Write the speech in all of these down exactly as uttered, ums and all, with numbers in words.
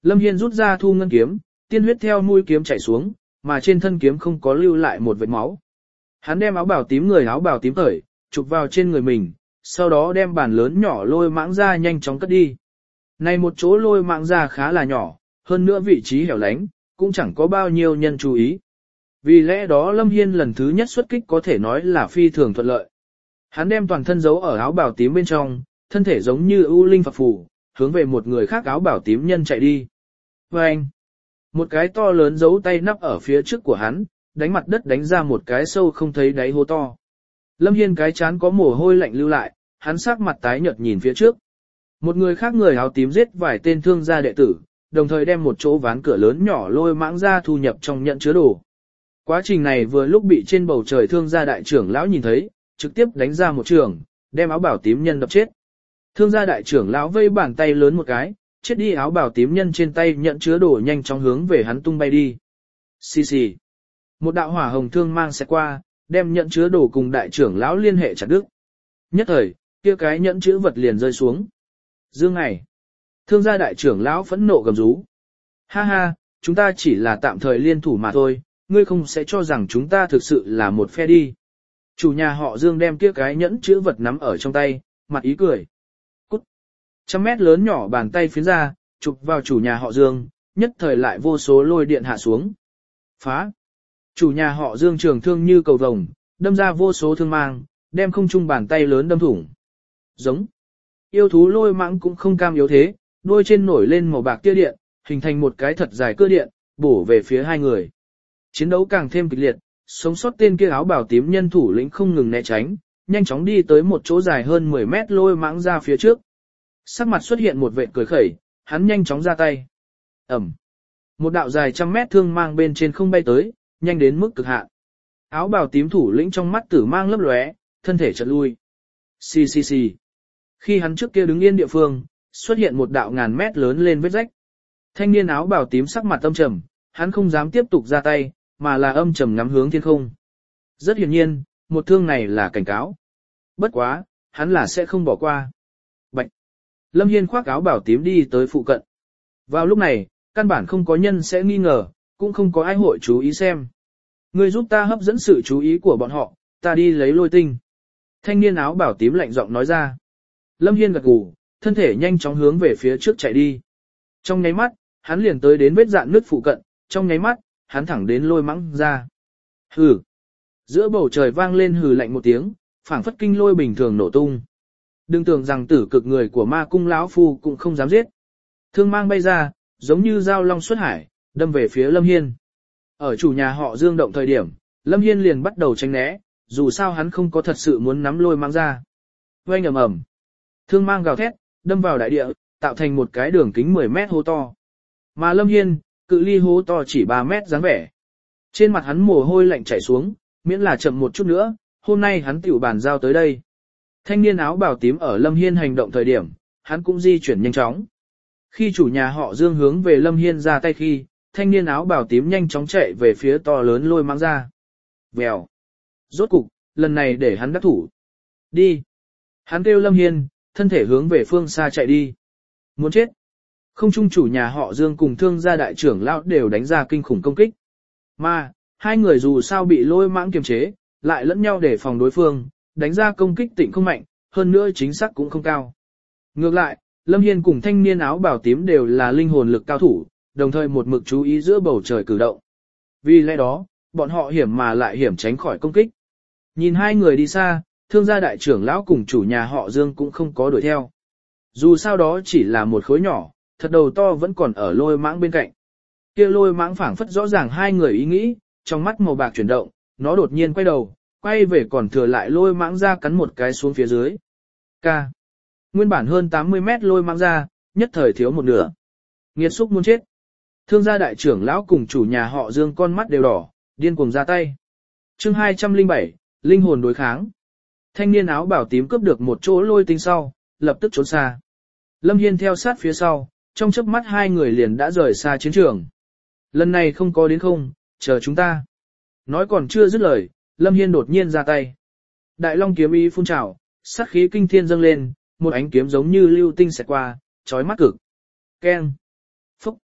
Lâm Hiên rút ra thu ngân kiếm, tiên huyết theo mũi kiếm chảy xuống, mà trên thân kiếm không có lưu lại một vệt máu. Hắn đem áo bào tím người áo bào tím cởi, chụp vào trên người mình, sau đó đem bàn lớn nhỏ lôi mãng ra nhanh chóng cất đi. Này một chỗ lôi mãng ra khá là nhỏ, hơn nữa vị trí hẻo lánh, cũng chẳng có bao nhiêu nhân chú ý. Vì lẽ đó Lâm Hiên lần thứ nhất xuất kích có thể nói là phi thường thuận lợi. Hắn đem toàn thân giấu ở áo bào tím bên trong, thân thể giống như ưu linh phật phù, hướng về một người khác áo bào tím nhân chạy đi. Và anh, một cái to lớn giấu tay nắp ở phía trước của hắn, đánh mặt đất đánh ra một cái sâu không thấy đáy hố to. Lâm Hiên cái chán có mồ hôi lạnh lưu lại, hắn sắc mặt tái nhợt nhìn phía trước. Một người khác người áo tím giết vài tên thương gia đệ tử, đồng thời đem một chỗ ván cửa lớn nhỏ lôi mãng ra thu nhập trong nhận chứa đồ. Quá trình này vừa lúc bị trên bầu trời thương gia đại trưởng lão nhìn thấy, trực tiếp đánh ra một trường, đem áo bào tím nhân đập chết. Thương gia đại trưởng lão vây bàn tay lớn một cái, chết đi áo bào tím nhân trên tay nhận chứa đồ nhanh chóng hướng về hắn tung bay đi. Xì xì. Một đạo hỏa hồng thương mang sẽ qua, đem nhận chứa đồ cùng đại trưởng lão liên hệ chặt đứt. Nhất thời, kia cái nhẫn chữ vật liền rơi xuống. Dương ngày. Thương gia đại trưởng lão phẫn nộ gầm rú. Ha ha, chúng ta chỉ là tạm thời liên thủ mà thôi, ngươi không sẽ cho rằng chúng ta thực sự là một phe đi. Chủ nhà họ Dương đem kia cái nhẫn chữ vật nắm ở trong tay, mặt ý cười. Cút. Trăm mét lớn nhỏ bàn tay phiến ra, chụp vào chủ nhà họ Dương, nhất thời lại vô số lôi điện hạ xuống. Phá. Chủ nhà họ Dương trường thương như cầu vồng, đâm ra vô số thương mang, đem không trung bàn tay lớn đâm thủng. Giống. Yêu thú lôi mãng cũng không cam yếu thế, đuôi trên nổi lên màu bạc tia điện, hình thành một cái thật dài cưa điện, bổ về phía hai người. Chiến đấu càng thêm kịch liệt, sống sót tên kia áo bào tím nhân thủ lĩnh không ngừng né tránh, nhanh chóng đi tới một chỗ dài hơn mười mét lôi mãng ra phía trước. Sắc mặt xuất hiện một vệt cười khẩy, hắn nhanh chóng ra tay. Ẩm. Một đạo dài trăm mét thương mang bên trên không bay tới, nhanh đến mức cực hạn. Áo bào tím thủ lĩnh trong mắt tử mang lấp lóe, thân thể chợt lui. Xì xì xì. Khi hắn trước kia đứng yên địa phương, xuất hiện một đạo ngàn mét lớn lên vết rách. Thanh niên áo bào tím sắc mặt âm trầm, hắn không dám tiếp tục ra tay, mà là âm trầm ngắm hướng thiên không. Rất hiển nhiên, một thương này là cảnh cáo. Bất quá, hắn là sẽ không bỏ qua. Bạch. Lâm Hiên khoác áo bào tím đi tới phụ cận. Vào lúc này, căn bản không có nhân sẽ nghi ngờ, cũng không có ai hội chú ý xem. Ngươi giúp ta hấp dẫn sự chú ý của bọn họ, ta đi lấy lôi tinh. Thanh niên áo bào tím lạnh giọng nói ra. Lâm Hiên gật gù, thân thể nhanh chóng hướng về phía trước chạy đi. Trong nháy mắt, hắn liền tới đến vết dạn nước phụ cận, trong nháy mắt, hắn thẳng đến lôi mãng ra. Hừ. Giữa bầu trời vang lên hừ lạnh một tiếng, phảng phất kinh lôi bình thường nổ tung. Đừng tưởng rằng tử cực người của ma cung lão phu cũng không dám giết. Thương mang bay ra, giống như dao long xuất hải, đâm về phía Lâm Hiên. Ở chủ nhà họ Dương động thời điểm, Lâm Hiên liền bắt đầu tránh né, dù sao hắn không có thật sự muốn nắm lôi mang ra. Oanh ầm ầm. Thương mang gào thét, đâm vào đại địa, tạo thành một cái đường kính mười mét hố to. Mà Lâm Hiên, cự ly hố to chỉ ba mét dáng vẻ. Trên mặt hắn mồ hôi lạnh chảy xuống, miễn là chậm một chút nữa, hôm nay hắn tiểu bàn giao tới đây. Thanh niên áo bào tím ở Lâm Hiên hành động thời điểm, hắn cũng di chuyển nhanh chóng. Khi chủ nhà họ Dương hướng về Lâm Hiên ra tay khi, thanh niên áo bào tím nhanh chóng chạy về phía to lớn lôi mang ra. Vèo. Rốt cục, lần này để hắn đắc thủ. Đi. Hắn kêu Lâm Hiên, thân thể hướng về phương xa chạy đi. Muốn chết. Không trung chủ nhà họ Dương cùng thương gia đại trưởng lão đều đánh ra kinh khủng công kích. Mà, hai người dù sao bị lôi mãng kiềm chế, lại lẫn nhau để phòng đối phương, đánh ra công kích tịnh không mạnh, hơn nữa chính xác cũng không cao. Ngược lại, Lâm Hiên cùng thanh niên áo bào tím đều là linh hồn lực cao thủ, đồng thời một mực chú ý giữa bầu trời cử động. Vì lẽ đó, bọn họ hiểm mà lại hiểm tránh khỏi công kích. Nhìn hai người đi xa, thương gia đại trưởng lão cùng chủ nhà họ Dương cũng không có đuổi theo. Dù sao đó chỉ là một khối nhỏ, thật đầu to vẫn còn ở lôi mãng bên cạnh. Kia lôi mãng phảng phất rõ ràng hai người ý nghĩ, trong mắt màu bạc chuyển động, nó đột nhiên quay đầu, quay về còn thừa lại lôi mãng ra cắn một cái xuống phía dưới. Ca. Nguyên bản hơn tám mươi mét lôi mãng ra, nhất thời thiếu một nửa. Nghiệt xúc muốn chết. Thương gia đại trưởng lão cùng chủ nhà họ Dương con mắt đều đỏ, điên cuồng ra tay. Chương hai trăm lẻ bảy, linh hồn đối kháng. Thanh niên áo bảo tím cướp được một chỗ lôi tinh sau, lập tức trốn xa. Lâm Hiên theo sát phía sau, trong chớp mắt hai người liền đã rời xa chiến trường. Lần này không có đến không, chờ chúng ta. Nói còn chưa dứt lời, Lâm Hiên đột nhiên ra tay. Đại long kiếm ý phun trào, sát khí kinh thiên dâng lên, một ánh kiếm giống như lưu tinh xẹt qua, chói mắt cực. Keng. Phúc.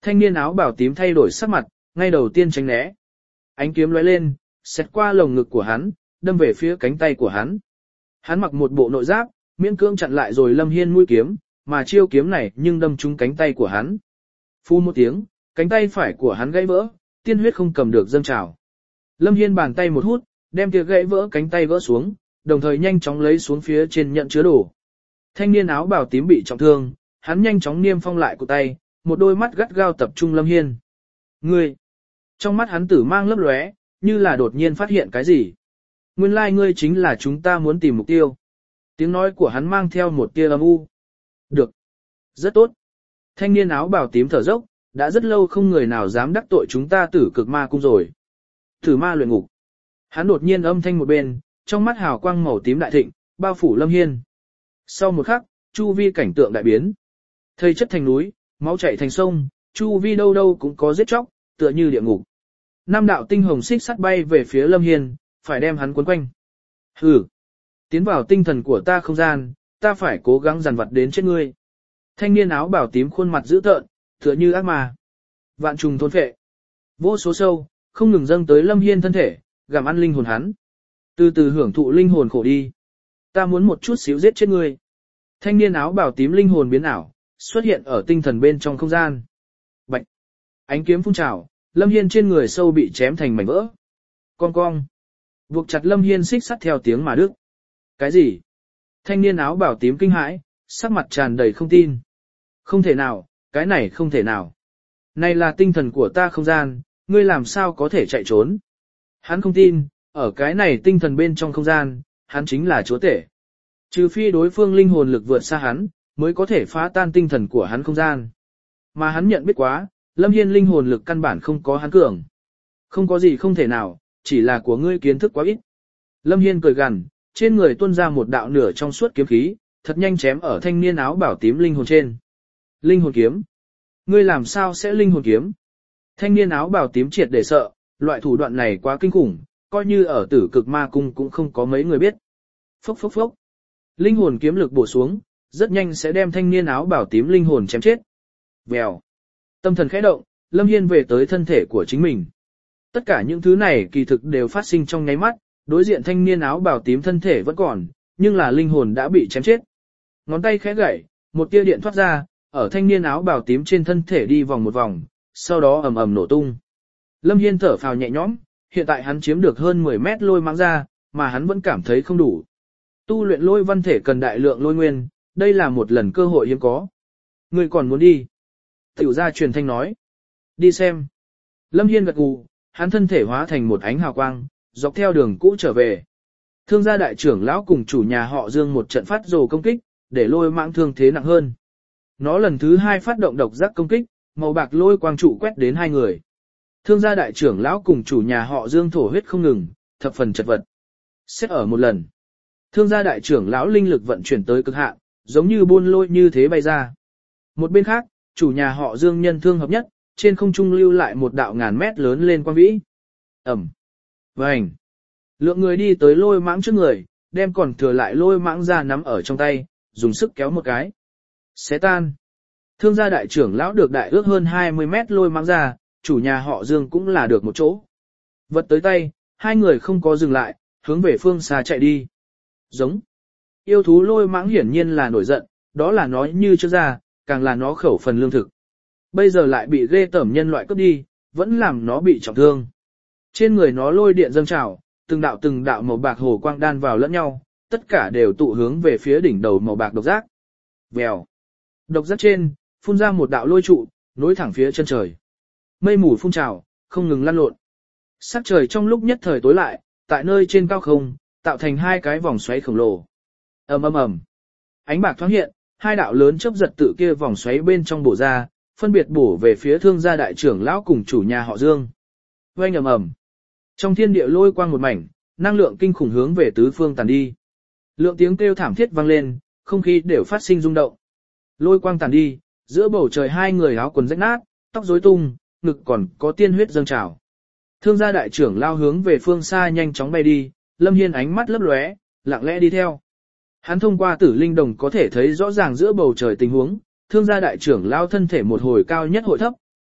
Thanh niên áo bào tím thay đổi sắc mặt, ngay đầu tiên tránh né. Ánh kiếm lóe lên, xẹt qua lồng ngực của hắn, đâm về phía cánh tay của hắn. Hắn mặc một bộ nội giáp, miễn cưỡng chặn lại rồi Lâm Hiên mũi kiếm, mà chiêu kiếm này nhưng đâm trúng cánh tay của hắn. Phu một tiếng, cánh tay phải của hắn gãy vỡ, tiên huyết không cầm được dâng trào. Lâm Hiên bàn tay một hút, đem kia gãy vỡ cánh tay gỡ xuống, đồng thời nhanh chóng lấy xuống phía trên nhận chứa đồ. Thanh niên áo bào tím bị trọng thương, hắn nhanh chóng niêm phong lại cổ tay, một đôi mắt gắt gao tập trung Lâm Hiên. Ngươi! Trong mắt hắn tử mang lấp lóe, như là đột nhiên phát hiện cái gì. Nguyên lai like ngươi chính là chúng ta muốn tìm mục tiêu. Tiếng nói của hắn mang theo một tia âm u. Được. Rất tốt. Thanh niên áo bào tím thở dốc, đã rất lâu không người nào dám đắc tội chúng ta tử cực ma cung rồi. Tử ma luyện ngục. Hắn đột nhiên âm thanh một bên, trong mắt hào quang màu tím đại thịnh, bao phủ Lâm Hiên. Sau một khắc, chu vi cảnh tượng đại biến. Thây chất thành núi, máu chảy thành sông, chu vi đâu đâu cũng có giết chóc, tựa như địa ngục. Năm đạo tinh hồng xích sắt bay về phía Lâm Hiên, phải đem hắn cuốn quanh. Hừ, tiến vào tinh thần của ta không gian, ta phải cố gắng dằn vặt đến chết ngươi. Thanh niên áo bảo tím khuôn mặt dữ tợn, tựa như ác ma. Vạn trùng thôn phệ. Vô số sâu, không ngừng dâng tới Lâm Hiên thân thể, gặm ăn linh hồn hắn. Từ từ hưởng thụ linh hồn khổ đi. Ta muốn một chút xíu giết chết ngươi. Thanh niên áo bảo tím linh hồn biến ảo, xuất hiện ở tinh thần bên trong không gian. Bạch. Ánh kiếm phun trào, Lâm Hiên trên người sâu bị chém thành mảnh vỡ. Con cong. Buộc chặt Lâm Hiên xích sắt theo tiếng mà đứt. Cái gì? Thanh niên áo bảo tím kinh hãi, sắc mặt tràn đầy không tin. Không thể nào, cái này không thể nào. Này là tinh thần của ta không gian, ngươi làm sao có thể chạy trốn? Hắn không tin, ở cái này tinh thần bên trong không gian, hắn chính là chúa tể. Trừ phi đối phương linh hồn lực vượt xa hắn, mới có thể phá tan tinh thần của hắn không gian. Mà hắn nhận biết quá, Lâm Hiên linh hồn lực căn bản không có hắn cường. Không có gì không thể nào, chỉ là của ngươi kiến thức quá ít. Lâm Hiên cười gằn, trên người tuôn ra một đạo nửa trong suốt kiếm khí, thật nhanh chém ở thanh niên áo bảo tím linh hồn trên. Linh hồn kiếm. Ngươi làm sao sẽ linh hồn kiếm? Thanh niên áo bảo tím triệt để sợ, loại thủ đoạn này quá kinh khủng, coi như ở tử cực ma cung cũng không có mấy người biết. Phốc phốc phốc. Linh hồn kiếm lực bổ xuống, rất nhanh sẽ đem thanh niên áo bảo tím linh hồn chém chết. Vèo. Tâm thần khẽ động, Lâm Hiên về tới thân thể của chính mình. Tất cả những thứ này kỳ thực đều phát sinh trong nháy mắt, đối diện thanh niên áo bảo tím thân thể vẫn còn, nhưng là linh hồn đã bị chém chết. Ngón tay khẽ gãy, một tia điện thoát ra, ở thanh niên áo bảo tím trên thân thể đi vòng một vòng, sau đó ầm ầm nổ tung. Lâm Hiên thở phào nhẹ nhõm, hiện tại hắn chiếm được hơn mười mét lôi mãng ra, mà hắn vẫn cảm thấy không đủ. Tu luyện lôi văn thể cần đại lượng lôi nguyên, đây là một lần cơ hội hiếm có. Ngươi còn muốn đi? Tiểu gia truyền thanh nói. Đi xem. Lâm Hiên gật gù, hắn thân thể hóa thành một ánh hào quang, dọc theo đường cũ trở về. Thương gia đại trưởng lão cùng chủ nhà họ Dương một trận phát rồ công kích, để lôi mãng thương thế nặng hơn. Nó lần thứ hai phát động độc giác công kích, màu bạc lôi quang trụ quét đến hai người. Thương gia đại trưởng lão cùng chủ nhà họ Dương thổ huyết không ngừng, thập phần chật vật. Xét ở một lần. Thương gia đại trưởng lão linh lực vận chuyển tới cực hạn, giống như buôn lôi như thế bay ra. Một bên khác, chủ nhà họ Dương nhân thương hợp nhất, trên không trung lưu lại một đạo ngàn mét lớn lên quang vĩ. Ẩm. Vành. Lượng người đi tới lôi mãng trước người, đem còn thừa lại lôi mãng ra nắm ở trong tay, dùng sức kéo một cái. Xé tan. Thương gia đại trưởng lão được đại ước hơn hai mươi mét lôi mãng ra, chủ nhà họ Dương cũng là được một chỗ. Vật tới tay, hai người không có dừng lại, hướng về phương xa chạy đi. Giống. Yêu thú lôi mãng hiển nhiên là nổi giận, đó là nó như chưa ra, càng là nó khẩu phần lương thực. Bây giờ lại bị ghê tởm nhân loại cướp đi, vẫn làm nó bị trọng thương. Trên người nó lôi điện dâng trào, từng đạo từng đạo màu bạc hồ quang đan vào lẫn nhau, tất cả đều tụ hướng về phía đỉnh đầu màu bạc độc giác. Vèo. Độc giác trên, phun ra một đạo lôi trụ, nối thẳng phía chân trời. Mây mù phun trào, không ngừng lăn lộn. Sắc trời trong lúc nhất thời tối lại, tại nơi trên cao không, tạo thành hai cái vòng xoáy khổng lồ. Ầm ầm ầm. Ánh bạc thoáng hiện, hai đạo lớn chớp giật tự kia vòng xoáy bên trong bổ ra, phân biệt bổ về phía thương gia đại trưởng lão cùng chủ nhà họ Dương. Oanh ầm ầm. Trong thiên địa lôi quang một mảnh, năng lượng kinh khủng hướng về tứ phương tàn đi. Lượng tiếng kêu thảm thiết vang lên, không khí đều phát sinh rung động. Lôi quang tàn đi, giữa bầu trời hai người áo quần rách nát, tóc rối tung, ngực còn có tiên huyết dâng trào. Thương gia đại trưởng lao hướng về phương xa nhanh chóng bay đi, Lâm Hiên ánh mắt lấp lóe, lặng lẽ đi theo. Hắn thông qua tử linh đồng có thể thấy rõ ràng giữa bầu trời tình huống, thương gia đại trưởng lao thân thể một hồi cao nhất hội thấp,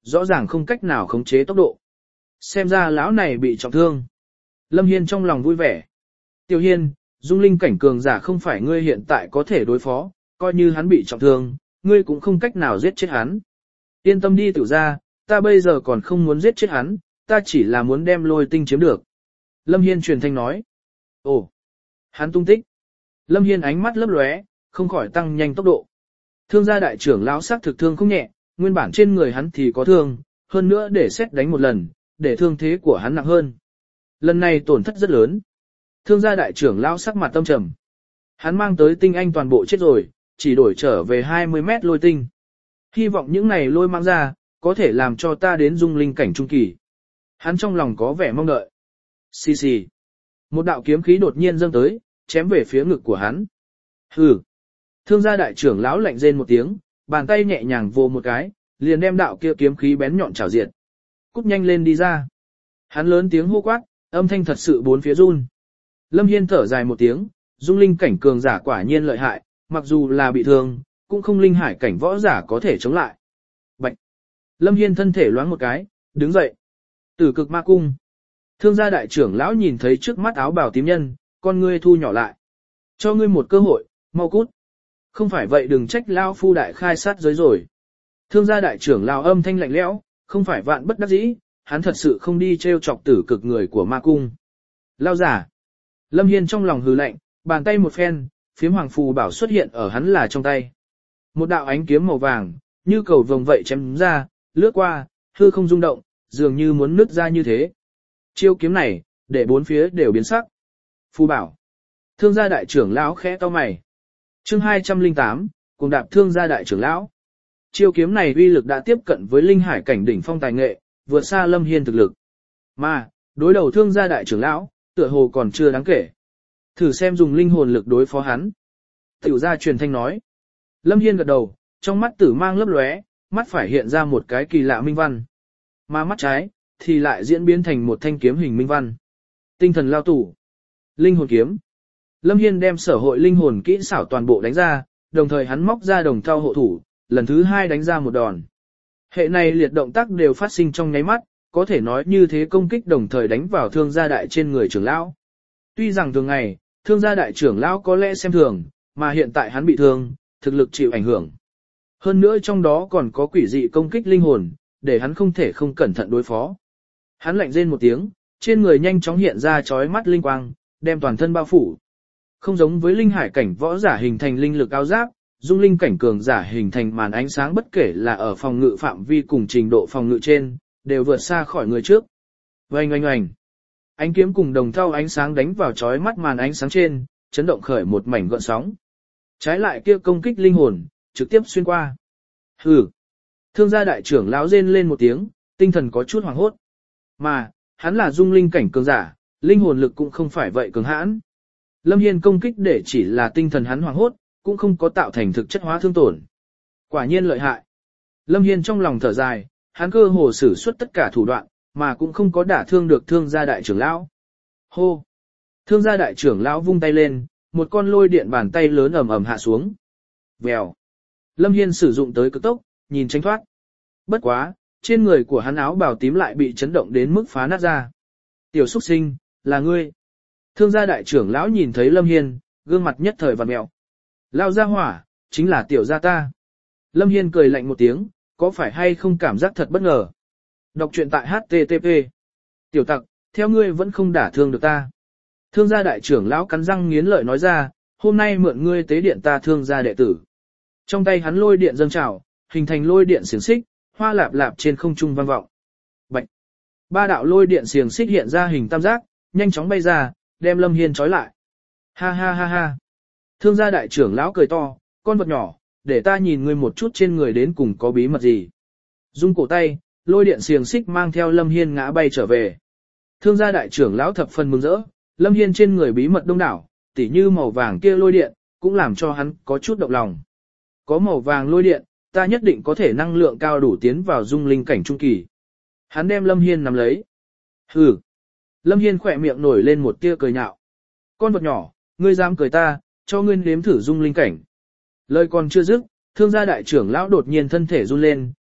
rõ ràng không cách nào khống chế tốc độ. Xem ra lão này bị trọng thương. Lâm Hiên trong lòng vui vẻ. Tiểu Hiên, dung linh cảnh cường giả không phải ngươi hiện tại có thể đối phó, coi như hắn bị trọng thương, ngươi cũng không cách nào giết chết hắn. Yên tâm đi tiểu ra, ta bây giờ còn không muốn giết chết hắn, ta chỉ là muốn đem lôi tinh chiếm được. Lâm Hiên truyền thanh nói. Ồ, hắn tung tích. Lâm Hiên ánh mắt lấp lóe, không khỏi tăng nhanh tốc độ. Thương gia đại trưởng lão sắc thực thương không nhẹ, nguyên bản trên người hắn thì có thương, hơn nữa để xét đánh một lần, để thương thế của hắn nặng hơn. Lần này tổn thất rất lớn. Thương gia đại trưởng lão sắc mặt tâm trầm. Hắn mang tới tinh anh toàn bộ chết rồi, chỉ đổi trở về hai mươi mét lôi tinh. Hy vọng những này lôi mang ra, có thể làm cho ta đến dung linh cảnh trung kỳ. Hắn trong lòng có vẻ mong đợi. Xì xì. Một đạo kiếm khí đột nhiên dâng tới, chém về phía ngực của hắn. Hừ. Thương gia đại trưởng lão lạnh rên một tiếng, bàn tay nhẹ nhàng vô một cái, liền đem đạo kia kiếm khí bén nhọn chảo diệt. Cút nhanh lên đi ra. Hắn lớn tiếng hô quát, âm thanh thật sự bốn phía run. Lâm Hiên thở dài một tiếng, dung linh cảnh cường giả quả nhiên lợi hại, mặc dù là bị thương, cũng không linh hải cảnh võ giả có thể chống lại. Bạch. Lâm Hiên thân thể loáng một cái, đứng dậy. Tử cực ma cung. Thương gia đại trưởng lão nhìn thấy trước mắt áo bào tím nhân, con ngươi thu nhỏ lại. Cho ngươi một cơ hội, mau cút. Không phải vậy đừng trách lao phu đại khai sát giới rồi. Thương gia đại trưởng lão âm thanh lạnh lẽo, không phải vạn bất đắc dĩ, hắn thật sự không đi treo chọc tử cực người của ma cung. Lao giả. Lâm Hiên trong lòng hừ lạnh, bàn tay một phen, phiếm hoàng phù bảo xuất hiện ở hắn là trong tay. Một đạo ánh kiếm màu vàng, như cầu vồng vậy chém ra, lướt qua, hư không rung động, dường như muốn nứt ra như thế. Chiêu kiếm này, để bốn phía đều biến sắc. Phù bảo. Thương gia đại trưởng lão khẽ cau mày. Chương hai trăm lẻ tám, cùng đạp thương gia đại trưởng lão. Chiêu kiếm này uy lực đã tiếp cận với linh hải cảnh đỉnh phong tài nghệ, vượt xa Lâm Hiên thực lực. Mà, đối đầu thương gia đại trưởng lão, tựa hồ còn chưa đáng kể. Thử xem dùng linh hồn lực đối phó hắn. Tiểu gia truyền thanh nói. Lâm Hiên gật đầu, trong mắt tử mang lấp lóe, mắt phải hiện ra một cái kỳ lạ minh văn. Mà mắt trái, thì lại diễn biến thành một thanh kiếm hình minh văn. Tinh thần lao tủ. Linh hồn kiếm. Lâm Hiên đem sở hội linh hồn kỹ xảo toàn bộ đánh ra, đồng thời hắn móc ra đồng thau hộ thủ, lần thứ hai đánh ra một đòn. Hệ này liệt động tác đều phát sinh trong nháy mắt, có thể nói như thế công kích đồng thời đánh vào thương gia đại trên người trưởng lão. Tuy rằng thường ngày, thương gia đại trưởng lão có lẽ xem thường, mà hiện tại hắn bị thương, thực lực chịu ảnh hưởng. Hơn nữa trong đó còn có quỷ dị công kích linh hồn, để hắn không thể không cẩn thận đối phó. Hắn lạnh rên một tiếng, trên người nhanh chóng hiện ra chói mắt linh quang, đem toàn thân bao phủ. Không giống với linh hải cảnh võ giả hình thành linh lực áo giáp, dung linh cảnh cường giả hình thành màn ánh sáng bất kể là ở phòng ngự phạm vi cùng trình độ phòng ngự trên, đều vượt xa khỏi người trước. Oanh oanh oanh. Ánh kiếm cùng đồng thau ánh sáng đánh vào chói mắt màn ánh sáng trên, chấn động khởi một mảnh gợn sóng. Trái lại kia công kích linh hồn, trực tiếp xuyên qua. Hừ. Thương gia đại trưởng lão rên lên một tiếng, tinh thần có chút hoảng hốt. Mà, hắn là dung linh cảnh cường giả, linh hồn lực cũng không phải vậy cường hãn. Lâm Hiên công kích để chỉ là tinh thần hắn hoảng hốt, cũng không có tạo thành thực chất hóa thương tổn. Quả nhiên lợi hại. Lâm Hiên trong lòng thở dài, hắn cơ hồ sử xuất tất cả thủ đoạn, mà cũng không có đả thương được thương gia đại trưởng lão. Hô! Thương gia đại trưởng lão vung tay lên, một con lôi điện bàn tay lớn ầm ầm hạ xuống. Vèo! Lâm Hiên sử dụng tới cực tốc, nhìn tránh thoát. Bất quá, trên người của hắn áo bào tím lại bị chấn động đến mức phá nát ra. Tiểu xuất sinh, là ngươi. Thương gia đại trưởng lão nhìn thấy Lâm Hiên, gương mặt nhất thời vặn mẹo. Lao ra hỏa, chính là tiểu gia ta. Lâm Hiên cười lạnh một tiếng, có phải hay không cảm giác thật bất ngờ. Đọc truyện tại H T T P. Tiểu tặc, theo ngươi vẫn không đả thương được ta. Thương gia đại trưởng lão cắn răng nghiến lợi nói ra, hôm nay mượn ngươi tế điện ta thương gia đệ tử. Trong tay hắn lôi điện dâng trào, hình thành lôi điện xiềng xích, hoa lạp lạp trên không trung vang vọng. Bạch. Ba đạo lôi điện xiềng xích hiện ra hình tam giác, nhanh chóng bay ra, đem Lâm Hiên trói lại. Ha ha ha ha. Thương gia đại trưởng lão cười to, con vật nhỏ, để ta nhìn ngươi một chút trên người đến cùng có bí mật gì. Dung cổ tay, lôi điện xiềng xích mang theo Lâm Hiên ngã bay trở về. Thương gia đại trưởng lão thập phần mừng rỡ, Lâm Hiên trên người bí mật đông đảo, tỉ như màu vàng kia lôi điện, cũng làm cho hắn có chút động lòng. Có màu vàng lôi điện, ta nhất định có thể năng lượng cao đủ tiến vào dung linh cảnh trung kỳ. Hắn đem Lâm Hiên nắm lấy. Hừ. Lâm Hiên khỏe miệng nổi lên một tia cười nhạo. Con vật nhỏ, ngươi dám cười ta, cho ngươi nếm thử dung linh cảnh. Lời còn chưa dứt, thương gia đại trưởng lão đột nhiên thân thể run lên,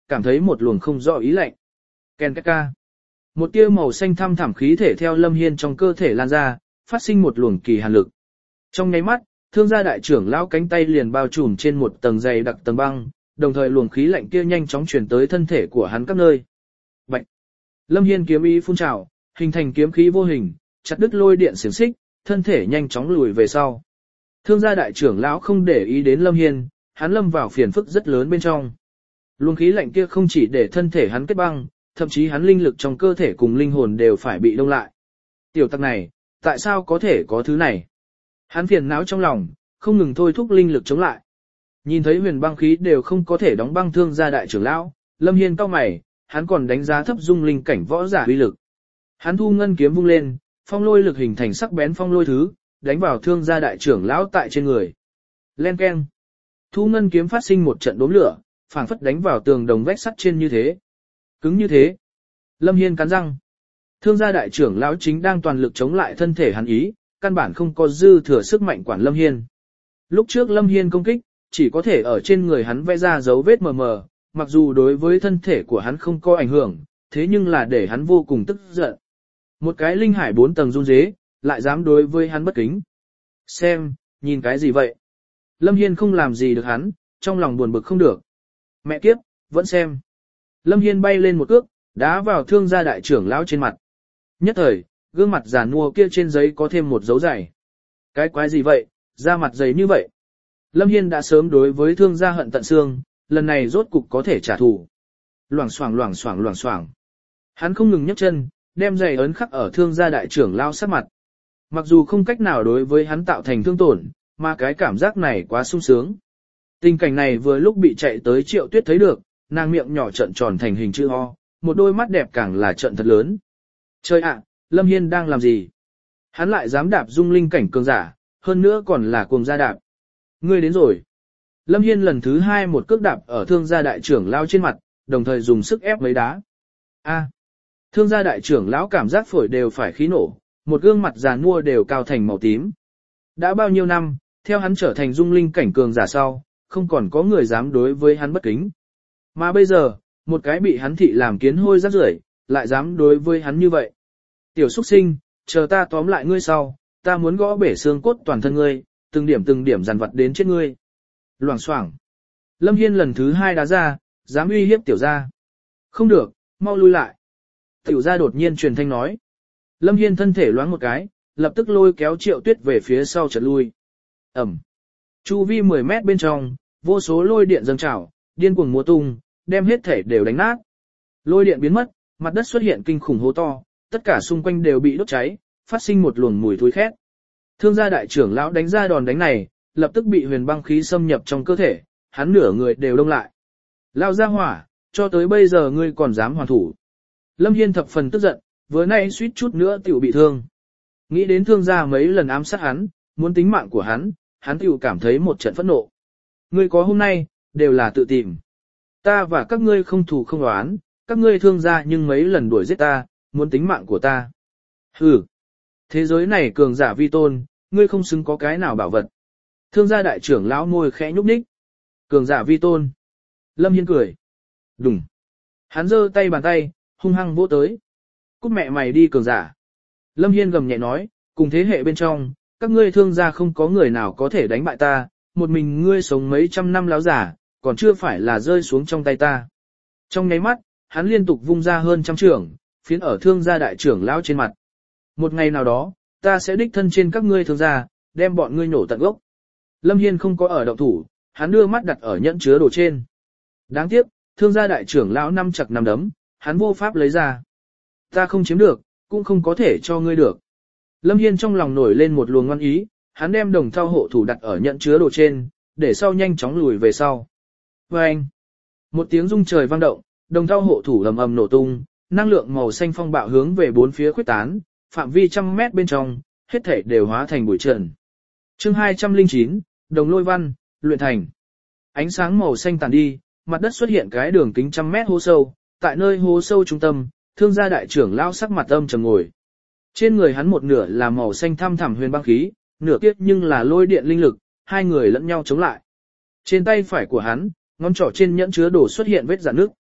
cảm thấy một luồng không rõ ý lạnh. Ken ca ca. Một tia màu xanh thăm thẳm khí thể theo Lâm Hiên trong cơ thể lan ra, phát sinh một luồng kỳ hàn lực. Trong nháy mắt, Thương gia đại trưởng lão cánh tay liền bao trùm trên một tầng dày đặc tầng băng, đồng thời luồng khí lạnh kia nhanh chóng truyền tới thân thể của hắn các nơi. Bạch. Lâm Hiên kiếm ý phun trào, hình thành kiếm khí vô hình, chặt đứt lôi điện xiềng xích, thân thể nhanh chóng lùi về sau. Thương gia đại trưởng lão không để ý đến Lâm Hiên, hắn lâm vào phiền phức rất lớn bên trong. Luồng khí lạnh kia không chỉ để thân thể hắn kết băng, thậm chí hắn linh lực trong cơ thể cùng linh hồn đều phải bị đông lại. Tiểu tặc này, tại sao có thể có thứ này? Hắn phiền não trong lòng, không ngừng thôi thúc linh lực chống lại. Nhìn thấy huyền băng khí đều không có thể đóng băng Thương gia đại trưởng lão, Lâm Hiên cau mày, hắn còn đánh giá thấp dung linh cảnh võ giả uy lực. Hắn thu ngân kiếm vung lên, phong lôi lực hình thành sắc bén phong lôi thứ, đánh vào Thương gia đại trưởng lão tại trên người. Len keng. Thu ngân kiếm phát sinh một trận đốm lửa, phảng phất đánh vào tường đồng vách sắt trên như thế. Cứng như thế. Lâm Hiên cắn răng. Thương gia đại trưởng lão chính đang toàn lực chống lại thân thể hắn ý, căn bản không có dư thừa sức mạnh quản Lâm Hiên. Lúc trước Lâm Hiên công kích, chỉ có thể ở trên người hắn vẽ ra dấu vết mờ mờ, mặc dù đối với thân thể của hắn không có ảnh hưởng, thế nhưng là để hắn vô cùng tức giận. Một cái linh hải bốn tầng run rế, lại dám đối với hắn bất kính. Xem, nhìn cái gì vậy? Lâm Hiên không làm gì được hắn, trong lòng buồn bực không được. Mẹ kiếp, vẫn xem. Lâm Hiên bay lên một cước, đá vào Thương gia đại trưởng lão trên mặt. Nhất thời, gương mặt già nua kia trên giấy có thêm một dấu dày. Cái quái gì vậy, da mặt dày như vậy? Lâm Hiên đã sớm đối với Thương gia hận tận xương, lần này rốt cục có thể trả thù. Loảng xoảng loảng xoảng loảng xoảng. Hắn không ngừng nhấc chân, đem giày ấn khắc ở Thương gia đại trưởng lão sát mặt. Mặc dù không cách nào đối với hắn tạo thành thương tổn, mà cái cảm giác này quá sung sướng. Tình cảnh này vừa lúc bị chạy tới Triệu Tuyết thấy được, nàng miệng nhỏ trợn tròn thành hình chữ O, một đôi mắt đẹp càng là trợn thật lớn. Trời ạ, Lâm Hiên đang làm gì? Hắn lại dám đạp dung linh cảnh cường giả, hơn nữa còn là cuồng gia đạp. Ngươi đến rồi. Lâm Hiên lần thứ hai một cước đạp ở Thương gia đại trưởng lão trên mặt, đồng thời dùng sức ép mấy đá. A. Thương gia đại trưởng lão cảm giác phổi đều phải khí nổ, một gương mặt già nua đều cao thành màu tím. Đã bao nhiêu năm, theo hắn trở thành dung linh cảnh cường giả sau, không còn có người dám đối với hắn bất kính. Mà bây giờ, một cái bị hắn thị làm kiến hôi rác rưởi, lại dám đối với hắn như vậy. Tiểu xuất sinh, chờ ta tóm lại ngươi sau, ta muốn gõ bể xương cốt toàn thân ngươi, từng điểm từng điểm dằn vặt đến chết ngươi. Loảng xoảng. Lâm Hiên lần thứ hai đá ra, dám uy hiếp tiểu gia. Không được, mau lui lại. Tiểu gia đột nhiên truyền thanh nói. Lâm Hiên thân thể loáng một cái, lập tức lôi kéo Triệu Tuyết về phía sau chợt lui. Ẩm. Chu vi mười mét bên trong, vô số lôi điện dâng trào, điên cuồng múa tung, đem hết thể đều đánh nát. Lôi điện biến mất, mặt đất xuất hiện kinh khủng hố to, tất cả xung quanh đều bị đốt cháy, phát sinh một luồng mùi thối khét. Thương gia đại trưởng lão đánh ra đòn đánh này, lập tức bị huyền băng khí xâm nhập trong cơ thể, hắn nửa người đều đông lại. Lao ra hỏa, cho tới bây giờ ngươi còn dám hoàn thủ. Lâm Hiên thập phần tức giận, vừa nay suýt chút nữa tiểu bị thương. Nghĩ đến Thương gia mấy lần ám sát hắn, muốn tính mạng của hắn, hắn tiểu cảm thấy một trận phẫn nộ. Ngươi có hôm nay, đều là tự tìm. Ta và các ngươi không thù không oán, các ngươi Thương gia nhưng mấy lần đuổi giết ta, muốn tính mạng của ta. Hừ, thế giới này cường giả vi tôn, ngươi không xứng có cái nào bảo vật. Thương gia đại trưởng lão môi khẽ nhúc nhích. Cường giả vi tôn. Lâm Hiên cười. Đùng. Hắn giơ tay bàn tay, hung hăng vỗ tới. Cút mẹ mày đi cường giả. Lâm Hiên gầm nhẹ nói, cùng thế hệ bên trong, các ngươi Thương gia không có người nào có thể đánh bại ta, một mình ngươi sống mấy trăm năm láo giả, còn chưa phải là rơi xuống trong tay ta. Trong nháy mắt, hắn liên tục vung ra hơn trăm trưởng, phiến ở Thương gia đại trưởng lão trên mặt. Một ngày nào đó, ta sẽ đích thân trên các ngươi Thương gia, đem bọn ngươi nổ tận gốc. Lâm Hiên không có ở động thủ, hắn đưa mắt đặt ở nhẫn chứa đồ trên. Đáng tiếc, Thương gia đại trưởng lão năm chặt năm đấm, hắn vô pháp lấy ra. Ta không chiếm được, cũng không có thể cho ngươi được. Lâm Hiên trong lòng nổi lên một luồng ngoan ý, hắn đem đồng thau hộ thủ đặt ở nhẫn chứa đồ trên, để sau nhanh chóng lùi về sau. Và anh, một tiếng rung trời vang động, đồng thau hộ thủ ầm ầm nổ tung, năng lượng màu xanh phong bạo hướng về bốn phía khuếch tán, phạm vi trăm mét bên trong, hết thảy đều hóa thành bụi trần. Chương hai trăm lẻ chín, Đồng Lôi Văn, luyện thành. Ánh sáng màu xanh tàn đi, mặt đất xuất hiện cái đường kính trăm mét hố sâu, tại nơi hố sâu trung tâm, Thương gia đại trưởng lão sắc mặt âm trầm ngồi. Trên người hắn một nửa là màu xanh thăm thẳm huyền băng khí, nửa kiếp nhưng là lôi điện linh lực, hai người lẫn nhau chống lại. Trên tay phải của hắn, ngón trỏ trên nhẫn chứa đồ xuất hiện vết rạn nước.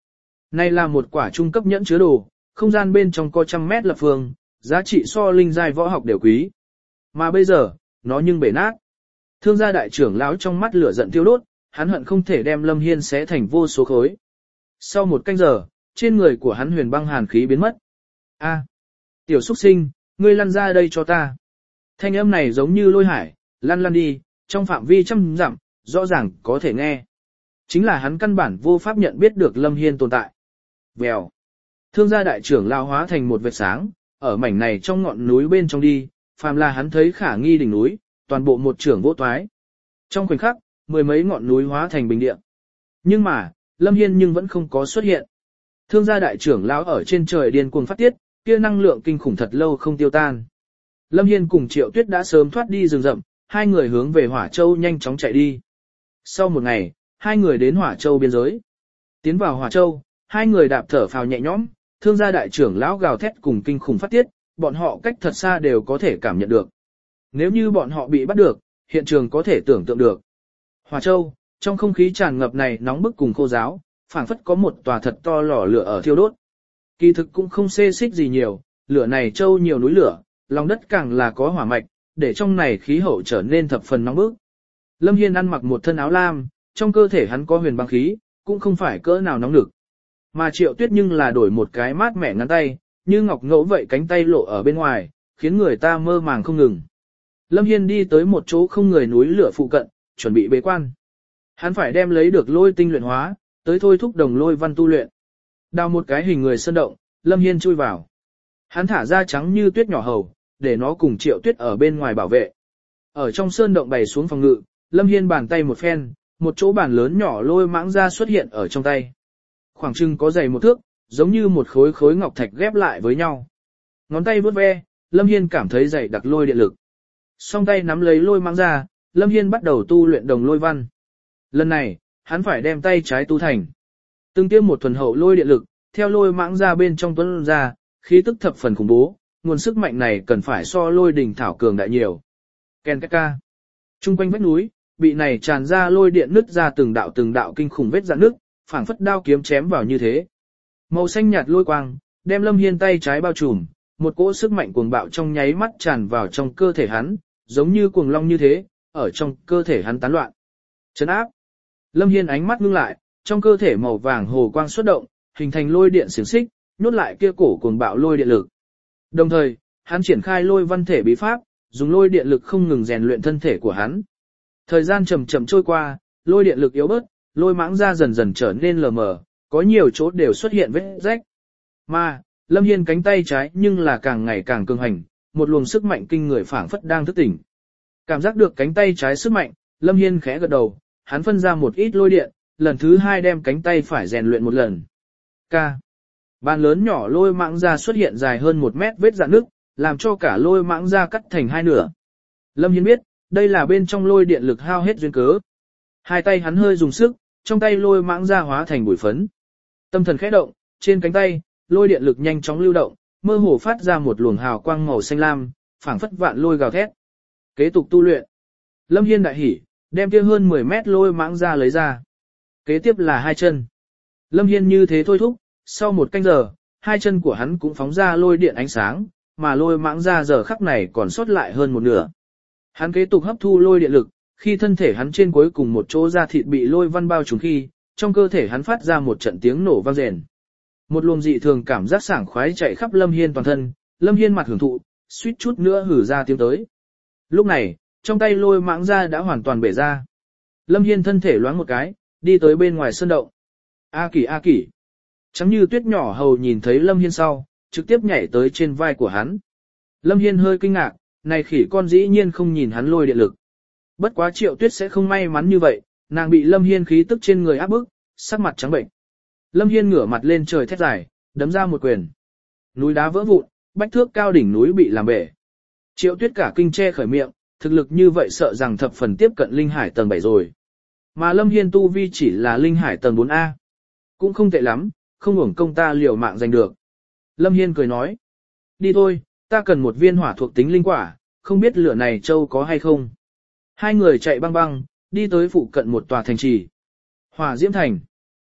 Này là một quả trung cấp nhẫn chứa đồ, không gian bên trong có trăm mét lập phương, giá trị so linh giai võ học đều quý. Mà bây giờ, nó nhưng bể nát. Thương gia đại trưởng lão trong mắt lửa giận tiêu đốt, hắn hận không thể đem Lâm Hiên xé thành vô số khối. Sau một canh giờ, trên người của hắn huyền băng hàn khí biến mất. A, tiểu xuất sinh, ngươi lăn ra đây cho ta. Thanh âm này giống như lôi hải, lăn lăn đi, trong phạm vi trăm dặm, rõ ràng có thể nghe. Chính là hắn căn bản vô pháp nhận biết được Lâm Hiên tồn tại. Vèo. Thương gia đại trưởng lao hóa thành một vệt sáng, ở mảnh này trong ngọn núi bên trong đi, phàm là hắn thấy khả nghi đỉnh núi, toàn bộ một trưởng vô toái. Trong khoảnh khắc, mười mấy ngọn núi hóa thành bình địa. Nhưng mà, Lâm Hiên nhưng vẫn không có xuất hiện. Thương gia đại trưởng lão ở trên trời điên cuồng phát tiết, kia năng lượng kinh khủng thật lâu không tiêu tan. Lâm Hiên cùng Triệu Tuyết đã sớm thoát đi rừng rậm, hai người hướng về Hỏa Châu nhanh chóng chạy đi. Sau một ngày, hai người đến Hỏa Châu biên giới. Tiến vào Hỏa Châu, hai người đạp thở phào nhẹ nhõm, thương gia đại trưởng lão gào thét cùng kinh khủng phát tiết, bọn họ cách thật xa đều có thể cảm nhận được. Nếu như bọn họ bị bắt được, hiện trường có thể tưởng tượng được. Hỏa Châu, trong không khí tràn ngập này nóng bức cùng khô giáo, phảng phất có một tòa thật to lò lửa ở thiêu đốt. Kỳ thực cũng không xê xích gì nhiều, lửa này châu nhiều núi lửa, lòng đất càng là có hỏa mạch, để trong này khí hậu trở nên thập phần nóng bức. Lâm Hiên ăn mặc một thân áo lam, trong cơ thể hắn có huyền băng khí, cũng không phải cỡ nào nóng nực. Mà Triệu Tuyết nhưng là đổi một cái mát mẻ ngắn tay, như ngọc ngẫu vậy cánh tay lộ ở bên ngoài, khiến người ta mơ màng không ngừng. Lâm Hiên đi tới một chỗ không người núi lửa phụ cận, chuẩn bị bế quan. Hắn phải đem lấy được lôi tinh luyện hóa, tới thôi thúc đồng lôi văn tu luyện. Đào một cái hình người sơn động, Lâm Hiên chui vào. Hắn thả ra trắng như tuyết nhỏ hầu, để nó cùng Triệu Tuyết ở bên ngoài bảo vệ. Ở trong sơn động bày xuống phòng ngự, Lâm Hiên bàn tay một phen, một chỗ bàn lớn nhỏ lôi mãng ra xuất hiện ở trong tay. Khoảng chừng có dày một thước, giống như một khối khối ngọc thạch ghép lại với nhau. Ngón tay vuốt ve, Lâm Hiên cảm thấy dày đặc lôi điện lực. Song tay nắm lấy lôi mãng ra, Lâm Hiên bắt đầu tu luyện đồng lôi văn. Lần này, hắn phải đem tay trái tu thành. Từng tiêm một thuần hậu lôi điện lực, theo lôi mãng ra bên trong tuấn ra, khí tức thập phần khủng bố, nguồn sức mạnh này cần phải so lôi đỉnh thảo cường đại nhiều. Ken ca ca. Trung quanh vách núi, bị này tràn ra lôi điện nứt ra từng đạo từng đạo kinh khủng vết rạn nước, phảng phất đao kiếm chém vào như thế. Màu xanh nhạt lôi quang, đem Lâm Hiên tay trái bao trùm, một cỗ sức mạnh cuồng bạo trong nháy mắt tràn vào trong cơ thể hắn, giống như cuồng long như thế, ở trong cơ thể hắn tán loạn. Chấn áp. Lâm Hiên ánh mắt ngưng lại, trong cơ thể màu vàng hồ quang xuất động, hình thành lôi điện xiềng xích, nhốt lại kia cổ cuồng bạo lôi điện lực. Đồng thời, hắn triển khai lôi văn thể bí pháp, dùng lôi điện lực không ngừng rèn luyện thân thể của hắn. Thời gian chậm chậm trôi qua, lôi điện lực yếu bớt, lôi mãng ra dần dần trở nên lờ mờ, có nhiều chỗ đều xuất hiện vết rách. Mà, Lâm Hiên cánh tay trái nhưng là càng ngày càng cường hành, một luồng sức mạnh kinh người phảng phất đang thức tỉnh. Cảm giác được cánh tay trái sức mạnh, Lâm Hiên khẽ gật đầu, hắn phân ra một ít lôi điện, lần thứ hai đem cánh tay phải rèn luyện một lần. K. Bàn lớn nhỏ lôi mãng ra xuất hiện dài hơn một mét vết rạn nước, làm cho cả lôi mãng ra cắt thành hai nửa. Lâm Hiên biết, đây là bên trong lôi điện lực hao hết duyên cớ. Hai tay hắn hơi dùng sức, trong tay lôi mãng ra hóa thành bụi phấn. Tâm thần khẽ động, trên cánh tay, lôi điện lực nhanh chóng lưu động, mơ hồ phát ra một luồng hào quang màu xanh lam, phảng phất vạn lôi gào thét. Kế tục tu luyện. Lâm Hiên đại hỉ, đem kia hơn mười mét lôi mãng ra lấy ra. Kế tiếp là hai chân. Lâm Hiên như thế thôi thúc, sau một canh giờ, hai chân của hắn cũng phóng ra lôi điện ánh sáng, mà lôi mãng ra giờ khắc này còn sót lại hơn một nửa. Hắn kế tục hấp thu lôi điện lực, khi thân thể hắn trên cuối cùng một chỗ da thịt bị lôi văn bao trùm khi, trong cơ thể hắn phát ra một trận tiếng nổ vang rền. Một luồng dị thường cảm giác sảng khoái chạy khắp Lâm Hiên toàn thân, Lâm Hiên mặt hưởng thụ, suýt chút nữa hử ra tiếng tới. Lúc này, trong tay lôi mãng ra đã hoàn toàn bể ra. Lâm Hiên thân thể loáng một cái, đi tới bên ngoài sơn động. A Kỷ A Kỷ. Trắng như tuyết nhỏ hầu nhìn thấy Lâm Hiên sau, trực tiếp nhảy tới trên vai của hắn. Lâm Hiên hơi kinh ngạc, này khỉ con dĩ nhiên không nhìn hắn lôi điện lực. Bất quá Triệu Tuyết sẽ không may mắn như vậy, nàng bị Lâm Hiên khí tức trên người áp bức, sắc mặt trắng bệnh. Lâm Hiên ngửa mặt lên trời thét dài, đấm ra một quyền. Núi đá vỡ vụn, bách thước cao đỉnh núi bị làm bể. Triệu Tuyết cả kinh che khởi miệng, thực lực như vậy sợ rằng thập phần tiếp cận linh hải tầng bảy rồi. Mà Lâm Hiên tu vi chỉ là linh hải tầng bốn A. Cũng không tệ lắm, không uổng công ta liều mạng giành được. Lâm Hiên cười nói. Đi thôi, ta cần một viên hỏa thuộc tính linh quả, không biết lửa này châu có hay không. Hai người chạy băng băng, đi tới phụ cận một tòa thành trì. Hỏa Diễm Thành.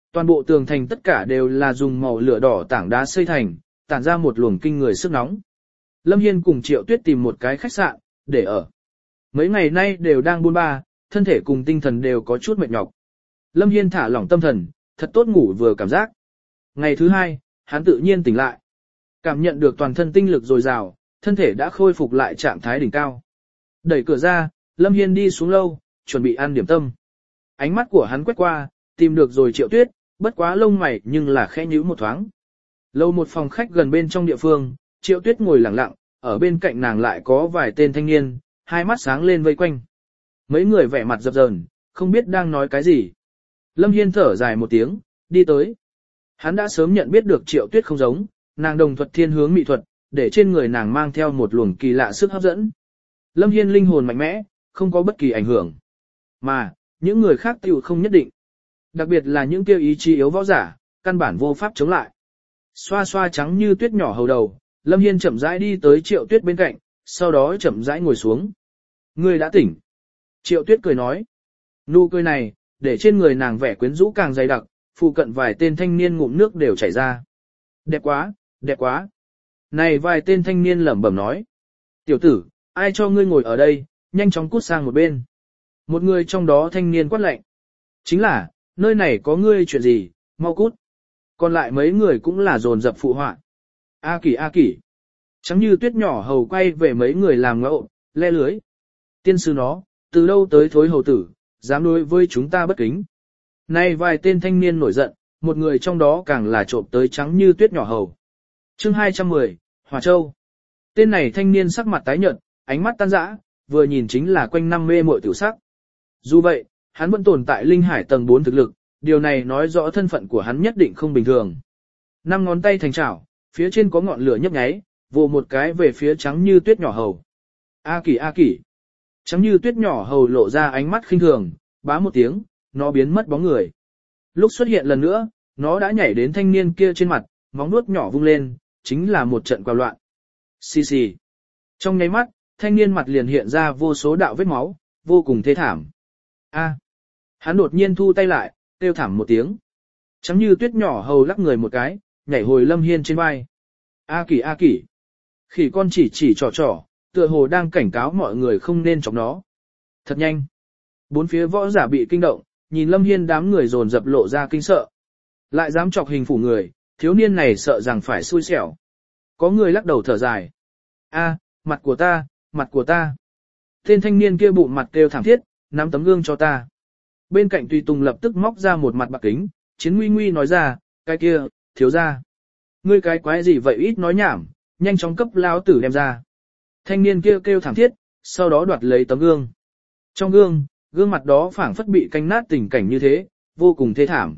Toàn bộ tường thành tất cả đều là dùng màu lửa đỏ tảng đá xây thành, tản ra một luồng kinh người sức nóng. Lâm Hiên cùng Triệu Tuyết tìm một cái khách sạn, để ở. Mấy ngày nay đều đang buôn ba, thân thể cùng tinh thần đều có chút mệt nhọc. Lâm Hiên thả lỏng tâm thần, thật tốt ngủ vừa cảm giác. Ngày thứ hai, hắn tự nhiên tỉnh lại. Cảm nhận được toàn thân tinh lực dồi dào, thân thể đã khôi phục lại trạng thái đỉnh cao. Đẩy cửa ra, Lâm Hiên đi xuống lâu, chuẩn bị ăn điểm tâm. Ánh mắt của hắn quét qua, tìm được rồi Triệu Tuyết, bất quá lông mày nhưng là khẽ nhíu một thoáng. Lâu một phòng khách gần bên trong địa phương, Triệu Tuyết ngồi lặng lặng, ở bên cạnh nàng lại có vài tên thanh niên, hai mắt sáng lên vây quanh. Mấy người vẻ mặt dập dờn, không biết đang nói cái gì. Lâm Hiên thở dài một tiếng, đi tới. Hắn đã sớm nhận biết được Triệu Tuyết không giống, nàng đồng thuật thiên hướng mỹ thuật, để trên người nàng mang theo một luồng kỳ lạ sức hấp dẫn. Lâm Hiên linh hồn mạnh mẽ, không có bất kỳ ảnh hưởng. Mà, những người khác tiểu không nhất định. Đặc biệt là những kêu ý chí yếu võ giả, căn bản vô pháp chống lại. Xoa xoa trắng như tuyết nhỏ hầu đầu, Lâm Hiên chậm rãi đi tới Triệu Tuyết bên cạnh, sau đó chậm rãi ngồi xuống. Ngươi đã tỉnh. Triệu Tuyết cười nói. Nụ cười này, để trên người nàng vẻ quyến rũ càng dày đặc, phụ cận vài tên thanh niên ngụm nước đều chảy ra. Đẹp quá, đẹp quá. Này vài tên thanh niên lẩm bẩm nói. Tiểu tử, ai cho ngươi ngồi ở đây, nhanh chóng cút sang một bên. Một người trong đó thanh niên quát lệnh. Chính là, nơi này có ngươi chuyện gì, mau cút. Còn lại mấy người cũng là dồn dập phụ họa. A Kỷ A Kỷ. Trắng như tuyết nhỏ hầu quay về mấy người làm ngẫu, le lưới. Tiên sư nó, từ đâu tới thối hầu tử, dám đối với chúng ta bất kính. Nay vài tên thanh niên nổi giận, một người trong đó càng là trộm tới trắng như tuyết nhỏ hầu. Chương hai trăm mười, Hòa Châu. Tên này thanh niên sắc mặt tái nhợt, ánh mắt tan rã, vừa nhìn chính là quanh năm mê muội tiểu sắc. Dù vậy, hắn vẫn tồn tại linh hải tầng bốn thực lực, điều này nói rõ thân phận của hắn nhất định không bình thường. Năm ngón tay thành chảo, phía trên có ngọn lửa nhấp nháy, vồ một cái về phía trắng như tuyết nhỏ hầu. A Kỷ A Kỷ. Trắng như tuyết nhỏ hầu lộ ra ánh mắt khinh thường, bá một tiếng, nó biến mất bóng người. Lúc xuất hiện lần nữa, nó đã nhảy đến thanh niên kia trên mặt, móng vuốt nhỏ vung lên, chính là một trận quào loạn. Xì xì. Trong nháy mắt, thanh niên mặt liền hiện ra vô số đạo vết máu, vô cùng thê thảm. A. Hắn đột nhiên thu tay lại, kêu thảm một tiếng. Trắng như tuyết nhỏ hầu lắc người một cái, nhảy hồi Lâm Hiên trên vai. A Kỷ A Kỷ. Khỉ con chỉ chỉ trò trò, tựa hồ đang cảnh cáo mọi người không nên chọc nó. Thật nhanh. Bốn phía võ giả bị kinh động, nhìn Lâm Hiên đám người dồn dập lộ ra kinh sợ. Lại dám chọc hình phủ người, thiếu niên này sợ rằng phải xui xẻo. Có người lắc đầu thở dài. A, mặt của ta, mặt của ta. Tên thanh niên kia bụng mặt kêu thảm thiết, nắm tấm gương cho ta. Bên cạnh Tùy Tùng lập tức móc ra một mặt bạc kính, Chiến Nguy Nguy nói ra, cái kia, thiếu ra. Ngươi cái quái gì vậy ít nói nhảm, nhanh chóng cấp lao tử đem ra. Thanh niên kia kêu thảm thiết, sau đó đoạt lấy tấm gương. Trong gương, gương mặt đó phảng phất bị canh nát tình cảnh như thế, vô cùng thê thảm.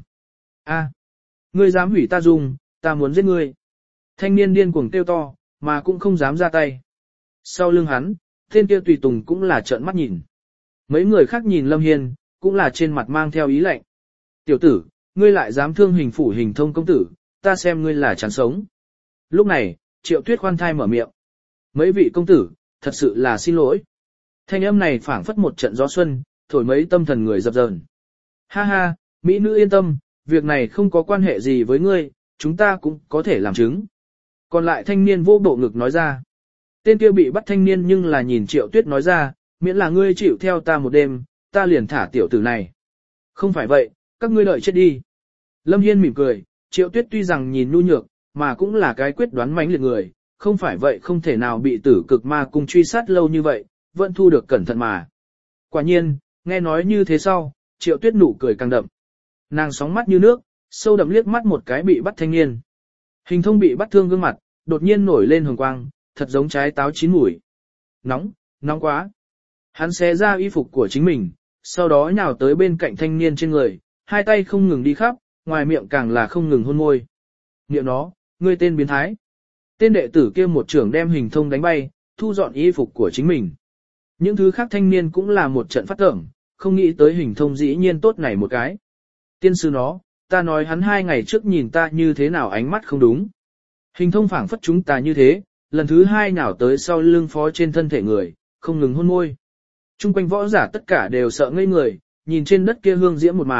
A, ngươi dám hủy ta dung, ta muốn giết ngươi. Thanh niên điên cuồng kêu to, mà cũng không dám ra tay. Sau lưng hắn, tên kia Tùy Tùng cũng là trợn mắt nhìn. Mấy người khác nhìn Lâm Hiên, cũng là trên mặt mang theo ý lệnh. Tiểu tử, ngươi lại dám thương hình phủ hình thông công tử, ta xem ngươi là chán sống. Lúc này, Triệu Tuyết khoan thai mở miệng. Mấy vị công tử, thật sự là xin lỗi. Thanh âm này phảng phất một trận gió xuân, thổi mấy tâm thần người dập dờn. Ha ha, mỹ nữ yên tâm, việc này không có quan hệ gì với ngươi, chúng ta cũng có thể làm chứng. Còn lại thanh niên vô bộ ngực nói ra. Tên kia bị bắt thanh niên nhưng là nhìn Triệu Tuyết nói ra, miễn là ngươi chịu theo ta một đêm, ta liền thả tiểu tử này. Không phải vậy, các ngươi đợi chết đi. Lâm Hiên mỉm cười, Triệu Tuyết tuy rằng nhìn nhu nhược, mà cũng là cái quyết đoán mãnh liệt người, không phải vậy không thể nào bị tử cực ma cung truy sát lâu như vậy, vẫn thu được cẩn thận mà. Quả nhiên, nghe nói như thế sau, Triệu Tuyết nụ cười càng đậm. Nàng sóng mắt như nước, sâu đậm liếc mắt một cái bị bắt thanh niên. Hình thông bị bắt thương gương mặt, đột nhiên nổi lên hồng quang, thật giống trái táo chín mùi. Nóng, nóng quá. Hắn xé ra y phục của chính mình, sau đó nhào tới bên cạnh thanh niên trên người, hai tay không ngừng đi khắp, ngoài miệng càng là không ngừng hôn môi. Niệm nó, ngươi tên biến thái. Tên đệ tử kia một trưởng đem hình thông đánh bay, thu dọn y phục của chính mình. Những thứ khác thanh niên cũng là một trận phát tưởng, không nghĩ tới hình thông dĩ nhiên tốt này một cái. Tiên sư nó, ta nói hắn hai ngày trước nhìn ta như thế nào ánh mắt không đúng. Hình thông phảng phất chúng ta như thế, lần thứ hai nhào tới sau lưng phó trên thân thể người, không ngừng hôn môi. Trung quanh võ giả tất cả đều sợ ngây người, nhìn trên đất kia hương diễm một màn,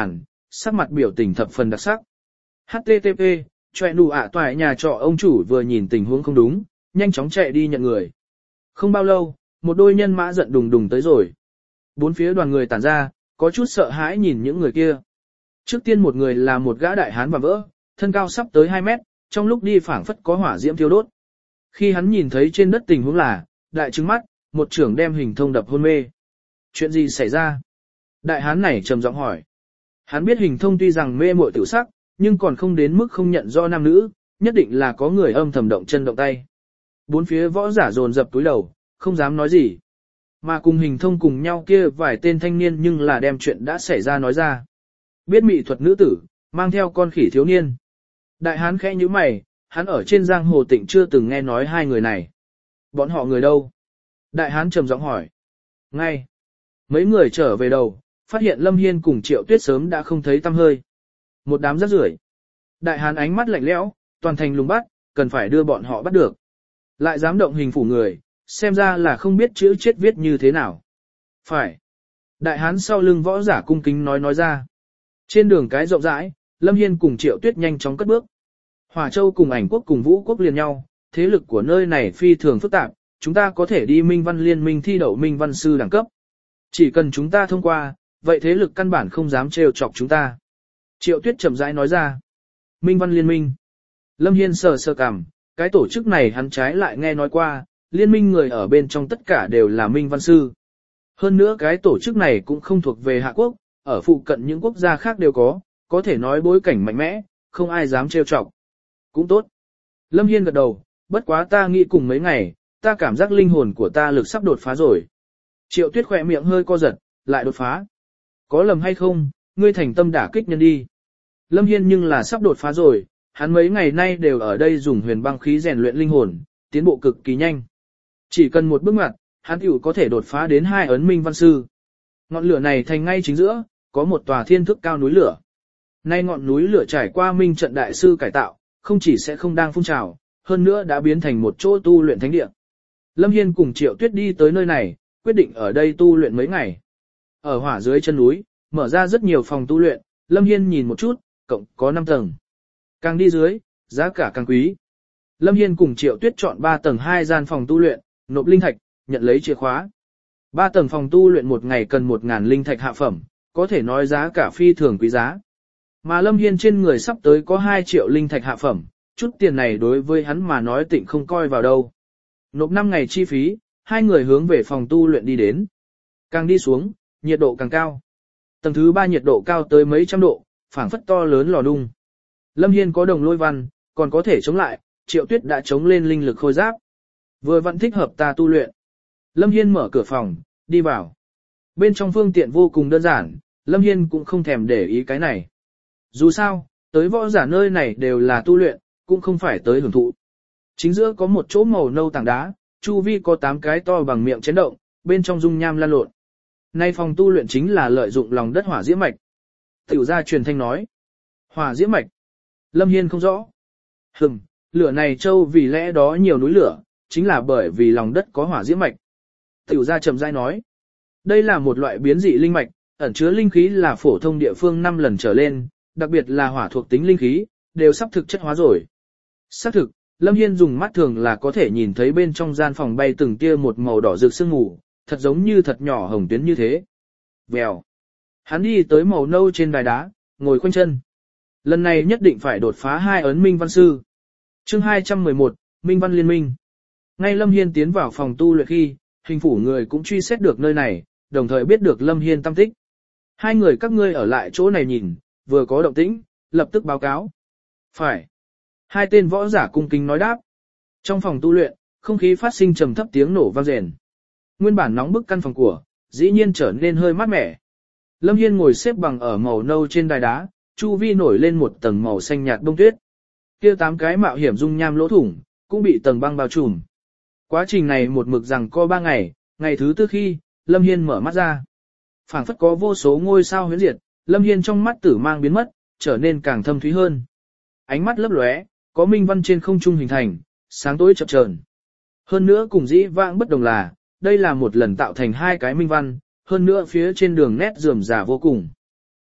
sắc mặt biểu tình thập phần đặc sắc. hát tê tê pê, choẹ nụ ạ toại nhà trọ ông chủ vừa nhìn tình huống không đúng, nhanh chóng chạy đi nhận người. Không bao lâu, một đôi nhân mã giận đùng đùng tới rồi. Bốn phía đoàn người tản ra, có chút sợ hãi nhìn những người kia. Trước tiên một người là một gã đại hán và vỡ, thân cao sắp tới hai mét, trong lúc đi phảng phất có hỏa diễm thiêu đốt. Khi hắn nhìn thấy trên đất tình huống là, đại trừng mắt, một trưởng đem Hình Thông đập hôn mê. Chuyện gì xảy ra? Đại hán này trầm giọng hỏi. Hắn biết Hình Thông tuy rằng mê muội tiểu sắc, nhưng còn không đến mức không nhận do nam nữ, nhất định là có người âm thầm động chân động tay. Bốn phía võ giả dồn dập túi đầu, không dám nói gì. Mà cùng Hình Thông cùng nhau kia vài tên thanh niên nhưng là đem chuyện đã xảy ra nói ra. Biết mỹ thuật nữ tử, mang theo con khỉ thiếu niên. Đại hán khẽ nhíu mày, hắn ở trên giang hồ Tịnh chưa từng nghe nói hai người này. Bọn họ người đâu? Đại hán trầm giọng hỏi. Ngay. Mấy người trở về đầu, phát hiện Lâm Hiên cùng Triệu Tuyết sớm đã không thấy tăm hơi. Một đám rác rưởi. Đại hán ánh mắt lạnh lẽo, toàn thành lùng bắt, cần phải đưa bọn họ bắt được. Lại dám động hình phủ người, xem ra là không biết chữ chết viết như thế nào. Phải. Đại hán sau lưng võ giả cung kính nói nói ra. Trên đường cái rộng rãi, Lâm Hiên cùng Triệu Tuyết nhanh chóng cất bước. Hỏa Châu cùng Ảnh Quốc cùng Vũ Quốc liền nhau, thế lực của nơi này phi thường phức tạp, chúng ta có thể đi Minh Văn Liên minh thi đậu Minh Văn sư đẳng cấp. Chỉ cần chúng ta thông qua, vậy thế lực căn bản không dám trêu chọc chúng ta. Triệu Tuyết chậm rãi nói ra. Minh Văn Liên minh. Lâm Hiên sờ sờ cằm, cái tổ chức này hắn trái lại nghe nói qua, liên minh người ở bên trong tất cả đều là Minh Văn sư. Hơn nữa cái tổ chức này cũng không thuộc về Hạ Quốc, ở phụ cận những quốc gia khác đều có, có thể nói bối cảnh mạnh mẽ, không ai dám trêu chọc. Cũng tốt. Lâm Hiên gật đầu, bất quá ta nghĩ cùng mấy ngày, ta cảm giác linh hồn của ta lực sắp đột phá rồi. Triệu Tuyết khỏe miệng hơi co giật, lại đột phá. Có lầm hay không, ngươi thành tâm đả kích nhân đi. Lâm Hiên nhưng là sắp đột phá rồi, hắn mấy ngày nay đều ở đây dùng huyền băng khí rèn luyện linh hồn, tiến bộ cực kỳ nhanh. Chỉ cần một bước ngoặt, hắn tiểu có thể đột phá đến hai ấn minh văn sư. Ngọn lửa này thành ngay chính giữa, có một tòa thiên thức cao núi lửa. Nay ngọn núi lửa trải qua minh trận đại sư cải tạo, không chỉ sẽ không đang phun trào, hơn nữa đã biến thành một chỗ tu luyện thánh địa. Lâm Hiên cùng Triệu Tuyết đi tới nơi này, quyết định ở đây tu luyện mấy ngày. Ở hỏa dưới chân núi, mở ra rất nhiều phòng tu luyện, Lâm Hiên nhìn một chút, cộng có năm tầng. Càng đi dưới, giá cả càng quý. Lâm Hiên cùng Triệu Tuyết chọn ba tầng hai gian phòng tu luyện, nộp linh thạch, nhận lấy chìa khóa. ba tầng phòng tu luyện một ngày cần một ngàn linh thạch hạ phẩm, có thể nói giá cả phi thường quý giá. Mà Lâm Hiên trên người sắp tới có hai triệu linh thạch hạ phẩm, chút tiền này đối với hắn mà nói Tịnh không coi vào đâu. Nộp năm ngày chi phí, hai người hướng về phòng tu luyện đi đến. Càng đi xuống, nhiệt độ càng cao. Tầng thứ ba nhiệt độ cao tới mấy trăm độ, phảng phất to lớn lò nung. Lâm Hiên có đồng lôi văn, còn có thể chống lại, Triệu Tuyết đã chống lên linh lực khôi giáp. Vừa vẫn thích hợp ta tu luyện. Lâm Hiên mở cửa phòng, đi vào. Bên trong phương tiện vô cùng đơn giản, Lâm Hiên cũng không thèm để ý cái này. Dù sao, tới võ giả nơi này đều là tu luyện, cũng không phải tới hưởng thụ. Chính giữa có một chỗ màu nâu tảng đá, chu vi có tám cái to bằng miệng chấn động, bên trong dung nham lan lộn. Nay phòng tu luyện chính là lợi dụng lòng đất hỏa diễm mạch. Tiểu gia truyền thanh nói. Hỏa diễm mạch. Lâm Hiên không rõ. Hừm, lửa này châu vì lẽ đó nhiều núi lửa, chính là bởi vì lòng đất có hỏa diễm mạch. Tiểu gia trầm rãi nói. Đây là một loại biến dị linh mạch, ẩn chứa linh khí là phổ thông địa phương năm lần trở lên, đặc biệt là hỏa thuộc tính linh khí, đều sắp thực chất hóa rồi. Xác thực, Lâm Hiên dùng mắt thường là có thể nhìn thấy bên trong gian phòng bay từng tia một màu đỏ rực sương mù, thật giống như thật nhỏ hồng tuyến như thế. Vèo. Hắn đi tới màu nâu trên đài đá, ngồi khoanh chân. Lần này nhất định phải đột phá hai ấn minh văn sư. Chương hai trăm mười một, Minh Văn Liên minh. Ngay Lâm Hiên tiến vào phòng tu luyện khi, hình phủ người cũng truy xét được nơi này, đồng thời biết được Lâm Hiên tâm tích. Hai người các ngươi ở lại chỗ này nhìn, vừa có động tĩnh, lập tức báo cáo. Phải. Hai tên võ giả cung kính nói đáp. Trong phòng tu luyện, không khí phát sinh trầm thấp tiếng nổ vang rền. Nguyên bản nóng bức căn phòng của, dĩ nhiên trở nên hơi mát mẻ. Lâm Hiên ngồi xếp bằng ở màu nâu trên đài đá, chu vi nổi lên một tầng màu xanh nhạt bông tuyết. Kia tám cái mạo hiểm dung nham lỗ thủng, cũng bị tầng băng bao trùm. Quá trình này một mực rằng co ba ngày, ngày thứ tư khi, Lâm Hiên mở mắt ra. Phảng phất có vô số ngôi sao huyễn diệt, Lâm Hiên trong mắt tử mang biến mất, trở nên càng thâm thúy hơn. Ánh mắt lấp lóe, có minh văn trên không trung hình thành, sáng tối chập chờn. Hơn nữa cùng dĩ vãng bất đồng là, đây là một lần tạo thành hai cái minh văn, hơn nữa phía trên đường nét rườm rà vô cùng.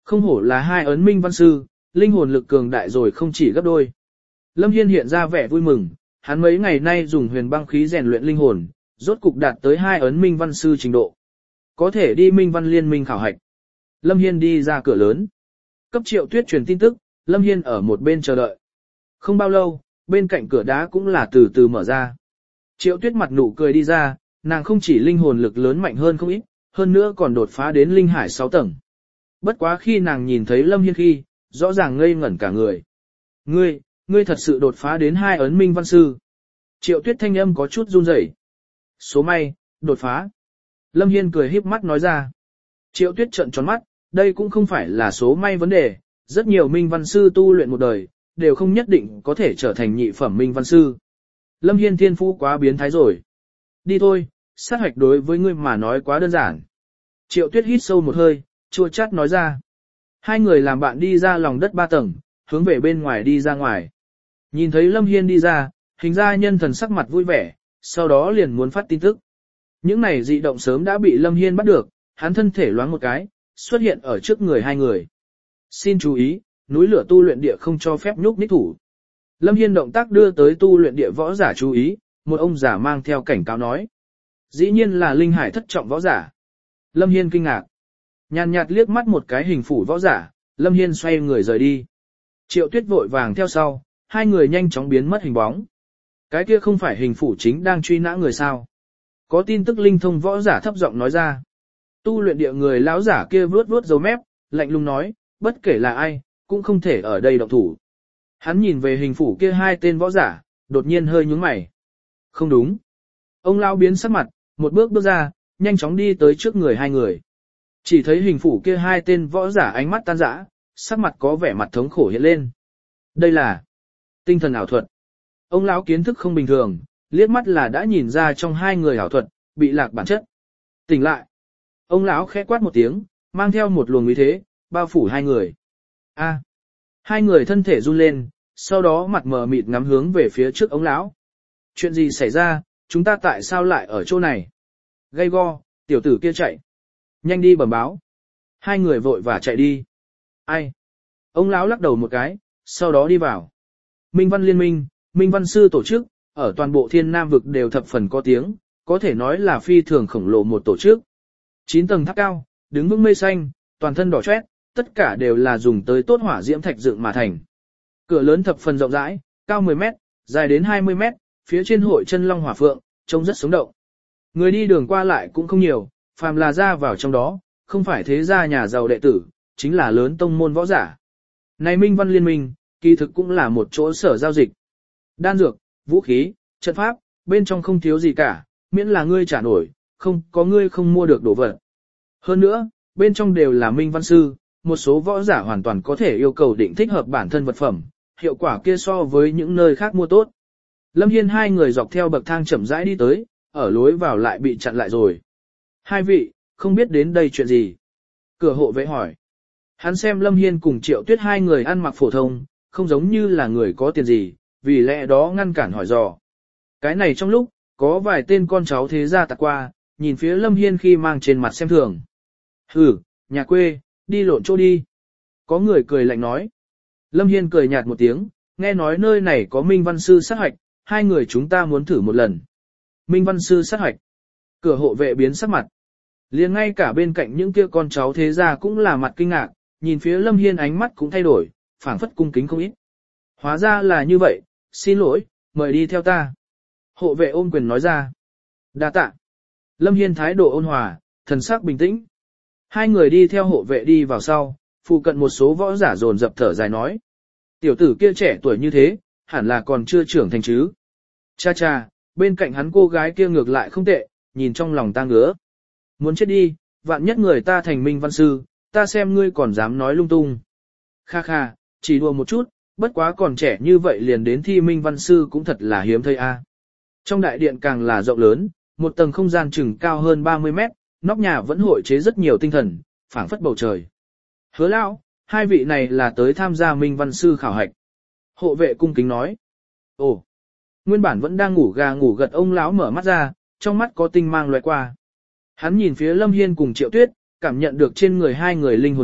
Không hổ là hai ấn minh văn sư, linh hồn lực cường đại rồi không chỉ gấp đôi. Lâm Hiên hiện ra vẻ vui mừng, hắn mấy ngày nay dùng huyền băng khí rèn luyện linh hồn, rốt cục đạt tới hai ấn minh văn sư trình độ. Có thể đi minh văn liên minh khảo hạch. Lâm Hiên đi ra cửa lớn. Cấp Triệu Tuyết truyền tin tức, Lâm Hiên ở một bên chờ đợi. Không bao lâu, bên cạnh cửa đá cũng là từ từ mở ra. Triệu Tuyết mặt nụ cười đi ra, nàng không chỉ linh hồn lực lớn mạnh hơn không ít, hơn nữa còn đột phá đến linh hải sáu tầng. Bất quá khi nàng nhìn thấy Lâm Hiên khi, rõ ràng ngây ngẩn cả người. Ngươi, ngươi thật sự đột phá đến hai ấn minh văn sư. Triệu Tuyết thanh âm có chút run rẩy. Số may, đột phá. Lâm Hiên cười híp mắt nói ra. Triệu Tuyết trợn tròn mắt, đây cũng không phải là số may vấn đề, rất nhiều minh văn sư tu luyện một đời, đều không nhất định có thể trở thành nhị phẩm minh văn sư. Lâm Hiên thiên phú quá biến thái rồi. Đi thôi, sát hạch đối với ngươi mà nói quá đơn giản. Triệu Tuyết hít sâu một hơi, chua chát nói ra. Hai người làm bạn đi ra lòng đất ba tầng, hướng về bên ngoài đi ra ngoài. Nhìn thấy Lâm Hiên đi ra, hình ra nhân thần sắc mặt vui vẻ, sau đó liền muốn phát tin tức. Những này dị động sớm đã bị Lâm Hiên bắt được, hắn thân thể loáng một cái, xuất hiện ở trước người hai người. Xin chú ý, núi lửa tu luyện địa không cho phép nhúc nhích thủ. Lâm Hiên động tác đưa tới tu luyện địa võ giả chú ý, một ông giả mang theo cảnh cáo nói. Dĩ nhiên là linh hải thất trọng võ giả. Lâm Hiên kinh ngạc. Nhàn nhạt liếc mắt một cái hình phủ võ giả, Lâm Hiên xoay người rời đi. Triệu Tuyết vội vàng theo sau, hai người nhanh chóng biến mất hình bóng. Cái kia không phải hình phủ chính đang truy nã người sao. Có tin tức linh thông võ giả thấp giọng nói ra. Tu luyện địa người lão giả kia vuốt vuốt dấu mép, lạnh lùng nói, bất kể là ai, cũng không thể ở đây động thủ. Hắn nhìn về hình phủ kia hai tên võ giả, đột nhiên hơi nhướng mày. Không đúng. Ông lão biến sắc mặt, một bước bước ra, nhanh chóng đi tới trước người hai người. Chỉ thấy hình phủ kia hai tên võ giả ánh mắt tan rã, sắc mặt có vẻ mặt thống khổ hiện lên. Đây là tinh thần ảo thuật. Ông lão kiến thức không bình thường, liếc mắt là đã nhìn ra trong hai người ảo thuật, bị lạc bản chất. Tỉnh lại. Ông lão khẽ quát một tiếng, mang theo một luồng uy thế, bao phủ hai người. A. Hai người thân thể run lên, sau đó mặt mờ mịt ngắm hướng về phía trước ông lão. Chuyện gì xảy ra, chúng ta tại sao lại ở chỗ này? Gay go, tiểu tử kia chạy. Nhanh đi bẩm báo. Hai người vội vã chạy đi. Ai? Ông lão lắc đầu một cái, sau đó đi vào. Minh Văn Liên minh, Minh Văn Sư tổ chức, ở toàn bộ Thiên Nam vực đều thập phần có tiếng, có thể nói là phi thường khổng lồ một tổ chức. Chín tầng tháp cao, đứng vững mây xanh, toàn thân đỏ chót, tất cả đều là dùng tới tốt hỏa diễm thạch dựng mà thành. Cửa lớn thập phần rộng rãi, cao mười mét, dài đến hai mươi mét, phía trên hội chân long hỏa phượng, trông rất sống động. Người đi đường qua lại cũng không nhiều, phàm là ra vào trong đó, không phải thế gia nhà giàu đệ tử, chính là lớn tông môn võ giả. Này Minh Văn Liên minh, kỳ thực cũng là một chỗ sở giao dịch. Đan dược, vũ khí, trận pháp, bên trong không thiếu gì cả, miễn là ngươi trả nổi, không có ngươi không mua được đồ vật. Hơn nữa, bên trong đều là Minh Văn Sư, một số võ giả hoàn toàn có thể yêu cầu định thích hợp bản thân vật phẩm, hiệu quả kia so với những nơi khác mua tốt. Lâm Hiên hai người dọc theo bậc thang chậm rãi đi tới, ở lối vào lại bị chặn lại rồi. Hai vị, không biết đến đây chuyện gì? Cửa hộ vệ hỏi. Hắn xem Lâm Hiên cùng Triệu Tuyết hai người ăn mặc phổ thông, không giống như là người có tiền gì, vì lẽ đó ngăn cản hỏi dò. Cái này trong lúc, có vài tên con cháu thế gia tạt qua, nhìn phía Lâm Hiên khi mang trên mặt xem thường. Hừ, nhà quê, đi lộn chỗ đi. Có người cười lạnh nói. Lâm Hiên cười nhạt một tiếng, nghe nói nơi này có Minh Văn Sư sát hoạch, hai người chúng ta muốn thử một lần. Minh Văn Sư sát hoạch. Cửa hộ vệ biến sắc mặt. Liền ngay cả bên cạnh những kia con cháu thế gia cũng là mặt kinh ngạc, nhìn phía Lâm Hiên ánh mắt cũng thay đổi, phảng phất cung kính không ít. Hóa ra là như vậy, xin lỗi, mời đi theo ta. Hộ vệ ôm quyền nói ra. Đa tạ. Lâm Hiên thái độ ôn hòa, thần sắc bình tĩnh. Hai người đi theo hộ vệ đi vào sau, phụ cận một số võ giả dồn dập thở dài nói. Tiểu tử kia trẻ tuổi như thế, hẳn là còn chưa trưởng thành chứ. Cha cha, bên cạnh hắn cô gái kia ngược lại không tệ, nhìn trong lòng ta ngứa. Muốn chết đi, vạn nhất người ta thành Minh Văn Sư, ta xem ngươi còn dám nói lung tung. Kha kha, chỉ đùa một chút, bất quá còn trẻ như vậy liền đến thi Minh Văn Sư cũng thật là hiếm thấy a. Trong đại điện càng là rộng lớn, một tầng không gian chừng cao hơn ba mươi mét, nóc nhà vẫn hội chế rất nhiều tinh thần, phảng phất bầu trời. Hứa lão, hai vị này là tới tham gia Minh Văn Sư khảo hạch. Hộ vệ cung kính nói. Ồ, nguyên bản vẫn đang ngủ gà ngủ gật ông lão mở mắt ra, trong mắt có tinh mang lóe qua. Hắn nhìn phía Lâm Hiên cùng Triệu Tuyết, cảm nhận được trên người hai người linh hồn lực,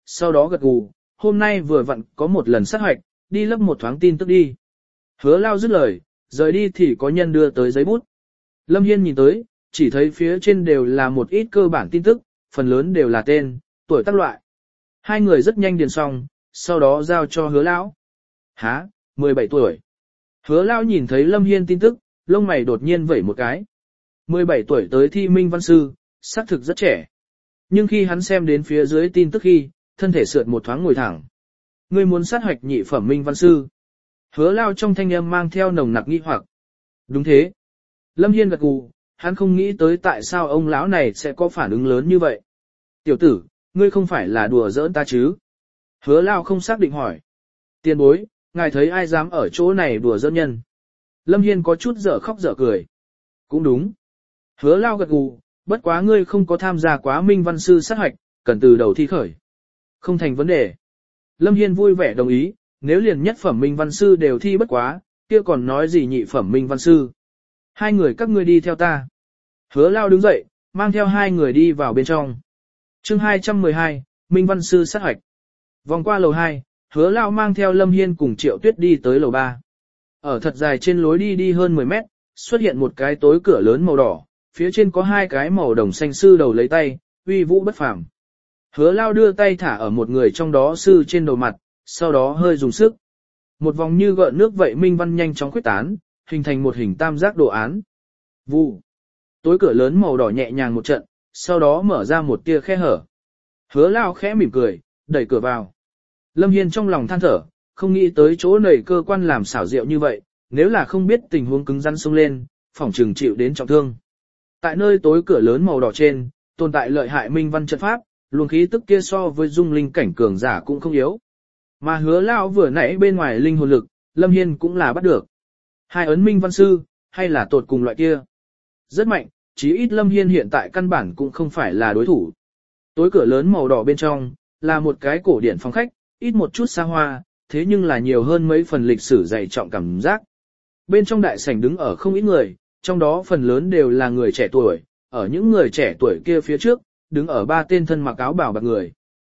sau đó gật gù, hôm nay vừa vặn có một lần sát hoạch, đi lấp một thoáng tin tức đi. Hứa Lao dứt lời, rời đi thì có nhân đưa tới giấy bút. Lâm Hiên nhìn tới, chỉ thấy phía trên đều là một ít cơ bản tin tức, phần lớn đều là tên, tuổi tác loại. Hai người rất nhanh điền xong, sau đó giao cho Hứa Lão. Hả, mười bảy tuổi. Hứa Lão nhìn thấy Lâm Hiên tin tức, lông mày đột nhiên vẩy một cái. mười bảy tuổi tới thi minh văn sư, xác thực rất trẻ. Nhưng khi hắn xem đến phía dưới tin tức khi, thân thể sượt một thoáng ngồi thẳng. Ngươi muốn sát hoạch nhị phẩm minh văn sư. Hứa Lao trong thanh âm mang theo nồng nặc nghi hoặc. Đúng thế. Lâm Hiên gật gù, hắn không nghĩ tới tại sao ông lão này sẽ có phản ứng lớn như vậy. Tiểu tử, ngươi không phải là đùa giỡn ta chứ? Hứa Lao không xác định hỏi. Tiền bối, ngài thấy ai dám ở chỗ này đùa giỡn nhân? Lâm Hiên có chút dở khóc dở cười. Cũng đúng. Hứa Lao gật gù, bất quá ngươi không có tham gia quá minh văn sư sát hoạch, cần từ đầu thi khởi. Không thành vấn đề. Lâm Hiên vui vẻ đồng ý, nếu liền nhất phẩm minh văn sư đều thi bất quá, kia còn nói gì nhị phẩm minh văn sư. Hai người các ngươi đi theo ta. Hứa Lao đứng dậy, mang theo hai người đi vào bên trong. chương hai trăm mười hai, Minh văn sư sát hoạch. Vòng qua lầu hai, Hứa Lao mang theo Lâm Hiên cùng Triệu Tuyết đi tới lầu ba. Ở thật dài trên lối đi đi hơn mười mét, xuất hiện một cái tối cửa lớn màu đỏ, phía trên có hai cái màu đồng xanh sư đầu lấy tay, uy vũ bất phàm. Hứa Lao đưa tay thả ở một người trong đó sư trên đầu mặt, sau đó hơi dùng sức. Một vòng như gợn nước vậy minh văn nhanh chóng khuếch tán, hình thành một hình tam giác đồ án. Vụ. Tối cửa lớn màu đỏ nhẹ nhàng một trận, sau đó mở ra một tia khe hở. Hứa Lao khẽ mỉm cười, đẩy cửa vào. Lâm Hiên trong lòng than thở, không nghĩ tới chỗ này cơ quan làm xảo diệu như vậy, nếu là không biết tình huống cứng rắn xông lên, phỏng trừng chịu đến trọng thương. Tại nơi tối cửa lớn màu đỏ trên, tồn tại lợi hại minh văn trận pháp, luồng khí tức kia so với dung linh cảnh cường giả cũng không yếu. Mà Hứa Lao vừa nãy bên ngoài linh hồn lực, Lâm Hiên cũng là bắt được. Hai ấn minh văn sư, hay là tột cùng loại kia. Rất mạnh, chí ít Lâm Hiên hiện tại căn bản cũng không phải là đối thủ. Tối cửa lớn màu đỏ bên trong, là một cái cổ điển phòng khách, ít một chút xa hoa, thế nhưng là nhiều hơn mấy phần lịch sử dày trọng cảm giác. Bên trong đại sảnh đứng ở không ít người, trong đó phần lớn đều là người trẻ tuổi, ở những người trẻ tuổi kia phía trước, đứng ở ba tên thân mặc áo bảo bạc người.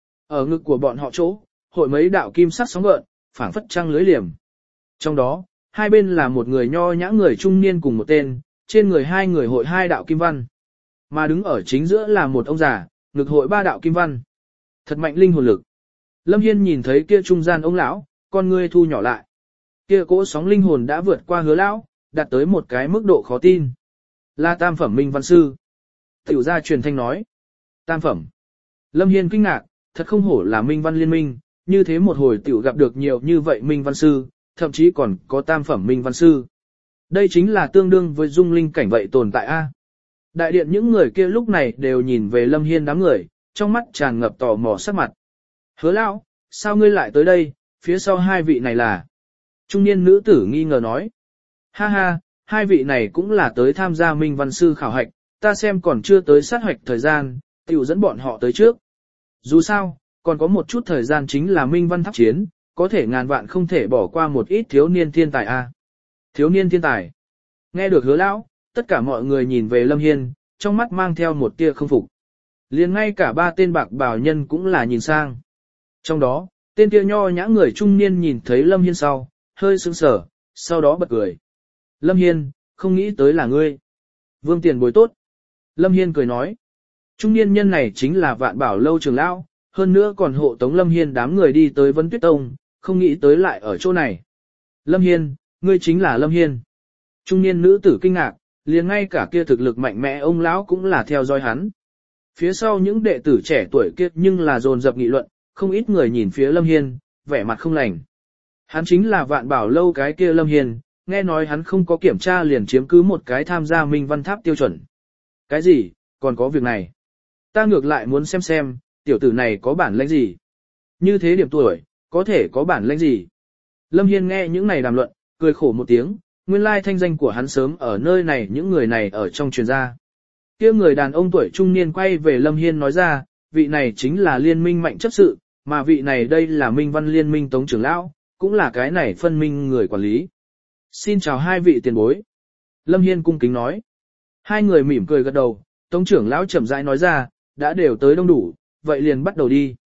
Ở ngực của bọn họ chỗ, hội mấy đạo kim sắc sóng gợn, phảng phất trăng lưới liềm. Trong đó, hai bên là một người nho nhã người trung niên cùng một tên, trên người hai người hội hai đạo kim văn. Mà đứng ở chính giữa là một ông già, ngực hội ba đạo kim văn. Thật mạnh linh hồn lực. Lâm Hiên nhìn thấy kia trung gian ông lão, con ngươi thu nhỏ lại. Kia cỗ sóng linh hồn đã vượt qua Hứa Lão, đạt tới một cái mức độ khó tin. Là tam phẩm minh văn sư. Tiểu gia truyền thanh nói. Tam phẩm. Lâm Hiên kinh ngạc, thật không hổ là minh văn liên minh, như thế một hồi tiểu gặp được nhiều như vậy minh văn sư, thậm chí còn có tam phẩm minh văn sư. Đây chính là tương đương với dung linh cảnh vậy tồn tại a. Đại điện những người kia lúc này đều nhìn về Lâm Hiên đám người, trong mắt tràn ngập tò mò sắc mặt. Hứa Lão, sao ngươi lại tới đây, phía sau hai vị này là... Trung niên nữ tử nghi ngờ nói. Ha ha, hai vị này cũng là tới tham gia minh văn sư khảo hạch, ta xem còn chưa tới sát hoạch thời gian, tiểu dẫn bọn họ tới trước. Dù sao, còn có một chút thời gian chính là minh văn tháp chiến, có thể ngàn vạn không thể bỏ qua một ít thiếu niên thiên tài a. Thiếu niên thiên tài. Nghe được Hứa Lão, tất cả mọi người nhìn về Lâm Hiên, trong mắt mang theo một tia không phục. Liền ngay cả ba tên bạc bào nhân cũng là nhìn sang. Trong đó, tên kia nho nhã người trung niên nhìn thấy Lâm Hiên sau, hơi sững sờ, sau đó bật cười. Lâm Hiên, không nghĩ tới là ngươi. Vương tiền bối tốt. Lâm Hiên cười nói. Trung niên nhân này chính là Vạn Bảo Lâu trưởng lão, hơn nữa còn hộ tống Lâm Hiên đám người đi tới Vân Tuyết Tông, không nghĩ tới lại ở chỗ này. Lâm Hiên, ngươi chính là Lâm Hiên. Trung niên nữ tử kinh ngạc, liền ngay cả kia thực lực mạnh mẽ ông lão cũng là theo dõi hắn. Phía sau những đệ tử trẻ tuổi kia nhưng là dồn dập nghị luận, không ít người nhìn phía Lâm Hiên, vẻ mặt không lành. Hắn chính là Vạn Bảo Lâu cái kia Lâm Hiên, nghe nói hắn không có kiểm tra liền chiếm cứ một cái tham gia minh văn tháp tiêu chuẩn. Cái gì, còn có việc này? Ta ngược lại muốn xem xem, tiểu tử này có bản lĩnh gì? Như thế điểm tuổi, có thể có bản lĩnh gì? Lâm Hiên nghe những này đàm luận, cười khổ một tiếng, nguyên lai thanh danh của hắn sớm ở nơi này những người này ở trong truyền gia. Kia người đàn ông tuổi trung niên quay về Lâm Hiên nói ra, vị này chính là liên minh mạnh chấp sự, mà vị này đây là minh văn liên minh tống trưởng lão, cũng là cái này phân minh người quản lý. Xin chào hai vị tiền bối. Lâm Hiên cung kính nói. Hai người mỉm cười gật đầu, tống trưởng lão chậm rãi nói ra, đã đều tới đông đủ, vậy liền bắt đầu đi.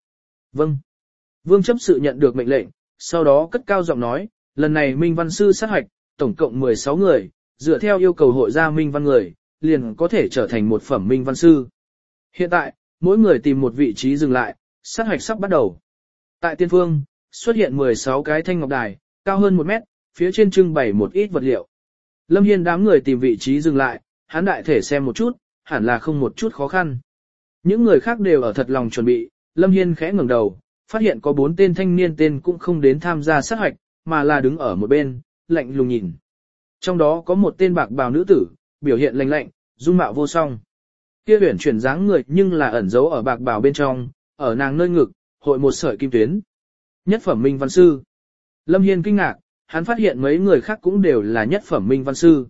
Vâng. Vương chấp sự nhận được mệnh lệnh, sau đó cất cao giọng nói, lần này Minh Văn Sư sát hoạch, tổng cộng mười sáu người, dựa theo yêu cầu hội ra Minh Văn người, liền có thể trở thành một phẩm Minh Văn Sư. Hiện tại, mỗi người tìm một vị trí dừng lại, sát hoạch sắp bắt đầu. Tại tiên phương, xuất hiện mười sáu cái thanh ngọc đài, cao hơn một mét, phía trên trưng bày một ít vật liệu. Lâm Hiên đám người tìm vị trí dừng lại, hắn đại thể xem một chút, hẳn là không một chút khó khăn. Những người khác đều ở thật lòng chuẩn bị, Lâm Hiên khẽ ngẩng đầu, phát hiện có bốn tên thanh niên tên cũng không đến tham gia sát hoạch, mà là đứng ở một bên, lạnh lùng nhìn. Trong đó có một tên bạc bào nữ tử, biểu hiện lạnh lạnh, dung mạo vô song. Kia huyền chuyển dáng người nhưng là ẩn giấu ở bạc bào bên trong, ở nàng nơi ngực, hội một sợi kim tuyến. Nhất phẩm Minh Văn Sư. Lâm Hiên kinh ngạc, hắn phát hiện mấy người khác cũng đều là nhất phẩm Minh Văn Sư.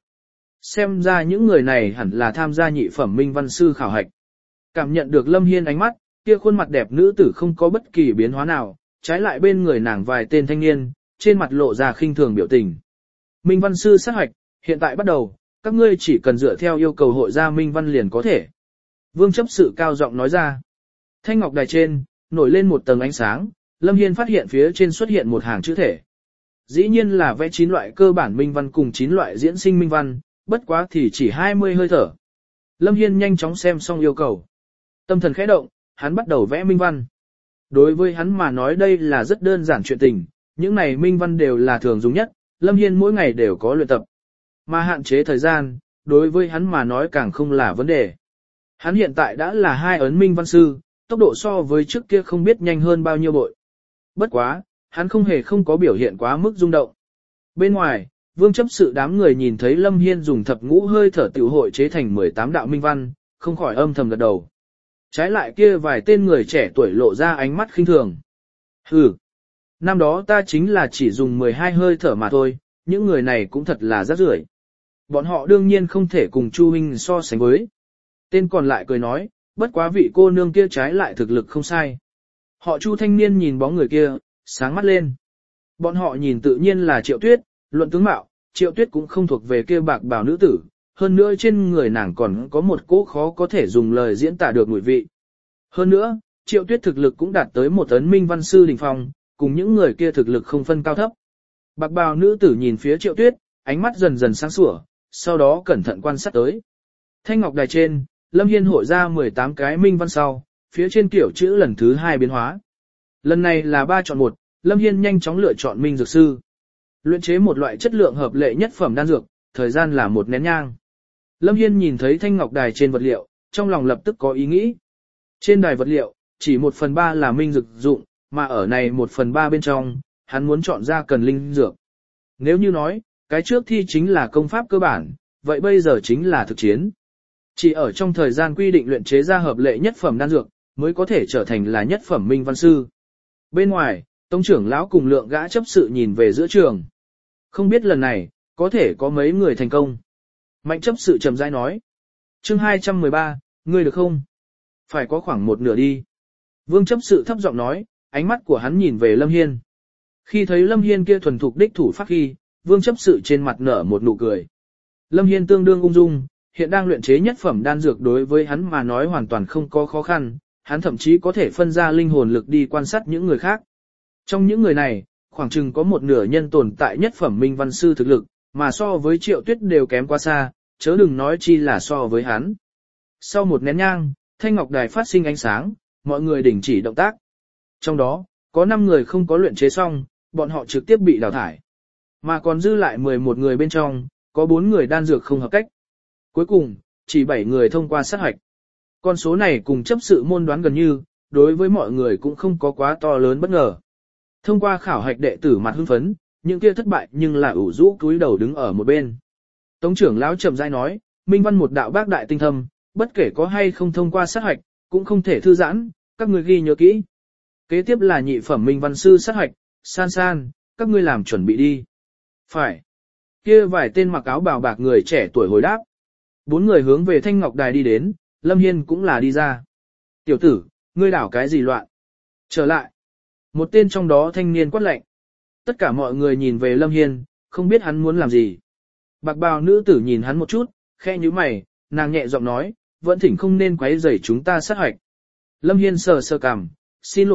Xem ra những người này hẳn là tham gia nhị phẩm Minh Văn Sư khảo hạch. Cảm nhận được Lâm Hiên ánh mắt, kia khuôn mặt đẹp nữ tử không có bất kỳ biến hóa nào, trái lại bên người nàng vài tên thanh niên, trên mặt lộ ra khinh thường biểu tình. Minh Văn Sư sát hoạch, hiện tại bắt đầu, các ngươi chỉ cần dựa theo yêu cầu hội ra Minh Văn liền có thể. Vương chấp sự cao giọng nói ra. Thanh ngọc đài trên, nổi lên một tầng ánh sáng, Lâm Hiên phát hiện phía trên xuất hiện một hàng chữ thể. Dĩ nhiên là vẽ chín loại cơ bản Minh Văn cùng chín loại diễn sinh Minh Văn, bất quá thì chỉ hai mươi hơi thở. Lâm Hiên nhanh chóng xem xong yêu cầu. Tâm thần khẽ động, hắn bắt đầu vẽ Minh Văn. Đối với hắn mà nói đây là rất đơn giản chuyện tình, những này Minh Văn đều là thường dùng nhất, Lâm Hiên mỗi ngày đều có luyện tập. Mà hạn chế thời gian, đối với hắn mà nói càng không là vấn đề. Hắn hiện tại đã là hai ấn Minh Văn Sư, tốc độ so với trước kia không biết nhanh hơn bao nhiêu bội. Bất quá, hắn không hề không có biểu hiện quá mức rung động. Bên ngoài, Vương chấp sự đám người nhìn thấy Lâm Hiên dùng thập ngũ hơi thở tiểu hội chế thành mười tám đạo Minh Văn, không khỏi âm thầm gật đầu. Trái lại kia vài tên người trẻ tuổi lộ ra ánh mắt khinh thường. Hừ, năm đó ta chính là chỉ dùng mười hai hơi thở mà thôi, những người này cũng thật là rác rưởi. Bọn họ đương nhiên không thể cùng Chu huynh so sánh với. Tên còn lại cười nói, bất quá vị cô nương kia trái lại thực lực không sai. Họ Chu thanh niên nhìn bóng người kia, sáng mắt lên. Bọn họ nhìn tự nhiên là Triệu Tuyết, luận tướng mạo, Triệu Tuyết cũng không thuộc về kia bạc bào nữ tử, hơn nữa trên người nàng còn có một cỗ khó có thể dùng lời diễn tả được mùi vị. Hơn nữa, Triệu Tuyết thực lực cũng đạt tới một ấn Minh Văn Sư đỉnh phong, cùng những người kia thực lực không phân cao thấp. Bạc bào nữ tử nhìn phía Triệu Tuyết, ánh mắt dần dần sáng sủa, sau đó cẩn thận quan sát tới. Thanh ngọc đài trên, Lâm Hiên hội ra mười tám cái Minh Văn sau, phía trên kiểu chữ lần thứ hai biến hóa. Lần này là ba chọn một, Lâm Hiên nhanh chóng lựa chọn Minh Dược Sư. Luyện chế một loại chất lượng hợp lệ nhất phẩm đan dược, thời gian là một nén nhang. Lâm Hiên nhìn thấy thanh ngọc đài trên vật liệu, trong lòng lập tức có ý nghĩ. Trên đài vật liệu, chỉ một phần ba là minh dược dụng, mà ở này một phần ba bên trong, hắn muốn chọn ra cần linh dược. Nếu như nói, cái trước thi chính là công pháp cơ bản, vậy bây giờ chính là thực chiến. Chỉ ở trong thời gian quy định luyện chế ra hợp lệ nhất phẩm đan dược, mới có thể trở thành là nhất phẩm Minh Văn Sư. Bên ngoài, Tông trưởng lão cùng lượng gã chấp sự nhìn về giữa trường. Không biết lần này, có thể có mấy người thành công. Mạnh chấp sự trầm rãi nói. Chương hai trăm mười ba, ngươi được không? Phải có khoảng một nửa đi. Vương chấp sự thấp giọng nói, ánh mắt của hắn nhìn về Lâm Hiên. Khi thấy Lâm Hiên kia thuần thục đích thủ pháp khi, Vương chấp sự trên mặt nở một nụ cười. Lâm Hiên tương đương ung dung, hiện đang luyện chế nhất phẩm đan dược đối với hắn mà nói hoàn toàn không có khó khăn, hắn thậm chí có thể phân ra linh hồn lực đi quan sát những người khác. Trong những người này, khoảng chừng có một nửa nhân tồn tại nhất phẩm Minh Văn Sư thực lực, mà so với Triệu Tuyết đều kém quá xa, chớ đừng nói chi là so với hắn. Sau một nén nhang, thanh ngọc đài phát sinh ánh sáng, mọi người đình chỉ động tác. Trong đó, có năm người không có luyện chế xong, bọn họ trực tiếp bị đào thải. Mà còn dư lại mười một người bên trong, có bốn người đan dược không hợp cách. Cuối cùng, chỉ bảy người thông qua sát hoạch. Con số này cùng chấp sự môn đoán gần như, đối với mọi người cũng không có quá to lớn bất ngờ. Thông qua khảo hạch đệ tử mặt hưng phấn, những kia thất bại nhưng là ủ rũ cúi đầu đứng ở một bên. Tống trưởng lão chậm rãi nói, Minh Văn một đạo bác đại tinh thâm, bất kể có hay không thông qua sát hoạch, cũng không thể thư giãn, các ngươi ghi nhớ kỹ. Kế tiếp là nhị phẩm Minh Văn Sư sát hoạch, San San, các ngươi làm chuẩn bị đi. Phải. Kia vài tên mặc áo bào bạc người trẻ tuổi hồi đáp. Bốn người hướng về Thanh Ngọc Đài đi đến, Lâm Hiên cũng là đi ra. Tiểu tử, ngươi đảo cái gì loạn? Trở lại. Một tên trong đó thanh niên quát lệnh. Tất cả mọi người nhìn về Lâm Hiên, không biết hắn muốn làm gì. Bạc bào nữ tử nhìn hắn một chút, khẽ nhíu mày, nàng nhẹ giọng nói, vẫn thỉnh không nên quấy rầy chúng ta sát hoạch. Lâm Hiên sờ sờ cằm, xin lỗi,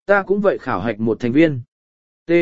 Ta cũng vậy khảo hạch một thành viên. T.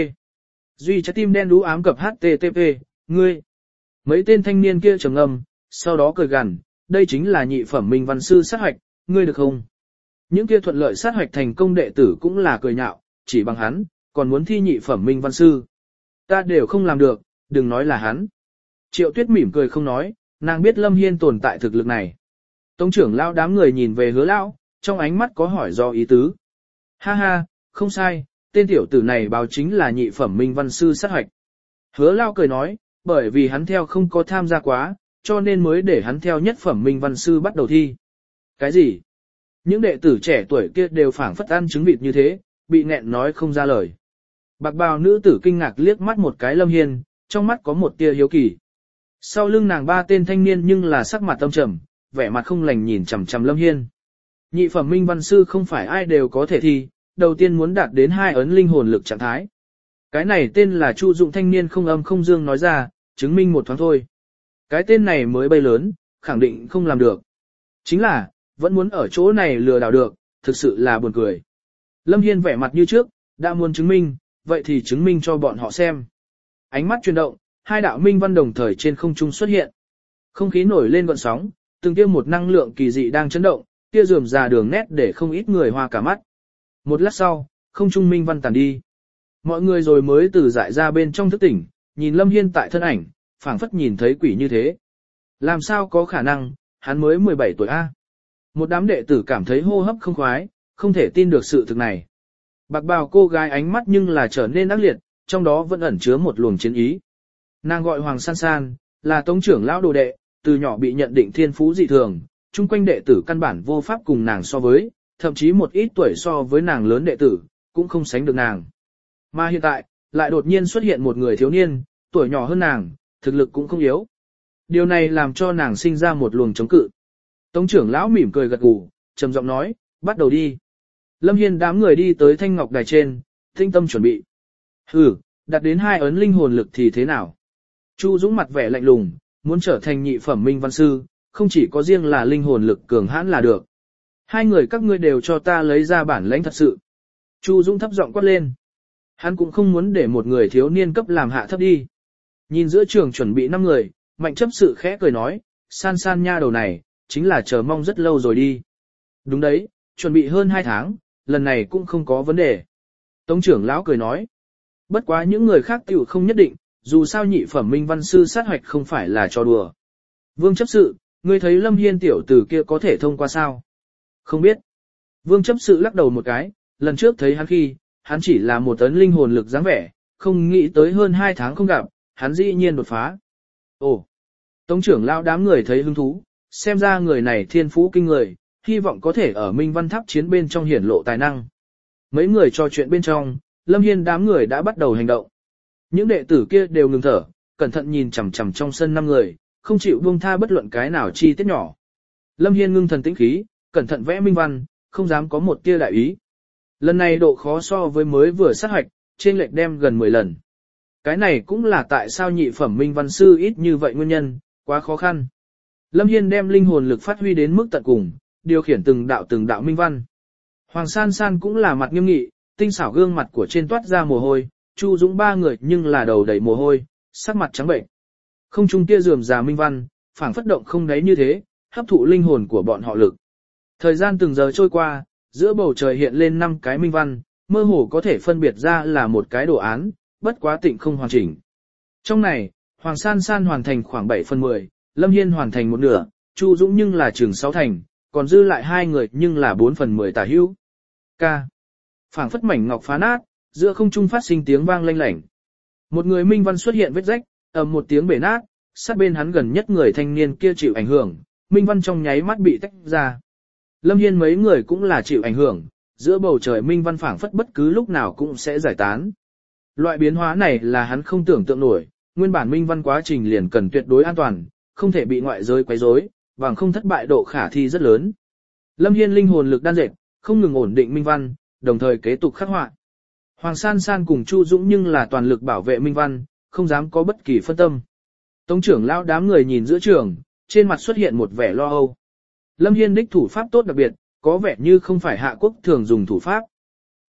Duy trái tim đen đú ám cập hát tê tê pê, ngươi. Mấy tên thanh niên kia trầm ngâm, sau đó cười gằn, đây chính là nhị phẩm minh văn sư sát hoạch, ngươi được không? Những kia thuận lợi sát hoạch thành công đệ tử cũng là cười nhạo, chỉ bằng hắn, còn muốn thi nhị phẩm minh văn sư. Ta đều không làm được, đừng nói là hắn. Triệu Tuyết mỉm cười không nói, nàng biết Lâm Hiên tồn tại thực lực này. Tống trưởng lão đám người nhìn về Hứa lão, trong ánh mắt có hỏi do ý tứ. Ha ha, không sai, tên tiểu tử này báo chính là nhị phẩm minh văn sư sát hoạch. Hứa lão cười nói, bởi vì hắn theo không có tham gia quá, cho nên mới để hắn theo nhất phẩm minh văn sư bắt đầu thi. Cái gì? Những đệ tử trẻ tuổi kia đều phảng phất ăn trứng vịt như thế, bị nghẹn nói không ra lời. Bạc bào nữ tử kinh ngạc liếc mắt một cái Lâm Hiên, trong mắt có một tia hiếu kỳ. Sau lưng nàng ba tên thanh niên nhưng là sắc mặt tâm trầm, vẻ mặt không lành nhìn chằm chằm Lâm Hiên. Nhị phẩm minh văn sư không phải ai đều có thể thi, đầu tiên muốn đạt đến hai ấn linh hồn lực trạng thái. Cái này tên là Chu Dụng thanh niên không âm không dương nói ra, chứng minh một thoáng thôi. Cái tên này mới bay lớn, khẳng định không làm được. Chính là, vẫn muốn ở chỗ này lừa đảo được, thực sự là buồn cười. Lâm Hiên vẻ mặt như trước, đã muốn chứng minh, vậy thì chứng minh cho bọn họ xem. Ánh mắt chuyển động, hai đạo minh văn đồng thời trên không trung xuất hiện. Không khí nổi lên gợn sóng, từng kia một năng lượng kỳ dị đang chấn động, kia rườm rà đường nét để không ít người hoa cả mắt. Một lát sau, không trung minh văn tàn đi. Mọi người rồi mới từ dại ra bên trong thức tỉnh, nhìn Lâm Hiên tại thân ảnh, phảng phất nhìn thấy quỷ như thế. Làm sao có khả năng, hắn mới mười bảy tuổi A. Một đám đệ tử cảm thấy hô hấp không khoái, không thể tin được sự thực này. Bạc bào cô gái ánh mắt nhưng là trở nên ác liệt, trong đó vẫn ẩn chứa một luồng chiến ý. Nàng gọi Hoàng San San, là tống trưởng lão đồ đệ, từ nhỏ bị nhận định thiên phú dị thường, chung quanh đệ tử căn bản vô pháp cùng nàng so với, thậm chí một ít tuổi so với nàng lớn đệ tử, cũng không sánh được nàng. Mà hiện tại, lại đột nhiên xuất hiện một người thiếu niên, tuổi nhỏ hơn nàng, thực lực cũng không yếu. Điều này làm cho nàng sinh ra một luồng chống cự. Tống trưởng lão mỉm cười gật gù, trầm giọng nói, bắt đầu đi. Lâm Hiên đám người đi tới thanh ngọc đài trên, tinh tâm chuẩn bị. Hừ, đạt đến hai ấn linh hồn lực thì thế nào? Chu Dũng mặt vẻ lạnh lùng, muốn trở thành nhị phẩm minh văn sư, không chỉ có riêng là linh hồn lực cường hãn là được. Hai người các ngươi đều cho ta lấy ra bản lãnh thật sự. Chu Dũng thấp giọng quát lên. Hắn cũng không muốn để một người thiếu niên cấp làm hạ thấp đi. Nhìn giữa trường chuẩn bị năm người, Mạnh chấp sự khẽ cười nói, San San nha đầu này, chính là chờ mong rất lâu rồi đi. Đúng đấy, chuẩn bị hơn hai tháng, lần này cũng không có vấn đề. Tống trưởng lão cười nói, bất quá những người khác tiểu không nhất định, dù sao nhị phẩm minh văn sư sát hoạch không phải là trò đùa. Vương chấp sự, ngươi thấy Lâm Hiên tiểu tử kia có thể thông qua sao? Không biết. Vương chấp sự lắc đầu một cái, lần trước thấy hắn khi, hắn chỉ là một tấn linh hồn lực dáng vẻ, không nghĩ tới hơn hai tháng không gặp, hắn dĩ nhiên đột phá. Ồ, tống trưởng lão đám người thấy hứng thú, xem ra người này thiên phú kinh người, hy vọng có thể ở minh văn tháp chiến bên trong hiển lộ tài năng. Mấy người trò chuyện bên trong, Lâm Hiên đám người đã bắt đầu hành động. Những đệ tử kia đều ngừng thở, cẩn thận nhìn chằm chằm trong sân năm người, không chịu buông tha bất luận cái nào chi tiết nhỏ. Lâm Hiên ngưng thần tĩnh khí, cẩn thận vẽ minh văn, không dám có một tia đại ý. Lần này độ khó so với mới vừa sát hoạch, trên lệch đem gần mười lần. Cái này cũng là tại sao nhị phẩm minh văn sư ít như vậy nguyên nhân, quá khó khăn. Lâm Hiên đem linh hồn lực phát huy đến mức tận cùng, điều khiển từng đạo từng đạo minh văn. Hoàng San San cũng là mặt nghiêm nghị, tinh xảo gương mặt của trên toát ra mồ hôi, Chu Dũng ba người nhưng là đầu đầy mồ hôi, sắc mặt trắng bệnh. Không trung kia rườm rà minh văn, phảng phất động không đáy như thế, hấp thụ linh hồn của bọn họ lực. Thời gian từng giờ trôi qua, giữa bầu trời hiện lên năm cái minh văn, mơ hồ có thể phân biệt ra là một cái đồ án, bất quá tịnh không hoàn chỉnh. Trong này, Hoàng San San hoàn thành khoảng bảy phần mười, Lâm Hiên hoàn thành một nửa, Chu Dũng nhưng là chừng sáu thành, còn dư lại hai người nhưng là bốn phần mười tả hữu. Ca. Phảng phất mảnh ngọc phá nát, giữa không trung phát sinh tiếng vang lanh lảnh. Một người minh văn xuất hiện vết rách, ầm một tiếng bể nát, sát bên hắn gần nhất người thanh niên kia chịu ảnh hưởng, minh văn trong nháy mắt bị tách ra. Lâm Hiên mấy người cũng là chịu ảnh hưởng, giữa bầu trời minh văn phảng phất bất cứ lúc nào cũng sẽ giải tán. Loại biến hóa này là hắn không tưởng tượng nổi, nguyên bản minh văn quá trình liền cần tuyệt đối an toàn, không thể bị ngoại giới quấy rối, bằng không thất bại độ khả thi rất lớn. Lâm Hiên linh hồn lực đan dệt, không ngừng ổn định minh văn, đồng thời kế tục khắc họa. Hoàng San San cùng Chu Dũng nhưng là toàn lực bảo vệ minh văn, không dám có bất kỳ phân tâm. Tống trưởng lão đám người nhìn giữa trường, trên mặt xuất hiện một vẻ lo âu. Lâm Hiên đích thủ pháp tốt đặc biệt, có vẻ như không phải hạ quốc thường dùng thủ pháp.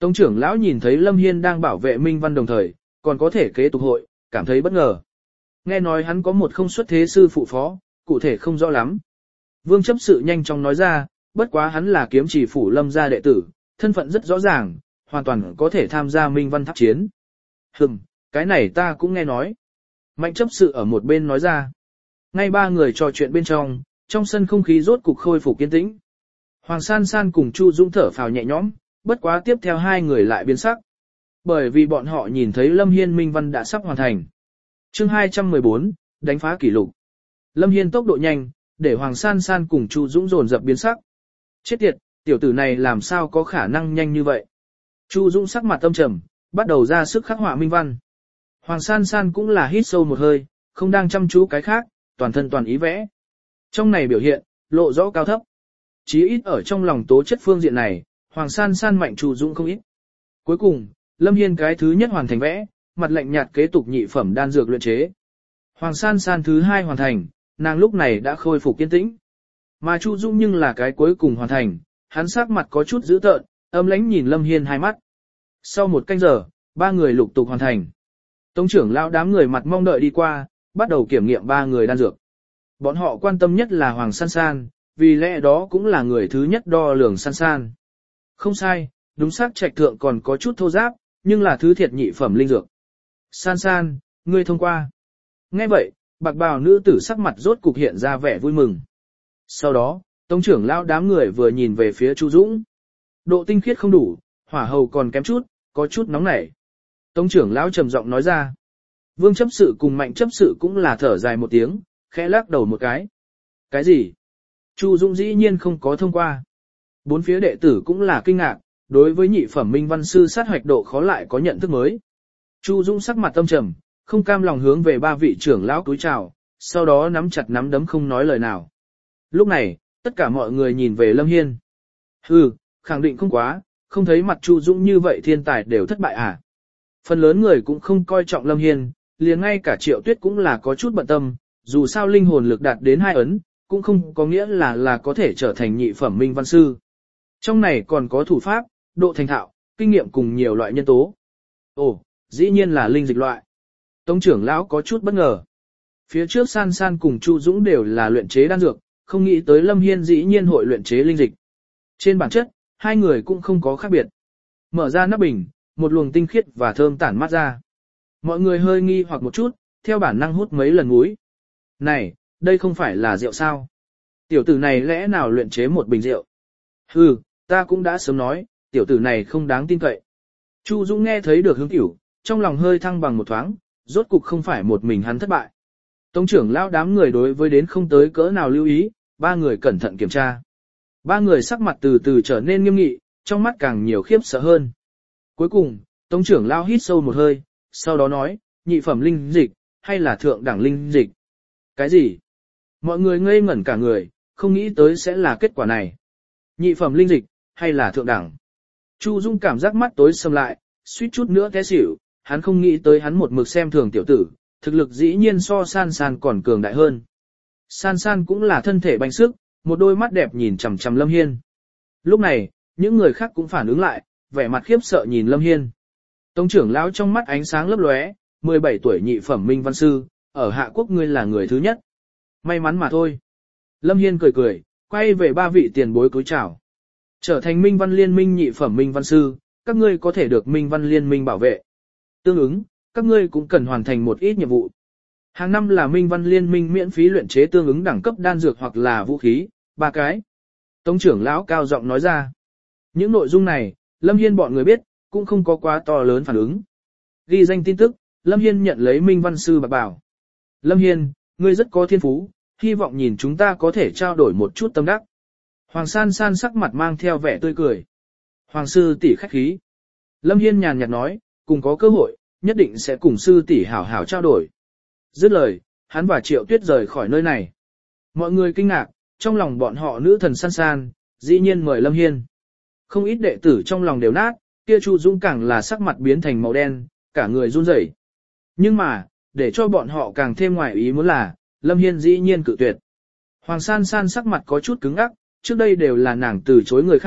Tống trưởng lão nhìn thấy Lâm Hiên đang bảo vệ Minh Văn đồng thời, còn có thể kế tục hội, cảm thấy bất ngờ. Nghe nói hắn có một không xuất thế sư phụ phó, cụ thể không rõ lắm. Vương chấp sự nhanh chóng nói ra, bất quá hắn là kiếm chỉ phủ Lâm gia đệ tử, thân phận rất rõ ràng, hoàn toàn có thể tham gia Minh Văn tháp chiến. Hừm, cái này ta cũng nghe nói. Mạnh chấp sự ở một bên nói ra. Ngay ba người trò chuyện bên trong, trong sân không khí rốt cục khôi phục kiên tĩnh. Hoàng San San cùng Chu Dũng thở phào nhẹ nhõm, bất quá tiếp theo hai người lại biến sắc. Bởi vì bọn họ nhìn thấy Lâm Hiên Minh Văn đã sắp hoàn thành. Chương hai trăm mười bốn, đánh phá kỷ lục. Lâm Hiên tốc độ nhanh, để Hoàng San San cùng Chu Dũng dồn dập biến sắc. Chết tiệt, tiểu tử này làm sao có khả năng nhanh như vậy? Chu Dũng sắc mặt âm trầm, bắt đầu ra sức khắc họa Minh Văn. Hoàng San San cũng là hít sâu một hơi, không đang chăm chú cái khác, toàn thân toàn ý vẽ. Trong này biểu hiện, lộ rõ cao thấp. Chí ít ở trong lòng tố chất phương diện này, Hoàng San San mạnh Chu Dũng không ít. Cuối cùng, Lâm Hiên cái thứ nhất hoàn thành vẽ, mặt lạnh nhạt kế tục nhị phẩm đan dược luyện chế. Hoàng San San thứ hai hoàn thành, nàng lúc này đã khôi phục kiên tĩnh. Mà Chu Dũng nhưng là cái cuối cùng hoàn thành, hắn sắc mặt có chút dữ tợn, âm lãnh nhìn Lâm Hiên hai mắt. Sau một canh giờ, ba người lục tục hoàn thành. Tống trưởng lão đám người mặt mong đợi đi qua, bắt đầu kiểm nghiệm ba người đan dược. Bọn họ quan tâm nhất là Hoàng San San, vì lẽ đó cũng là người thứ nhất đo lường San San. Không sai, đúng xác trạch thượng còn có chút thô giáp, nhưng là thứ thiệt nhị phẩm linh dược. San San, ngươi thông qua. Nghe vậy, bạc bào nữ tử sắc mặt rốt cục hiện ra vẻ vui mừng. Sau đó, tống trưởng lão đám người vừa nhìn về phía Chu Dũng. Độ tinh khiết không đủ, hỏa hầu còn kém chút, có chút nóng nảy. Tống trưởng lão trầm giọng nói ra. Vương chấp sự cùng mạnh chấp sự cũng là thở dài một tiếng, khẽ lắc đầu một cái. Cái gì? Chu Dũng dĩ nhiên không có thông qua. Bốn phía đệ tử cũng là kinh ngạc, đối với nhị phẩm minh văn sư sát hoạch độ khó lại có nhận thức mới. Chu Dũng sắc mặt tâm trầm, không cam lòng hướng về ba vị trưởng lão cúi chào, sau đó nắm chặt nắm đấm không nói lời nào. Lúc này, tất cả mọi người nhìn về Lâm Hiên. Hừ, khẳng định không quá, không thấy mặt Chu Dũng như vậy thiên tài đều thất bại à. Phần lớn người cũng không coi trọng Lâm Hiên, liền ngay cả Triệu Tuyết cũng là có chút bận tâm, dù sao linh hồn lực đạt đến hai ấn, cũng không có nghĩa là là có thể trở thành nhị phẩm minh văn sư. Trong này còn có thủ pháp, độ thành thạo, kinh nghiệm cùng nhiều loại nhân tố. Ồ, dĩ nhiên là linh dịch loại. Tống trưởng lão có chút bất ngờ. Phía trước San San cùng Chu Dũng đều là luyện chế đan dược, không nghĩ tới Lâm Hiên dĩ nhiên hội luyện chế linh dịch. Trên bản chất, hai người cũng không có khác biệt. Mở ra nắp bình, một luồng tinh khiết và thơm tản mát ra. Mọi người hơi nghi hoặc một chút, theo bản năng hút mấy lần muối. Này, đây không phải là rượu sao? Tiểu tử này lẽ nào luyện chế một bình rượu? Hừ, ta cũng đã sớm nói, tiểu tử này không đáng tin cậy. Chu Dũng nghe thấy được hướng tiểu, trong lòng hơi thăng bằng một thoáng, rốt cục không phải một mình hắn thất bại. Tống trưởng lão đám người đối với đến không tới cỡ nào lưu ý, ba người cẩn thận kiểm tra. Ba người sắc mặt từ từ trở nên nghiêm nghị, trong mắt càng nhiều khiếp sợ hơn. Cuối cùng, Tống trưởng lão hít sâu một hơi, sau đó nói, nhị phẩm linh dịch, hay là thượng đẳng linh dịch? Cái gì? Mọi người ngây ngẩn cả người, không nghĩ tới sẽ là kết quả này. Nhị phẩm linh dịch, hay là thượng đẳng? Chu Dung cảm giác mắt tối sầm lại, suýt chút nữa té xỉu, hắn không nghĩ tới hắn một mực xem thường tiểu tử, thực lực dĩ nhiên so San San còn cường đại hơn. San San cũng là thân thể bành sức, một đôi mắt đẹp nhìn chằm chằm Lâm Hiên. Lúc này, những người khác cũng phản ứng lại, vẻ mặt khiếp sợ nhìn Lâm Hiên. Tống trưởng lão trong mắt ánh sáng lấp lóe, mười bảy tuổi nhị phẩm minh văn sư, ở Hạ Quốc ngươi là người thứ nhất. May mắn mà thôi. Lâm Hiên cười cười, quay về ba vị tiền bối cúi chào. Trở thành minh văn liên minh nhị phẩm minh văn sư, các ngươi có thể được minh văn liên minh bảo vệ. Tương ứng, các ngươi cũng cần hoàn thành một ít nhiệm vụ. Hàng năm là minh văn liên minh miễn phí luyện chế tương ứng đẳng cấp đan dược hoặc là vũ khí, ba cái. Tống trưởng lão cao giọng nói ra. Những nội dung này, Lâm Hiên bọn người biết, cũng không có quá to lớn phản ứng. Ghi danh tin tức, Lâm Hiên nhận lấy minh văn sư bạc bảo. Lâm Hiên, ngươi rất có thiên phú, hy vọng nhìn chúng ta có thể trao đổi một chút tâm đắc. Hoàng San San sắc mặt mang theo vẻ tươi cười. Hoàng sư tỷ khách khí. Lâm Hiên nhàn nhạt nói, cùng có cơ hội, nhất định sẽ cùng sư tỷ hảo hảo trao đổi. Dứt lời, hắn và Triệu Tuyết rời khỏi nơi này. Mọi người kinh ngạc, trong lòng bọn họ nữ thần San San, dĩ nhiên mời Lâm Hiên. Không ít đệ tử trong lòng đều nát, kia Chu Dũng càng là sắc mặt biến thành màu đen, cả người run rẩy. Nhưng mà, để cho bọn họ càng thêm ngoài ý muốn là, Lâm Hiên dĩ nhiên cự tuyệt. Hoàng San San sắc mặt có chút cứng ngắc, trước đây đều là nàng từ chối người khác,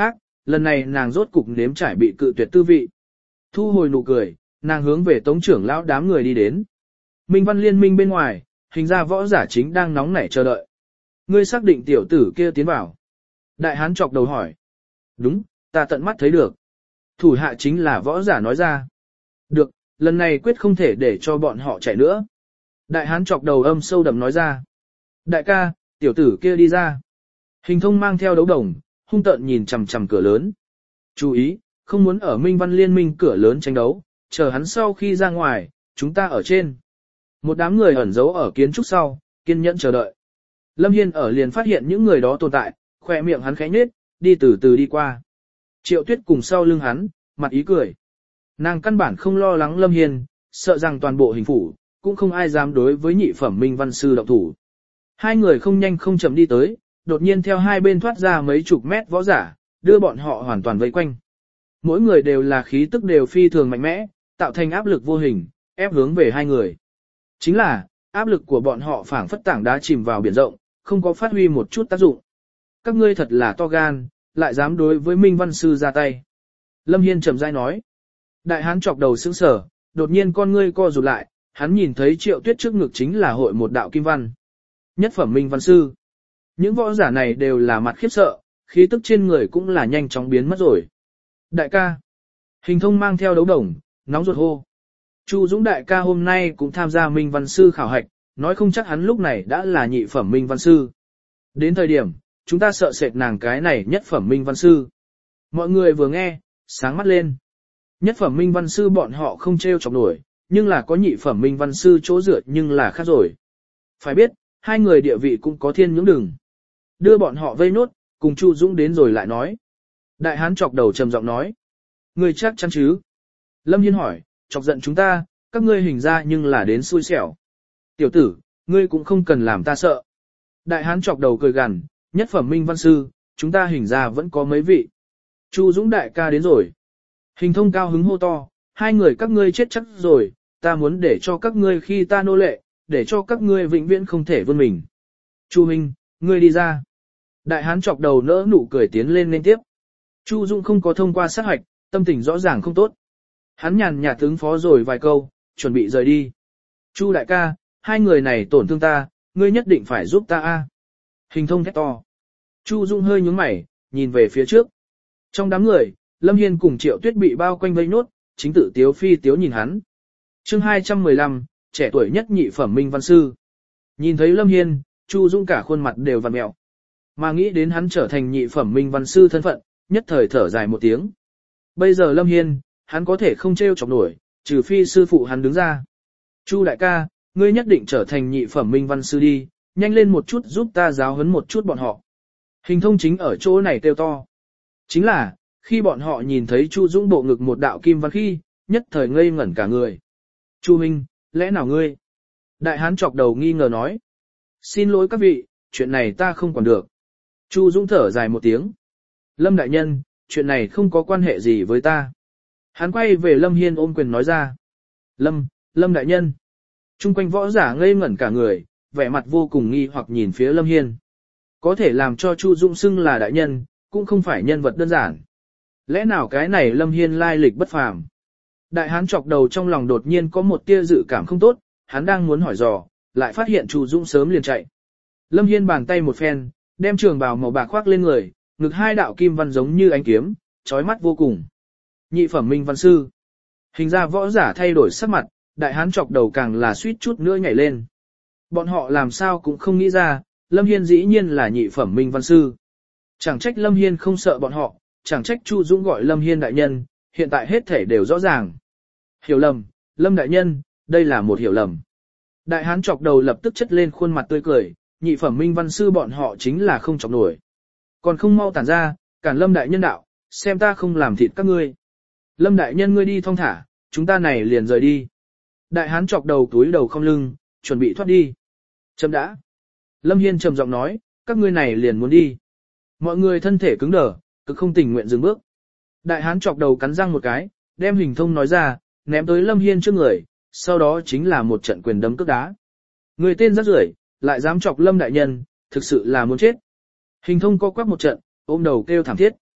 lần này nàng rốt cục nếm trải bị cự tuyệt tư vị. Thu hồi nụ cười, nàng hướng về tống trưởng lão đám người đi đến. Minh Văn Liên minh bên ngoài, hình ra võ giả chính đang nóng nảy chờ đợi. Ngươi xác định tiểu tử kia tiến vào. Đại hán chọc đầu hỏi. Đúng, ta tận mắt thấy được. Thủ hạ chính là võ giả nói ra. Được, lần này quyết không thể để cho bọn họ chạy nữa. Đại hán chọc đầu âm sâu đậm nói ra. Đại ca, tiểu tử kia đi ra. Hình thông mang theo đấu đồng, hung tợn nhìn chằm chằm cửa lớn. Chú ý, không muốn ở Minh Văn Liên minh cửa lớn tranh đấu, chờ hắn sau khi ra ngoài, chúng ta ở trên. Một đám người ẩn giấu ở kiến trúc sau, kiên nhẫn chờ đợi. Lâm Hiên ở liền phát hiện những người đó tồn tại, khỏe miệng hắn khẽ nhếch, đi từ từ đi qua. Triệu Tuyết cùng sau lưng hắn, mặt ý cười. Nàng căn bản không lo lắng Lâm Hiên, sợ rằng toàn bộ hình phủ, cũng không ai dám đối với nhị phẩm Minh Văn Sư động thủ. Hai người không nhanh không chậm đi tới, đột nhiên theo hai bên thoát ra mấy chục mét võ giả, đưa bọn họ hoàn toàn vây quanh. Mỗi người đều là khí tức đều phi thường mạnh mẽ, tạo thành áp lực vô hình, ép hướng về hai người. Chính là, áp lực của bọn họ phảng phất tảng đá chìm vào biển rộng, không có phát huy một chút tác dụng. Các ngươi thật là to gan, lại dám đối với Minh Văn Sư ra tay. Lâm Hiên trầm rãi nói. Đại hán chọc đầu sững sờ, đột nhiên con ngươi co rụt lại, hắn nhìn thấy Triệu Tuyết trước ngực chính là hội một đạo kim văn. Nhất phẩm Minh Văn Sư. Những võ giả này đều là mặt khiếp sợ, khí tức trên người cũng là nhanh chóng biến mất rồi. Đại ca. Hình thông mang theo đấu đồng, nóng ruột hô. Chu Dũng đại ca hôm nay cũng tham gia Minh Văn Sư khảo hạch, nói không chắc hắn lúc này đã là nhị phẩm Minh Văn Sư. Đến thời điểm, chúng ta sợ sệt nàng cái này nhất phẩm Minh Văn Sư. Mọi người vừa nghe, sáng mắt lên. Nhất phẩm Minh Văn Sư bọn họ không trêu chọc nổi, nhưng là có nhị phẩm Minh Văn Sư chỗ dựa nhưng là khác rồi. Phải biết, hai người địa vị cũng có thiên nhưỡng đừng. Đưa bọn họ vây nốt, cùng Chu Dũng đến rồi lại nói. Đại hán chọc đầu trầm giọng nói. Ngươi chắc chắn chứ? Lâm Hiên hỏi, chọc giận chúng ta, các ngươi hình ra nhưng là đến xui xẻo. Tiểu tử, ngươi cũng không cần làm ta sợ. Đại hán chọc đầu cười gằn, nhất phẩm Minh Văn Sư, chúng ta hình ra vẫn có mấy vị. Chu Dũng đại ca đến rồi. Hình thông cao hứng hô to, hai người các ngươi chết chắc rồi, ta muốn để cho các ngươi khi ta nô lệ, để cho các ngươi vĩnh viễn không thể vươn mình. Chu Minh, ngươi đi ra. Đại hán chọc đầu nỡ nụ cười tiến lên liên tiếp. Chu Dũng không có thông qua sát hạch, tâm tình rõ ràng không tốt. Hắn nhàn nhạt ứng phó rồi vài câu, chuẩn bị rời đi. Chu đại ca, hai người này tổn thương ta, ngươi nhất định phải giúp ta a. Hình thông thét to. Chu Dũng hơi nhướng mày, nhìn về phía trước. Trong đám người, Lâm Hiên cùng Triệu Tuyết bị bao quanh vây nốt, chính tự tiếu phi tiếu nhìn hắn. Chương hai trăm mười lăm, trẻ tuổi nhất nhị phẩm Minh Văn Sư. Nhìn thấy Lâm Hiên, Chu Dũng cả khuôn mặt đều vặn mẹo. Mà nghĩ đến hắn trở thành nhị phẩm Minh Văn Sư thân phận, nhất thời thở dài một tiếng. Bây giờ Lâm Hiên, hắn có thể không trêu chọc nổi, trừ phi sư phụ hắn đứng ra. Chu đại ca, ngươi nhất định trở thành nhị phẩm Minh Văn Sư đi, nhanh lên một chút giúp ta giáo huấn một chút bọn họ. Hình thông chính ở chỗ này kêu to. Chính là, khi bọn họ nhìn thấy Chu Dũng bộ ngực một đạo kim văn khi, nhất thời ngây ngẩn cả người. Chu Minh, lẽ nào ngươi? Đại hán chọc đầu nghi ngờ nói. Xin lỗi các vị, chuyện này ta không quản được. Chu Dũng thở dài một tiếng. Lâm đại nhân, chuyện này không có quan hệ gì với ta. Hắn quay về Lâm Hiên ôm quyền nói ra. Lâm, Lâm đại nhân. Trung quanh võ giả ngây ngẩn cả người, vẻ mặt vô cùng nghi hoặc nhìn phía Lâm Hiên. Có thể làm cho Chu Dũng xưng là đại nhân, cũng không phải nhân vật đơn giản. Lẽ nào cái này Lâm Hiên lai lịch bất phàm? Đại hán chọc đầu trong lòng đột nhiên có một tia dự cảm không tốt, hắn đang muốn hỏi dò, lại phát hiện Chu Dũng sớm liền chạy. Lâm Hiên bàn tay một phen, đem trường bào màu bạc khoác lên người, ngực hai đạo kim văn giống như ánh kiếm, chói mắt vô cùng. Nhị phẩm Minh Văn Sư. Hình ra võ giả thay đổi sắc mặt, đại hán chọc đầu càng là suýt chút nữa nhảy lên. Bọn họ làm sao cũng không nghĩ ra, Lâm Hiên dĩ nhiên là nhị phẩm Minh Văn Sư. Chẳng trách Lâm Hiên không sợ bọn họ, chẳng trách Chu Dũng gọi Lâm Hiên đại nhân, hiện tại hết thể đều rõ ràng. Hiểu lầm, Lâm đại nhân, đây là một hiểu lầm. Đại hán chọc đầu lập tức chất lên khuôn mặt tươi cười, nhị phẩm Minh Văn Sư bọn họ chính là không chọc nổi. Còn không mau tản ra, cản Lâm đại nhân đạo, xem ta không làm thịt các ngươi. Lâm đại nhân ngươi đi thong thả, chúng ta này liền rời đi. Đại hán chọc đầu túi đầu không lưng, chuẩn bị thoát đi. Chấm đã. Lâm Hiên trầm giọng nói, các ngươi này liền muốn đi. Mọi người thân thể cứng đờ, cực không tình nguyện dừng bước. Đại hán chọc đầu cắn răng một cái, đem hình thông nói ra, ném tới Lâm Hiên trước người, sau đó chính là một trận quyền đấm cước đá. Người tên rác rưởi, lại dám chọc Lâm đại nhân, thực sự là muốn chết. Hình thông co quắp một trận, ôm đầu kêu thảm thiết.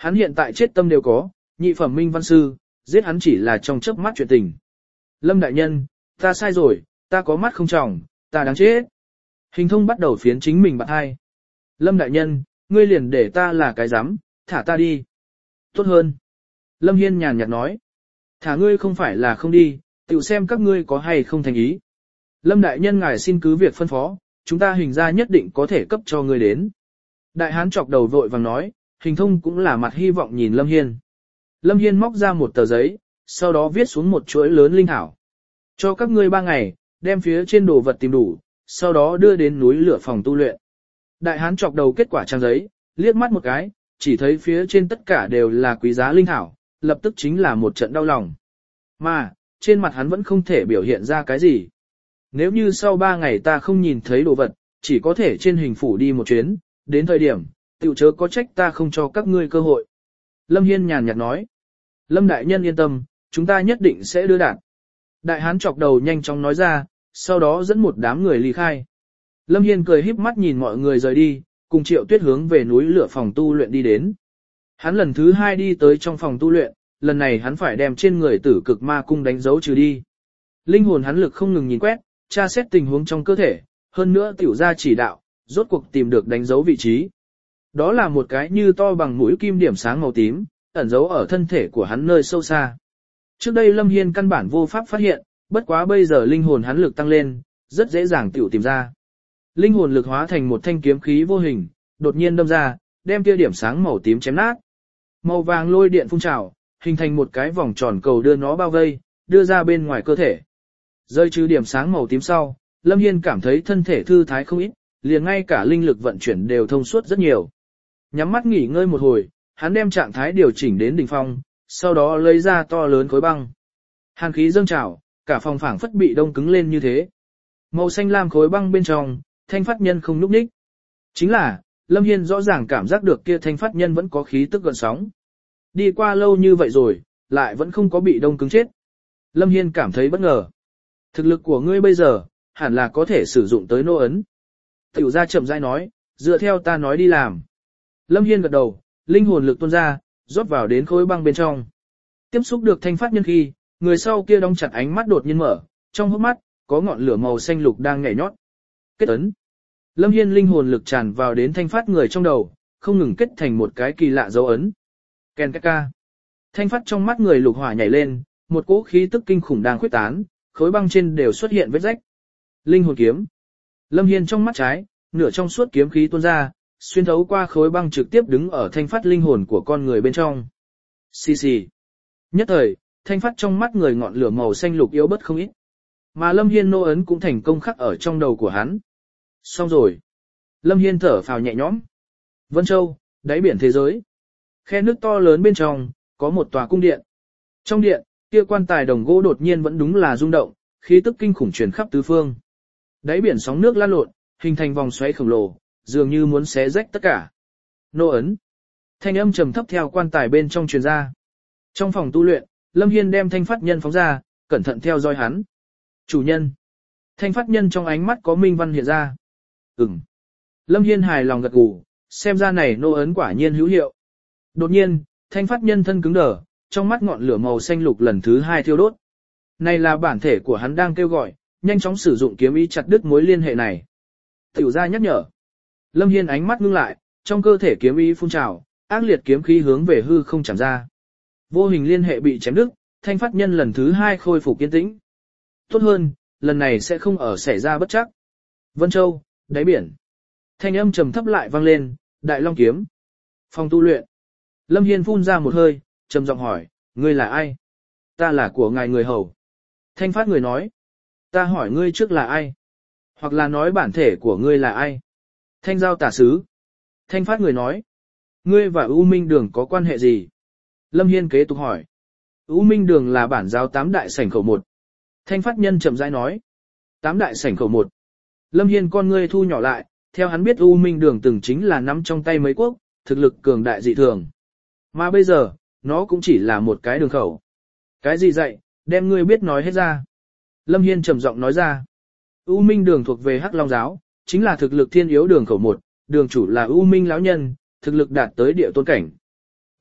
Hắn hiện tại chết tâm đều có, nhị phẩm minh văn sư, giết hắn chỉ là trong chớp mắt chuyện tình. Lâm đại nhân, ta sai rồi, ta có mắt không tròng, ta đáng chết. Hình thông bắt đầu phiến chính mình bạn hai. Lâm đại nhân, ngươi liền để ta là cái dám, thả ta đi. Tốt hơn. Lâm Hiên nhàn nhạt nói. Thả ngươi không phải là không đi, tự xem các ngươi có hay không thành ý. Lâm đại nhân ngài xin cứ việc phân phó, chúng ta hình ra nhất định có thể cấp cho ngươi đến. Đại hán chọc đầu vội vàng nói, hình thông cũng là mặt hy vọng nhìn Lâm Hiên. Lâm Hiên móc ra một tờ giấy, sau đó viết xuống một chuỗi lớn linh thảo. Cho các ngươi ba ngày, đem phía trên đồ vật tìm đủ, sau đó đưa đến núi lửa phòng tu luyện. Đại hán chọc đầu kết quả trang giấy, liếc mắt một cái, chỉ thấy phía trên tất cả đều là quý giá linh thảo, lập tức chính là một trận đau lòng. Mà, trên mặt hắn vẫn không thể biểu hiện ra cái gì. Nếu như sau ba ngày ta không nhìn thấy đồ vật, chỉ có thể trên hình phủ đi một chuyến, đến thời điểm, tiểu chớ có trách ta không cho các ngươi cơ hội. Lâm Hiên nhàn nhạt nói. Lâm đại nhân yên tâm, chúng ta nhất định sẽ đưa đạt. Đại hán chọc đầu nhanh chóng nói ra, sau đó dẫn một đám người ly khai. Lâm Hiên cười híp mắt nhìn mọi người rời đi, cùng Triệu Tuyết hướng về núi lửa phòng tu luyện đi đến. Hắn lần thứ hai đi tới trong phòng tu luyện, lần này hắn phải đem trên người tử cực ma cung đánh dấu trừ đi. Linh hồn hắn lực không ngừng nhìn quét, tra xét tình huống trong cơ thể, hơn nữa tiểu ra chỉ đạo, rốt cuộc tìm được đánh dấu vị trí. Đó là một cái như to bằng mũi kim điểm sáng màu tím, ẩn dấu ở thân thể của hắn nơi sâu xa. Trước đây Lâm Hiên căn bản vô pháp phát hiện, bất quá bây giờ linh hồn hắn lực tăng lên, rất dễ dàng tiểu tìm ra. Linh hồn lực hóa thành một thanh kiếm khí vô hình, đột nhiên đâm ra, đem kia điểm sáng màu tím chém nát. Màu vàng lôi điện phun trào, hình thành một cái vòng tròn cầu đưa nó bao vây, đưa ra bên ngoài cơ thể. Rơi trừ điểm sáng màu tím sau, Lâm Hiên cảm thấy thân thể thư thái không ít, liền ngay cả linh lực vận chuyển đều thông suốt rất nhiều. Nhắm mắt nghỉ ngơi một hồi, hắn đem trạng thái điều chỉnh đến đỉnh phong, sau đó lấy ra to lớn khối băng. Hàn khí dâng trào, cả phòng phảng phất bị đông cứng lên như thế. Màu xanh lam khối băng bên trong, thanh phát nhân không nhúc nhích. Chính là, Lâm Hiên rõ ràng cảm giác được kia thanh phát nhân vẫn có khí tức gợn sóng. Đi qua lâu như vậy rồi, lại vẫn không có bị đông cứng chết. Lâm Hiên cảm thấy bất ngờ. Thực lực của ngươi bây giờ, hẳn là có thể sử dụng tới nô ấn. Tiểu gia chậm rãi nói, dựa theo ta nói đi làm. Lâm Hiên gật đầu, linh hồn lực tuôn ra, rót vào đến khối băng bên trong. Tiếp xúc được thanh phát nhân khi, người sau kia đóng chặt ánh mắt đột nhiên mở, trong hốc mắt, có ngọn lửa màu xanh lục đang nhảy nhót. Kết ấn. Lâm Hiên linh hồn lực tràn vào đến thanh phát người trong đầu, không ngừng kết thành một cái kỳ lạ dấu ấn. Ken ca. Thanh phát trong mắt người lục hỏa nhảy lên, một cỗ khí tức kinh khủng đang khuếch tán, khối băng trên đều xuất hiện vết rách. Linh hồn kiếm. Lâm Hiên trong mắt trái, nửa trong suốt kiếm khí tuôn ra, xuyên thấu qua khối băng trực tiếp đứng ở thanh phát linh hồn của con người bên trong. Xì xì. Nhất thời, thanh phát trong mắt người ngọn lửa màu xanh lục yếu bớt không ít. Mà Lâm Hiên nô ấn cũng thành công khắc ở trong đầu của hắn. Xong rồi. Lâm Hiên thở phào nhẹ nhõm. Vân Châu, đáy biển thế giới. Khe nước to lớn bên trong, có một tòa cung điện. Trong điện, kia quan tài đồng gỗ đột nhiên vẫn đúng là rung động, khí tức kinh khủng truyền khắp tứ phương. Đáy biển sóng nước lan lộn, hình thành vòng xoáy khổng lồ, dường như muốn xé rách tất cả. Nô ấn. Thanh âm trầm thấp theo quan tài bên trong truyền ra. Trong phòng tu luyện, Lâm Hiên đem thanh phát nhân phóng ra, cẩn thận theo dõi hắn. Chủ nhân. Thanh phát nhân trong ánh mắt có minh văn hiện ra. Ừm. Lâm Hiên hài lòng gật gù, xem ra này nô ấn quả nhiên hữu hiệu. Đột nhiên, thanh phát nhân thân cứng đờ, trong mắt ngọn lửa màu xanh lục lần thứ hai thiêu đốt. Này là bản thể của hắn đang kêu gọi, nhanh chóng sử dụng kiếm ý chặt đứt mối liên hệ này. Tiểu gia nhắc nhở. Lâm Hiên ánh mắt ngưng lại, trong cơ thể kiếm ý phun trào, ác liệt kiếm khí hướng về hư không chạm ra. Vô hình liên hệ bị chém đứt, thanh phát nhân lần thứ hai khôi phục kiên tĩnh. Tốt hơn, lần này sẽ không ở xảy ra bất chắc. Vân Châu, đáy biển. Thanh âm trầm thấp lại vang lên, Đại Long kiếm. Phòng tu luyện. Lâm Hiên phun ra một hơi, trầm giọng hỏi, ngươi là ai? Ta là của ngài người hầu. Thanh phát người nói, ta hỏi ngươi trước là ai? Hoặc là nói bản thể của ngươi là ai? Thanh giao tả sứ. Thanh phát người nói, ngươi và U Minh Đường có quan hệ gì? Lâm Hiên kế tục hỏi, U Minh Đường là bản giáo tám đại sảnh khẩu một. Thanh phát nhân chậm rãi nói, tám đại sảnh khẩu một. Lâm Hiên con ngươi thu nhỏ lại, theo hắn biết U Minh Đường từng chính là nắm trong tay mấy quốc, thực lực cường đại dị thường. Mà bây giờ, nó cũng chỉ là một cái đường khẩu. Cái gì dạy, đem ngươi biết nói hết ra. Lâm Hiên trầm giọng nói ra. U Minh Đường thuộc về Hắc Long giáo, chính là thực lực thiên yếu đường khẩu một, đường chủ là U Minh lão nhân, thực lực đạt tới địa tôn cảnh.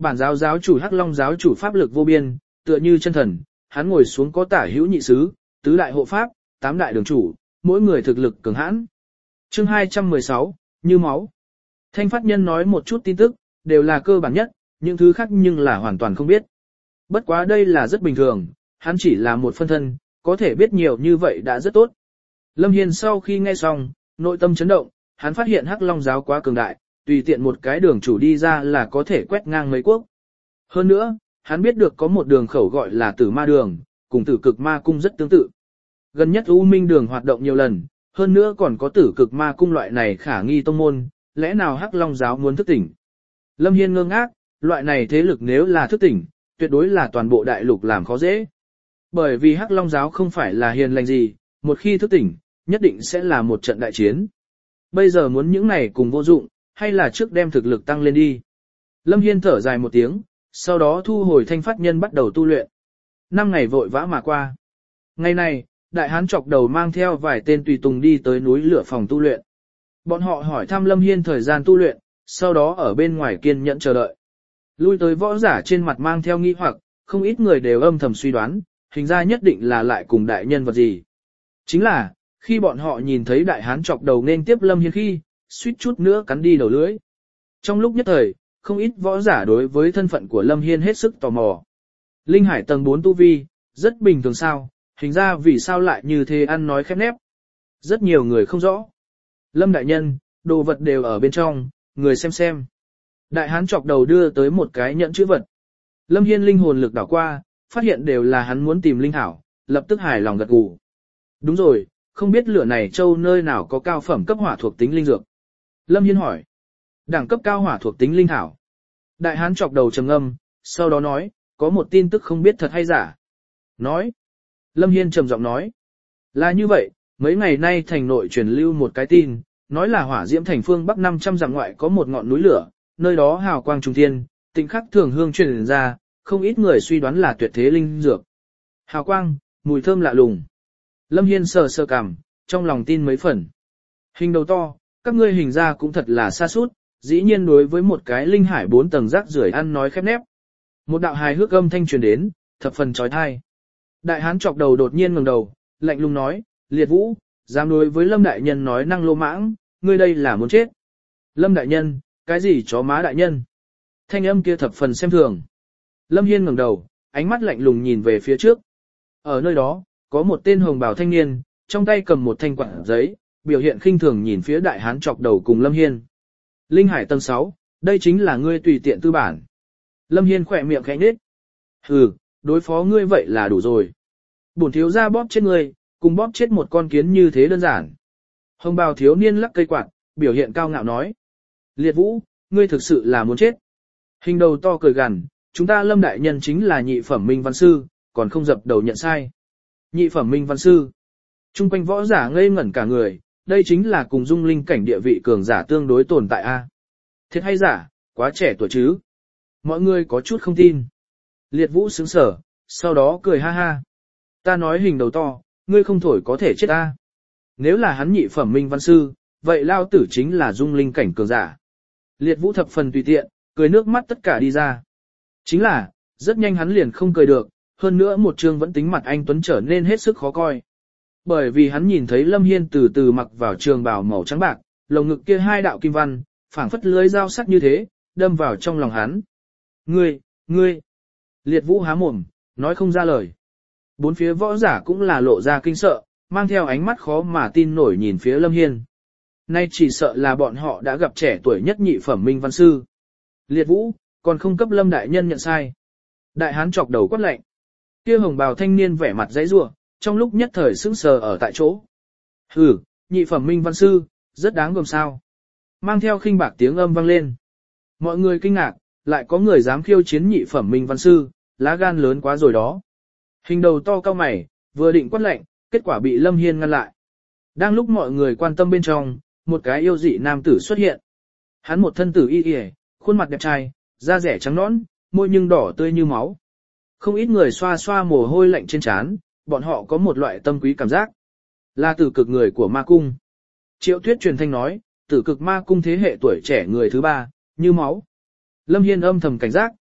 Bản giáo giáo chủ Hắc Long giáo chủ pháp lực vô biên, tựa như chân thần, hắn ngồi xuống có tả hữu nhị sứ, tứ đại hộ pháp, tám đại đường chủ, mỗi người thực lực cường hãn. Chương hai trăm mười sáu, như máu. Thanh phát nhân nói một chút tin tức, đều là cơ bản nhất, những thứ khác nhưng là hoàn toàn không biết. Bất quá đây là rất bình thường, hắn chỉ là một phân thân, có thể biết nhiều như vậy đã rất tốt. Lâm Hiên sau khi nghe xong, nội tâm chấn động, hắn phát hiện Hắc Long giáo quá cường đại, tùy tiện một cái đường chủ đi ra là có thể quét ngang mấy quốc. Hơn nữa, hắn biết được có một đường khẩu gọi là Tử Ma đường, cùng Tử Cực Ma cung rất tương tự. Gần nhất U Minh đường hoạt động nhiều lần, hơn nữa còn có Tử Cực Ma cung loại này khả nghi tông môn, lẽ nào Hắc Long giáo muốn thức tỉnh? Lâm Hiên ngơ ngác, loại này thế lực nếu là thức tỉnh, tuyệt đối là toàn bộ đại lục làm khó dễ. Bởi vì Hắc Long giáo không phải là hiền lành gì, một khi thức tỉnh, nhất định sẽ là một trận đại chiến. Bây giờ muốn những này cùng vô dụng, hay là trước đem thực lực tăng lên đi. Lâm Hiên thở dài một tiếng, sau đó thu hồi thanh phát nhân bắt đầu tu luyện. Năm ngày vội vã mà qua. Ngày này, đại hán chọc đầu mang theo vài tên tùy tùng đi tới núi lửa phòng tu luyện. Bọn họ hỏi thăm Lâm Hiên thời gian tu luyện, sau đó ở bên ngoài kiên nhẫn chờ đợi. Lui tới võ giả trên mặt mang theo nghi hoặc, không ít người đều âm thầm suy đoán, hình ra nhất định là lại cùng đại nhân vật gì. Chính là, khi bọn họ nhìn thấy đại hán chọc đầu nên tiếp Lâm Hiên khi, suýt chút nữa cắn đi đầu lưỡi. Trong lúc nhất thời, không ít võ giả đối với thân phận của Lâm Hiên hết sức tò mò. Linh hải tầng bốn tu vi, rất bình thường sao, hình ra vì sao lại như thế ăn nói khép nép. Rất nhiều người không rõ. Lâm đại nhân, đồ vật đều ở bên trong, người xem xem. Đại hán chọc đầu đưa tới một cái nhẫn chữ vật. Lâm Hiên linh hồn lực đảo qua, phát hiện đều là hắn muốn tìm linh thảo, lập tức hài lòng gật gù. Đúng rồi, không biết lửa này châu nơi nào có cao phẩm cấp hỏa thuộc tính linh dược. Lâm Hiên hỏi. Đẳng cấp cao hỏa thuộc tính linh thảo. Đại hán chọc đầu trầm ngâm, sau đó nói, có một tin tức không biết thật hay giả. Nói. Lâm Hiên trầm giọng nói. Là như vậy, mấy ngày nay thành nội truyền lưu một cái tin, nói là hỏa diễm thành phương bắc năm trăm dặm ngoại có một ngọn núi lửa, nơi đó hào quang trung thiên, tịnh khắc thường hương truyền ra, không ít người suy đoán là tuyệt thế linh dược. Hào quang, mùi thơm lạ lùng. Lâm Hiên sờ sờ cằm, trong lòng tin mấy phần. Hình đầu to, các ngươi hình ra cũng thật là xa sút, dĩ nhiên đối với một cái linh hải bốn tầng rác rưởi ăn nói khép nép. Một đạo hài hước âm thanh truyền đến, thập phần chói tai. Đại hán chọc đầu đột nhiên ngẩng đầu, lạnh lùng nói, Liệt Vũ, dám đối với Lâm đại nhân nói năng lô mãng, ngươi đây là muốn chết. Lâm đại nhân, cái gì chó má đại nhân? Thanh âm kia thập phần xem thường. Lâm Hiên ngẩng đầu, ánh mắt lạnh lùng nhìn về phía trước. Ở nơi đó, có một tên hồng bào thanh niên, trong tay cầm một thanh quạt giấy, biểu hiện khinh thường nhìn phía đại hán chọc đầu cùng Lâm Hiên. Linh hải tầng sáu, đây chính là ngươi tùy tiện tư bản. Lâm Hiên khỏe miệng khẽ nhếch. Hừ, đối phó ngươi vậy là đủ rồi. Bổn thiếu gia bóp chết ngươi, cùng bóp chết một con kiến như thế đơn giản. Hồng bào thiếu niên lắc cây quạt, biểu hiện cao ngạo nói. Liệt Vũ, ngươi thực sự là muốn chết. Hình đầu to cười gằn, chúng ta Lâm đại nhân chính là nhị phẩm minh văn sư, còn không dập đầu nhận sai. Nhị phẩm minh văn sư. Trung quanh võ giả ngây ngẩn cả người, đây chính là cùng dung linh cảnh địa vị cường giả tương đối tồn tại a. Thiệt hay giả, quá trẻ tuổi chứ. Mọi người có chút không tin. Liệt Vũ sững sờ, sau đó cười ha ha. Ta nói hình đầu to, ngươi không thổi có thể chết ta. Nếu là hắn nhị phẩm minh văn sư, vậy lao tử chính là dung linh cảnh cường giả. Liệt Vũ thập phần tùy tiện, cười nước mắt tất cả đi ra. Chính là, rất nhanh hắn liền không cười được, hơn nữa một trương vẫn tính mặt anh Tuấn trở nên hết sức khó coi. Bởi vì hắn nhìn thấy Lâm Hiên từ từ mặc vào trường bào màu trắng bạc, lồng ngực kia hai đạo kim văn, phảng phất lưới dao sắc như thế, đâm vào trong lòng hắn. Ngươi, ngươi, Liệt Vũ há mồm, nói không ra lời. Bốn phía võ giả cũng là lộ ra kinh sợ, mang theo ánh mắt khó mà tin nổi nhìn phía Lâm Hiên. Nay chỉ sợ là bọn họ đã gặp trẻ tuổi nhất nhị phẩm minh văn sư. Liệt Vũ, còn không cấp Lâm đại nhân nhận sai. Đại hán chọc đầu quát lạnh. Kia hồng bào thanh niên vẻ mặt dãy rủa, trong lúc nhất thời sững sờ ở tại chỗ. Hừ, nhị phẩm minh văn sư, rất đáng gờm sao. Mang theo khinh bạc tiếng âm vang lên. Mọi người kinh ngạc, lại có người dám khiêu chiến nhị phẩm minh văn sư, lá gan lớn quá rồi đó. Hình đầu to cao mày, vừa định quát lệnh, kết quả bị Lâm Hiên ngăn lại. Đang lúc mọi người quan tâm bên trong, một cái yêu dị nam tử xuất hiện. Hắn một thân tử y y, khuôn mặt đẹp trai, da rẻ trắng nõn, môi nhưng đỏ tươi như máu. Không ít người xoa xoa mồ hôi lạnh trên trán, bọn họ có một loại tâm quý cảm giác. Là tử cực người của ma cung. Triệu Tuyết truyền thanh nói, tử cực ma cung thế hệ tuổi trẻ người thứ ba, như máu. Lâm Hiên âm thầm cảnh giác,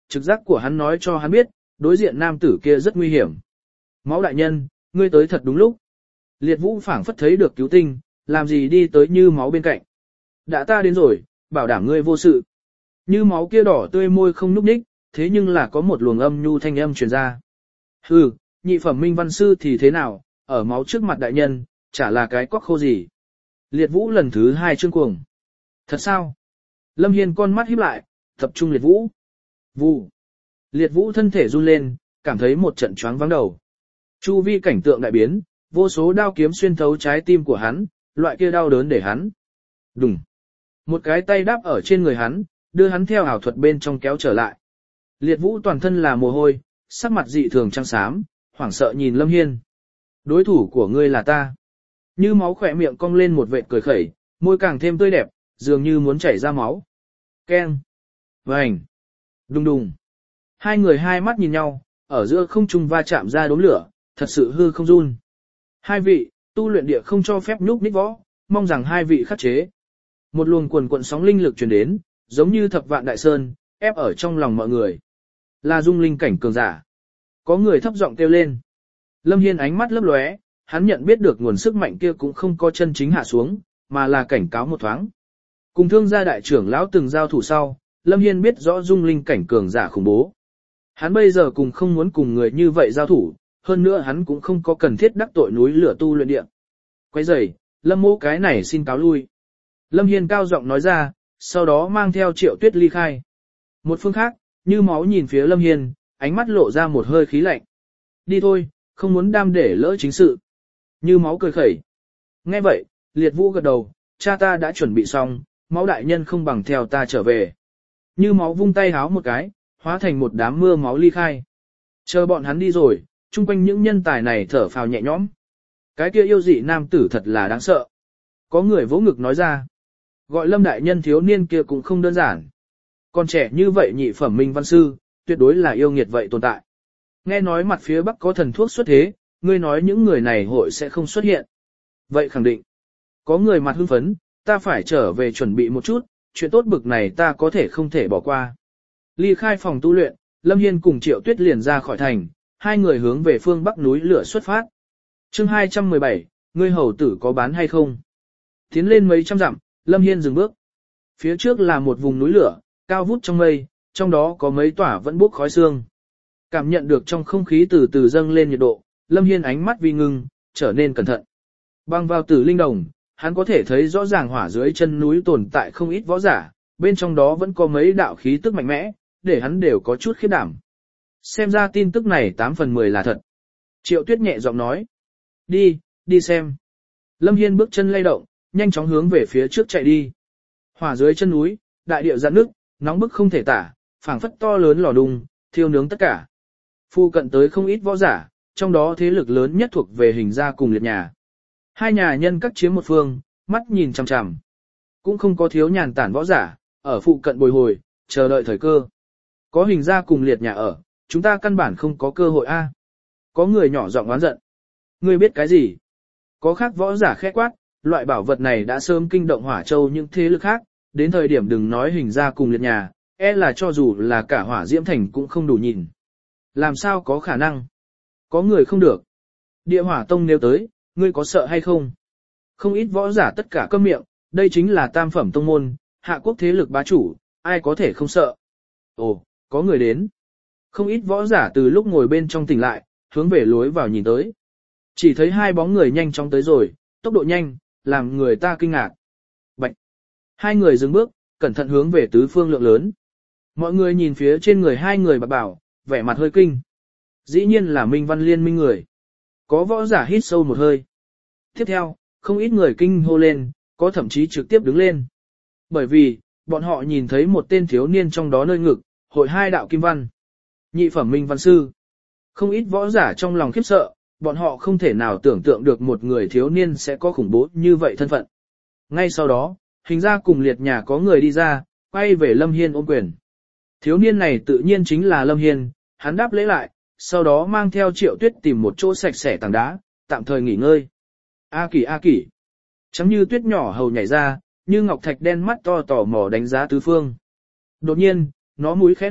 trực giác của hắn nói cho hắn biết, đối diện nam tử kia rất nguy hiểm. Máu đại nhân, ngươi tới thật đúng lúc. Liệt Vũ phảng phất thấy được cứu tinh, làm gì đi tới Như Máu bên cạnh. Đã ta đến rồi, bảo đảm ngươi vô sự. Như Máu kia đỏ tươi môi không nhúc nhích, thế nhưng là có một luồng âm nhu thanh âm truyền ra. Hừ, nhị phẩm minh văn sư thì thế nào, ở máu trước mặt đại nhân, chả là cái quắc khô gì. Liệt Vũ lần thứ hai trương cuồng. Thật sao? Lâm Hiên con mắt híp lại, tập trung Liệt Vũ. Vụ. Liệt Vũ thân thể run lên, cảm thấy một trận choáng vắng đầu. Chu vi cảnh tượng đại biến, vô số đao kiếm xuyên thấu trái tim của hắn, loại kia đau đớn để hắn. Đùng. Một cái tay đáp ở trên người hắn, đưa hắn theo ảo thuật bên trong kéo trở lại. Liệt Vũ toàn thân là mồ hôi, sắc mặt dị thường trắng xám, hoảng sợ nhìn Lâm Hiên. Đối thủ của ngươi là ta. Như Máu khỏe miệng cong lên một vệt cười khẩy, môi càng thêm tươi đẹp, dường như muốn chảy ra máu. Keng. Vành. Đùng đùng. Hai người hai mắt nhìn nhau, ở giữa không trung va chạm ra đốm lửa, thật sự hư không run. Hai vị, tu luyện địa không cho phép nhúc nhích võ, mong rằng hai vị khắc chế. Một luồng quần quận sóng linh lực truyền đến, giống như thập vạn đại sơn, ép ở trong lòng mọi người. Là dung linh cảnh cường giả. Có người thấp giọng kêu lên. Lâm Hiên ánh mắt lấp lóe, hắn nhận biết được nguồn sức mạnh kia cũng không có chân chính hạ xuống, mà là cảnh cáo một thoáng. Cùng Thương gia đại trưởng lão từng giao thủ sau, Lâm Hiên biết rõ dung linh cảnh cường giả khủng bố. Hắn bây giờ cùng không muốn cùng người như vậy giao thủ, hơn nữa hắn cũng không có cần thiết đắc tội núi lửa tu luyện địa. Quay rời, Lâm mô cái này xin cáo lui. Lâm Hiên cao giọng nói ra, sau đó mang theo Triệu Tuyết ly khai. Một phương khác, Như Máu nhìn phía Lâm Hiên, ánh mắt lộ ra một hơi khí lạnh. Đi thôi, không muốn đam để lỡ chính sự. Như Máu cười khẩy. Nghe vậy, Liệt Vũ gật đầu, cha ta đã chuẩn bị xong, Máu đại nhân không bằng theo ta trở về. Như Máu vung tay háo một cái, hóa thành một đám mưa máu ly khai. Chờ bọn hắn đi rồi, chung quanh những nhân tài này thở phào nhẹ nhõm. Cái kia yêu dị nam tử thật là đáng sợ. Có người vỗ ngực nói ra. Gọi Lâm đại nhân thiếu niên kia cũng không đơn giản. Còn trẻ như vậy nhị phẩm minh văn sư, tuyệt đối là yêu nghiệt vậy tồn tại. Nghe nói mặt phía bắc có thần thuốc xuất thế, ngươi nói những người này hội sẽ không xuất hiện. Vậy khẳng định. Có người mặt hưng phấn, ta phải trở về chuẩn bị một chút, chuyện tốt bực này ta có thể không thể bỏ qua. Ly khai phòng tu luyện, Lâm Hiên cùng Triệu Tuyết liền ra khỏi thành, hai người hướng về phương bắc núi lửa xuất phát. Chương hai trăm mười bảy, ngươi hầu tử có bán hay không? Tiến lên mấy trăm dặm, Lâm Hiên dừng bước. Phía trước là một vùng núi lửa, cao vút trong mây, trong đó có mấy tỏa vẫn bốc khói sương. Cảm nhận được trong không khí từ từ dâng lên nhiệt độ, Lâm Hiên ánh mắt vi ngưng, trở nên cẩn thận. Băng vào tử linh đồng, hắn có thể thấy rõ ràng hỏa dưới chân núi tồn tại không ít võ giả, bên trong đó vẫn có mấy đạo khí tức mạnh mẽ, để hắn đều có chút khiếp đảm. Xem ra tin tức này tám phần mười là thật. Triệu Tuyết nhẹ giọng nói. Đi, đi xem. Lâm Hiên bước chân lay động, nhanh chóng hướng về phía trước chạy đi. Hỏa dưới chân núi, đại địa rạn nước, nóng bức không thể tả, phảng phất to lớn lò đùng, thiêu nướng tất cả. Phu cận tới không ít võ giả, trong đó thế lực lớn nhất thuộc về Hình gia cùng Liệt nhà. Hai nhà nhân các chiếm một phương, mắt nhìn chằm chằm. Cũng không có thiếu nhàn tản võ giả, ở phụ cận bồi hồi, chờ đợi thời cơ. Có Hình gia cùng Liệt nhà ở, chúng ta căn bản không có cơ hội a. Có người nhỏ giọng oán giận. Ngươi biết cái gì? Có khác võ giả khẽ quát, loại bảo vật này đã sớm kinh động Hỏa Châu những thế lực khác, đến thời điểm đừng nói Hình gia cùng Liệt nhà, e là cho dù là cả Hỏa Diễm Thành cũng không đủ nhìn. Làm sao có khả năng? Có người không được. Địa Hỏa Tông nếu tới, ngươi có sợ hay không? Không ít võ giả tất cả câm miệng, đây chính là tam phẩm tông môn, hạ quốc thế lực bá chủ, ai có thể không sợ? Ồ, có người đến. Không ít võ giả từ lúc ngồi bên trong tỉnh lại, hướng về lối vào nhìn tới. Chỉ thấy hai bóng người nhanh chóng tới rồi, tốc độ nhanh, làm người ta kinh ngạc. Bạch. Hai người dừng bước, cẩn thận hướng về tứ phương lượng lớn. Mọi người nhìn phía trên người hai người bạc bảo, vẻ mặt hơi kinh. Dĩ nhiên là Minh Văn Liên minh người. Có võ giả hít sâu một hơi. Tiếp theo, không ít người kinh hô lên, có thậm chí trực tiếp đứng lên. Bởi vì, bọn họ nhìn thấy một tên thiếu niên trong đó nơi ngực, hội hai đạo kim văn. Nhị phẩm Minh Văn Sư. Không ít võ giả trong lòng khiếp sợ, bọn họ không thể nào tưởng tượng được một người thiếu niên sẽ có khủng bố như vậy thân phận. Ngay sau đó, Hình gia cùng Liệt nhà có người đi ra, quay về Lâm Hiên ôm quyền. Thiếu niên này tự nhiên chính là Lâm Hiên, hắn đáp lễ lại, sau đó mang theo Triệu Tuyết tìm một chỗ sạch sẽ tảng đá, tạm thời nghỉ ngơi. A Kỷ A Kỷ. Trắng như tuyết nhỏ hầu nhảy ra, như ngọc thạch đen mắt to tò mò đánh giá tứ phương. Đột nhiên, nó mũi khẽ động,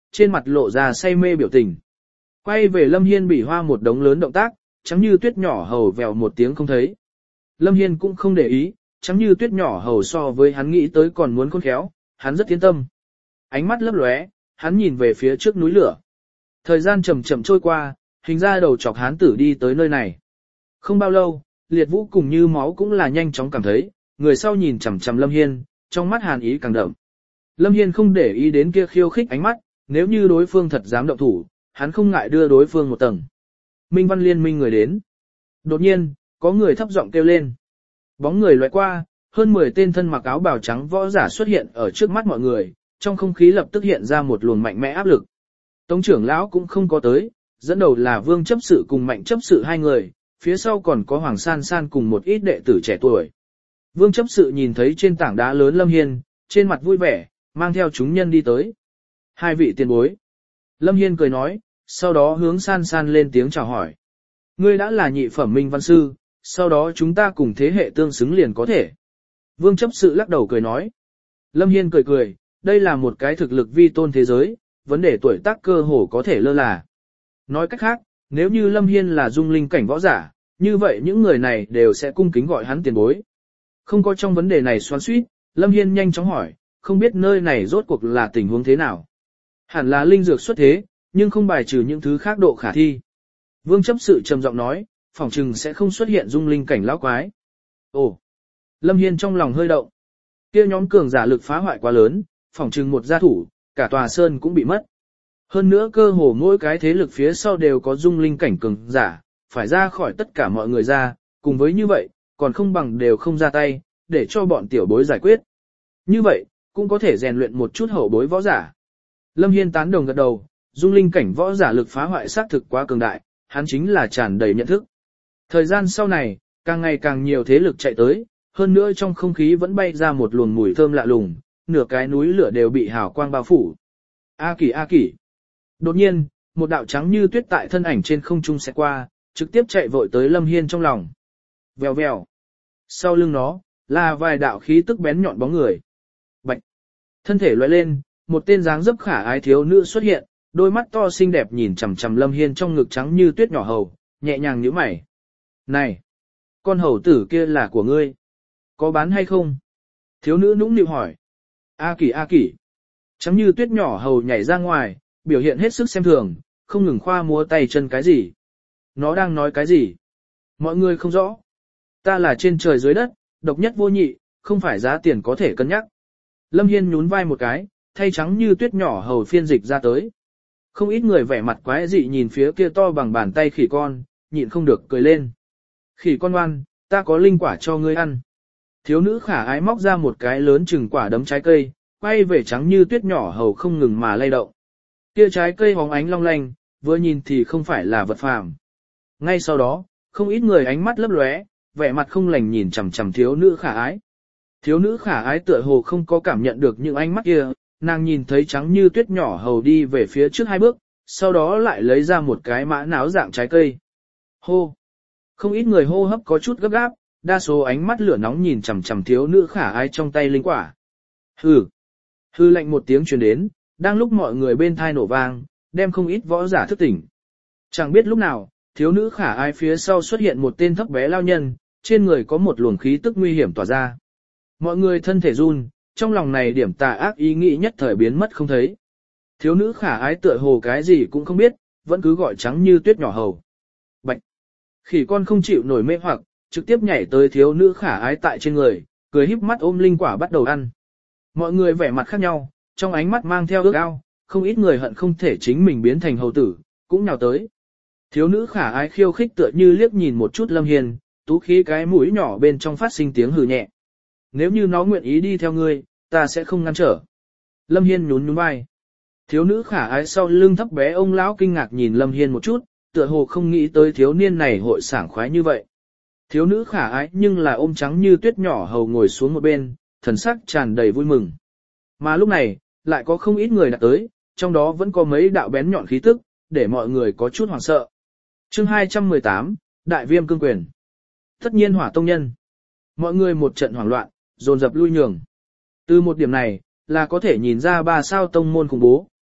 trên mặt lộ ra say mê biểu tình. Quay về Lâm Hiên bị hoa một đống lớn động tác, trắng như tuyết nhỏ hầu vèo một tiếng không thấy. Lâm Hiên cũng không để ý, trắng như tuyết nhỏ hầu so với hắn nghĩ tới còn muốn khôn khéo, hắn rất yên tâm. Ánh mắt lấp lóe, hắn nhìn về phía trước núi lửa. Thời gian chậm chậm trôi qua, hình ra đầu chọc hán tử đi tới nơi này. Không bao lâu, liệt vũ cùng như máu cũng là nhanh chóng cảm thấy, người sau nhìn chằm chằm Lâm Hiên, trong mắt hàn ý càng đậm. Lâm Hiên không để ý đến kia khiêu khích ánh mắt, nếu như đối phương thật dám động thủ, hắn không ngại đưa đối phương một tầng. Minh Văn Liên minh người đến. Đột nhiên, có người thấp giọng kêu lên. Bóng người lóe qua, hơn mười tên thân mặc áo bào trắng võ giả xuất hiện ở trước mắt mọi người, trong không khí lập tức hiện ra một luồng mạnh mẽ áp lực. Tống trưởng lão cũng không có tới, dẫn đầu là Vương chấp sự cùng Mạnh chấp sự hai người, phía sau còn có Hoàng San San cùng một ít đệ tử trẻ tuổi. Vương chấp sự nhìn thấy trên tảng đá lớn Lâm Hiên, trên mặt vui vẻ, mang theo chúng nhân đi tới. Hai vị tiền bối. Lâm Hiên cười nói, sau đó hướng San San lên tiếng chào hỏi. Ngươi đã là nhị phẩm minh văn sư, sau đó chúng ta cùng thế hệ tương xứng liền có thể. Vương chấp sự lắc đầu cười nói. Lâm Hiên cười cười, đây là một cái thực lực vi tôn thế giới, vấn đề tuổi tác cơ hồ có thể lơ là. Nói cách khác, nếu như Lâm Hiên là dung linh cảnh võ giả, như vậy những người này đều sẽ cung kính gọi hắn tiền bối. Không có trong vấn đề này xoắn xuýt, Lâm Hiên nhanh chóng hỏi, không biết nơi này rốt cuộc là tình huống thế nào. Hẳn là linh dược xuất thế, nhưng không bài trừ những thứ khác độ khả thi. Vương chấp sự trầm giọng nói, phỏng chừng sẽ không xuất hiện dung linh cảnh lão quái. Ồ! Lâm Hiên trong lòng hơi động. Kia nhóm cường giả lực phá hoại quá lớn, phỏng chừng một gia thủ, cả tòa sơn cũng bị mất. Hơn nữa cơ hồ mỗi cái thế lực phía sau đều có dung linh cảnh cường giả, phải ra khỏi tất cả mọi người ra, cùng với như vậy, còn không bằng đều không ra tay, để cho bọn tiểu bối giải quyết. Như vậy, cũng có thể rèn luyện một chút hậu bối võ giả. Lâm Hiên tán đồng gật đầu, dung linh cảnh võ giả lực phá hoại xác thực quá cường đại, hắn chính là tràn đầy nhận thức. Thời gian sau này, càng ngày càng nhiều thế lực chạy tới, hơn nữa trong không khí vẫn bay ra một luồng mùi thơm lạ lùng, nửa cái núi lửa đều bị hào quang bao phủ. A Kỷ A Kỷ. Đột nhiên, một đạo trắng như tuyết tại thân ảnh trên không trung sẽ qua, trực tiếp chạy vội tới Lâm Hiên trong lòng. Vèo vèo. Sau lưng nó, là vài đạo khí tức bén nhọn bóng người. Bạch. Thân thể lóe lên, một tên dáng dấp khả ái thiếu nữ xuất hiện, đôi mắt to xinh đẹp nhìn chằm chằm Lâm Hiên trong ngực trắng như tuyết nhỏ hầu, nhẹ nhàng nhíu mày. Này, con hầu tử kia là của ngươi, có bán hay không? Thiếu nữ nũng nịu hỏi. A Kỷ A Kỷ. Trắng như tuyết nhỏ hầu nhảy ra ngoài, biểu hiện hết sức xem thường, không ngừng khoa múa tay chân cái gì. Nó đang nói cái gì? Mọi người không rõ. Ta là trên trời dưới đất, độc nhất vô nhị, không phải giá tiền có thể cân nhắc. Lâm Hiên nhún vai một cái, thay trắng như tuyết nhỏ hầu phiên dịch ra tới. Không ít người vẻ mặt quái dị nhìn phía kia to bằng bàn tay khỉ con, nhịn không được cười lên. Khỉ con ngoan, ta có linh quả cho ngươi ăn. Thiếu nữ khả ái móc ra một cái lớn chừng quả đấm trái cây, quay về trắng như tuyết nhỏ hầu không ngừng mà lay động. Kia trái cây hóng ánh long lanh, vừa nhìn thì không phải là vật phàm. Ngay sau đó, không ít người ánh mắt lấp lóe, vẻ mặt không lành nhìn chằm chằm thiếu nữ khả ái. Thiếu nữ khả ái tựa hồ không có cảm nhận được những ánh mắt kia, nàng nhìn thấy trắng như tuyết nhỏ hầu đi về phía trước hai bước, sau đó lại lấy ra một cái mã não dạng trái cây. Hô! Không ít người hô hấp có chút gấp gáp, đa số ánh mắt lửa nóng nhìn chằm chằm thiếu nữ khả ái trong tay linh quả. Hừ! Hừ lạnh một tiếng truyền đến, đang lúc mọi người bên thai nổ vang, đem không ít võ giả thức tỉnh. Chẳng biết lúc nào, thiếu nữ khả ái phía sau xuất hiện một tên thấp bé lao nhân, trên người có một luồng khí tức nguy hiểm tỏa ra. Mọi người thân thể run, trong lòng này điểm tà ác ý nghĩ nhất thời biến mất không thấy. Thiếu nữ khả ái tựa hồ cái gì cũng không biết, vẫn cứ gọi trắng như tuyết nhỏ hầu. Bạch! Khỉ con không chịu nổi mê hoặc, trực tiếp nhảy tới thiếu nữ khả ái tại trên người, cười híp mắt ôm linh quả bắt đầu ăn. Mọi người vẻ mặt khác nhau, trong ánh mắt mang theo ước ao, không ít người hận không thể chính mình biến thành hầu tử, cũng nhào tới. Thiếu nữ khả ái khiêu khích tựa như liếc nhìn một chút Lâm Hiên, tú khí cái mũi nhỏ bên trong phát sinh tiếng hừ nhẹ. Nếu như nó nguyện ý đi theo ngươi, ta sẽ không ngăn trở. Lâm Hiên nhún nhún vai. Thiếu nữ khả ái sau lưng thấp bé ông lão kinh ngạc nhìn Lâm Hiên một chút, tựa hồ không nghĩ tới thiếu niên này hội sảng khoái như vậy. Thiếu nữ khả ái nhưng là ôm trắng như tuyết nhỏ hầu ngồi xuống một bên, thần sắc tràn đầy vui mừng. Mà lúc này, lại có không ít người đã tới, trong đó vẫn có mấy đạo bén nhọn khí tức, để mọi người có chút hoảng sợ. Chương hai trăm mười tám, Đại Viêm cương quyền. Tất nhiên Hỏa tông nhân. Mọi người một trận hoảng loạn, dồn dập lui nhường. Từ một điểm này, là có thể nhìn ra ba sao tông môn khủng bố,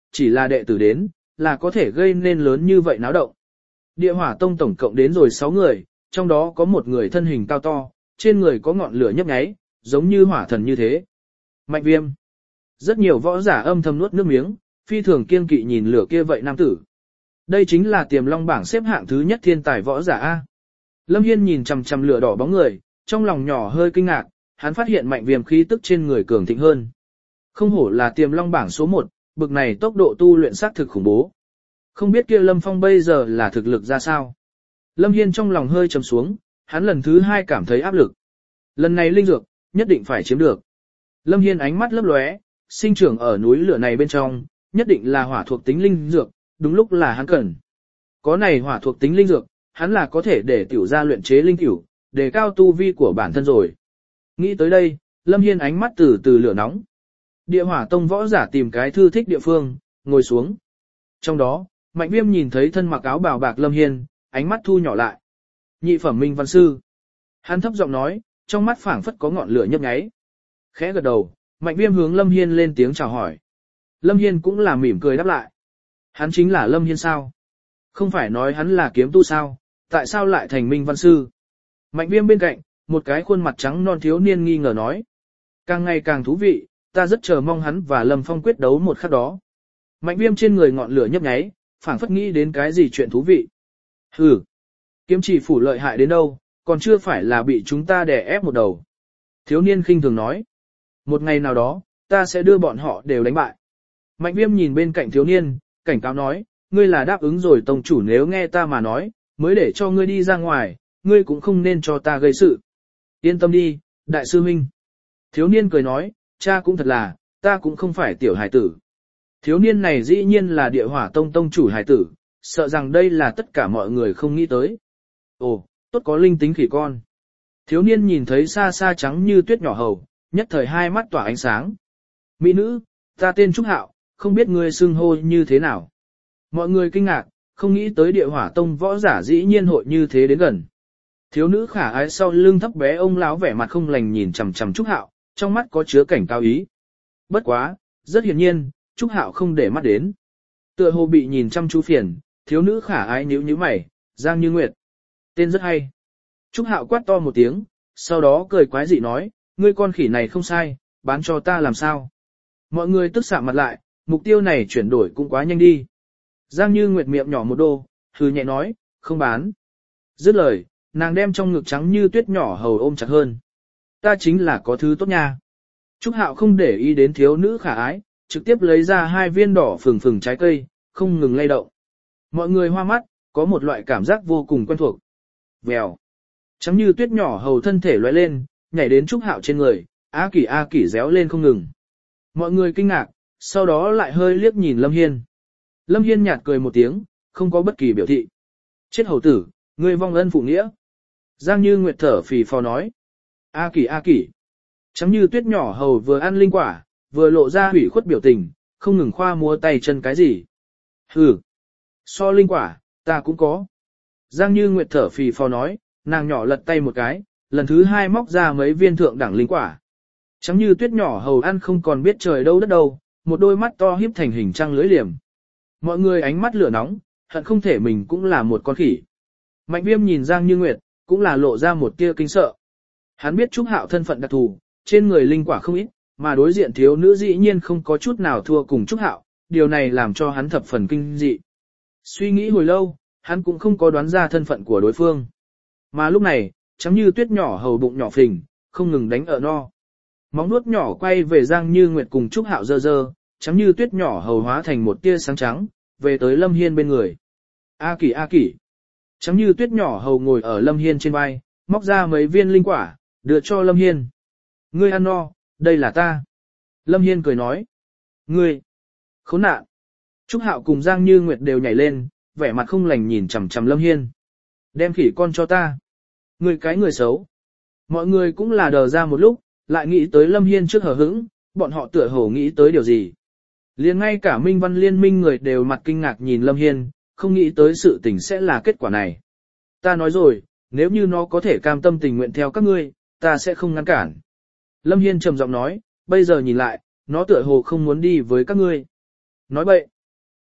chỉ là đệ tử đến, là có thể gây nên lớn như vậy náo động. Địa hỏa tông tổng cộng đến rồi sáu người, trong đó có một người thân hình cao to, trên người có ngọn lửa nhấp nháy, giống như hỏa thần như thế. Mạnh Viêm. Rất nhiều võ giả âm thầm nuốt nước miếng, phi thường kiên kỵ nhìn lửa kia vậy nam tử. Đây chính là Tiềm Long bảng xếp hạng thứ nhất thiên tài võ giả A. Lâm Hiên nhìn chằm chằm lửa đỏ bóng người, trong lòng nhỏ hơi kinh ngạc, hắn phát hiện Mạnh Viêm khí tức trên người cường thịnh hơn. Không hổ là Tiềm Long bảng số một, bực này tốc độ tu luyện xác thực khủng bố. Không biết kia Lâm Phong bây giờ là thực lực ra sao. Lâm Hiên trong lòng hơi trầm xuống, hắn lần thứ hai cảm thấy áp lực. Lần này linh dược, nhất định phải chiếm được. Lâm Hiên ánh mắt lấp lóe, sinh trưởng ở núi lửa này bên trong, nhất định là hỏa thuộc tính linh dược, đúng lúc là hắn cần. Có này hỏa thuộc tính linh dược, hắn là có thể để tiểu ra luyện chế linh tiểu, để cao tu vi của bản thân rồi. Nghĩ tới đây, Lâm Hiên ánh mắt từ từ lửa nóng. Địa hỏa tông võ giả tìm cái thư thích địa phương, ngồi xuống. Trong đó, Mạnh Viêm nhìn thấy thân mặc áo bào bạc Lâm Hiên, ánh mắt thu nhỏ lại. Nhị phẩm minh văn sư. Hắn thấp giọng nói, trong mắt phảng phất có ngọn lửa nhấp nháy. Khẽ gật đầu, Mạnh Viêm hướng Lâm Hiên lên tiếng chào hỏi. Lâm Hiên cũng là mỉm cười đáp lại. Hắn chính là Lâm Hiên sao? Không phải nói hắn là kiếm tu sao? Tại sao lại thành minh văn sư? Mạnh Viêm bên cạnh, một cái khuôn mặt trắng non thiếu niên nghi ngờ nói. Càng ngày càng thú vị, ta rất chờ mong hắn và Lâm Phong quyết đấu một khắc đó. Mạnh Viêm trên người ngọn lửa nhấp nháy, phảng phất nghĩ đến cái gì chuyện thú vị. Hừ, kiếm chỉ phủ lợi hại đến đâu, còn chưa phải là bị chúng ta đè ép một đầu. Thiếu niên khinh thường nói. Một ngày nào đó, ta sẽ đưa bọn họ đều đánh bại. Mạnh Viêm nhìn bên cạnh thiếu niên, cảnh cáo nói, ngươi là đáp ứng rồi tông chủ nếu nghe ta mà nói, mới để cho ngươi đi ra ngoài, ngươi cũng không nên cho ta gây sự. Yên tâm đi, đại sư huynh. Thiếu niên cười nói, cha cũng thật là, ta cũng không phải tiểu hải tử. Thiếu niên này dĩ nhiên là địa hỏa tông tông chủ hải tử, sợ rằng đây là tất cả mọi người không nghĩ tới. Ồ, tốt có linh tính khỉ con. Thiếu niên nhìn thấy xa xa trắng như tuyết nhỏ hầu, nhất thời hai mắt tỏa ánh sáng. Mỹ nữ, ta tên Trúc Hạo, không biết ngươi xưng hô như thế nào. Mọi người kinh ngạc, không nghĩ tới địa hỏa tông võ giả dĩ nhiên hội như thế đến gần. Thiếu nữ khả ái sau lưng thấp bé ông lão vẻ mặt không lành nhìn chằm chằm Trúc Hạo, trong mắt có chứa cảnh cao ý. Bất quá, rất hiển nhiên, Trúc Hạo không để mắt đến. Tựa hồ bị nhìn chăm chú phiền, thiếu nữ khả ái nhíu nhíu mày, Giang Như Nguyệt. Tên rất hay. Trúc Hạo quát to một tiếng, sau đó cười quái dị nói, ngươi con khỉ này không sai, bán cho ta làm sao. Mọi người tức sạm mặt lại, mục tiêu này chuyển đổi cũng quá nhanh đi. Giang Như Nguyệt miệng nhỏ một đô, hừ nhẹ nói, không bán. Dứt lời, nàng đem trong ngực trắng như tuyết nhỏ hầu ôm chặt hơn. Ta chính là có thứ tốt nha. Trúc Hạo không để ý đến thiếu nữ khả ái, trực tiếp lấy ra hai viên đỏ phừng phừng trái cây, không ngừng lay động. Mọi người hoa mắt, có một loại cảm giác vô cùng quen thuộc. Vèo. Trắng như tuyết nhỏ hầu thân thể lóe lên, nhảy đến Trúc Hạo trên người, a kỷ a kỷ réo lên không ngừng. Mọi người kinh ngạc, sau đó lại hơi liếc nhìn Lâm Hiên. Lâm Hiên nhạt cười một tiếng, không có bất kỳ biểu thị. Chết hầu tử, ngươi vong ân phụ nghĩa. Giang Như Nguyệt thở phì phò nói. A kỷ a kỷ. Trắng như tuyết nhỏ hầu vừa ăn linh quả, vừa lộ ra hủy khuất biểu tình, không ngừng khoa múa tay chân cái gì. Hừ. So linh quả, ta cũng có. Giang Như Nguyệt thở phì phò nói, nàng nhỏ lật tay một cái, lần thứ hai móc ra mấy viên thượng đẳng linh quả. Trắng như tuyết nhỏ hầu ăn không còn biết trời đâu đất đâu, một đôi mắt to híp thành hình trăng lưới liềm. Mọi người ánh mắt lửa nóng, hận không thể mình cũng là một con khỉ. Mạnh Viêm nhìn Giang Như Nguyệt, cũng là lộ ra một tia kinh sợ. Hắn biết Trúc Hạo thân phận đặc thù, trên người linh quả không ít, mà đối diện thiếu nữ dĩ nhiên không có chút nào thua cùng Trúc Hạo, điều này làm cho hắn thập phần kinh dị. Suy nghĩ hồi lâu, hắn cũng không có đoán ra thân phận của đối phương. Mà lúc này, trắng như tuyết nhỏ hầu bụng nhỏ phình, không ngừng đánh ở no. Móng nuốt nhỏ quay về Giang Như Nguyệt cùng Trúc Hạo dơ dơ, trắng như tuyết nhỏ hầu hóa thành một tia sáng trắng, về tới Lâm Hiên bên người. A kỷ a kỷ. Trắng như tuyết nhỏ hầu ngồi ở Lâm Hiên trên vai, móc ra mấy viên linh quả, đưa cho Lâm Hiên. Ngươi ăn no, đây là ta. Lâm Hiên cười nói. Ngươi. Khốn nạn. Trúc Hạo cùng Giang Như Nguyệt đều nhảy lên, vẻ mặt không lành nhìn chằm chằm Lâm Hiên. Đem khỉ con cho ta. Ngươi cái người xấu. Mọi người cũng là đờ ra một lúc, lại nghĩ tới Lâm Hiên trước hờ hững, bọn họ tựa hồ nghĩ tới điều gì. Liền ngay cả Minh Văn Liên minh người đều mặt kinh ngạc nhìn Lâm Hiên, không nghĩ tới sự tình sẽ là kết quả này. Ta nói rồi, nếu như nó có thể cam tâm tình nguyện theo các ngươi, ta sẽ không ngăn cản. Lâm Hiên trầm giọng nói, bây giờ nhìn lại, nó tựa hồ không muốn đi với các ngươi. Nói bậy,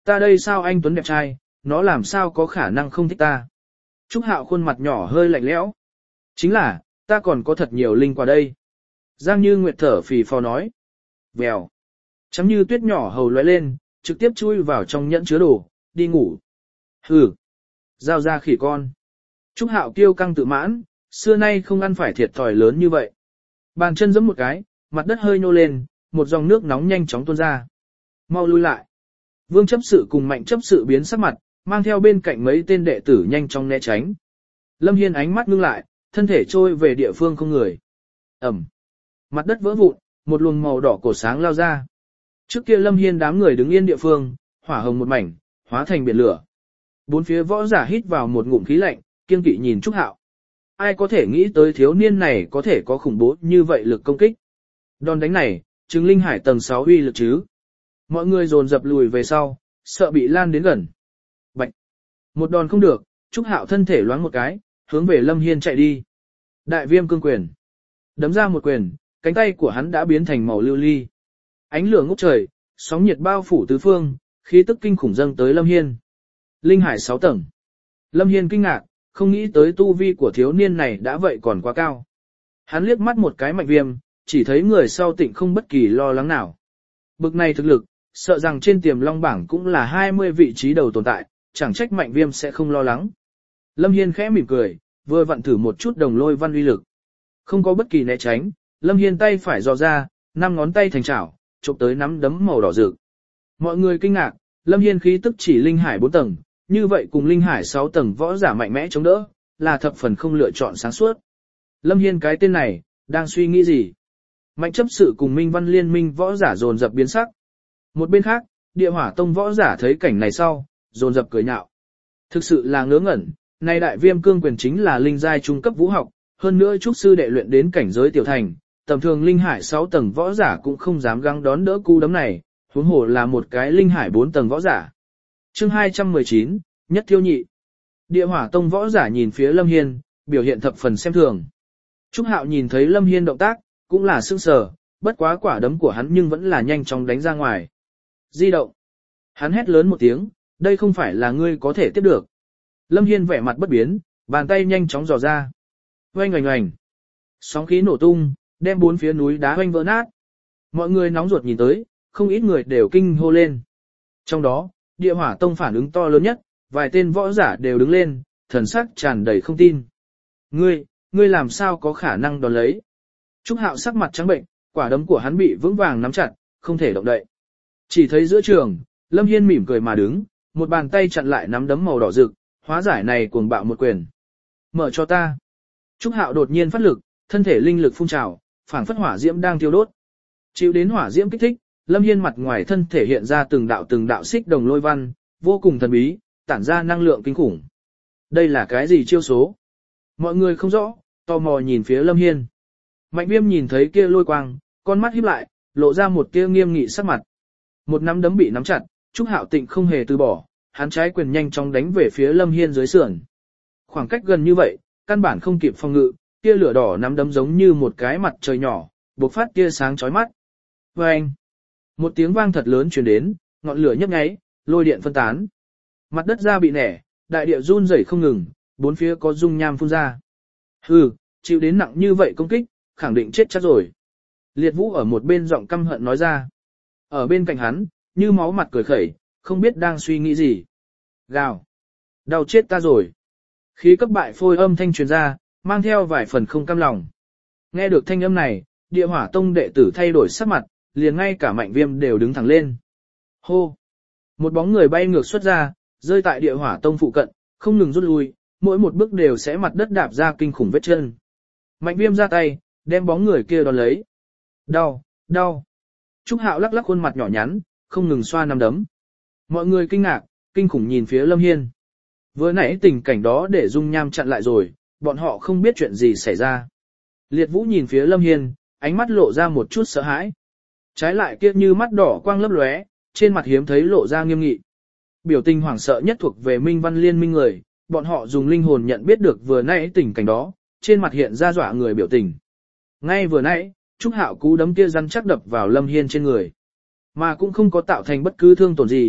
Ta đây sao anh Tuấn đẹp trai, nó làm sao có khả năng không thích ta. Trúc Hạo khuôn mặt nhỏ hơi lạnh lẽo. Chính là, ta còn có thật nhiều linh quả đây. Giang Như Nguyệt thở phì phò nói. Vèo. Chấm như tuyết nhỏ hầu lóe lên, trực tiếp chui vào trong nhẫn chứa đồ, đi ngủ. Hừ. Giao ra khỉ con. Trúc Hạo kiêu căng tự mãn, xưa nay không ăn phải thiệt thòi lớn như vậy. Bàn chân giẫm một cái, mặt đất hơi nhô lên, một dòng nước nóng nhanh chóng tuôn ra. Mau lui lại. Vương chấp sự cùng Mạnh chấp sự biến sắc mặt, mang theo bên cạnh mấy tên đệ tử nhanh chóng né tránh. Lâm Hiên ánh mắt ngưng lại, thân thể trôi về địa phương không người. Ẩm. Mặt đất vỡ vụn, một luồng màu đỏ cổ sáng lao ra. Trước kia Lâm Hiên đám người đứng yên địa phương, hỏa hồng một mảnh, hóa thành biển lửa. Bốn phía võ giả hít vào một ngụm khí lạnh, kiêng kỵ nhìn Trúc Hạo. Ai có thể nghĩ tới thiếu niên này có thể có khủng bố như vậy lực công kích. Đòn đánh này, chứng linh hải tầng sáu uy lực chứ. Mọi người dồn dập lùi về sau, sợ bị lan đến gần. Bạch. Một đòn không được, Trúc Hạo thân thể loáng một cái, hướng về Lâm Hiên chạy đi. Đại viêm cương quyền. Đấm ra một quyền, cánh tay của hắn đã biến thành màu lưu ly. Ánh lửa ngút trời, sóng nhiệt bao phủ tứ phương, khí tức kinh khủng dâng tới Lâm Hiên. Linh hải sáu tầng. Lâm Hiên kinh ngạc, không nghĩ tới tu vi của thiếu niên này đã vậy còn quá cao. Hắn liếc mắt một cái Mạnh Viêm, chỉ thấy người sau Tịnh không bất kỳ lo lắng nào. Bực này thực lực, sợ rằng trên tiềm long bảng cũng là hai mươi vị trí đầu tồn tại, chẳng trách Mạnh Viêm sẽ không lo lắng. Lâm Hiên khẽ mỉm cười, vừa vặn thử một chút đồng lôi văn uy lực. Không có bất kỳ né tránh, Lâm Hiên tay phải dò ra, năm ngón tay thành chảo, chụp tới nắm đấm màu đỏ rực. Mọi người kinh ngạc, Lâm Hiên khí tức chỉ linh hải bốn tầng, như vậy cùng linh hải sáu tầng võ giả mạnh mẽ chống đỡ, là thập phần không lựa chọn sáng suốt. Lâm Hiên cái tên này, đang suy nghĩ gì? Mạnh chấp sự cùng Minh Văn liên minh võ giả dồn dập biến sắc. Một bên khác, Địa Hỏa Tông võ giả thấy cảnh này sau, dồn dập cười nhạo. Thực sự là ngớ ngẩn, nay đại viêm cương quyền chính là linh giai trung cấp vũ học, hơn nữa trúc sư đệ luyện đến cảnh giới tiểu thành, tầm thường linh hải sáu tầng võ giả cũng không dám gắng đón đỡ cú đấm này, huống hồ là một cái linh hải bốn tầng võ giả. Chương hai trăm mười chín, Nhất Thiêu Nhị. Địa Hỏa Tông võ giả nhìn phía Lâm Hiên, biểu hiện thập phần xem thường. Trúc Hạo nhìn thấy Lâm Hiên động tác, cũng là sững sờ, bất quá quả đấm của hắn nhưng vẫn là nhanh chóng đánh ra ngoài. Di động. Hắn hét lớn một tiếng, đây không phải là ngươi có thể tiếp được. Lâm Hiên vẻ mặt bất biến, bàn tay nhanh chóng dò ra. Oanh oanh oanh. Sóng khí nổ tung, đem bốn phía núi đá oanh vỡ nát. Mọi người nóng ruột nhìn tới, không ít người đều kinh hô lên. Trong đó, Địa Hỏa Tông phản ứng to lớn nhất, vài tên võ giả đều đứng lên, thần sắc tràn đầy không tin. Ngươi, ngươi làm sao có khả năng đón lấy? Trúc Hạo sắc mặt trắng bệnh, quả đấm của hắn bị vững vàng nắm chặt, không thể động đậy. Chỉ thấy giữa trường, Lâm Hiên mỉm cười mà đứng, một bàn tay chặn lại nắm đấm màu đỏ rực, hóa giải này cuồng bạo một quyền. Mở cho ta. Trúc Hạo đột nhiên phát lực, thân thể linh lực phun trào, phảng phất hỏa diễm đang thiêu đốt. Chịu đến hỏa diễm kích thích, Lâm Hiên mặt ngoài thân thể hiện ra từng đạo từng đạo xích đồng lôi văn, vô cùng thần bí, tản ra năng lượng kinh khủng. Đây là cái gì chiêu số? Mọi người không rõ, tò mò nhìn phía Lâm Hiên. Mạnh Viêm nhìn thấy kia lôi quang, con mắt híp lại, lộ ra một tia nghiêm nghị sắc mặt. Một nắm đấm bị nắm chặt, Trúc Hạo Tịnh không hề từ bỏ, hắn trái quyền nhanh chóng đánh về phía Lâm Hiên dưới sườn. Khoảng cách gần như vậy, căn bản không kịp phòng ngự, tia lửa đỏ nắm đấm giống như một cái mặt trời nhỏ, bộc phát tia sáng chói mắt. Oeng! Một tiếng vang thật lớn truyền đến, ngọn lửa nhấp nháy, lôi điện phân tán. Mặt đất ra bị nẻ, đại địa run rẩy không ngừng, bốn phía có dung nham phun ra. Hừ, chịu đến nặng như vậy công kích, khẳng định chết chắc rồi. Liệt Vũ ở một bên giọng căm hận nói ra. Ở bên cạnh hắn, như máu mặt cười khẩy, không biết đang suy nghĩ gì. Gào! Đau chết ta rồi. Khí cấp bại phôi âm thanh truyền ra, mang theo vài phần không cam lòng. Nghe được thanh âm này, Địa Hỏa Tông đệ tử thay đổi sắc mặt, liền ngay cả Mạnh Viêm đều đứng thẳng lên. Hô! Một bóng người bay ngược xuất ra, rơi tại Địa Hỏa Tông phụ cận, không ngừng rút lui, mỗi một bước đều sẽ mặt đất đạp ra kinh khủng vết chân. Mạnh Viêm ra tay, đem bóng người kia đón lấy. Đau, đau. Trúc Hạo lắc lắc khuôn mặt nhỏ nhắn, không ngừng xoa nắm đấm. Mọi người kinh ngạc, kinh khủng nhìn phía Lâm Hiên. Vừa nãy tình cảnh đó để dung nham chặn lại rồi, bọn họ không biết chuyện gì xảy ra. Liệt Vũ nhìn phía Lâm Hiên, ánh mắt lộ ra một chút sợ hãi. Trái lại kia như mắt đỏ quang lấp lóe, trên mặt hiếm thấy lộ ra nghiêm nghị. Biểu tình hoảng sợ nhất thuộc về Minh Văn liên minh người, bọn họ dùng linh hồn nhận biết được vừa nãy tình cảnh đó, trên mặt hiện ra dọa người biểu tình. Ngay vừa nãy, Trúc Hạo cú đấm kia rắn chắc đập vào Lâm Hiên trên người, mà cũng không có tạo thành bất cứ thương tổn gì,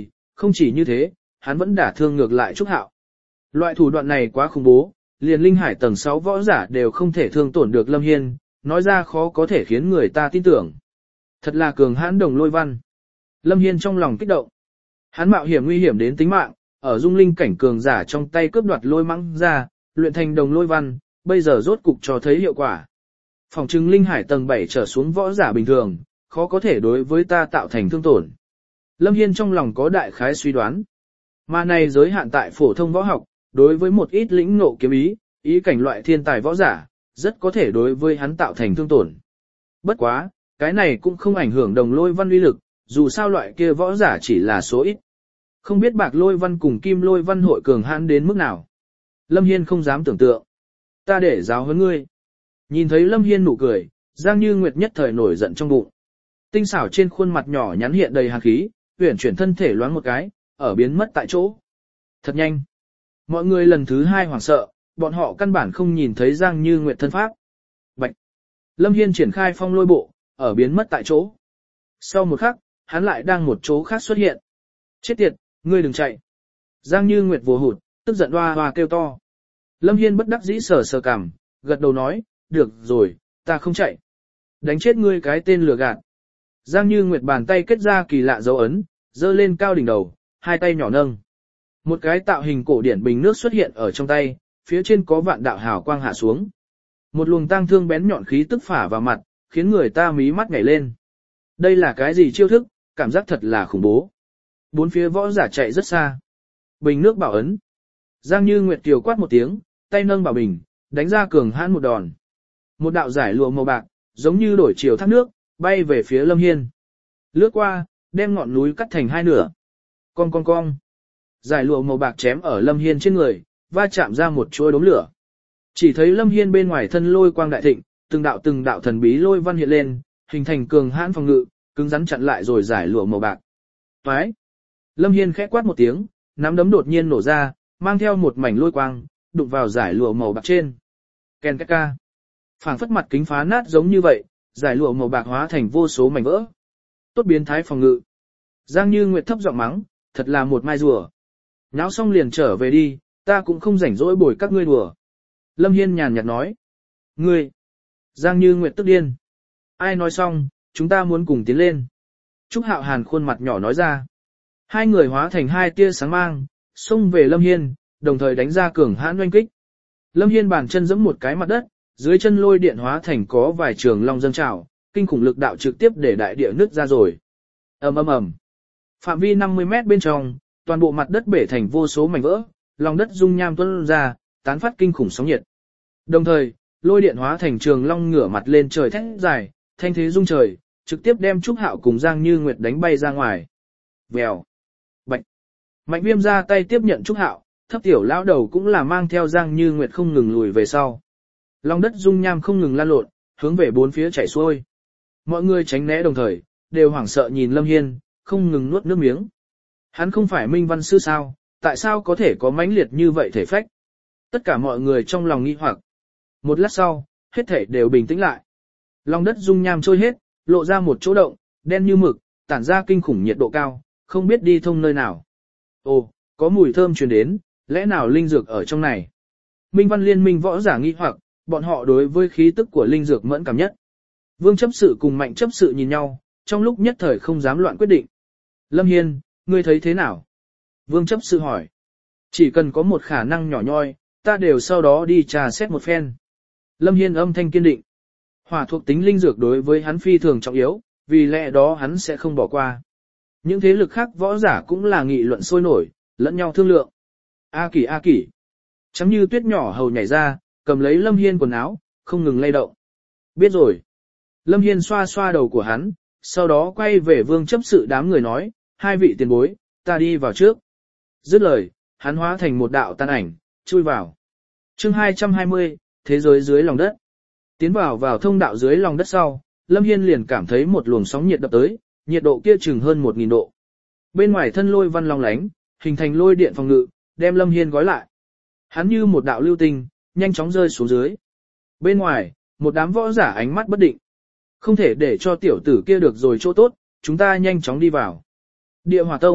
Không chỉ như thế, hắn vẫn đả thương ngược lại Trúc Hạo. Loại thủ đoạn này quá khủng bố, liền linh hải tầng sáu võ giả đều không thể thương tổn được Lâm Hiên, nói ra khó có thể khiến người ta tin tưởng. Thật là cường hãn đồng lôi văn. Lâm Hiên trong lòng kích động. Hắn mạo hiểm nguy hiểm đến tính mạng, ở dung linh cảnh cường giả trong tay cướp đoạt lôi mãng ra, luyện thành đồng lôi văn, bây giờ rốt cục cho thấy hiệu quả. Phòng trừng linh hải tầng bảy trở xuống võ giả bình thường, khó có thể đối với ta tạo thành thương tổn. Lâm Hiên trong lòng có đại khái suy đoán. Mà này giới hạn tại phổ thông võ học, đối với một ít lĩnh ngộ kiếm ý, ý cảnh loại thiên tài võ giả, rất có thể đối với hắn tạo thành thương tổn. Bất quá, cái này cũng không ảnh hưởng đồng lôi văn uy lực, dù sao loại kia võ giả chỉ là số ít. Không biết bạc lôi văn cùng kim lôi văn hội cường hãn đến mức nào. Lâm Hiên không dám tưởng tượng. Ta để giáo huấn ngươi. Nhìn thấy Lâm Hiên nụ cười, Giang Như Nguyệt nhất thời nổi giận trong bụng. Tinh xảo trên khuôn mặt nhỏ nhắn hiện đầy hàn khí, uyển chuyển thân thể loáng một cái, ở biến mất tại chỗ. Thật nhanh. Mọi người lần thứ hai hoảng sợ, bọn họ căn bản không nhìn thấy Giang Như Nguyệt thân pháp. Bạch. Lâm Hiên triển khai phong lôi bộ, ở biến mất tại chỗ. Sau một khắc, hắn lại đang một chỗ khác xuất hiện. Chết tiệt, ngươi đừng chạy. Giang Như Nguyệt vồ hụt, tức giận hoa hoa kêu to. Lâm Hiên bất đắc dĩ sờ sờ cằm, gật đầu nói, được rồi, ta không chạy. Đánh chết ngươi cái tên lừa gạt. Giang Như Nguyệt bàn tay kết ra kỳ lạ dấu ấn, dơ lên cao đỉnh đầu, hai tay nhỏ nâng. Một cái tạo hình cổ điển bình nước xuất hiện ở trong tay, phía trên có vạn đạo hào quang hạ xuống. Một luồng tang thương bén nhọn khí tức phả vào mặt, khiến người ta mí mắt nhảy lên. Đây là cái gì chiêu thức, cảm giác thật là khủng bố. Bốn phía võ giả chạy rất xa. Bình nước bảo ấn. Giang Như Nguyệt kiều quát một tiếng, tay nâng bảo bình, đánh ra cường hãn một đòn. Một đạo giải lụa màu bạc, giống như đổi chiều thác nước, bay về phía Lâm Hiên. Lướt qua, đem ngọn núi cắt thành hai nửa. Cong cong cong. Giải lụa màu bạc chém ở Lâm Hiên trên người, va chạm ra một chuôi đốm lửa. Chỉ thấy Lâm Hiên bên ngoài thân lôi quang đại thịnh, từng đạo từng đạo thần bí lôi văn hiện lên, hình thành cường hãn phòng ngự, cứng rắn chặn lại rồi giải lụa màu bạc. Toái. Lâm Hiên khẽ quát một tiếng, nắm đấm đột nhiên nổ ra, mang theo một mảnh lôi quang, đụng vào giải lụa màu bạc trên. Ken ka ka. Phảng phất mặt kính phá nát giống như vậy, giải lụa màu bạc hóa thành vô số mảnh vỡ. Tốt biến thái phòng ngự. Giang Như Nguyệt thấp giọng mắng, thật là một mai rùa. Náo xong liền trở về đi, ta cũng không rảnh rỗi bồi các ngươi đùa. Lâm Hiên nhàn nhạt nói. Ngươi. Giang Như Nguyệt tức điên. Ai nói xong, chúng ta muốn cùng tiến lên. Trúc Hạo Hàn khuôn mặt nhỏ nói ra. Hai người hóa thành hai tia sáng mang, xông về Lâm Hiên, đồng thời đánh ra cường hãn oanh kích. Lâm Hiên bàn chân giẫm một cái mặt đất, dưới chân lôi điện hóa thành có vài trường long dâng trào, kinh khủng lực đạo trực tiếp để đại địa nứt ra rồi. Ầm ầm ầm. Phạm vi năm mươi mét bên trong, toàn bộ mặt đất bể thành vô số mảnh vỡ, lòng đất dung nham tuôn ra, tán phát kinh khủng sóng nhiệt. Đồng thời, lôi điện hóa thành trường long ngửa mặt lên trời thét dài, thanh thế rung trời, trực tiếp đem Trúc Hạo cùng Giang Như Nguyệt đánh bay ra ngoài. Vèo. Bạch. Mạnh Viêm ra tay tiếp nhận Trúc Hạo, thấp tiểu lão đầu cũng là mang theo Giang Như Nguyệt không ngừng lùi về sau. Lòng đất dung nham không ngừng lan lộn, hướng về bốn phía chảy xuôi. Mọi người tránh né đồng thời, đều hoảng sợ nhìn Lâm Hiên, không ngừng nuốt nước miếng. Hắn không phải minh văn sư sao, tại sao có thể có mãnh liệt như vậy thể phách? Tất cả mọi người trong lòng nghi hoặc. Một lát sau, hết thảy đều bình tĩnh lại. Lòng đất dung nham trôi hết, lộ ra một chỗ động, đen như mực, tản ra kinh khủng nhiệt độ cao, không biết đi thông nơi nào. Ồ, có mùi thơm truyền đến, lẽ nào linh dược ở trong này? Minh văn liên minh võ giả nghi hoặc, bọn họ đối với khí tức của linh dược mẫn cảm nhất. Vương chấp sự cùng Mạnh chấp sự nhìn nhau, trong lúc nhất thời không dám loạn quyết định. Lâm Hiên, ngươi thấy thế nào? Vương chấp sự hỏi. Chỉ cần có một khả năng nhỏ nhoi, ta đều sau đó đi trà xét một phen. Lâm Hiên âm thanh kiên định. Hỏa thuộc tính linh dược đối với hắn phi thường trọng yếu, vì lẽ đó hắn sẽ không bỏ qua. Những thế lực khác võ giả cũng là nghị luận sôi nổi, lẫn nhau thương lượng. A Kỷ A Kỷ. Chấm như tuyết nhỏ hầu nhảy ra, cầm lấy Lâm Hiên quần áo, không ngừng lay động. Biết rồi. Lâm Hiên xoa xoa đầu của hắn, sau đó quay về vương chấp sự đám người nói, hai vị tiền bối, ta đi vào trước. Dứt lời, hắn hóa thành một đạo tàn ảnh, chui vào. Chương hai trăm hai mươi, thế giới dưới lòng đất. Tiến vào vào thông đạo dưới lòng đất sau, Lâm Hiên liền cảm thấy một luồng sóng nhiệt đập tới, nhiệt độ kia chừng hơn một nghìn độ. Bên ngoài thân lôi văn long lánh, hình thành lôi điện phòng ngự, đem Lâm Hiên gói lại. Hắn như một đạo lưu tinh, nhanh chóng rơi xuống dưới. Bên ngoài, một đám võ giả ánh mắt bất định. Không thể để cho tiểu tử kia được rồi chỗ tốt, chúng ta nhanh chóng đi vào. Địa Hỏa Tông,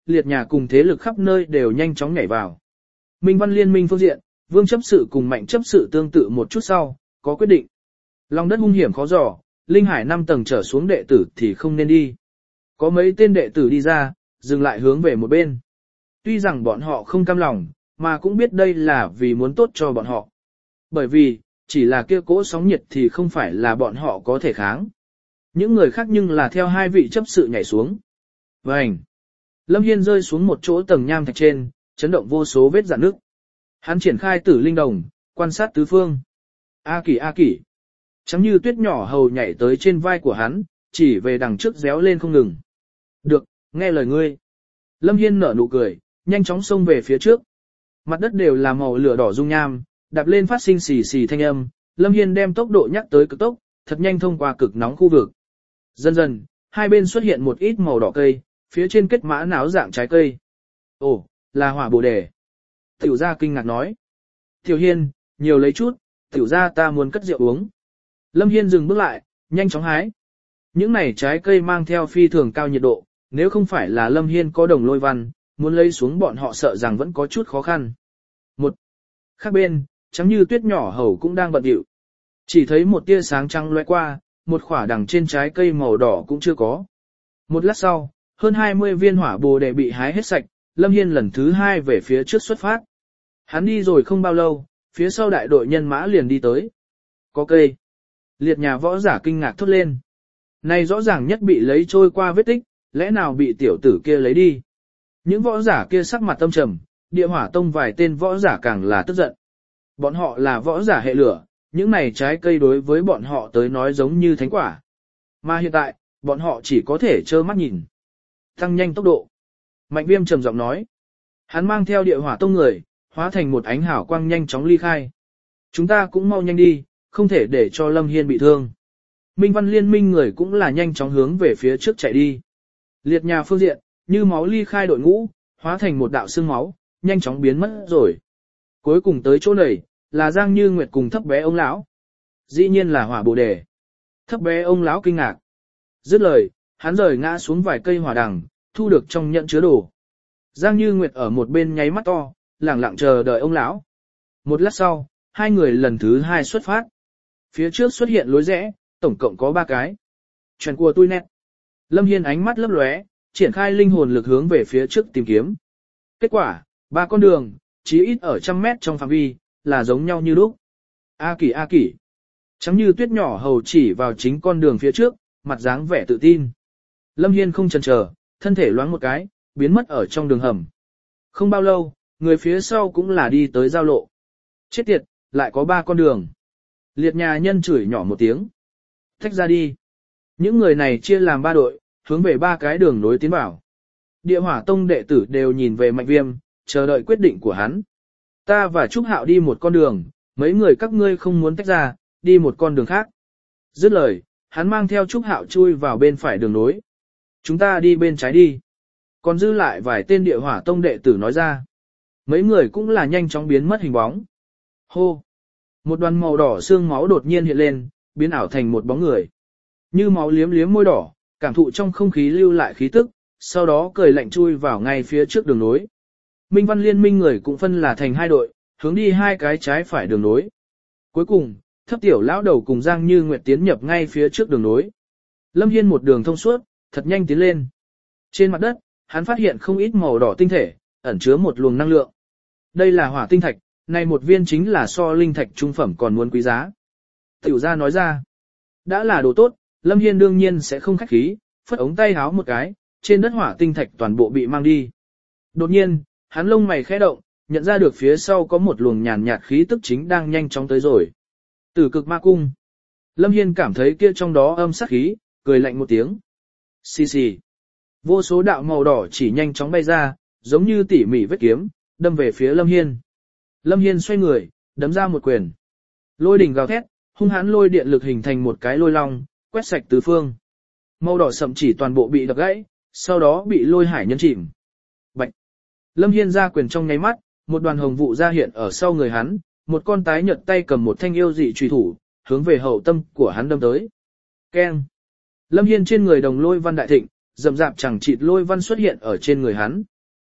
liệt nhà cùng thế lực khắp nơi đều nhanh chóng nhảy vào. Minh Văn Liên minh phương diện, Vương chấp sự cùng Mạnh chấp sự tương tự một chút sau, có quyết định. Lòng đất hung hiểm khó dò, linh hải năm tầng trở xuống đệ tử thì không nên đi. Có mấy tên đệ tử đi ra, dừng lại hướng về một bên. Tuy rằng bọn họ không cam lòng, mà cũng biết đây là vì muốn tốt cho bọn họ. Bởi vì, chỉ là kia cỗ sóng nhiệt thì không phải là bọn họ có thể kháng. Những người khác nhưng là theo hai vị chấp sự nhảy xuống. Vành! Lâm Hiên rơi xuống một chỗ tầng nham thạch trên, chấn động vô số vết rạn nước. Hắn triển khai tử linh đồng, quan sát tứ phương. A kỷ a kỷ! Trắng như tuyết nhỏ hầu nhảy tới trên vai của hắn, chỉ về đằng trước réo lên không ngừng. Được, nghe lời ngươi. Lâm Hiên nở nụ cười, nhanh chóng xông về phía trước. Mặt đất đều là màu lửa đỏ dung nham, đạp lên phát sinh xì xì thanh âm. Lâm Hiên đem tốc độ nhắc tới cực tốc, thật nhanh thông qua cực nóng khu vực. Dần dần, hai bên xuất hiện một ít màu đỏ cây, phía trên kết mã náo dạng trái cây. Ồ, là hỏa bồ đề. Tiểu gia kinh ngạc nói. Tiểu Hiên, nhiều lấy chút, tiểu gia ta muốn cất rượu uống. Lâm Hiên dừng bước lại, nhanh chóng hái. Những này trái cây mang theo phi thường cao nhiệt độ, nếu không phải là Lâm Hiên có đồng lôi văn, muốn lấy xuống bọn họ sợ rằng vẫn có chút khó khăn. Một khác bên, trắng như tuyết nhỏ hầu cũng đang bận rộn. Chỉ thấy một tia sáng trắng lóe qua, một khỏa đằng trên trái cây màu đỏ cũng chưa có. Một lát sau, hơn hai mươi viên hỏa bồ đề bị hái hết sạch, Lâm Hiên lần thứ hai về phía trước xuất phát. Hắn đi rồi không bao lâu, phía sau đại đội nhân mã liền đi tới. Có cây. Liệt nhà võ giả kinh ngạc thốt lên. Này rõ ràng nhất bị lấy trôi qua vết tích, lẽ nào bị tiểu tử kia lấy đi. Những võ giả kia sắc mặt tâm trầm, địa hỏa tông vài tên võ giả càng là tức giận. Bọn họ là võ giả hệ lửa, những này trái cây đối với bọn họ tới nói giống như thánh quả. Mà hiện tại, bọn họ chỉ có thể trơ mắt nhìn. Tăng nhanh tốc độ. Mạnh Viêm trầm giọng nói. Hắn mang theo địa hỏa tông người, hóa thành một ánh hào quang nhanh chóng ly khai. Chúng ta cũng mau nhanh đi, không thể để cho Lâm Hiên bị thương. Minh Văn Liên minh người cũng là nhanh chóng hướng về phía trước chạy đi. Liệt nhà phương diện, như máu ly khai đội ngũ, hóa thành một đạo xương máu, nhanh chóng biến mất rồi. Cuối cùng tới chỗ này, là Giang Như Nguyệt cùng thấp bé ông lão. Dĩ nhiên là hỏa bồ đề. Thấp bé ông lão kinh ngạc. Dứt lời, hắn rời ngã xuống vài cây hỏa đằng, thu được trong nhận chứa đồ. Giang Như Nguyệt ở một bên nháy mắt to, lẳng lặng chờ đợi ông lão. Một lát sau, hai người lần thứ hai xuất phát. Phía trước xuất hiện lối rẽ, tổng cộng có ba cái. Chuyện của tôi nét. Lâm Hiên ánh mắt lấp lóe, triển khai linh hồn lực hướng về phía trước tìm kiếm. Kết quả, ba con đường, chí ít ở trăm mét trong phạm vi, là giống nhau như lúc. A kỷ a kỷ. Trắng như tuyết nhỏ hầu chỉ vào chính con đường phía trước, mặt dáng vẻ tự tin. Lâm Hiên không chần chờ, thân thể loáng một cái, biến mất ở trong đường hầm. Không bao lâu, người phía sau cũng là đi tới giao lộ. Chết tiệt, lại có ba con đường. Liệt nhà nhân chửi nhỏ một tiếng. Tách ra đi. Những người này chia làm ba đội, hướng về ba cái đường nối tiến vào. Địa hỏa tông đệ tử đều nhìn về Mạnh Viêm, chờ đợi quyết định của hắn. Ta và Trúc Hạo đi một con đường, mấy người các ngươi không muốn tách ra, đi một con đường khác. Dứt lời, hắn mang theo Trúc Hạo chui vào bên phải đường nối. Chúng ta đi bên trái đi. Còn dư lại vài tên địa hỏa tông đệ tử nói ra. Mấy người cũng là nhanh chóng biến mất hình bóng. Hô! Một đoàn màu đỏ xương máu đột nhiên hiện lên, biến ảo thành một bóng người. Như máu liếm liếm môi đỏ, cảm thụ trong không khí lưu lại khí tức, sau đó cười lạnh chui vào ngay phía trước đường nối. Minh Văn Liên minh người cũng phân là thành hai đội, hướng đi hai cái trái phải đường nối. Cuối cùng, thấp tiểu lão đầu cùng Giang Như Nguyệt tiến nhập ngay phía trước đường nối. Lâm Hiên một đường thông suốt, thật nhanh tiến lên. Trên mặt đất, hắn phát hiện không ít màu đỏ tinh thể, ẩn chứa một luồng năng lượng. Đây là hỏa tinh thạch, này một viên chính là so linh thạch trung phẩm còn muốn quý giá. Tiểu gia nói ra, đã là đồ tốt, Lâm Hiên đương nhiên sẽ không khách khí, phất ống tay háo một cái, trên đất hỏa tinh thạch toàn bộ bị mang đi. Đột nhiên, hắn lông mày khẽ động, nhận ra được phía sau có một luồng nhàn nhạt khí tức chính đang nhanh chóng tới rồi. Tử cực ma cung. Lâm Hiên cảm thấy kia trong đó âm sát khí, cười lạnh một tiếng. Xì xì. Vô số đạo màu đỏ chỉ nhanh chóng bay ra, giống như tỉ mỉ vết kiếm, đâm về phía Lâm Hiên. Lâm Hiên xoay người, đấm ra một quyền. Lôi đỉnh gào thét, hung hãn lôi điện lực hình thành một cái lôi long, quét sạch tứ phương. Màu đỏ sậm chỉ toàn bộ bị đập gãy, sau đó bị lôi hải nhân chìm. Bạch. Lâm Hiên ra quyền trong nháy mắt, một đoàn hồng vụ ra hiện ở sau người hắn, một con tái nhợt tay cầm một thanh yêu dị chùy thủ, hướng về hậu tâm của hắn đâm tới. Keng. Lâm Hiên trên người đồng lôi văn đại thịnh, rậm rạp chẳng chịt lôi văn xuất hiện ở trên người hắn.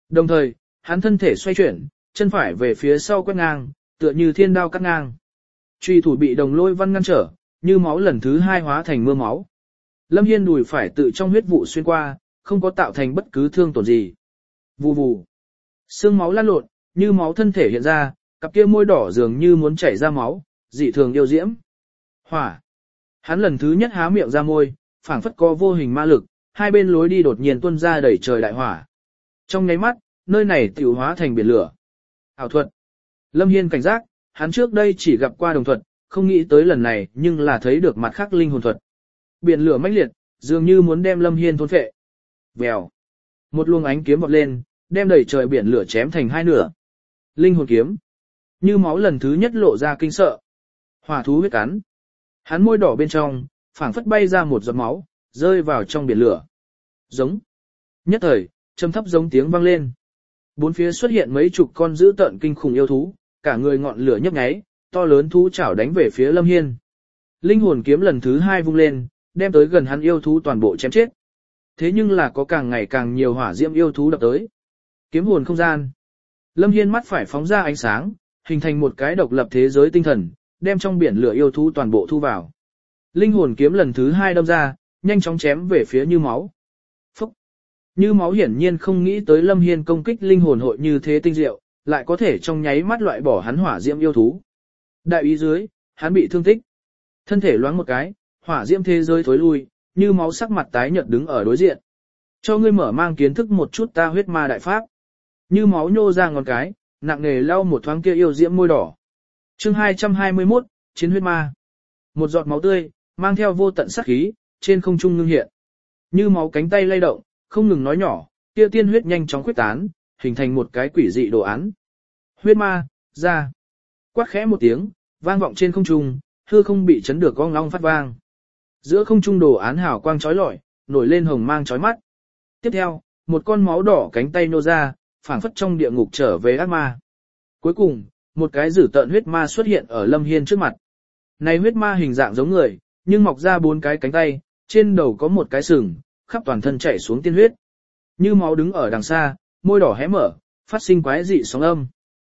Đồng thời, hắn thân thể xoay chuyển, chân phải về phía sau quét ngang, tựa như thiên đao cắt ngang. Truy thủ bị đồng lôi văn ngăn trở, như máu lần thứ hai hóa thành mưa máu. Lâm Hiên đùi phải tự trong huyết vụ xuyên qua, không có tạo thành bất cứ thương tổn gì. Vù vù. Xương máu lan lộn, như máu thân thể hiện ra, cặp kia môi đỏ dường như muốn chảy ra máu, dị thường yêu diễm. Hỏa. Hắn lần thứ nhất há miệng ra môi, phảng phất có vô hình ma lực, hai bên lối đi đột nhiên tuôn ra đẩy trời đại hỏa. Trong nháy mắt, nơi này tiểu hóa thành biển lửa. Ảo thuật. Lâm Hiên cảnh giác, hắn trước đây chỉ gặp qua đồng thuật, không nghĩ tới lần này nhưng là thấy được mặt khác linh hồn thuật. Biển lửa mãnh liệt, dường như muốn đem Lâm Hiên thôn phệ. Vèo. Một luồng ánh kiếm vọt lên, đem đẩy trời biển lửa chém thành hai nửa. Linh hồn kiếm. Như máu lần thứ nhất lộ ra kinh sợ. Hỏa thú huyết cắn. Hắn môi đỏ bên trong, phảng phất bay ra một giọt máu, rơi vào trong biển lửa. Giống. Nhất thời, trầm thấp giống tiếng vang lên. Bốn phía xuất hiện mấy chục con dữ tợn kinh khủng yêu thú, cả người ngọn lửa nhấp nháy, to lớn thú chảo đánh về phía Lâm Hiên. Linh hồn kiếm lần thứ hai vung lên, đem tới gần hắn yêu thú toàn bộ chém chết. Thế nhưng là có càng ngày càng nhiều hỏa diễm yêu thú đập tới. Kiếm hồn không gian. Lâm Hiên mắt phải phóng ra ánh sáng, hình thành một cái độc lập thế giới tinh thần, đem trong biển lửa yêu thú toàn bộ thu vào. Linh hồn kiếm lần thứ hai đâm ra, nhanh chóng chém về phía Như Máu. Phúc! Như Máu hiển nhiên không nghĩ tới Lâm Hiên công kích linh hồn hội như thế tinh diệu, lại có thể trong nháy mắt loại bỏ hắn hỏa diễm yêu thú. Đại ý dưới, hắn bị thương tích. Thân thể loáng một cái, hỏa diễm thế giới thối lui, Như Máu sắc mặt tái nhợt đứng ở đối diện. Cho ngươi mở mang kiến thức một chút ta huyết ma đại pháp. Như Máu nhô ra ngón cái, nặng nề lau một thoáng kia yêu diễm môi đỏ. Chương hai trăm hai mươi mốt, Chiến huyết ma. Một giọt máu tươi, mang theo vô tận sát khí, trên không trung ngưng hiện. Như Máu cánh tay lay động, không ngừng nói nhỏ, kia tiên huyết nhanh chóng khuếch tán, hình thành một cái quỷ dị đồ án. Huyết ma, ra. Quát khẽ một tiếng, vang vọng trên không trung, hư không bị chấn được gong long phát vang. Giữa không trung đồ án hào quang chói lọi, nổi lên hồng mang chói mắt. Tiếp theo, một con máu đỏ cánh tay nô ra, phảng phất trong địa ngục trở về ác ma. Cuối cùng, một cái dữ tợn huyết ma xuất hiện ở Lâm Hiên trước mặt. Này huyết ma hình dạng giống người, nhưng mọc ra bốn cái cánh tay, trên đầu có một cái sừng, khắp toàn thân chảy xuống tiên huyết. Như Máu đứng ở đằng xa, môi đỏ hé mở, phát sinh quái dị sóng âm.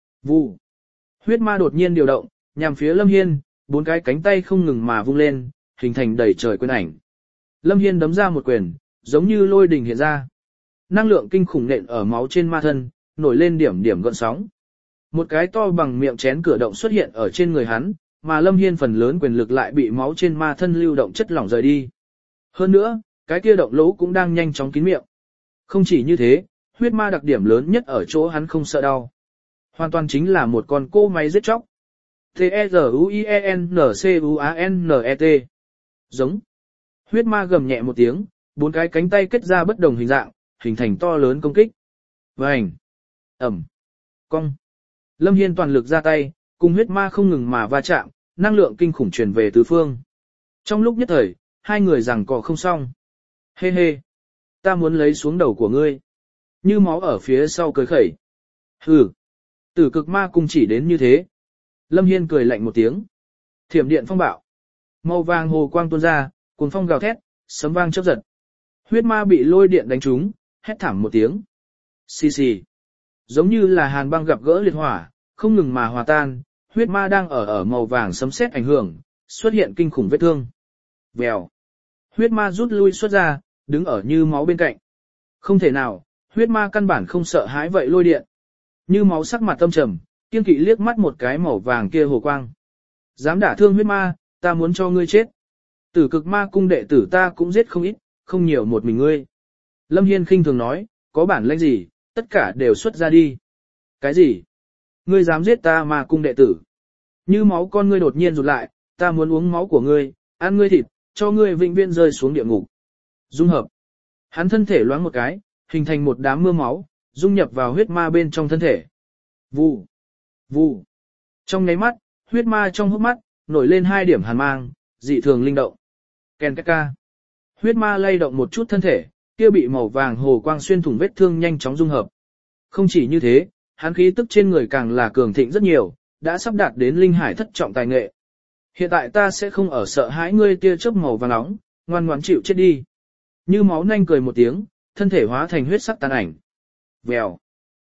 Vù. Huyết ma đột nhiên điều động, nhằm phía Lâm Hiên, bốn cái cánh tay không ngừng mà vung lên, hình thành đầy trời quyền ảnh. Lâm Hiên đấm ra một quyền, giống như lôi đình hiện ra. Năng lượng kinh khủng nện ở máu trên ma thân, nổi lên điểm điểm gợn sóng. Một cái to bằng miệng chén cửa động xuất hiện ở trên người hắn, mà Lâm Hiên phần lớn quyền lực lại bị máu trên ma thân lưu động chất lỏng rời đi. Hơn nữa, cái kia động lỗ cũng đang nhanh chóng kín miệng. Không chỉ như thế, huyết ma đặc điểm lớn nhất ở chỗ hắn không sợ đau. Hoàn toàn chính là một con cô máy giết chóc. T-E-Z-U-I-E-N-C-U-A-N-E-T Giống. Huyết ma gầm nhẹ một tiếng, bốn cái cánh tay kết ra bất đồng hình dạng, hình thành to lớn công kích. Vành. Ẩm. Cong. Lâm Hiên toàn lực ra tay, cùng huyết ma không ngừng mà va chạm, năng lượng kinh khủng truyền về tứ phương. Trong lúc nhất thời, hai người giằng co không xong. Hê hê. Ta muốn lấy xuống đầu của ngươi. Như Máu ở phía sau cười khẩy. Hừ. Tử cực ma cung chỉ đến như thế. Lâm Hiên cười lạnh một tiếng. Thiểm điện phong bạo. Màu vàng hồ quang tuôn ra, cuồng phong gào thét, sấm vang chớp giật. Huyết ma bị lôi điện đánh trúng, hét thảm một tiếng. Xì xì. Giống như là hàn băng gặp gỡ liệt hỏa, không ngừng mà hòa tan, huyết ma đang ở ở màu vàng sấm sét ảnh hưởng, xuất hiện kinh khủng vết thương. Vèo. Huyết ma rút lui xuất ra, đứng ở Như Máu bên cạnh. Không thể nào, huyết ma căn bản không sợ hãi vậy lôi điện. Như Máu sắc mặt tâm trầm, kiên kỵ liếc mắt một cái màu vàng kia hồ quang. Dám đả thương huyết ma, ta muốn cho ngươi chết. Tử cực ma cung đệ tử ta cũng giết không ít, không nhiều một mình ngươi. Lâm Hiên khinh thường nói, có bản lĩnh gì, tất cả đều xuất ra đi. Cái gì? Ngươi dám giết ta ma cung đệ tử? Như Máu con ngươi đột nhiên rụt lại, ta muốn uống máu của ngươi, ăn ngươi thịt, cho ngươi vĩnh viễn rơi xuống địa ngục. Dung hợp. Hắn thân thể loáng một cái, hình thành một đám mưa máu, dung nhập vào huyết ma bên trong thân thể. Vù. Vù. Trong nháy mắt, huyết ma trong hốc mắt, nổi lên hai điểm hàn mang, dị thường linh động. Ken ca ca. Huyết ma lay động một chút thân thể, kia bị màu vàng hồ quang xuyên thủng vết thương nhanh chóng dung hợp. Không chỉ như thế, hắn khí tức trên người càng là cường thịnh rất nhiều, đã sắp đạt đến linh hải thất trọng tài nghệ. Hiện tại ta sẽ không ở sợ hãi ngươi tia chớp màu vàng nóng, ngoan ngoãn chịu chết đi. Như Máu nhanh cười một tiếng, thân thể hóa thành huyết sắc tàn ảnh. Vèo.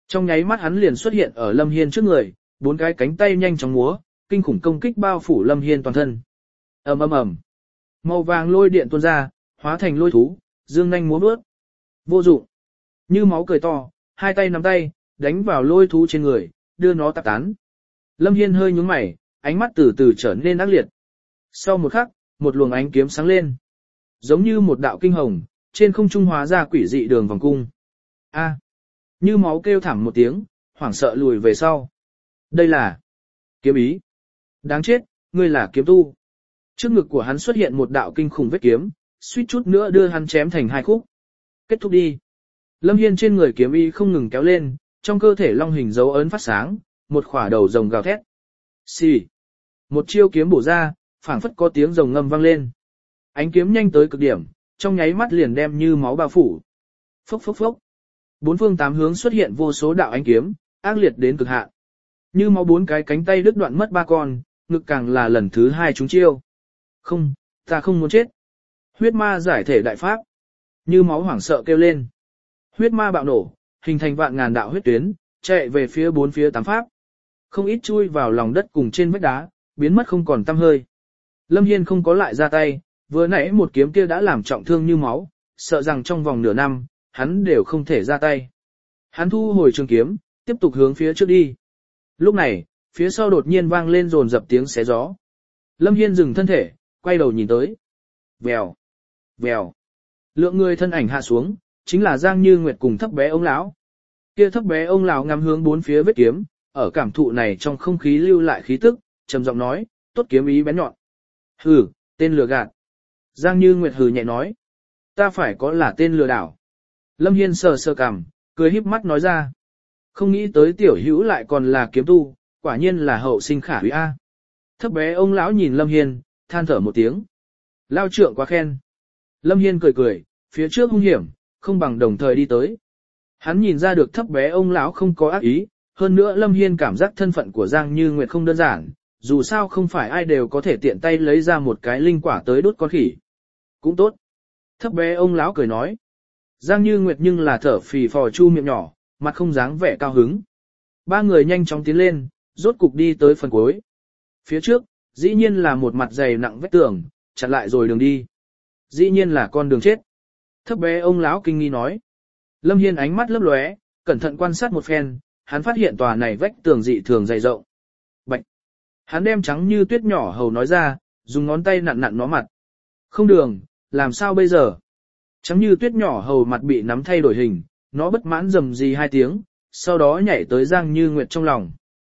Trong nháy mắt hắn liền xuất hiện ở Lâm Hiên trước người, bốn cái cánh tay nhanh chóng múa, kinh khủng công kích bao phủ Lâm Hiên toàn thân. Ầm ầm ầm. Màu vàng lôi điện tuôn ra, hóa thành lôi thú, dương nhanh múa bước. Vô dụng. Như máu cười to, hai tay nắm tay, đánh vào lôi thú trên người, đưa nó tạp tán. Lâm Hiên hơi nhướng mày, ánh mắt từ từ trở nên ác liệt. Sau một khắc, một luồng ánh kiếm sáng lên. Giống như một đạo kinh hồng, trên không trung hóa ra quỷ dị đường vòng cung. A. Như máu kêu thảm một tiếng, hoảng sợ lùi về sau. Đây là kiếm ý. Đáng chết, ngươi là kiếm tu. Trước ngực của hắn xuất hiện một đạo kinh khủng vết kiếm, suýt chút nữa đưa hắn chém thành hai khúc. Kết thúc đi. Lâm Hiên trên người kiếm ý không ngừng kéo lên, trong cơ thể long hình dấu ấn phát sáng, một khỏa đầu rồng gào thét. Xì. Một chiêu kiếm bổ ra, phảng phất có tiếng rồng ngâm vang lên. Ánh kiếm nhanh tới cực điểm, trong nháy mắt liền đem như máu bao phủ. Phốc phốc phốc. Bốn phương tám hướng xuất hiện vô số đạo ánh kiếm, ác liệt đến cực hạn. Như máu bốn cái cánh tay đứt đoạn mất ba con, ngực càng là lần thứ hai trúng chiêu. Không, ta không muốn chết. Huyết ma giải thể đại pháp. Như máu hoảng sợ kêu lên. Huyết ma bạo nổ, hình thành vạn ngàn đạo huyết tuyến, chạy về phía bốn phía tám pháp. Không ít chui vào lòng đất cùng trên vách đá, biến mất không còn tăm hơi. Lâm Hiên không có lại ra tay, vừa nãy một kiếm kia đã làm trọng thương như máu, sợ rằng trong vòng nửa năm, hắn đều không thể ra tay. Hắn thu hồi trường kiếm, tiếp tục hướng phía trước đi. Lúc này, phía sau đột nhiên vang lên rồn dập tiếng xé gió. Lâm Hiên dừng thân thể, quay đầu nhìn tới. Vèo, vèo. Lượng người thân ảnh hạ xuống, chính là Giang Như Nguyệt cùng thấp bé ông lão. Kia thấp bé ông lão ngắm hướng bốn phía vết kiếm, ở cảm thụ này trong không khí lưu lại khí tức, trầm giọng nói, tốt kiếm ý bén nhọn. Hừ, tên lừa gạt. Giang Như Nguyệt hừ nhẹ nói, ta phải có là tên lừa đảo. Lâm Hiên sờ sờ cằm, cười híp mắt nói ra. Không nghĩ tới tiểu hữu lại còn là kiếm tu, quả nhiên là hậu sinh khả úy a. Thấp bé ông lão nhìn Lâm Hiên, than thở một tiếng. Lao trượng quá khen. Lâm Hiên cười cười, phía trước hung hiểm, không bằng đồng thời đi tới. Hắn nhìn ra được thấp bé ông lão không có ác ý, hơn nữa Lâm Hiên cảm giác thân phận của Giang Như Nguyệt không đơn giản, dù sao không phải ai đều có thể tiện tay lấy ra một cái linh quả tới đốt con khỉ. Cũng tốt. Thấp bé ông lão cười nói. Giang Như Nguyệt nhưng là thở phì phò chu miệng nhỏ, mặt không dáng vẻ cao hứng. Ba người nhanh chóng tiến lên, rốt cục đi tới phần cuối. Phía trước, dĩ nhiên là một mặt dày nặng vách tường, chặn lại rồi đường đi. Dĩ nhiên là con đường chết. Thấp bé ông lão kinh nghi nói. Lâm Hiên ánh mắt lấp lóe, cẩn thận quan sát một phen, hắn phát hiện tòa này vách tường dị thường dày rộng. Bạch. Hắn đem trắng như tuyết nhỏ hầu nói ra, dùng ngón tay nặn nặn nó mặt. Không đường, làm sao bây giờ? Trắng như tuyết nhỏ hầu mặt bị nắm thay đổi hình, nó bất mãn rầm rì hai tiếng, sau đó nhảy tới Giang Như Nguyệt trong lòng.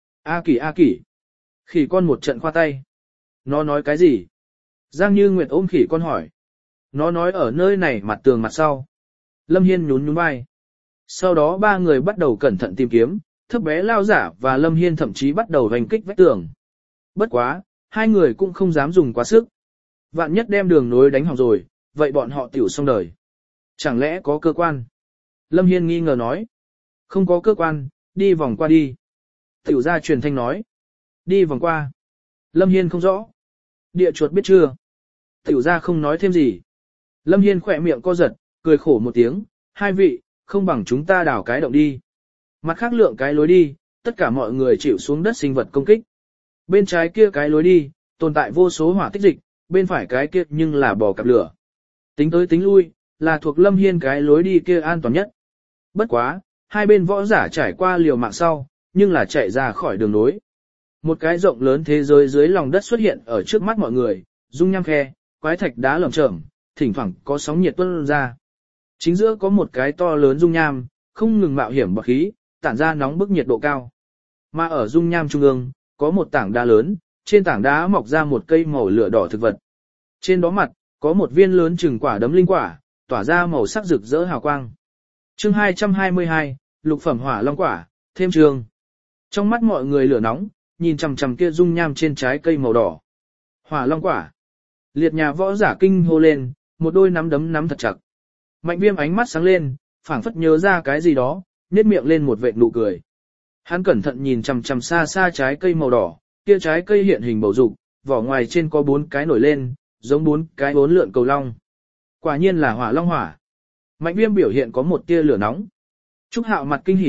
A kỷ a kỷ. Khỉ con một trận khoa tay. Nó nói cái gì? Giang Như Nguyệt ôm khỉ con hỏi. Nó nói ở nơi này mặt tường mặt sau. Lâm Hiên nhún nhún vai. Sau đó ba người bắt đầu cẩn thận tìm kiếm, thấp bé lao giả và Lâm Hiên thậm chí bắt đầu hành kích vách tường. Bất quá, hai người cũng không dám dùng quá sức. Vạn nhất đem đường nối đánh hỏng rồi, vậy bọn họ tiểu xong đời. Chẳng lẽ có cơ quan? Lâm Hiên nghi ngờ nói. Không có cơ quan, đi vòng qua đi. Tiểu gia truyền thanh nói. Đi vòng qua. Lâm Hiên không rõ. Địa chuột biết chưa? Tiểu gia không nói thêm gì. Lâm Hiên khỏe miệng co giật, cười khổ một tiếng. Hai vị, không bằng chúng ta đào cái động đi. Mặt khác lượng cái lối đi, tất cả mọi người chịu xuống đất sinh vật công kích. Bên trái kia cái lối đi, tồn tại vô số hỏa tích dịch, bên phải cái kia nhưng là bò cặp lửa. Tính tới tính lui, là thuộc Lâm Hiên cái lối đi kia an toàn nhất. Bất quá, hai bên võ giả trải qua liều mạng sau, nhưng là chạy ra khỏi đường nối. Một cái rộng lớn thế giới dưới lòng đất xuất hiện ở trước mắt mọi người, dung nham khe, quái thạch đá lởm chởm, thỉnh thoảng có sóng nhiệt tuôn ra. Chính giữa có một cái to lớn dung nham, không ngừng mạo hiểm bậc khí, tản ra nóng bức nhiệt độ cao. Mà ở dung nham trung ương, có một tảng đá lớn, trên tảng đá mọc ra một cây màu lửa đỏ thực vật. Trên đó mặt, có một viên lớn chừng quả đấm linh quả, tỏa ra màu sắc rực rỡ hào quang. Chương hai trăm hai mươi hai, lục phẩm hỏa long quả, thêm trường. Trong mắt mọi người lửa nóng, nhìn chằm chằm kia dung nham trên trái cây màu đỏ. Hỏa long quả. Liệt nhà võ giả kinh hô lên, một đôi nắm đấm nắm thật chặt. Mạnh Viêm ánh mắt sáng lên, phảng phất nhớ ra cái gì đó, nhếch miệng lên một vệt nụ cười. Hắn cẩn thận nhìn chằm chằm xa xa trái cây màu đỏ, kia trái cây hiện hình bầu dục, vỏ ngoài trên có bốn cái nổi lên, giống bốn cái bốn lượn cầu long. Quả nhiên là hỏa long hỏa. Mạnh Viêm biểu hiện có một tia lửa nóng. Trúc Hạo mặt kinh hỉ,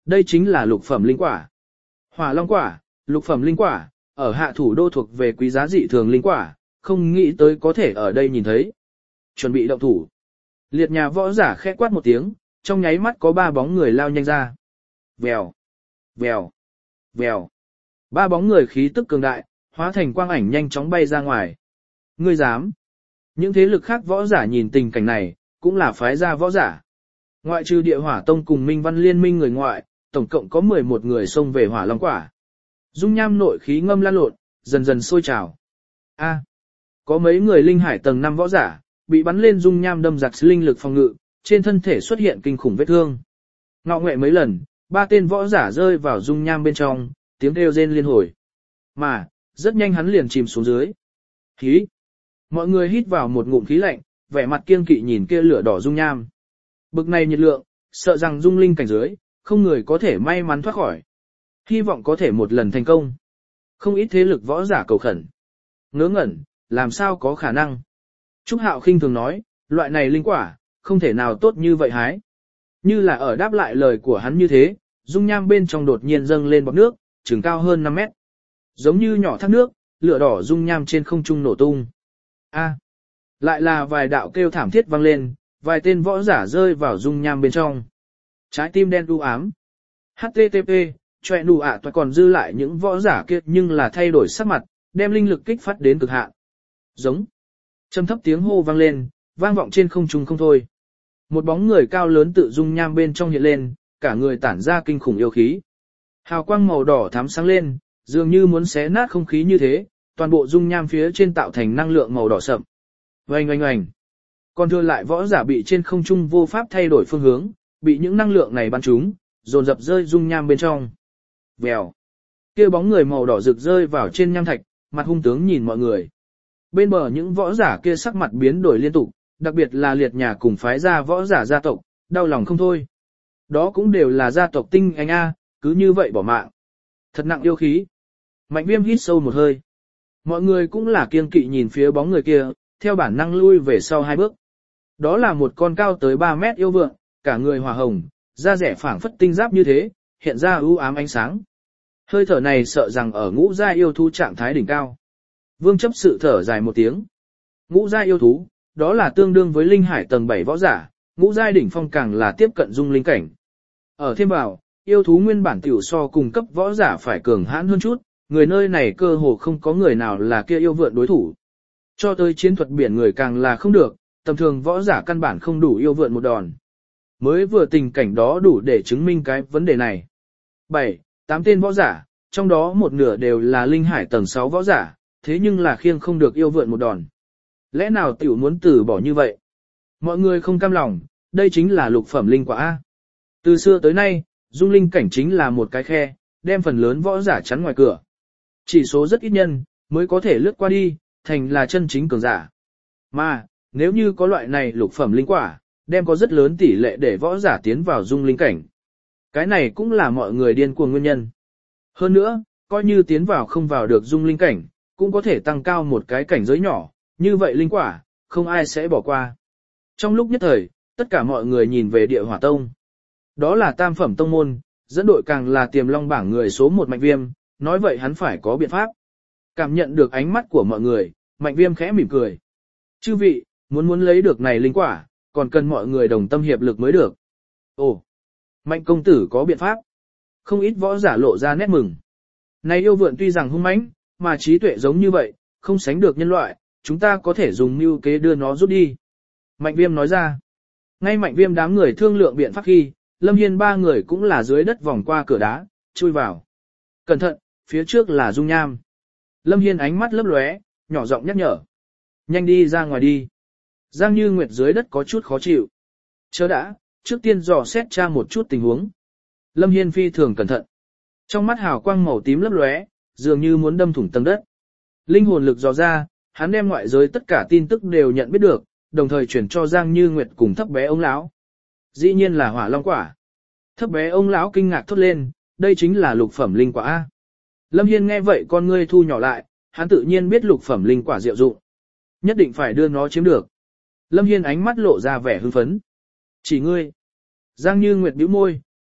đây chính là lục phẩm linh quả. Hỏa long quả, lục phẩm linh quả, ở hạ thủ đô thuộc về quý giá dị thường linh quả, không nghĩ tới có thể ở đây nhìn thấy. Chuẩn bị động thủ. Liệt nhà võ giả khẽ quát một tiếng, trong nháy mắt có ba bóng người lao nhanh ra. Vèo, vèo, vèo. Ba bóng người khí tức cường đại, hóa thành quang ảnh nhanh chóng bay ra ngoài. Ngươi dám? Những thế lực khác võ giả nhìn tình cảnh này, cũng là phái gia võ giả. Ngoại trừ địa hỏa tông cùng Minh Văn Liên minh người ngoại, tổng cộng có mười một người xông về hỏa long quả. Dung nham nội khí ngâm lan lộn, dần dần sôi trào. A, có mấy người linh hải tầng năm võ giả, bị bắn lên dung nham đâm giặc linh lực phòng ngự, trên thân thể xuất hiện kinh khủng vết thương. Ngọ ngoẹ mấy lần, ba tên võ giả rơi vào dung nham bên trong, tiếng kêu rên liên hồi. Mà, rất nhanh hắn liền chìm xuống dưới. Khí. Mọi người hít vào một ngụm khí lạnh, vẻ mặt kiêng kỵ nhìn kia lửa đỏ dung nham. Bực này nhiệt lượng, sợ rằng dung linh cảnh dưới, không người có thể may mắn thoát khỏi. Hy vọng có thể một lần thành công. Không ít thế lực võ giả cầu khẩn. Ngớ ngẩn, làm sao có khả năng. Trúc Hạo khinh thường nói, loại này linh quả, không thể nào tốt như vậy hái. Như là ở đáp lại lời của hắn như thế, dung nham bên trong đột nhiên dâng lên bọt nước, chừng cao hơn năm mét. Giống như nhỏ thác nước, lửa đỏ dung nham trên không trung nổ tung. A, lại là vài đạo kêu thảm thiết vang lên, vài tên võ giả rơi vào dung nham bên trong. Trái tim đen u ám. hát tê tê pê, choẹ nụ ạ toại còn dư lại những võ giả kia nhưng là thay đổi sắc mặt, đem linh lực kích phát đến cực hạn. Giống. Trầm thấp tiếng hô vang lên, vang vọng trên không trung không thôi. Một bóng người cao lớn tự dung nham bên trong hiện lên, cả người tản ra kinh khủng yêu khí. Hào quang màu đỏ thắm sáng lên, dường như muốn xé nát không khí như thế, toàn bộ dung nham phía trên tạo thành năng lượng màu đỏ sậm. Oanh oanh oanh. Còn thừa lại võ giả bị trên không trung vô pháp thay đổi phương hướng, bị những năng lượng này bắn trúng, dồn dập rơi dung nham bên trong. Vèo. Kia bóng người màu đỏ rực rơi vào trên nham thạch, mặt hung tướng nhìn mọi người. Bên bờ những võ giả kia sắc mặt biến đổi liên tục, đặc biệt là liệt nhà cùng phái gia võ giả gia tộc, đau lòng không thôi. Đó cũng đều là gia tộc tinh anh A, cứ như vậy bỏ mạng. Thật nặng yêu khí. Mạnh Viêm hít sâu một hơi. Mọi người cũng là kiêng kỵ nhìn phía bóng người kia, theo bản năng lui về sau hai bước. Đó là một con cao tới ba mét yêu vượng, cả người hỏa hồng, da rẻ phảng phất tinh giáp như thế, hiện ra ưu ám ánh sáng. Hơi thở này sợ rằng ở ngũ gia yêu thú trạng thái đỉnh cao. Vương chấp sự thở dài một tiếng. Ngũ gia yêu thú, đó là tương đương với linh hải tầng bảy võ giả, ngũ giai đỉnh phong càng là tiếp cận dung linh cảnh. Ở thêm vào, yêu thú nguyên bản tiểu so cùng cấp võ giả phải cường hãn hơn chút, người nơi này cơ hồ không có người nào là kia yêu vượn đối thủ. Cho tới chiến thuật biển người càng là không được, tầm thường võ giả căn bản không đủ yêu vượn một đòn. Mới vừa tình cảnh đó đủ để chứng minh cái vấn đề này. bảy, tám tên võ giả, trong đó một nửa đều là linh hải tầng sáu võ giả, thế nhưng là khiêng không được yêu vượn một đòn. Lẽ nào tiểu muốn từ bỏ như vậy? Mọi người không cam lòng, đây chính là lục phẩm linh quả A. Từ xưa tới nay, dung linh cảnh chính là một cái khe, đem phần lớn võ giả chắn ngoài cửa. Chỉ số rất ít nhân, mới có thể lướt qua đi, thành là chân chính cường giả. Mà, nếu như có loại này lục phẩm linh quả, đem có rất lớn tỷ lệ để võ giả tiến vào dung linh cảnh. Cái này cũng là mọi người điên cuồng nguyên nhân. Hơn nữa, coi như tiến vào không vào được dung linh cảnh, cũng có thể tăng cao một cái cảnh giới nhỏ, như vậy linh quả, không ai sẽ bỏ qua. Trong lúc nhất thời, tất cả mọi người nhìn về địa hỏa tông. Đó là tam phẩm tông môn, dẫn đội càng là tiềm long bảng người số một Mạnh Viêm, nói vậy hắn phải có biện pháp. Cảm nhận được ánh mắt của mọi người, Mạnh Viêm khẽ mỉm cười. Chư vị, muốn muốn lấy được này linh quả, còn cần mọi người đồng tâm hiệp lực mới được. Ồ, Mạnh công tử có biện pháp. Không ít võ giả lộ ra nét mừng. Này yêu vượn tuy rằng hung mãnh, mà trí tuệ giống như vậy, không sánh được nhân loại, chúng ta có thể dùng mưu kế đưa nó rút đi. Mạnh Viêm nói ra. Ngay Mạnh Viêm đám người thương lượng biện pháp khi, Lâm Hiên ba người cũng là dưới đất vòng qua cửa đá, chui vào. Cẩn thận, phía trước là dung nham. Lâm Hiên ánh mắt lấp lóe, nhỏ giọng nhắc nhở. Nhanh đi ra ngoài đi. Giang Như Nguyệt dưới đất có chút khó chịu. Chớ đã, trước tiên dò xét tra một chút tình huống. Lâm Hiên phi thường cẩn thận. Trong mắt hào quang màu tím lấp lóe, dường như muốn đâm thủng tầng đất. Linh hồn lực dò ra, hắn đem ngoại giới tất cả tin tức đều nhận biết được, đồng thời chuyển cho Giang Như Nguyệt cùng thấp bé ông lão. Dĩ nhiên là hỏa long quả. Thấp bé ông lão kinh ngạc thốt lên, đây chính là lục phẩm linh quả A. Lâm Hiên nghe vậy con ngươi thu nhỏ lại, hắn tự nhiên biết lục phẩm linh quả diệu dụng. Nhất định phải đưa nó chiếm được. Lâm Hiên ánh mắt lộ ra vẻ hưng phấn. Chỉ ngươi. Giang Như Nguyệt bĩu môi,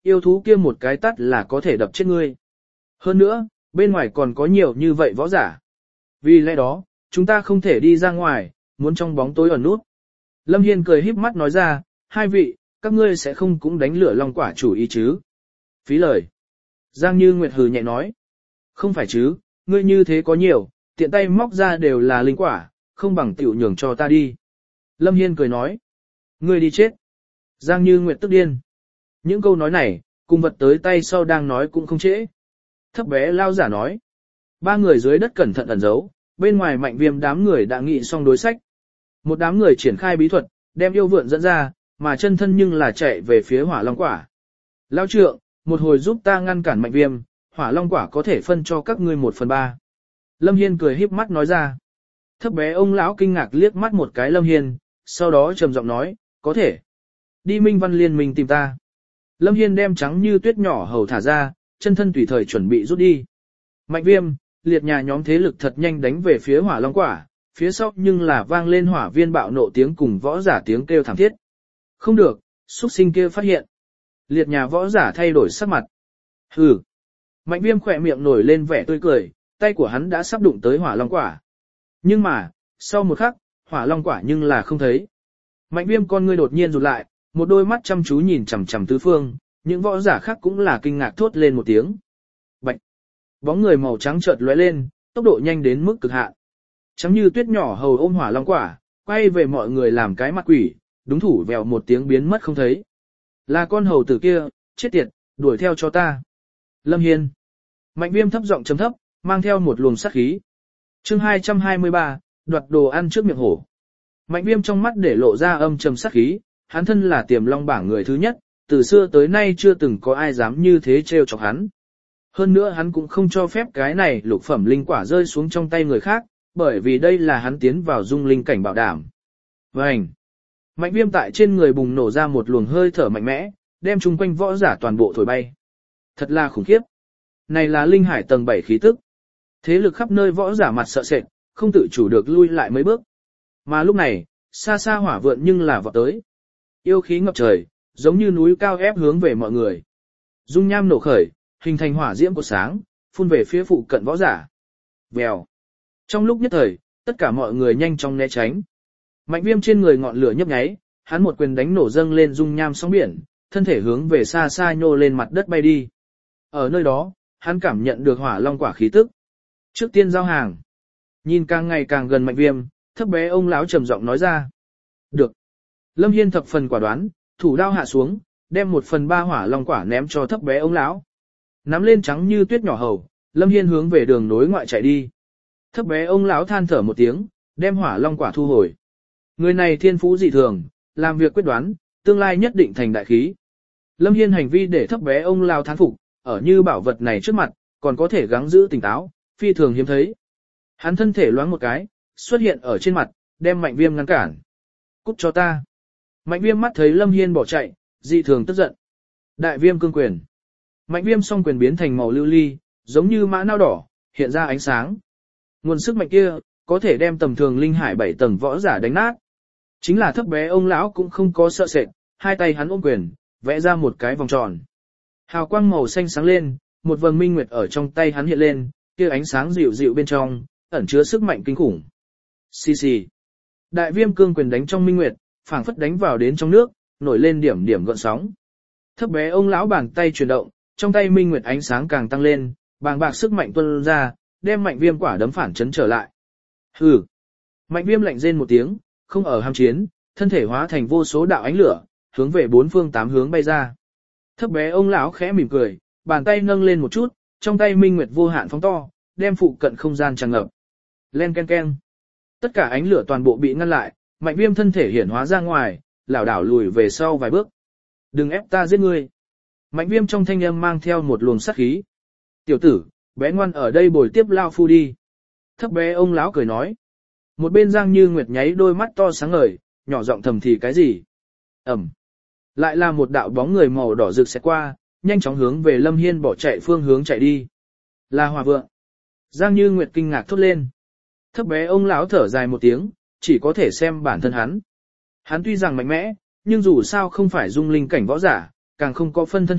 yêu thú kia một cái tắt là có thể đập chết ngươi. Hơn nữa, bên ngoài còn có nhiều như vậy võ giả. Vì lẽ đó, chúng ta không thể đi ra ngoài, muốn trong bóng tối ẩn nút. Lâm Hiên cười híp mắt nói ra, hai vị, các ngươi sẽ không cũng đánh lửa long quả chủ ý chứ. Phí lời. Giang Như Nguyệt hừ nhẹ nói. Không phải chứ, ngươi như thế có nhiều, tiện tay móc ra đều là linh quả, không bằng tiểu nhường cho ta đi. Lâm Hiên cười nói. Ngươi đi chết. Giang Như Nguyệt tức điên. Những câu nói này, cùng vật tới tay sau đang nói cũng không trễ. Thấp bé lao giả nói. Ba người dưới đất cẩn thận ẩn giấu, bên ngoài Mạnh Viêm đám người đã nghị xong đối sách. Một đám người triển khai bí thuật, đem yêu vượn dẫn ra, mà chân thân nhưng là chạy về phía hỏa long quả. Lao trượng, một hồi giúp ta ngăn cản Mạnh Viêm, hỏa long quả có thể phân cho các ngươi một phần ba. Lâm Hiên cười híp mắt nói ra. Thấp bé ông lão kinh ngạc liếc mắt một cái Lâm Hiên, sau đó trầm giọng nói, có thể. Đi Minh Văn Liên Minh tìm ta. Lâm Hiên đem trắng như tuyết nhỏ hầu thả ra, chân thân tùy thời chuẩn bị rút đi. Mạnh Viêm, liệt nhà nhóm thế lực thật nhanh đánh về phía hỏa long quả, phía sau nhưng là vang lên hỏa viên bạo nộ tiếng cùng võ giả tiếng kêu thảm thiết. Không được, xuất sinh kia phát hiện. Liệt nhà võ giả thay đổi sắc mặt. Hừ. Mạnh Viêm khỏe miệng nổi lên vẻ tươi cười, tay của hắn đã sắp đụng tới hỏa long quả. Nhưng mà, sau một khắc, hỏa long quả nhưng là không thấy. Mạnh Viêm con ngươi đột nhiên rụt lại, một đôi mắt chăm chú nhìn chằm chằm tứ phương, những võ giả khác cũng là kinh ngạc thốt lên một tiếng. Bạch. Bóng người màu trắng chợt lóe lên, tốc độ nhanh đến mức cực hạn. Trắng như tuyết nhỏ hầu ôm hỏa long quả, quay về mọi người làm cái mặt quỷ, đúng thủ vèo một tiếng biến mất không thấy. Là con hầu tử kia, chết tiệt, đuổi theo cho ta. Lâm Hiên. Mạnh Viêm thấp giọng chấm thấp, mang theo một luồng sát khí. Chương hai trăm hai mươi ba, đoạt đồ ăn trước miệng hổ. Mạnh Viêm trong mắt để lộ ra âm trầm sát khí, hắn thân là Tiềm Long bảng người thứ nhất, từ xưa tới nay chưa từng có ai dám như thế trêu chọc hắn. Hơn nữa hắn cũng không cho phép cái này lục phẩm linh quả rơi xuống trong tay người khác, bởi vì đây là hắn tiến vào dung linh cảnh bảo đảm. Vành. Mạnh Viêm tại trên người bùng nổ ra một luồng hơi thở mạnh mẽ, đem chung quanh võ giả toàn bộ thổi bay. Thật là khủng khiếp. Này là linh hải tầng bảy khí tức. Thế lực khắp nơi võ giả mặt sợ sệt, không tự chủ được lui lại mấy bước. Mà lúc này, xa xa hỏa vượn nhưng là vọt tới. Yêu khí ngập trời, giống như núi cao ép hướng về mọi người. Dung nham nổ khởi, hình thành hỏa diễm của sáng, phun về phía phụ cận võ giả. Vèo. Trong lúc nhất thời, tất cả mọi người nhanh chóng né tránh. Mạnh Viêm trên người ngọn lửa nhấp nháy, hắn một quyền đánh nổ dâng lên dung nham sóng biển, thân thể hướng về xa xa nhô lên mặt đất bay đi. Ở nơi đó, hắn cảm nhận được hỏa long quả khí tức. Trước tiên giao hàng. Nhìn càng ngày càng gần Mạnh Viêm, thấp bé ông lão trầm giọng nói ra. Được. Lâm Hiên thập phần quả đoán, thủ đao hạ xuống, đem một phần ba hỏa long quả ném cho thấp bé ông lão. Nắm lên trắng như tuyết nhỏ hầu, Lâm Hiên hướng về đường nối ngoại chạy đi. Thấp bé ông lão than thở một tiếng, đem hỏa long quả thu hồi. Người này thiên phú dị thường, làm việc quyết đoán, tương lai nhất định thành đại khí. Lâm Hiên hành vi để thấp bé ông lão thán phục, ở như bảo vật này trước mặt, còn có thể gắng giữ tỉnh táo, phi thường hiếm thấy. Hắn thân thể loáng một cái, xuất hiện ở trên mặt, đem Mạnh Viêm ngăn cản. Cút cho ta. Mạnh Viêm mắt thấy Lâm Hiên bỏ chạy, dị thường tức giận. Đại Viêm cương quyền. Mạnh Viêm song quyền biến thành màu lưu ly, giống như mã não đỏ, hiện ra ánh sáng. Nguồn sức mạnh kia, có thể đem tầm thường linh hải bảy tầng võ giả đánh nát. Chính là thấp bé ông lão cũng không có sợ sệt, hai tay hắn ôm quyền, vẽ ra một cái vòng tròn. Hào quang màu xanh sáng lên, một vầng minh nguyệt ở trong tay hắn hiện lên, kia ánh sáng dịu dịu bên trong, ẩn chứa sức mạnh kinh khủng. Xì xì. Đại Viêm cương quyền đánh trong minh nguyệt, phảng phất đánh vào đến trong nước, nổi lên điểm điểm gợn sóng. Thấp bé ông lão bàn tay chuyển động, trong tay minh nguyệt ánh sáng càng tăng lên, bàng bạc sức mạnh tuôn ra, đem Mạnh Viêm quả đấm phản chấn trở lại. Hừ. Mạnh Viêm lạnh rên một tiếng, không ở ham chiến, thân thể hóa thành vô số đạo ánh lửa, hướng về bốn phương tám hướng bay ra. Thấp bé ông lão khẽ mỉm cười, bàn tay nâng lên một chút, trong tay minh nguyệt vô hạn phóng to, đem phụ cận không gian tràn ngập. Len ken ken. Tất cả ánh lửa toàn bộ bị ngăn lại, Mạnh Viêm thân thể hiển hóa ra ngoài, lảo đảo lùi về sau vài bước. Đừng ép ta giết ngươi. Mạnh Viêm trong thanh âm mang theo một luồng sát khí. Tiểu tử, bé ngoan ở đây bồi tiếp lao phu đi. Thấp bé ông lão cười nói. Một bên Giang Như Nguyệt nháy đôi mắt to sáng ngời, nhỏ giọng thầm thì cái gì. Ẩm. Lại là một đạo bóng người màu đỏ rực sẽ qua, nhanh chóng hướng về Lâm Hiên bỏ chạy phương hướng chạy đi. Là Hỏa Vượng. Giang Như Nguyệt kinh ngạc thốt lên. Thấp bé ông lão thở dài một tiếng, chỉ có thể xem bản thân hắn. Hắn tuy rằng mạnh mẽ, nhưng dù sao không phải dung linh cảnh võ giả, càng không có phân thân thuật,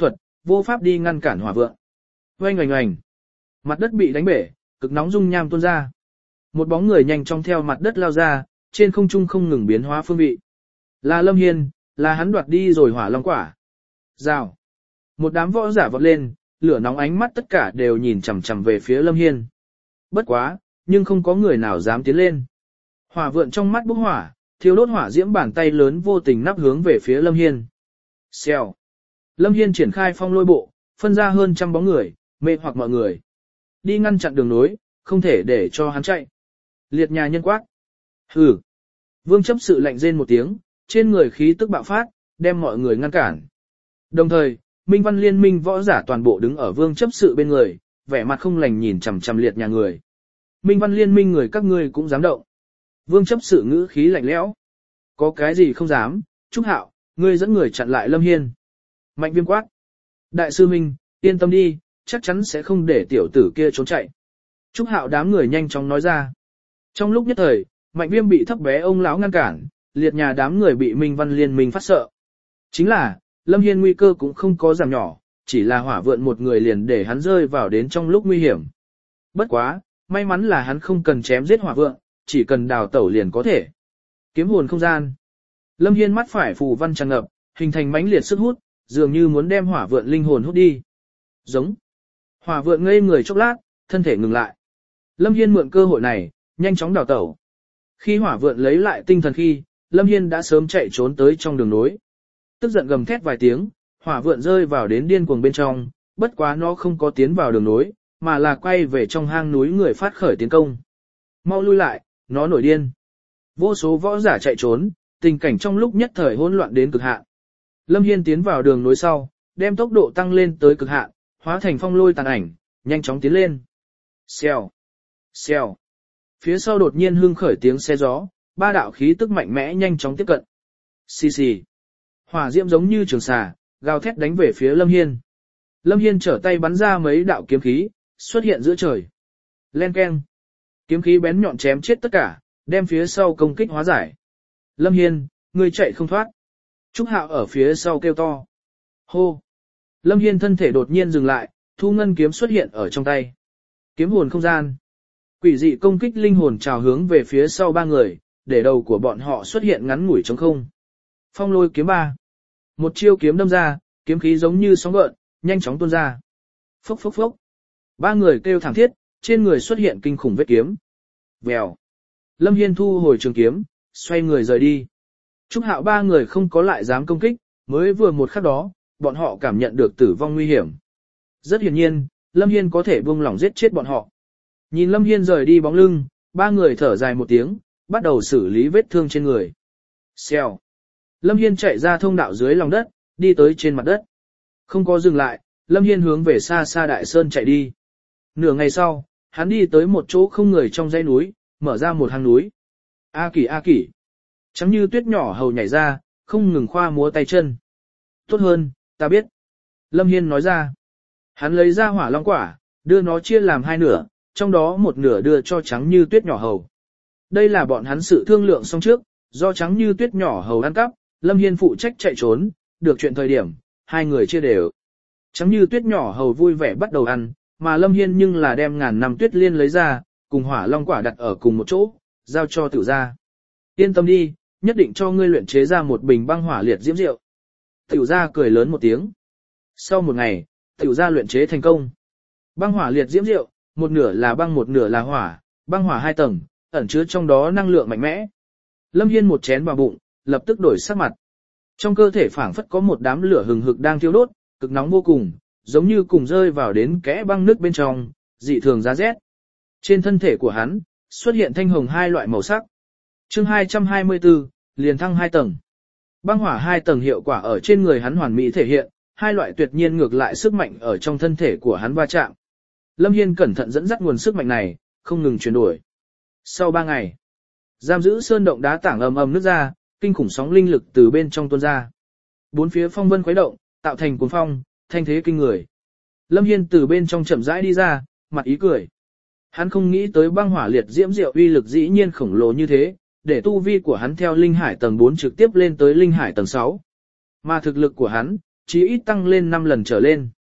vô pháp đi ngăn cản hỏa vượng. Oanh oanh oanh. Mặt đất bị đánh bể, cực nóng dung nham tuôn ra. Một bóng người nhanh chóng theo mặt đất lao ra, trên không trung không ngừng biến hóa phương vị. Là Lâm Hiên, là hắn đoạt đi rồi hỏa long quả. Rào. Một đám võ giả vọt lên, lửa nóng ánh mắt tất cả đều nhìn chằm chằm về phía Lâm Hiên. Bất quá, nhưng không có người nào dám tiến lên. Hỏa vượn trong mắt bốc hỏa, thiêu đốt hỏa diễm bàn tay lớn vô tình nắp hướng về phía Lâm Hiên. Xèo. Lâm Hiên triển khai phong lôi bộ, phân ra hơn trăm bóng người, mê hoặc mọi người. Đi ngăn chặn đường nối, không thể để cho hắn chạy. Liệt nhà nhân quát. Hừ. Vương chấp sự lạnh rên một tiếng, trên người khí tức bạo phát, đem mọi người ngăn cản. Đồng thời, Minh Văn Liên minh võ giả toàn bộ đứng ở vương chấp sự bên người, vẻ mặt không lành nhìn chằm chằm liệt nhà người. Minh Văn Liên minh người các ngươi cũng dám động. Vương chấp sự ngữ khí lạnh lẽo. Có cái gì không dám, Trúc Hạo, ngươi dẫn người chặn lại Lâm Hiên. Mạnh Viêm quát. Đại sư Minh, yên tâm đi, chắc chắn sẽ không để tiểu tử kia trốn chạy. Trúc Hạo đám người nhanh chóng nói ra. Trong lúc nhất thời, Mạnh Viêm bị thấp bé ông lão ngăn cản, liệt nhà đám người bị Minh Văn Liên minh phát sợ. Chính là, Lâm Hiên nguy cơ cũng không có giảm nhỏ, chỉ là hỏa vượn một người liền để hắn rơi vào đến trong lúc nguy hiểm. Bất quá, may mắn là hắn không cần chém giết hỏa vượn, chỉ cần đào tẩu liền có thể. Kiếm hồn không gian. Lâm Hiên mắt phải phù văn tràn ngập, hình thành mãnh liệt sức hút, dường như muốn đem hỏa vượn linh hồn hút đi. Giống. Hỏa vượn ngây người chốc lát, thân thể ngừng lại. Lâm Hiên mượn cơ hội này, nhanh chóng đào tẩu. Khi hỏa vượn lấy lại tinh thần khi, Lâm Hiên đã sớm chạy trốn tới trong đường nối. Tức giận gầm thét vài tiếng, hỏa vượn rơi vào đến điên cuồng bên trong, bất quá nó không có tiến vào đường nối, mà là quay về trong hang núi người phát khởi tiến công. Mau lui lại, nó nổi điên. Vô số võ giả chạy trốn, tình cảnh trong lúc nhất thời hỗn loạn đến cực hạn. Lâm Hiên tiến vào đường nối sau, đem tốc độ tăng lên tới cực hạn, hóa thành phong lôi tàn ảnh, nhanh chóng tiến lên. Xèo, xèo. Phía sau đột nhiên hưng khởi tiếng xe gió, ba đạo khí tức mạnh mẽ nhanh chóng tiếp cận. Xì xì. Hỏa diễm giống như trường xà, gào thét đánh về phía Lâm Hiên. Lâm Hiên trở tay bắn ra mấy đạo kiếm khí, xuất hiện giữa trời. Len keng. Kiếm khí bén nhọn chém chết tất cả, đem phía sau công kích hóa giải. Lâm Hiên, ngươi chạy không thoát. Trúc Hạo ở phía sau kêu to. Hô. Lâm Hiên thân thể đột nhiên dừng lại, thu ngân kiếm xuất hiện ở trong tay. Kiếm hồn không gian. Quỷ dị công kích linh hồn trào hướng về phía sau ba người, để đầu của bọn họ xuất hiện ngắn ngủi trống không. Phong lôi kiếm ba. Một chiêu kiếm đâm ra, kiếm khí giống như sóng gợn, nhanh chóng tuôn ra. Phốc phốc phốc. Ba người kêu thảm thiết, trên người xuất hiện kinh khủng vết kiếm. Vèo. Lâm Hiên thu hồi trường kiếm, xoay người rời đi. Trúc Hạo ba người không có lại dám công kích, mới vừa một khắc đó, bọn họ cảm nhận được tử vong nguy hiểm. Rất hiển nhiên, Lâm Hiên có thể buông lỏng giết chết bọn họ. Nhìn Lâm Hiên rời đi bóng lưng, ba người thở dài một tiếng, bắt đầu xử lý vết thương trên người. Xèo. Lâm Hiên chạy ra thông đạo dưới lòng đất, đi tới trên mặt đất. Không có dừng lại, Lâm Hiên hướng về xa xa đại sơn chạy đi. Nửa ngày sau, hắn đi tới một chỗ không người trong dãy núi, mở ra một hang núi. A Kỷ A Kỷ. Trắng như tuyết nhỏ hầu nhảy ra, không ngừng khoa múa tay chân. Tốt hơn, ta biết. Lâm Hiên nói ra. Hắn lấy ra hỏa long quả, đưa nó chia làm hai nửa, trong đó một nửa đưa cho trắng như tuyết nhỏ hầu. Đây là bọn hắn sự thương lượng xong trước, do trắng như tuyết nhỏ hầu ăn cắp, Lâm Hiên phụ trách chạy trốn, được chuyện thời điểm, hai người chia đều. Trắng như tuyết nhỏ hầu vui vẻ bắt đầu ăn, mà Lâm Hiên nhưng là đem ngàn năm tuyết liên lấy ra, cùng hỏa long quả đặt ở cùng một chỗ, giao cho Tiểu gia. Yên tâm đi, nhất định cho ngươi luyện chế ra một bình băng hỏa liệt diễm rượu. Tiểu gia cười lớn một tiếng. Sau một ngày, Tiểu gia luyện chế thành công. Băng hỏa liệt diễm rượu, một nửa là băng một nửa là hỏa, băng hỏa hai tầng, ẩn chứa trong đó năng lượng mạnh mẽ. Lâm Hiên một chén vào bụng, lập tức đổi sắc mặt. Trong cơ thể phảng phất có một đám lửa hừng hực đang thiêu đốt, cực nóng vô cùng, giống như cùng rơi vào đến kẽ băng nước bên trong, dị thường giá rét. Trên thân thể của hắn, xuất hiện thanh hồng hai loại màu sắc. Chương hai trăm hai mươi tư, liền thăng hai tầng. Băng hỏa hai tầng hiệu quả ở trên người hắn hoàn mỹ thể hiện, hai loại tuyệt nhiên ngược lại sức mạnh ở trong thân thể của hắn va chạm. Lâm Hiên cẩn thận dẫn dắt nguồn sức mạnh này, không ngừng chuyển đổi. Sau ba ngày, giam giữ sơn động đá tảng ầm ầm nứt ra, kinh khủng sóng linh lực từ bên trong tuôn ra. Bốn phía phong vân khuấy động, tạo thành cuồng phong, thanh thế kinh người. Lâm Hiên từ bên trong chậm rãi đi ra, mặt ý cười. Hắn không nghĩ tới băng hỏa liệt diễm diệu uy lực dĩ nhiên khổng lồ như thế, để tu vi của hắn theo linh hải tầng bốn trực tiếp lên tới linh hải tầng sáu. Mà thực lực của hắn, chí ít tăng lên năm lần trở lên.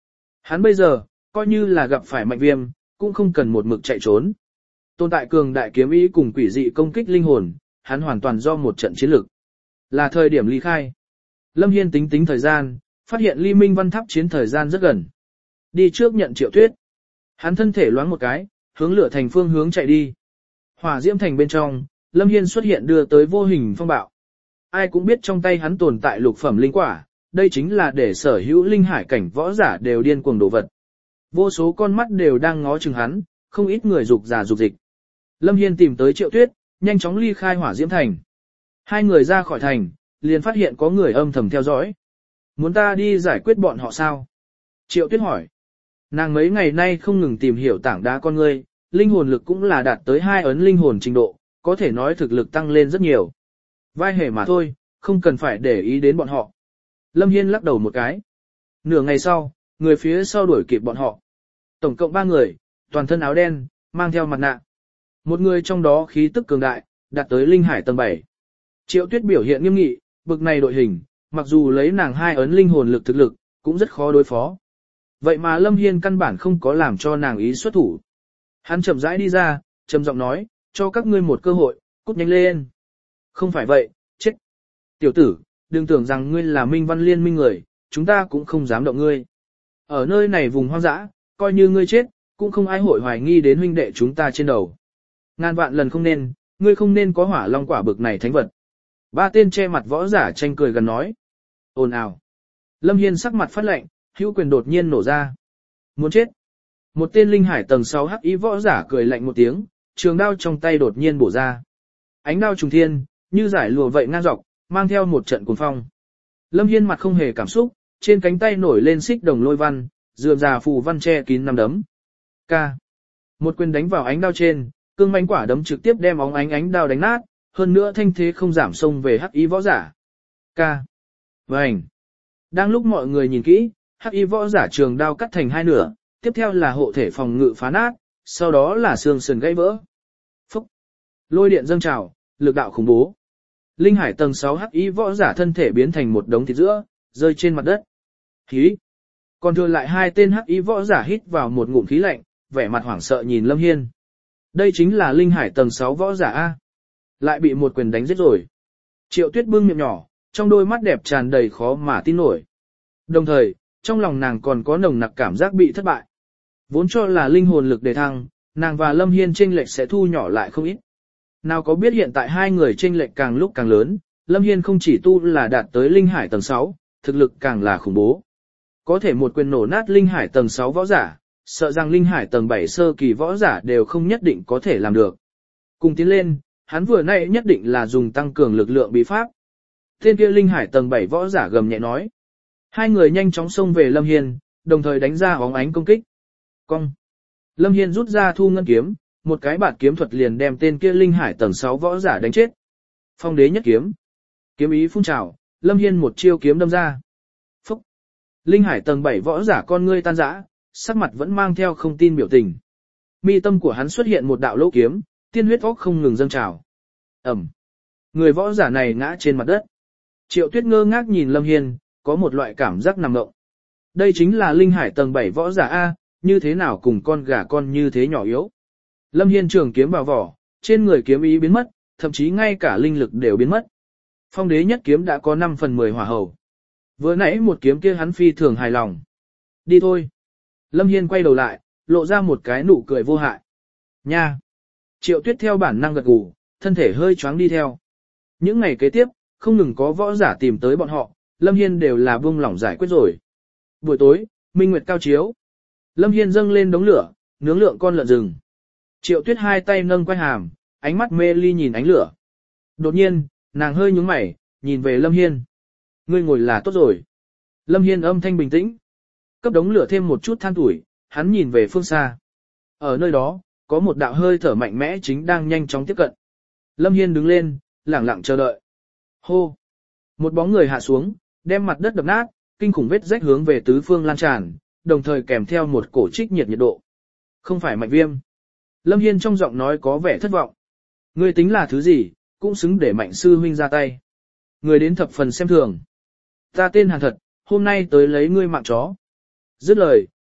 Hắn bây giờ, coi như là gặp phải mạnh viêm, cũng không cần một mực chạy trốn. Tồn tại cường đại kiếm ý cùng quỷ dị công kích linh hồn, hắn hoàn toàn do một trận chiến lực. Là thời điểm ly khai. Lâm Hiên tính tính thời gian, phát hiện ly Minh Văn Tháp chiến thời gian rất gần. Đi trước nhận Triệu Tuyết. Hắn thân thể loáng một cái, hướng lửa thành phương hướng chạy đi. Hỏa diễm thành bên trong, Lâm Hiên xuất hiện đưa tới vô hình phong bạo. Ai cũng biết trong tay hắn tồn tại lục phẩm linh quả, đây chính là để sở hữu linh hải cảnh võ giả đều điên cuồng đổ vật. Vô số con mắt đều đang ngó chừng hắn, không ít người dục giả dục dịch. Lâm Hiên tìm tới Triệu Tuyết, nhanh chóng ly khai hỏa diễm thành. Hai người ra khỏi thành, liền phát hiện có người âm thầm theo dõi. Muốn ta đi giải quyết bọn họ sao? Triệu Tuyết hỏi. Nàng mấy ngày nay không ngừng tìm hiểu tảng đá con ngươi, linh hồn lực cũng là đạt tới hai ấn linh hồn trình độ, có thể nói thực lực tăng lên rất nhiều. Vai hề mà thôi, không cần phải để ý đến bọn họ. Lâm Hiên lắc đầu một cái. Nửa ngày sau, người phía sau đuổi kịp bọn họ. Tổng cộng ba người, toàn thân áo đen, mang theo mặt nạ. Một người trong đó khí tức cường đại, đạt tới linh hải tầng bảy. Triệu Tuyết biểu hiện nghiêm nghị, bực này đội hình, mặc dù lấy nàng hai ấn linh hồn lực thực lực, cũng rất khó đối phó. Vậy mà Lâm Hiên căn bản không có làm cho nàng ý xuất thủ. Hắn chậm rãi đi ra, trầm giọng nói, cho các ngươi một cơ hội, cút nhanh lên. Không phải vậy, chết. Tiểu tử, đừng tưởng rằng ngươi là Minh Văn Liên minh người, chúng ta cũng không dám động ngươi. Ở nơi này vùng hoang dã, coi như ngươi chết, cũng không ai hội hoài nghi đến huynh đệ chúng ta trên đầu. Ngàn vạn lần không nên, ngươi không nên có hỏa long quả bực này thánh vật. Ba tên che mặt võ giả tranh cười gần nói. Ồn ào. Lâm Hiên sắc mặt phát lạnh, hữu quyền đột nhiên nổ ra. Muốn chết. Một tên linh hải tầng sáu hắc y võ giả cười lạnh một tiếng, trường đao trong tay đột nhiên bổ ra. Ánh đao trùng thiên, như giải lụa vậy ngang dọc, mang theo một trận cuồng phong. Lâm Hiên mặt không hề cảm xúc, trên cánh tay nổi lên xích đồng lôi văn, dườm già phù văn che kín năm đấm. Ca. Một quyền đánh vào ánh đao trên, cương mãnh quả đấm trực tiếp đem óng ánh ánh đao đánh nát, hơn nữa thanh thế không giảm xông về hắc y võ giả. Ca. Vành. Đang lúc mọi người nhìn kỹ, hắc y võ giả trường đao cắt thành hai nửa, tiếp theo là hộ thể phòng ngự phá nát, sau đó là xương sườn gãy vỡ. Phúc. Lôi điện dâng trào, lực đạo khủng bố. Linh hải tầng sáu hắc y võ giả thân thể biến thành một đống thịt giữa, rơi trên mặt đất. Khí. Còn thừa lại hai tên hắc y võ giả hít vào một ngụm khí lạnh, vẻ mặt hoảng sợ nhìn Lâm Hiên. Đây chính là linh hải tầng sáu võ giả A. Lại bị một quyền đánh giết rồi. Triệu Tuyết bưng miệng nhỏ, trong đôi mắt đẹp tràn đầy khó mà tin nổi. Đồng thời, trong lòng nàng còn có nồng nặc cảm giác bị thất bại. Vốn cho là linh hồn lực đề thăng, nàng và Lâm Hiên chênh lệch sẽ thu nhỏ lại không ít. Nào có biết hiện tại hai người chênh lệch càng lúc càng lớn, Lâm Hiên không chỉ tu là đạt tới linh hải tầng sáu, thực lực càng là khủng bố. Có thể một quyền nổ nát linh hải tầng sáu võ giả, sợ rằng linh hải tầng bảy sơ kỳ võ giả đều không nhất định có thể làm được. Cùng tiến lên, hắn vừa nãy nhất định là dùng tăng cường lực lượng bí pháp. Tên kia linh hải tầng bảy võ giả gầm nhẹ nói. Hai người nhanh chóng xông về Lâm Hiên, đồng thời đánh ra óng ánh công kích. Cong. Lâm Hiên rút ra thu ngân kiếm, một cái bạt kiếm thuật liền đem tên kia linh hải tầng sáu võ giả đánh chết. Phong đế nhất kiếm. Kiếm ý phun trào, Lâm Hiên một chiêu kiếm đâm ra. Phúc. Linh hải tầng bảy võ giả con ngươi tan rã, sắc mặt vẫn mang theo không tin biểu tình. Mi tâm của hắn xuất hiện một đạo lỗ kiếm, tiên huyết óc không ngừng dâng trào. Ẩm. Người võ giả này ngã trên mặt đất. Triệu Tuyết ngơ ngác nhìn Lâm Hiên, có một loại cảm giác nằm ngộng. Đây chính là linh hải tầng bảy võ giả A, như thế nào cùng con gà con như thế nhỏ yếu. Lâm Hiên trường kiếm vào vỏ, trên người kiếm ý biến mất, thậm chí ngay cả linh lực đều biến mất. Phong đế nhất kiếm đã có năm phần mười hỏa hầu. Vừa nãy một kiếm kia hắn phi thường hài lòng. Đi thôi. Lâm Hiên quay đầu lại, lộ ra một cái nụ cười vô hại. Nha. Triệu Tuyết theo bản năng gật gù, thân thể hơi choáng đi theo. Những ngày kế tiếp, không ngừng có võ giả tìm tới bọn họ, Lâm Hiên đều là buông lỏng giải quyết rồi. Buổi tối, minh nguyệt cao chiếu. Lâm Hiên dâng lên đống lửa, nướng lượng con lợn rừng. Triệu Tuyết hai tay nâng quay hàm, ánh mắt mê ly nhìn ánh lửa. Đột nhiên, nàng hơi nhướng mày, nhìn về Lâm Hiên. Ngươi ngồi là tốt rồi. Lâm Hiên âm thanh bình tĩnh. Cấp đống lửa thêm một chút than tuổi, hắn nhìn về phương xa. Ở nơi đó, có một đạo hơi thở mạnh mẽ chính đang nhanh chóng tiếp cận. Lâm Hiên đứng lên, lẳng lặng chờ đợi. Hô! Một bóng người hạ xuống, đem mặt đất đập nát, kinh khủng vết rách hướng về tứ phương lan tràn, đồng thời kèm theo một cổ trích nhiệt nhiệt độ. Không phải Mạnh Viêm. Lâm Hiên trong giọng nói có vẻ thất vọng. Ngươi tính là thứ gì, cũng xứng để Mạnh sư huynh ra tay. Người đến thập phần xem thường. Ta tên Hàn Thật, hôm nay tới lấy ngươi mạng chó. Dứt lời,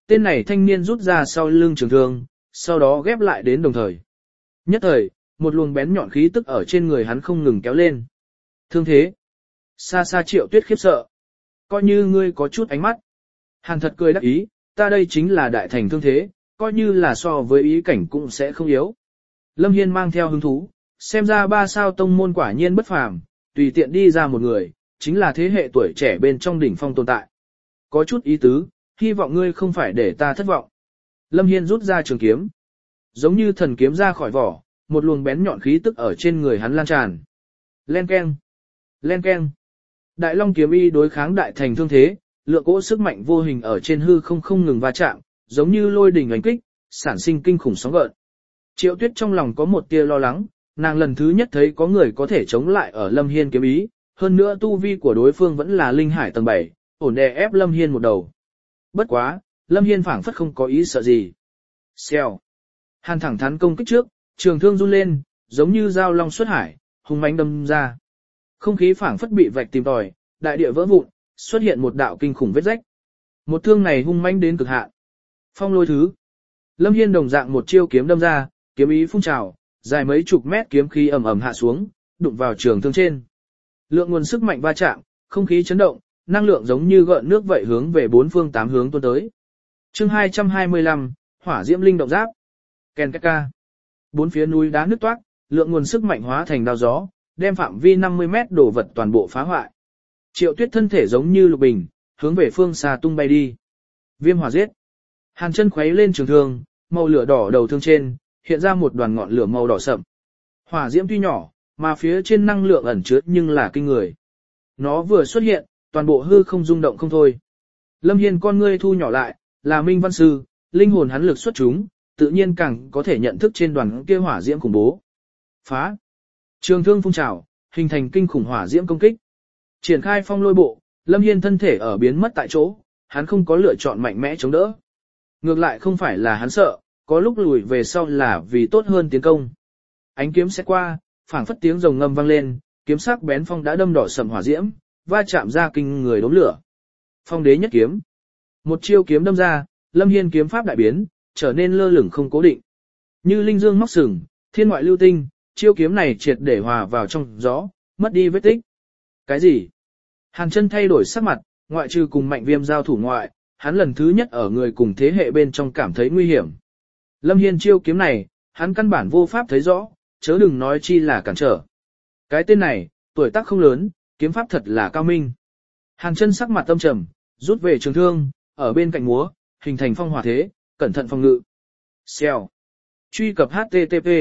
Tên này thanh niên rút ra sau lưng trường thương, sau đó ghép lại đến đồng thời. Nhất thời, một luồng bén nhọn khí tức ở trên người hắn không ngừng kéo lên. Thương thế. Xa xa Triệu Tuyết khiếp sợ. Coi như ngươi có chút ánh mắt. Hàn thật cười đắc ý, ta đây chính là đại thành thương thế, coi như là so với ý cảnh cũng sẽ không yếu. Lâm Hiên mang theo hứng thú, xem ra ba sao tông môn quả nhiên bất phàm, tùy tiện đi ra một người, chính là thế hệ tuổi trẻ bên trong đỉnh phong tồn tại. Có chút ý tứ, hy vọng ngươi không phải để ta thất vọng. Lâm Hiên rút ra trường kiếm. Giống như thần kiếm ra khỏi vỏ, một luồng bén nhọn khí tức ở trên người hắn lan tràn. Len keng, len keng. Đại Long kiếm y đối kháng đại thành thương thế, lượng cỗ sức mạnh vô hình ở trên hư không không ngừng va chạm, giống như lôi đỉnh oanh kích, sản sinh kinh khủng sóng gợn. Triệu Tuyết trong lòng có một tia lo lắng, nàng lần thứ nhất thấy có người có thể chống lại ở Lâm Hiên kiếm ý, hơn nữa tu vi của đối phương vẫn là linh hải tầng bảy, ổn đè ép Lâm Hiên một đầu. Bất quá, Lâm Hiên phảng phất không có ý sợ gì. Xèo. Hàn thẳng thắn công kích trước, trường thương run lên, giống như dao long xuất hải, hung mãnh đâm ra. Không khí phảng phất bị vạch tìm tòi, đại địa vỡ vụn, xuất hiện một đạo kinh khủng vết rách. Một thương này hung mãnh đến cực hạn. Phong lôi thứ. Lâm Hiên đồng dạng một chiêu kiếm đâm ra, kiếm ý phun trào, dài mấy chục mét kiếm khí ầm ầm hạ xuống, đụng vào trường thương trên. Lượng nguồn sức mạnh va chạm, không khí chấn động, năng lượng giống như gợn nước vậy hướng về bốn phương tám hướng tuôn tới. Chương hai trăm hai mươi lăm, Hỏa Diễm Linh động giáp. Ken ca. Bốn phía núi đá nứt toác, lượng nguồn sức mạnh hóa thành đao gió, đem phạm vi năm mươi mét đổ vật toàn bộ phá hoại. Triệu Tuyết thân thể giống như lục bình, hướng về phương xa tung bay đi. Viêm hỏa giết. Hàn chân khuấy lên trường thương, màu lửa đỏ đầu thương trên, hiện ra một đoàn ngọn lửa màu đỏ sậm. Hỏa diễm tuy nhỏ, mà phía trên năng lượng ẩn chứa nhưng là kinh người. Nó vừa xuất hiện, toàn bộ hư không rung động không thôi. Lâm Hiên con ngươi thu nhỏ lại, là minh văn sư, linh hồn hắn lực xuất chúng, tự nhiên càng có thể nhận thức trên đoàn kia hỏa diễm khủng bố. Phá. Trường thương phun trào, hình thành kinh khủng hỏa diễm công kích. Triển khai phong lôi bộ, Lâm Hiên thân thể ở biến mất tại chỗ, hắn không có lựa chọn mạnh mẽ chống đỡ. Ngược lại không phải là hắn sợ, có lúc lùi về sau là vì tốt hơn tiến công. Ánh kiếm sẽ qua, phảng phất tiếng rồng ngâm vang lên, kiếm sắc bén phong đã đâm đỏ sầm hỏa diễm, va chạm ra kinh người đốm lửa. Phong đế nhất kiếm. Một chiêu kiếm đâm ra, Lâm Hiên kiếm pháp đại biến, trở nên lơ lửng không cố định. Như linh dương móc sừng, thiên ngoại lưu tinh, chiêu kiếm này triệt để hòa vào trong gió, mất đi vết tích. Cái gì? Hàn chân thay đổi sắc mặt, ngoại trừ cùng Mạnh Viêm giao thủ ngoại, hắn lần thứ nhất ở người cùng thế hệ bên trong cảm thấy nguy hiểm. Lâm Hiên chiêu kiếm này, hắn căn bản vô pháp thấy rõ, chớ đừng nói chi là cản trở. Cái tên này, tuổi tác không lớn, kiếm pháp thật là cao minh. Hàn chân sắc mặt tâm trầm, rút về trường thương, ở bên cạnh múa, hình thành phong hỏa thế, cẩn thận phòng ngự. Xèo. Truy cập H T T P.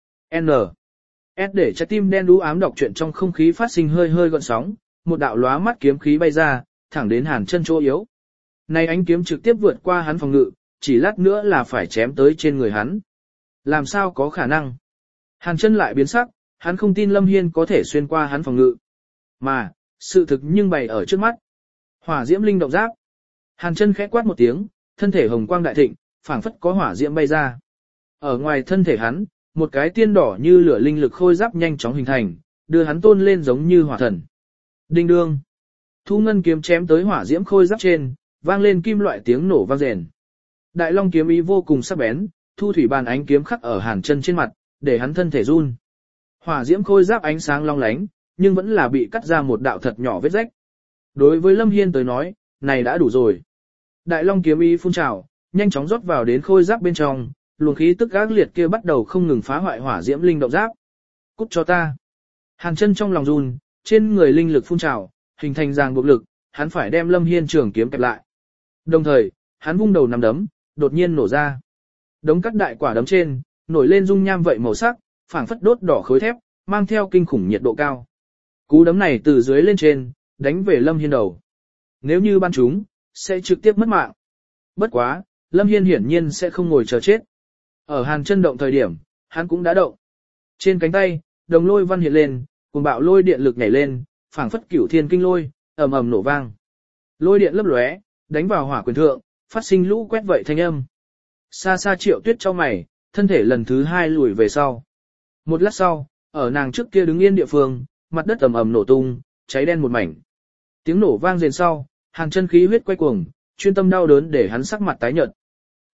N. S để trái tim đen đú ám đọc truyện trong không khí phát sinh hơi hơi gợn sóng, một đạo lóa mắt kiếm khí bay ra, thẳng đến Hàn chân chỗ yếu. Này ánh kiếm trực tiếp vượt qua hắn phòng ngự, chỉ lát nữa là phải chém tới trên người hắn. Làm sao có khả năng? Hàn chân lại biến sắc, hắn không tin Lâm Hiên có thể xuyên qua hắn phòng ngự. Mà, sự thực nhưng bày ở trước mắt. Hỏa diễm linh động giáp. Hàn chân khẽ quát một tiếng, thân thể hồng quang đại thịnh, phảng phất có hỏa diễm bay ra. Ở ngoài thân thể hắn, một cái tiên đỏ như lửa linh lực khôi giáp nhanh chóng hình thành, đưa hắn tôn lên giống như hỏa thần. Đinh đương. Thu ngân kiếm chém tới hỏa diễm khôi giáp trên, vang lên kim loại tiếng nổ vang rền. Đại Long kiếm ý vô cùng sắc bén, thu thủy bàn ánh kiếm khắc ở Hàn chân trên mặt, để hắn thân thể run. Hỏa diễm khôi giáp ánh sáng long lánh, nhưng vẫn là bị cắt ra một đạo thật nhỏ vết rách. Đối với Lâm Hiên tới nói, này đã đủ rồi. Đại Long kiếm ý phun trào, nhanh chóng rót vào đến khôi giáp bên trong, luồng khí tức ác liệt kia bắt đầu không ngừng phá hoại hỏa diễm linh động giáp. Cút cho ta. Hàn chân trong lòng run, trên người linh lực phun trào, hình thành ràng buộc lực, hắn phải đem Lâm Hiên trường kiếm kẹp lại. Đồng thời, hắn vung đầu nắm đấm, đột nhiên nổ ra. Đống cắt đại quả đấm trên, nổi lên dung nham vậy màu sắc, phảng phất đốt đỏ khối thép, mang theo kinh khủng nhiệt độ cao. Cú đấm này từ dưới lên trên, đánh về Lâm Hiên đầu. Nếu như ban chúng, sẽ trực tiếp mất mạng. Bất quá, Lâm Hiên hiển nhiên sẽ không ngồi chờ chết. Ở Hàn chân động thời điểm, hắn cũng đã động. Trên cánh tay, đồng lôi văn hiện lên, cùng bạo lôi điện lực nhảy lên, phảng phất cửu thiên kinh lôi, ầm ầm nổ vang. Lôi điện lấp lóe, đánh vào hỏa quyền thượng, phát sinh lũ quét vậy thanh âm. Xa xa Triệu Tuyết trong mày, thân thể lần thứ hai lùi về sau. Một lát sau, ở nàng trước kia đứng yên địa phương, mặt đất ầm ầm nổ tung, cháy đen một mảnh. Tiếng nổ vang rền sau, Hàn chân khí huyết quay cuồng, chuyên tâm đau đớn để hắn sắc mặt tái nhợt.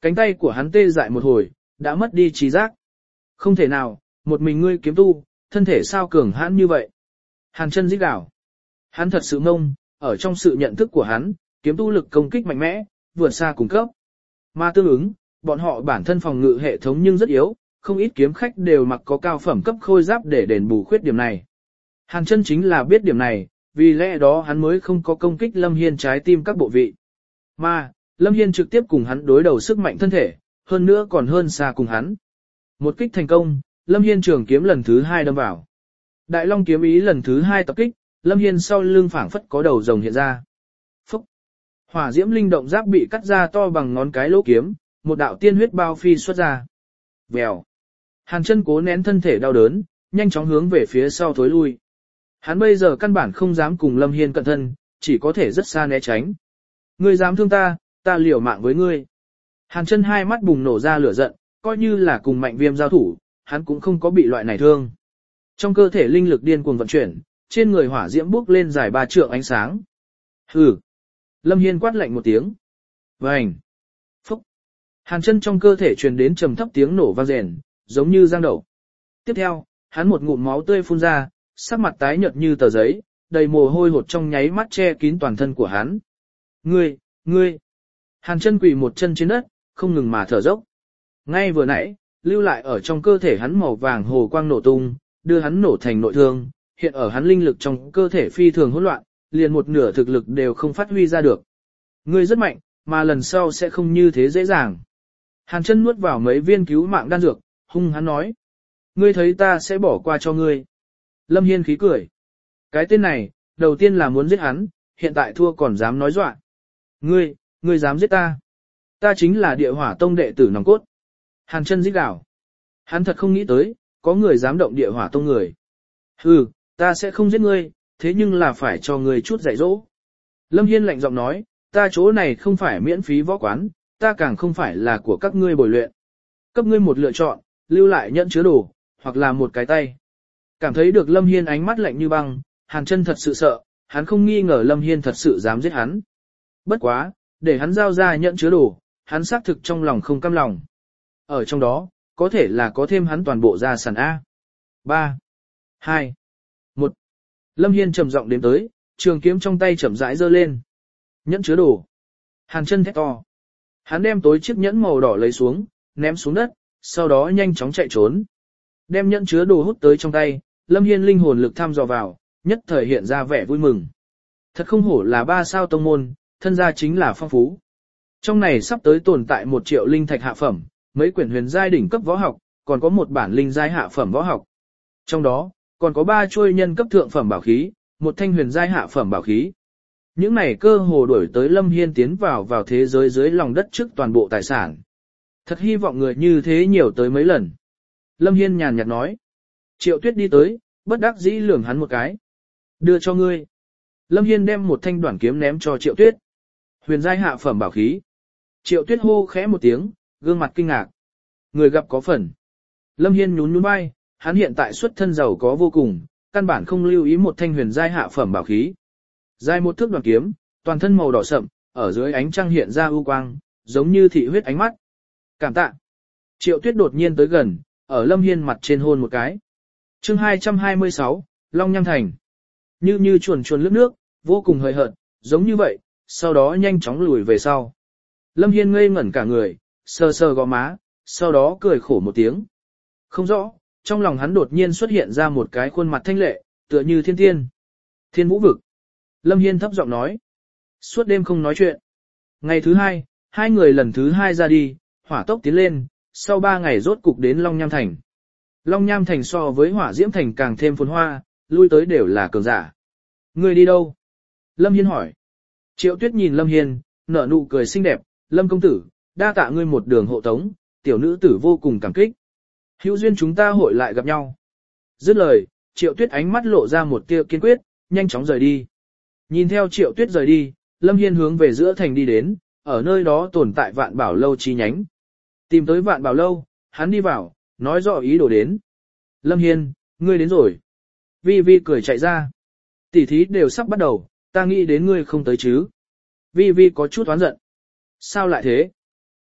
Cánh tay của hắn tê dại một hồi, đã mất đi trí giác. Không thể nào, một mình ngươi kiếm tu, thân thể sao cường hãn như vậy. Hàn chân rít gào. Hắn thật sự ngông, ở trong sự nhận thức của hắn, kiếm tu lực công kích mạnh mẽ, vượt xa cùng cấp. Mà tương ứng, bọn họ bản thân phòng ngự hệ thống nhưng rất yếu, không ít kiếm khách đều mặc có cao phẩm cấp khôi giáp để đền bù khuyết điểm này. Hàn chân chính là biết điểm này, vì lẽ đó hắn mới không có công kích Lâm Hiên trái tim các bộ vị. Mà, Lâm Hiên trực tiếp cùng hắn đối đầu sức mạnh thân thể, hơn nữa còn hơn xa cùng hắn. Một kích thành công, Lâm Hiên trường kiếm lần thứ hai đâm vào. Đại Long kiếm ý lần thứ hai tập kích, Lâm Hiên sau lưng phảng phất có đầu rồng hiện ra. Phúc! Hỏa diễm linh động giáp bị cắt ra to bằng ngón cái lỗ kiếm, một đạo tiên huyết bao phi xuất ra. Vèo! Hàn chân cố nén thân thể đau đớn, nhanh chóng hướng về phía sau thối lui. Hắn bây giờ căn bản không dám cùng Lâm Hiên cận thân, chỉ có thể rất xa né tránh. Ngươi dám thương ta, ta liều mạng với ngươi. Hàn chân hai mắt bùng nổ ra lửa giận, coi như là cùng Mạnh Viêm giao thủ, hắn cũng không có bị loại này thương. Trong cơ thể linh lực điên cuồng vận chuyển, trên người hỏa diễm bốc lên dài ba trượng ánh sáng. Hừ! Lâm Hiên quát lạnh một tiếng. Vành! Phúc! Hàn chân trong cơ thể truyền đến trầm thấp tiếng nổ vang rền, giống như giang đậu. Tiếp theo, hắn một ngụm máu tươi phun ra, sắc mặt tái nhợt như tờ giấy, đầy mồ hôi hột trong nháy mắt che kín toàn thân của hắn. Ngươi, ngươi! Hàn chân quỳ một chân trên đất, không ngừng mà thở dốc. Ngay vừa nãy, lưu lại ở trong cơ thể hắn màu vàng hồ quang nổ tung, đưa hắn nổ thành nội thương, hiện ở hắn linh lực trong cơ thể phi thường hỗn loạn, liền một nửa thực lực đều không phát huy ra được. Ngươi rất mạnh, mà lần sau sẽ không như thế dễ dàng. Hàn chân nuốt vào mấy viên cứu mạng đan dược, hung hắn nói. Ngươi thấy ta sẽ bỏ qua cho ngươi. Lâm Hiên khí cười. Cái tên này, đầu tiên là muốn giết hắn, hiện tại thua còn dám nói dọa. Ngươi, ngươi dám giết ta. Ta chính là địa hỏa tông đệ tử nòng cốt. Hàn chân rít gào. Hắn thật không nghĩ tới, có người dám động địa hỏa tông người. Hừ, ta sẽ không giết ngươi, thế nhưng là phải cho ngươi chút dạy dỗ. Lâm Hiên lạnh giọng nói, ta chỗ này không phải miễn phí võ quán, ta càng không phải là của các ngươi bồi luyện. Cấp ngươi một lựa chọn, lưu lại nhẫn chứa đồ, hoặc là một cái tay. Cảm thấy được Lâm Hiên ánh mắt lạnh như băng, Hàn chân thật sự sợ, hắn không nghi ngờ Lâm Hiên thật sự dám giết hắn. Bất quá, để hắn giao ra nhẫn chứa đồ, hắn xác thực trong lòng không cam lòng. Ở trong đó, có thể là có thêm hắn toàn bộ gia sản A. ba, hai, một. Lâm Hiên trầm giọng đếm tới, trường kiếm trong tay chậm rãi giơ lên. Nhẫn chứa đồ. Hàn chân thét to. Hắn đem tối chiếc nhẫn màu đỏ lấy xuống, ném xuống đất, sau đó nhanh chóng chạy trốn. Đem nhẫn chứa đồ hút tới trong tay, Lâm Hiên linh hồn lực thăm dò vào, nhất thời hiện ra vẻ vui mừng. Thật không hổ là ba sao tông môn, thân gia chính là phong phú. Trong này sắp tới tồn tại một triệu linh thạch hạ phẩm, mấy quyển huyền giai đỉnh cấp võ học, còn có một bản linh giai hạ phẩm võ học. Trong đó, còn có ba chuôi nhân cấp thượng phẩm bảo khí, một thanh huyền giai hạ phẩm bảo khí. Những này cơ hồ đổi tới Lâm Hiên tiến vào vào thế giới dưới lòng đất trước toàn bộ tài sản. Thật hy vọng người như thế nhiều tới mấy lần. Lâm Hiên nhàn nhạt nói. Triệu Tuyết đi tới, bất đắc dĩ lườm hắn một cái. Đưa cho ngươi. Lâm Hiên đem một thanh đoản kiếm ném cho Triệu Tuyết. Huyền giai hạ phẩm bảo khí. Triệu Tuyết hô khẽ một tiếng, gương mặt kinh ngạc. Người gặp có phần. Lâm Hiên nhún nhún vai, hắn hiện tại xuất thân giàu có vô cùng, căn bản không lưu ý một thanh huyền giai hạ phẩm bảo khí. Dài một thước đoản kiếm, toàn thân màu đỏ sậm, ở dưới ánh trăng hiện ra ưu quang, giống như thị huyết ánh mắt. Cảm tạ. Triệu Tuyết đột nhiên tới gần, ở Lâm Hiên mặt trên hôn một cái. Chương hai trăm hai mươi sáu, Long Nham Thành. Như như chuồn chuồn lướt nước, vô cùng hời hợt, giống như vậy, sau đó nhanh chóng lùi về sau. Lâm Hiên ngây ngẩn cả người, sờ sờ gò má, sau đó cười khổ một tiếng. Không rõ, trong lòng hắn đột nhiên xuất hiện ra một cái khuôn mặt thanh lệ, tựa như thiên tiên. Thiên vũ vực. Lâm Hiên thấp giọng nói. Suốt đêm không nói chuyện. Ngày thứ hai, hai người lần thứ hai ra đi, hỏa tốc tiến lên, sau ba ngày rốt cục đến Long Nham Thành. Long Nham Thành so với Hỏa Diễm Thành càng thêm phồn hoa, lui tới đều là cường giả. Người đi đâu? Lâm Hiên hỏi. Triệu Tuyết nhìn Lâm Hiên, nở nụ cười xinh đẹp, Lâm công tử, đa tạ ngươi một đường hộ tống, tiểu nữ tử vô cùng cảm kích. Hữu duyên chúng ta hội lại gặp nhau. Dứt lời, Triệu Tuyết ánh mắt lộ ra một tia kiên quyết, nhanh chóng rời đi. Nhìn theo Triệu Tuyết rời đi, Lâm Hiên hướng về giữa thành đi đến, ở nơi đó tồn tại Vạn Bảo Lâu chi nhánh. Tìm tới Vạn Bảo Lâu, hắn đi vào, nói rõ ý đồ đến. Lâm Hiên, ngươi đến rồi. Vi Vi cười chạy ra. Tỉ thí đều sắp bắt đầu, ta nghĩ đến ngươi không tới chứ. Vi Vi có chút oán giận. Sao lại thế?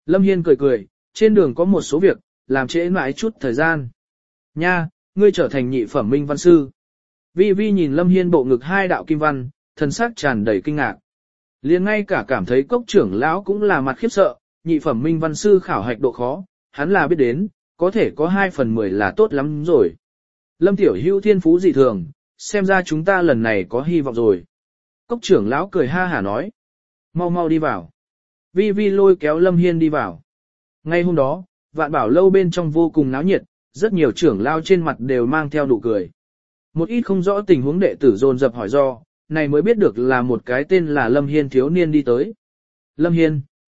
Lâm Hiên cười cười, trên đường có một số việc, làm trễ mãi chút thời gian. Nha, ngươi trở thành nhị phẩm minh văn sư. Vi Vi nhìn Lâm Hiên bộ ngực hai đạo kim văn, thần sắc tràn đầy kinh ngạc. Liền ngay cả cảm thấy cốc trưởng lão cũng là mặt khiếp sợ, nhị phẩm minh văn sư khảo hạch độ khó, hắn là biết đến, có thể có hai phần mười là tốt lắm rồi. Lâm tiểu hữu thiên phú dị thường, xem ra chúng ta lần này có hy vọng rồi. Cốc trưởng lão cười ha hả nói. Mau mau đi vào. Vi Vi lôi kéo Lâm Hiên đi vào. Ngay hôm đó, vạn bảo lâu bên trong vô cùng náo nhiệt, rất nhiều trưởng lao trên mặt đều mang theo nụ cười. Một ít không rõ tình huống đệ tử dồn dập hỏi do, này mới biết được là một cái tên là Lâm Hiên thiếu niên đi tới. Lâm Hiên.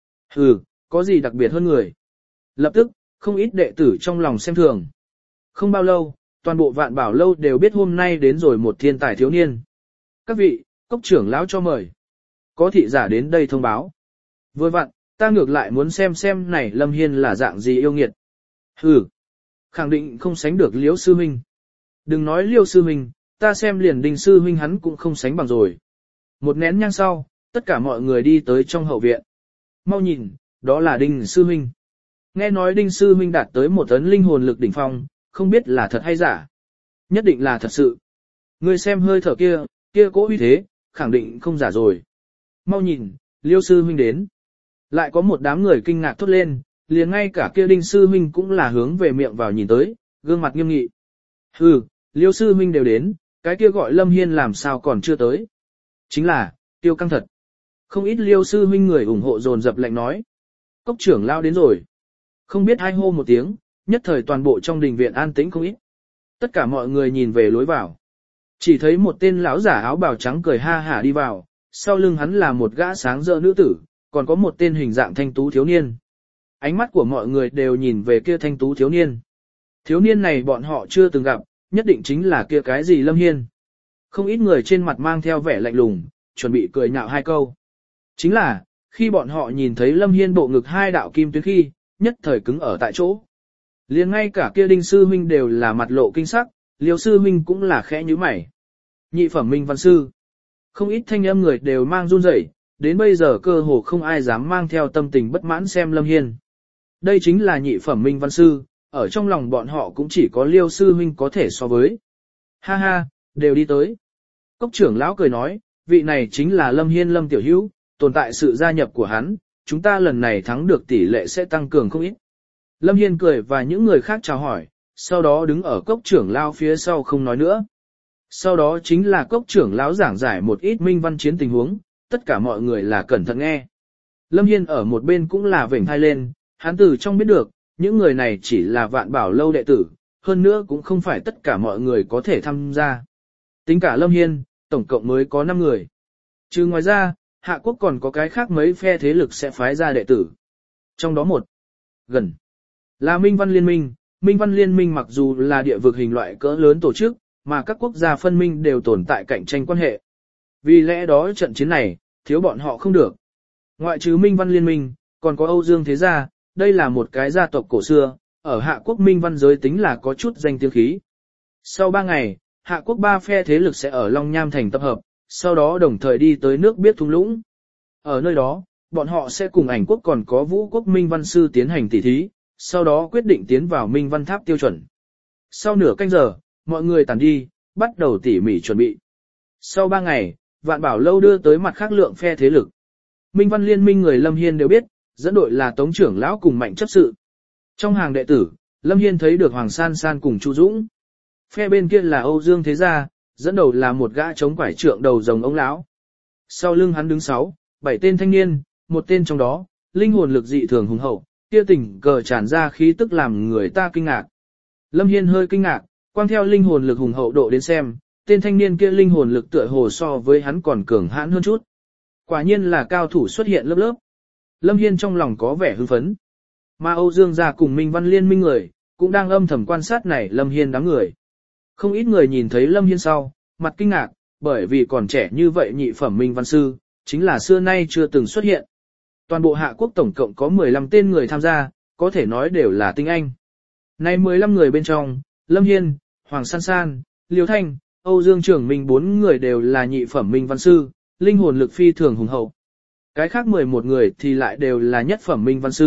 Ừ, có gì đặc biệt hơn người. Lập tức, không ít đệ tử trong lòng xem thường. Không bao lâu, toàn bộ vạn bảo lâu đều biết hôm nay đến rồi một thiên tài thiếu niên. Các vị, cốc trưởng lão cho mời. Có thị giả đến đây thông báo. Vừa vặn, ta ngược lại muốn xem xem này Lâm Hiên là dạng gì yêu nghiệt. Hừ, khẳng định không sánh được Liễu sư huynh. Đừng nói Liễu sư huynh, ta xem liền Đinh sư huynh hắn cũng không sánh bằng rồi. Một nén nhang sau, tất cả mọi người đi tới trong hậu viện. Mau nhìn, đó là Đinh sư huynh. Nghe nói Đinh sư huynh đạt tới một tấn linh hồn lực đỉnh phong, không biết là thật hay giả. Nhất định là thật sự. Ngươi xem hơi thở kia, kia cố uy thế, khẳng định không giả rồi. Mau nhìn, Liêu sư huynh đến. Lại có một đám người kinh ngạc thốt lên, liền ngay cả kia Đinh sư huynh cũng là hướng về miệng vào nhìn tới, gương mặt nghiêm nghị. Hừ, Liêu sư huynh đều đến, cái kia gọi Lâm Hiên làm sao còn chưa tới. Chính là, tiêu căng thật. Không ít Liêu sư huynh người ủng hộ dồn dập lệnh nói. Cốc trưởng lao đến rồi. Không biết hai hô một tiếng, nhất thời toàn bộ trong đình viện an tĩnh không ít. Tất cả mọi người nhìn về lối vào. Chỉ thấy một tên lão giả áo bào trắng cười ha hả đi vào, sau lưng hắn là một gã sáng rỡ nữ tử, còn có một tên hình dạng thanh tú thiếu niên. Ánh mắt của mọi người đều nhìn về kia thanh tú thiếu niên. Thiếu niên này bọn họ chưa từng gặp, nhất định chính là kia cái gì Lâm Hiên. Không ít người trên mặt mang theo vẻ lạnh lùng, chuẩn bị cười nhạo hai câu. Chính là, khi bọn họ nhìn thấy Lâm Hiên bộ ngực hai đạo kim tuyến khi, nhất thời cứng ở tại chỗ. Liền ngay cả kia Đinh sư huynh đều là mặt lộ kinh sắc, Liêu sư huynh cũng là khẽ nhíu mày. Nhị phẩm minh văn sư. Không ít thanh âm người đều mang run rẩy, đến bây giờ cơ hồ không ai dám mang theo tâm tình bất mãn xem Lâm Hiên. Đây chính là nhị phẩm minh văn sư, ở trong lòng bọn họ cũng chỉ có Liêu sư huynh có thể so với. Ha ha, đều đi tới. Cốc trưởng lão cười nói, vị này chính là Lâm Hiên Lâm tiểu hữu, tồn tại sự gia nhập của hắn, chúng ta lần này thắng được tỷ lệ sẽ tăng cường không ít. Lâm Hiên cười và những người khác chào hỏi, sau đó đứng ở cốc trưởng lão phía sau không nói nữa. Sau đó chính là cốc trưởng lão giảng giải một ít minh văn chiến tình huống, tất cả mọi người là cẩn thận nghe. Lâm Hiên ở một bên cũng là vểnh hai lên, hắn từ trong biết được, những người này chỉ là vạn bảo lâu đệ tử, hơn nữa cũng không phải tất cả mọi người có thể tham gia. Tính cả Lâm Hiên, tổng cộng mới có năm người. Trừ ngoài ra, Hạ Quốc còn có cái khác mấy phe thế lực sẽ phái ra đệ tử. Trong đó một, gần, là Minh Văn Liên Minh. Minh Văn Liên Minh mặc dù là địa vực hình loại cỡ lớn tổ chức, mà các quốc gia phân minh đều tồn tại cạnh tranh quan hệ. Vì lẽ đó trận chiến này, thiếu bọn họ không được. Ngoại trừ Minh Văn Liên Minh, còn có Âu Dương Thế Gia, đây là một cái gia tộc cổ xưa, ở Hạ Quốc Minh Văn giới tính là có chút danh tiếng khí. Sau ba ngày, Hạ Quốc ba phe thế lực sẽ ở Long Nham Thành tập hợp, sau đó đồng thời đi tới nước Biết Thung Lũng. Ở nơi đó, bọn họ sẽ cùng Ảnh Quốc còn có Vũ Quốc Minh Văn Sư tiến hành tỉ thí, sau đó quyết định tiến vào Minh Văn Tháp tiêu chuẩn. Sau nửa canh giờ, mọi người tản đi, bắt đầu tỉ mỉ chuẩn bị. Sau ba ngày, Vạn Bảo Lâu đưa tới mặt khác lượng phe thế lực. Minh Văn Liên Minh người Lâm Hiên đều biết, dẫn đội là Tống trưởng lão cùng Mạnh chấp sự. Trong hàng đệ tử, Lâm Hiên thấy được Hoàng San San cùng Chu Dũng. Phe bên kia là Âu Dương Thế Gia, dẫn đầu là một gã chống quải trượng đầu rồng ông lão. Sau lưng hắn đứng sáu, bảy tên thanh niên, một tên trong đó, linh hồn lực dị thường hùng hậu, kia tình cờ tràn ra khí tức làm người ta kinh ngạc. Lâm Hiên hơi kinh ngạc, quang theo linh hồn lực hùng hậu độ đến xem, tên thanh niên kia linh hồn lực tựa hồ so với hắn còn cường hãn hơn chút. Quả nhiên là cao thủ xuất hiện lớp lớp. Lâm Hiên trong lòng có vẻ hưng phấn. Mà Âu Dương gia cùng Minh Văn Liên Minh người, cũng đang âm thầm quan sát này Lâm Hiên đám người. Không ít người nhìn thấy Lâm Hiên sau, mặt kinh ngạc, bởi vì còn trẻ như vậy nhị phẩm Minh Văn Sư, chính là xưa nay chưa từng xuất hiện. Toàn bộ Hạ Quốc tổng cộng có mười lăm tên người tham gia, có thể nói đều là tinh anh. Này mười lăm người bên trong, Lâm Hiên, Hoàng San San, Liêu Thanh, Âu Dương Trưởng Minh bốn người đều là nhị phẩm Minh Văn Sư, linh hồn lực phi thường hùng hậu. Cái khác mười một người thì lại đều là nhất phẩm Minh Văn Sư,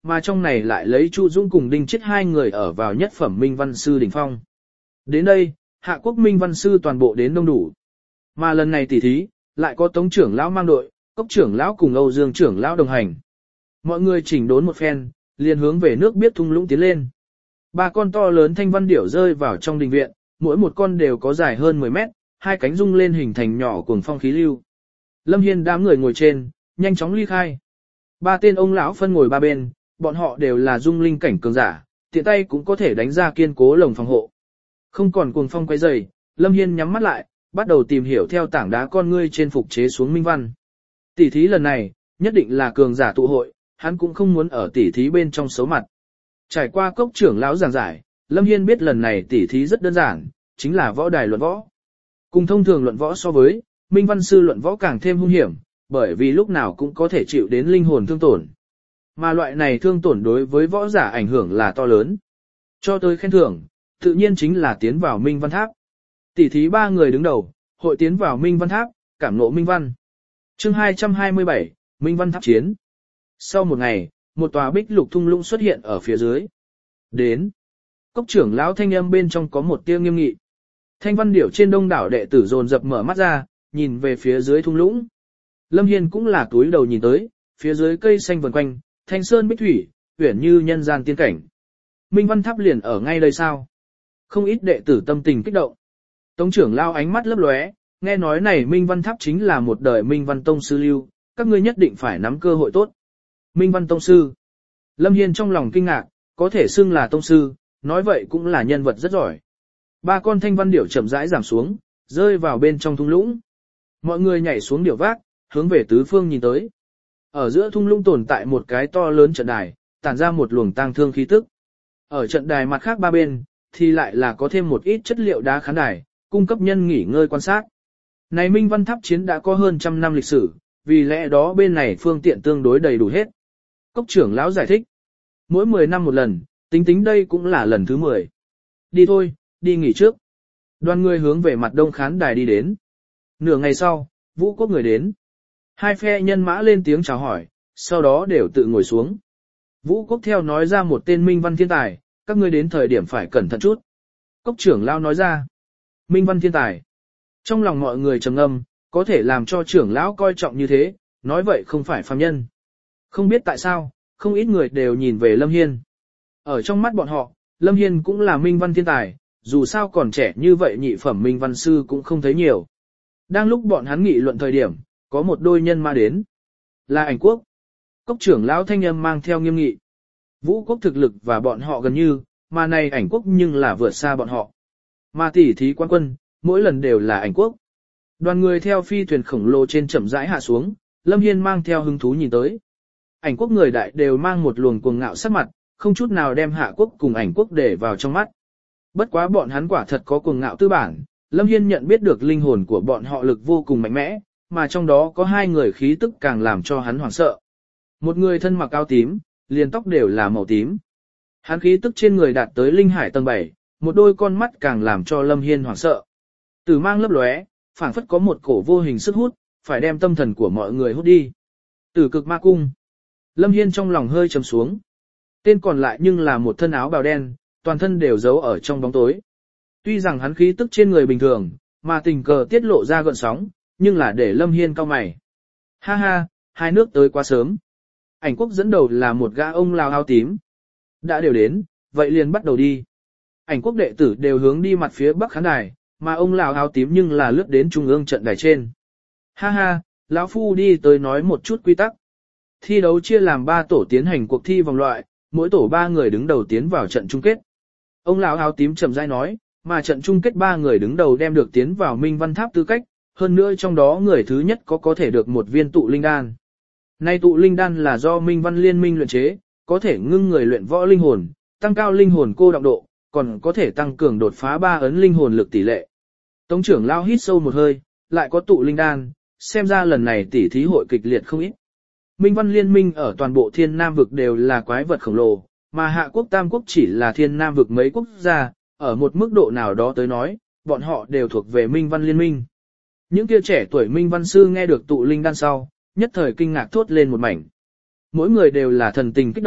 mà trong này lại lấy Chu Dũng cùng Đinh Chết hai người ở vào nhất phẩm minh văn sư đỉnh phong. Đến đây, hạ quốc minh văn sư toàn bộ đến đông đủ. Mà lần này tỉ thí, lại có Tống trưởng lão mang đội, Cốc trưởng lão cùng Âu Dương trưởng lão đồng hành. Mọi người chỉnh đốn một phen, liền hướng về nước biết thung lũng tiến lên. Ba con to lớn thanh văn điểu rơi vào trong đình viện, mỗi một con đều có dài hơn mười mét, hai cánh rung lên hình thành nhỏ cuồng phong khí lưu. Lâm Hiên đám người ngồi trên, nhanh chóng ly khai. Ba tên ông lão phân ngồi ba bên, bọn họ đều là dung linh cảnh cường giả, tiện tay cũng có thể đánh ra kiên cố lồng phòng hộ. Không còn cuồng phong quấy rầy, Lâm Hiên nhắm mắt lại, bắt đầu tìm hiểu theo tảng đá con ngươi trên phục chế xuống minh văn. Tỷ thí lần này, nhất định là cường giả tụ hội, hắn cũng không muốn ở tỷ thí bên trong xấu mặt. Trải qua Cốc trưởng lão giảng giải, Lâm Hiên biết lần này tỷ thí rất đơn giản, chính là võ đài luận võ. Cùng thông thường luận võ so với, minh văn sư luận võ càng thêm hung hiểm, bởi vì lúc nào cũng có thể chịu đến linh hồn thương tổn. Mà loại này thương tổn đối với võ giả ảnh hưởng là to lớn. Cho tới khen thưởng, tự nhiên chính là tiến vào minh văn tháp. Tỷ thí ba người đứng đầu, hội tiến vào minh văn tháp, cảm ngộ minh văn. Chương hai trăm hai mươi bảy, Minh văn tháp chiến. Sau một ngày, một tòa bích lục thung lũng xuất hiện ở phía dưới. Đến. Cốc trưởng lão thanh âm bên trong có một tia nghiêm nghị. Thanh văn điểu trên đông đảo đệ tử dồn dập mở mắt ra, nhìn về phía dưới thung lũng. Lâm Hiên cũng là túi đầu nhìn tới, phía dưới cây xanh vần quanh, thanh sơn bích thủy, uyển như nhân gian tiên cảnh. Minh văn tháp liền ở ngay đây sao? Không ít đệ tử tâm tình kích động. Tống trưởng lao ánh mắt lấp lóe, nghe nói này Minh văn tháp chính là một đời Minh văn tông sư lưu, các ngươi nhất định phải nắm cơ hội tốt. Minh văn tông sư. Lâm Hiên trong lòng kinh ngạc, có thể xưng là tông sư, nói vậy cũng là nhân vật rất giỏi. Ba con thanh văn điểu chậm rãi giảm xuống, rơi vào bên trong thung lũng. Mọi người nhảy xuống điểu vác, hướng về tứ phương nhìn tới. Ở giữa thung lũng tồn tại một cái to lớn trận đài, tản ra một luồng tang thương khí tức. Ở trận đài mặt khác ba bên, thì lại là có thêm một ít chất liệu đá khán đài, cung cấp nhân nghỉ ngơi quan sát. Này Minh văn tháp chiến đã có hơn trăm năm lịch sử, vì lẽ đó bên này phương tiện tương đối đầy đủ hết. Cốc trưởng lão giải thích, mỗi mười năm một lần, tính tính đây cũng là lần thứ mười. Đi thôi, đi nghỉ trước. Đoàn người hướng về mặt đông khán đài đi đến. Nửa ngày sau, Vũ Quốc người đến. Hai phe nhân mã lên tiếng chào hỏi, sau đó đều tự ngồi xuống. Vũ Quốc theo nói ra một tên Minh văn thiên tài, các ngươi đến thời điểm phải cẩn thận chút. Cốc trưởng lão nói ra, Minh văn thiên tài. Trong lòng mọi người trầm ngâm, có thể làm cho trưởng lão coi trọng như thế, nói vậy không phải phàm nhân. Không biết tại sao, không ít người đều nhìn về Lâm Hiên. Ở trong mắt bọn họ, Lâm Hiên cũng là minh văn thiên tài, dù sao còn trẻ như vậy nhị phẩm minh văn sư cũng không thấy nhiều. Đang lúc bọn hắn nghị luận thời điểm, có một đôi nhân ma đến. Là Ảnh Quốc. Cốc trưởng lão thanh âm mang theo nghiêm nghị. Vũ Quốc thực lực và bọn họ gần như, mà này Ảnh Quốc nhưng là vượt xa bọn họ. Mà tỷ thí quan quân, mỗi lần đều là Ảnh Quốc. Đoàn người theo phi thuyền khổng lồ trên chậm rãi hạ xuống, Lâm Hiên mang theo hứng thú nhìn tới. Ảnh Quốc người đại đều mang một luồng cuồng ngạo sắc mặt, không chút nào đem Hạ Quốc cùng Ảnh Quốc để vào trong mắt. Bất quá bọn hắn quả thật có cuồng ngạo tư bản, Lâm Hiên nhận biết được linh hồn của bọn họ lực vô cùng mạnh mẽ, mà trong đó có hai người khí tức càng làm cho hắn hoảng sợ. Một người thân mặc áo tím, liền tóc đều là màu tím. Hắn khí tức trên người đạt tới linh hải tầng bảy, một đôi con mắt càng làm cho Lâm Hiên hoảng sợ. Tử mang lấp lóe, phảng phất có một cổ vô hình sức hút, phải đem tâm thần của mọi người hút đi. Tử cực ma cung. Lâm Hiên trong lòng hơi trầm xuống. Tên còn lại nhưng là một thân áo bào đen, toàn thân đều giấu ở trong bóng tối. Tuy rằng hắn khí tức trên người bình thường, mà tình cờ tiết lộ ra gợn sóng, nhưng là để Lâm Hiên cau mày. Ha ha, hai nước tới quá sớm. Ảnh Quốc dẫn đầu là một gã ông Lào áo tím. Đã đều đến, vậy liền bắt đầu đi. Ảnh Quốc đệ tử đều hướng đi mặt phía bắc khán đài, mà ông Lào áo tím nhưng là lướt đến trung ương trận đài trên. Ha ha, lão phu đi tới nói một chút quy tắc. Thi đấu chia làm ba tổ tiến hành cuộc thi vòng loại, mỗi tổ ba người đứng đầu tiến vào trận chung kết. Ông lão áo tím chậm rãi nói, mà trận chung kết ba người đứng đầu đem được tiến vào Minh Văn Tháp tư cách, hơn nữa trong đó người thứ nhất có có thể được một viên tụ linh đan. Nay tụ linh đan là do Minh Văn Liên minh luyện chế, có thể ngưng người luyện võ linh hồn, tăng cao linh hồn cô đọng độ, còn có thể tăng cường đột phá ba ấn linh hồn lực tỷ lệ. Tống trưởng lao hít sâu một hơi, lại có tụ linh đan, xem ra lần này tỷ thí hội kịch liệt không ít. Minh Văn Liên minh ở toàn bộ Thiên Nam vực đều là quái vật khổng lồ, mà Hạ Quốc Tam Quốc chỉ là Thiên Nam vực mấy quốc gia, ở một mức độ nào đó tới nói, bọn họ đều thuộc về Minh Văn Liên minh. Những kia trẻ tuổi Minh Văn sư nghe được tụ linh đan sau, nhất thời kinh ngạc thốt lên một mảnh. Mỗi người đều là thần tình kích động,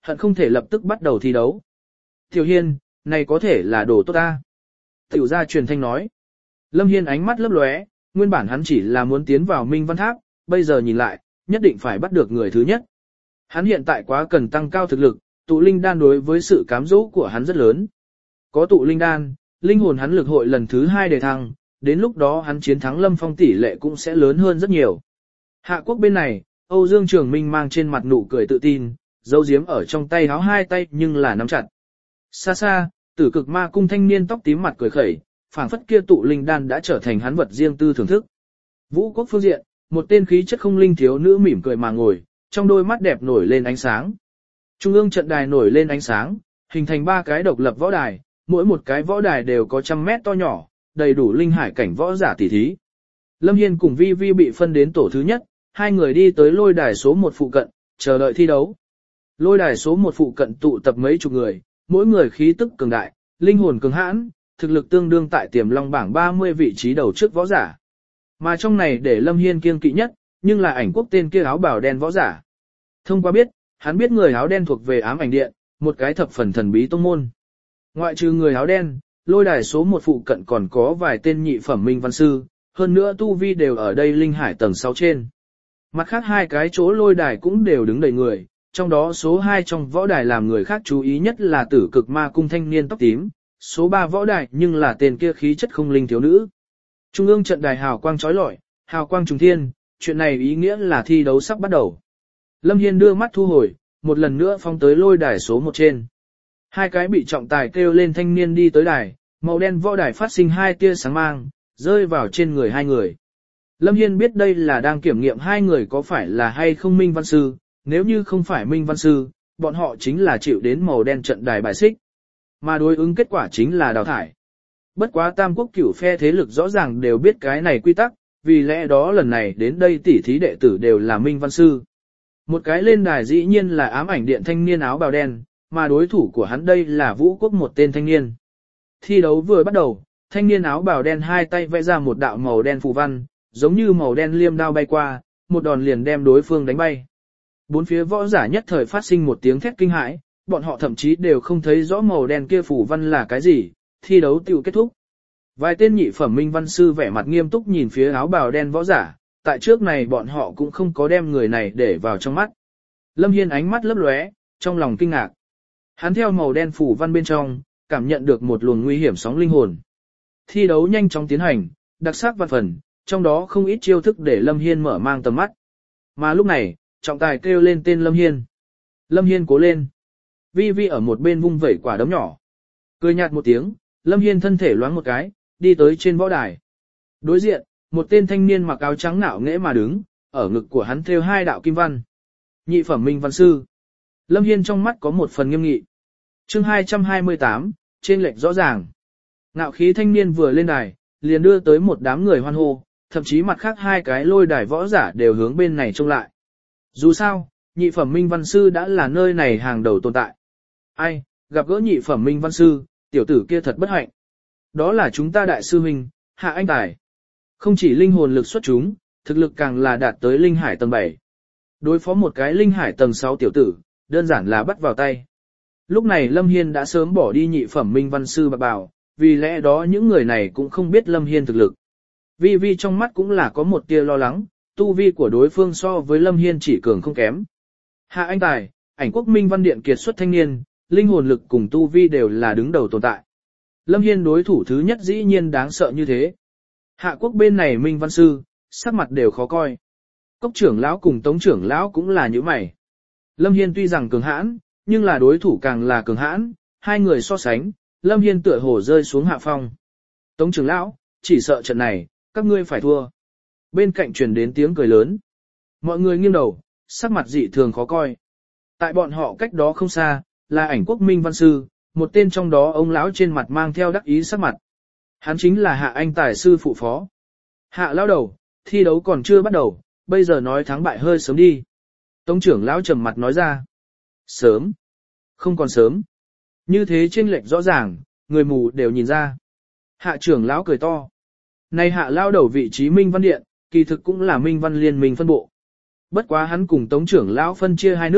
hận không thể lập tức bắt đầu thi đấu. Tiểu Hiên, này có thể là đồ tốt ta. Tiểu gia truyền thanh nói. Lâm Hiên ánh mắt lấp lóe, nguyên bản hắn chỉ là muốn tiến vào Minh Văn Tháp, bây giờ nhìn lại, nhất định phải bắt được người thứ nhất. Hắn hiện tại quá cần tăng cao thực lực, tụ linh đan đối với sự cám dỗ của hắn rất lớn. Có tụ linh đan, linh hồn hắn lực hội lần thứ hai đề thăng, đến lúc đó hắn chiến thắng Lâm Phong tỷ lệ cũng sẽ lớn hơn rất nhiều. Hạ quốc bên này, Âu Dương Trường Minh mang trên mặt nụ cười tự tin, dấu diếm ở trong tay háo hai tay nhưng là nắm chặt. Xa xa, Tử Cực Ma Cung thanh niên tóc tím mặt cười khẩy, phảng phất kia tụ linh đan đã trở thành hắn vật riêng tư thưởng thức. Vũ quốc phương diện, một tên khí chất không linh thiếu nữ mỉm cười mà ngồi, trong đôi mắt đẹp nổi lên ánh sáng. Trung ương trận đài nổi lên ánh sáng, hình thành ba cái độc lập võ đài, mỗi một cái võ đài đều có trăm mét to nhỏ, đầy đủ linh hải cảnh võ giả tỷ thí. Lâm Hiên cùng Vi Vi bị phân đến tổ thứ nhất, hai người đi tới lôi đài số một phụ cận, chờ đợi thi đấu. Lôi đài số một phụ cận tụ tập mấy chục người, mỗi người khí tức cường đại, linh hồn cường hãn, thực lực tương đương tại Tiềm Long bảng ba mươi vị trí đầu trước võ giả. Mà trong này để Lâm Hiên kiêng kỵ nhất, nhưng là ảnh quốc tên kia áo bào đen võ giả. Thông qua biết, hắn biết người áo đen thuộc về Ám Ảnh Điện, một cái thập phần thần bí tông môn. Ngoại trừ người áo đen, lôi đài số một phụ cận còn có vài tên nhị phẩm minh văn sư, hơn nữa tu vi đều ở đây linh hải tầng sáu trên. Mặt khác hai cái chỗ lôi đài cũng đều đứng đầy người, trong đó số hai trong võ đài làm người khác chú ý nhất là Tử Cực Ma Cung thanh niên tóc tím, số ba võ đài nhưng là tên kia khí chất không linh thiếu nữ. Trung ương trận đài hào quang chói lọi, hào quang trùng thiên, chuyện này ý nghĩa là thi đấu sắp bắt đầu. Lâm Hiên đưa mắt thu hồi, một lần nữa phóng tới lôi đài số một trên. Hai cái bị trọng tài kêu lên thanh niên đi tới đài, màu đen võ đài phát sinh hai tia sáng mang, rơi vào trên người hai người. Lâm Hiên biết đây là đang kiểm nghiệm hai người có phải là hay không minh văn sư, nếu như không phải minh văn sư, bọn họ chính là chịu đến màu đen trận đài bài xích. Mà đối ứng kết quả chính là đào thải. Bất quá tam quốc cửu phe thế lực rõ ràng đều biết cái này quy tắc, vì lẽ đó lần này đến đây tỉ thí đệ tử đều là minh văn sư. Một cái lên đài dĩ nhiên là Ám Ảnh Điện thanh niên áo bào đen, mà đối thủ của hắn đây là Vũ quốc một tên thanh niên. Thi đấu vừa bắt đầu, thanh niên áo bào đen hai tay vẽ ra một đạo màu đen phù văn, giống như màu đen liêm đao bay qua, một đòn liền đem đối phương đánh bay. Bốn phía võ giả nhất thời phát sinh một tiếng thét kinh hãi, bọn họ thậm chí đều không thấy rõ màu đen kia phù văn là cái gì, thi đấu tiêu kết thúc. Vài tên nhị phẩm minh văn sư vẻ mặt nghiêm túc nhìn phía áo bào đen võ giả, tại trước này bọn họ cũng không có đem người này để vào trong mắt. Lâm Hiên ánh mắt lấp lóe, trong lòng kinh ngạc. Hắn theo màu đen phù văn bên trong, cảm nhận được một luồng nguy hiểm sóng linh hồn. Thi đấu nhanh chóng tiến hành, đặc sắc vạn phần, trong đó không ít chiêu thức để Lâm Hiên mở mang tầm mắt. Mà lúc này, trọng tài kêu lên tên Lâm Hiên. Lâm Hiên cố lên. Vi Vi ở một bên vung vẩy quả đấm nhỏ. Cười nhạt một tiếng, Lâm Hiên thân thể loáng một cái, đi tới trên võ đài. Đối diện, một tên thanh niên mặc áo trắng nạo nghễ mà đứng, ở ngực của hắn thêu hai đạo kim văn. Nhị phẩm minh văn sư. Lâm Hiên trong mắt có một phần nghiêm nghị. Chương hai trăm hai mươi tám, trên lệch rõ ràng. Ngạo khí thanh niên vừa lên đài, liền đưa tới một đám người hoan hô, thậm chí mặt khác hai cái lôi đài võ giả đều hướng bên này trông lại. Dù sao, nhị phẩm minh văn sư đã là nơi này hàng đầu tồn tại. Ai, gặp gỡ nhị phẩm minh văn sư, tiểu tử kia thật bất hạnh. Đó là chúng ta đại sư huynh, Hạ Anh Tài. Không chỉ linh hồn lực xuất chúng, thực lực càng là đạt tới linh hải tầng bảy. Đối phó một cái linh hải tầng sáu tiểu tử, đơn giản là bắt vào tay. Lúc này Lâm Hiên đã sớm bỏ đi nhị phẩm minh văn sư bạc bào, vì lẽ đó những người này cũng không biết Lâm Hiên thực lực. Vi Vi trong mắt cũng là có một tia lo lắng, tu vi của đối phương so với Lâm Hiên chỉ cường không kém. Hạ Anh Tài, ảnh quốc minh văn điện kiệt xuất thanh niên, linh hồn lực cùng tu vi đều là đứng đầu tồn tại. Lâm Hiên đối thủ thứ nhất dĩ nhiên đáng sợ như thế. Hạ quốc bên này minh văn sư, sắc mặt đều khó coi. Cốc trưởng lão cùng tống trưởng lão cũng là như mày. Lâm Hiên tuy rằng cường hãn, nhưng là đối thủ càng là cường hãn, hai người so sánh, Lâm Hiên tựa hồ rơi xuống hạ phong. Tống trưởng lão, chỉ sợ trận này, các ngươi phải thua. Bên cạnh truyền đến tiếng cười lớn. Mọi người nghiêng đầu, sắc mặt dị thường khó coi. Tại bọn họ cách đó không xa, là ảnh quốc minh văn sư, một tên trong đó ông lão trên mặt mang theo đắc ý sắc mặt. Hắn chính là Hạ Anh Tài sư phụ phó. Hạ lão đầu, thi đấu còn chưa bắt đầu, bây giờ nói thắng bại hơi sớm đi. Tống trưởng lão trầm mặt nói ra. Sớm. Không còn sớm. Như thế chênh lệch rõ ràng, người mù đều nhìn ra. Hạ trưởng lão cười to. Này hạ lão đầu vị trí minh văn điện, kỳ thực cũng là minh văn liên minh phân bộ. Bất quá hắn cùng tống trưởng lão phân chia hai nước,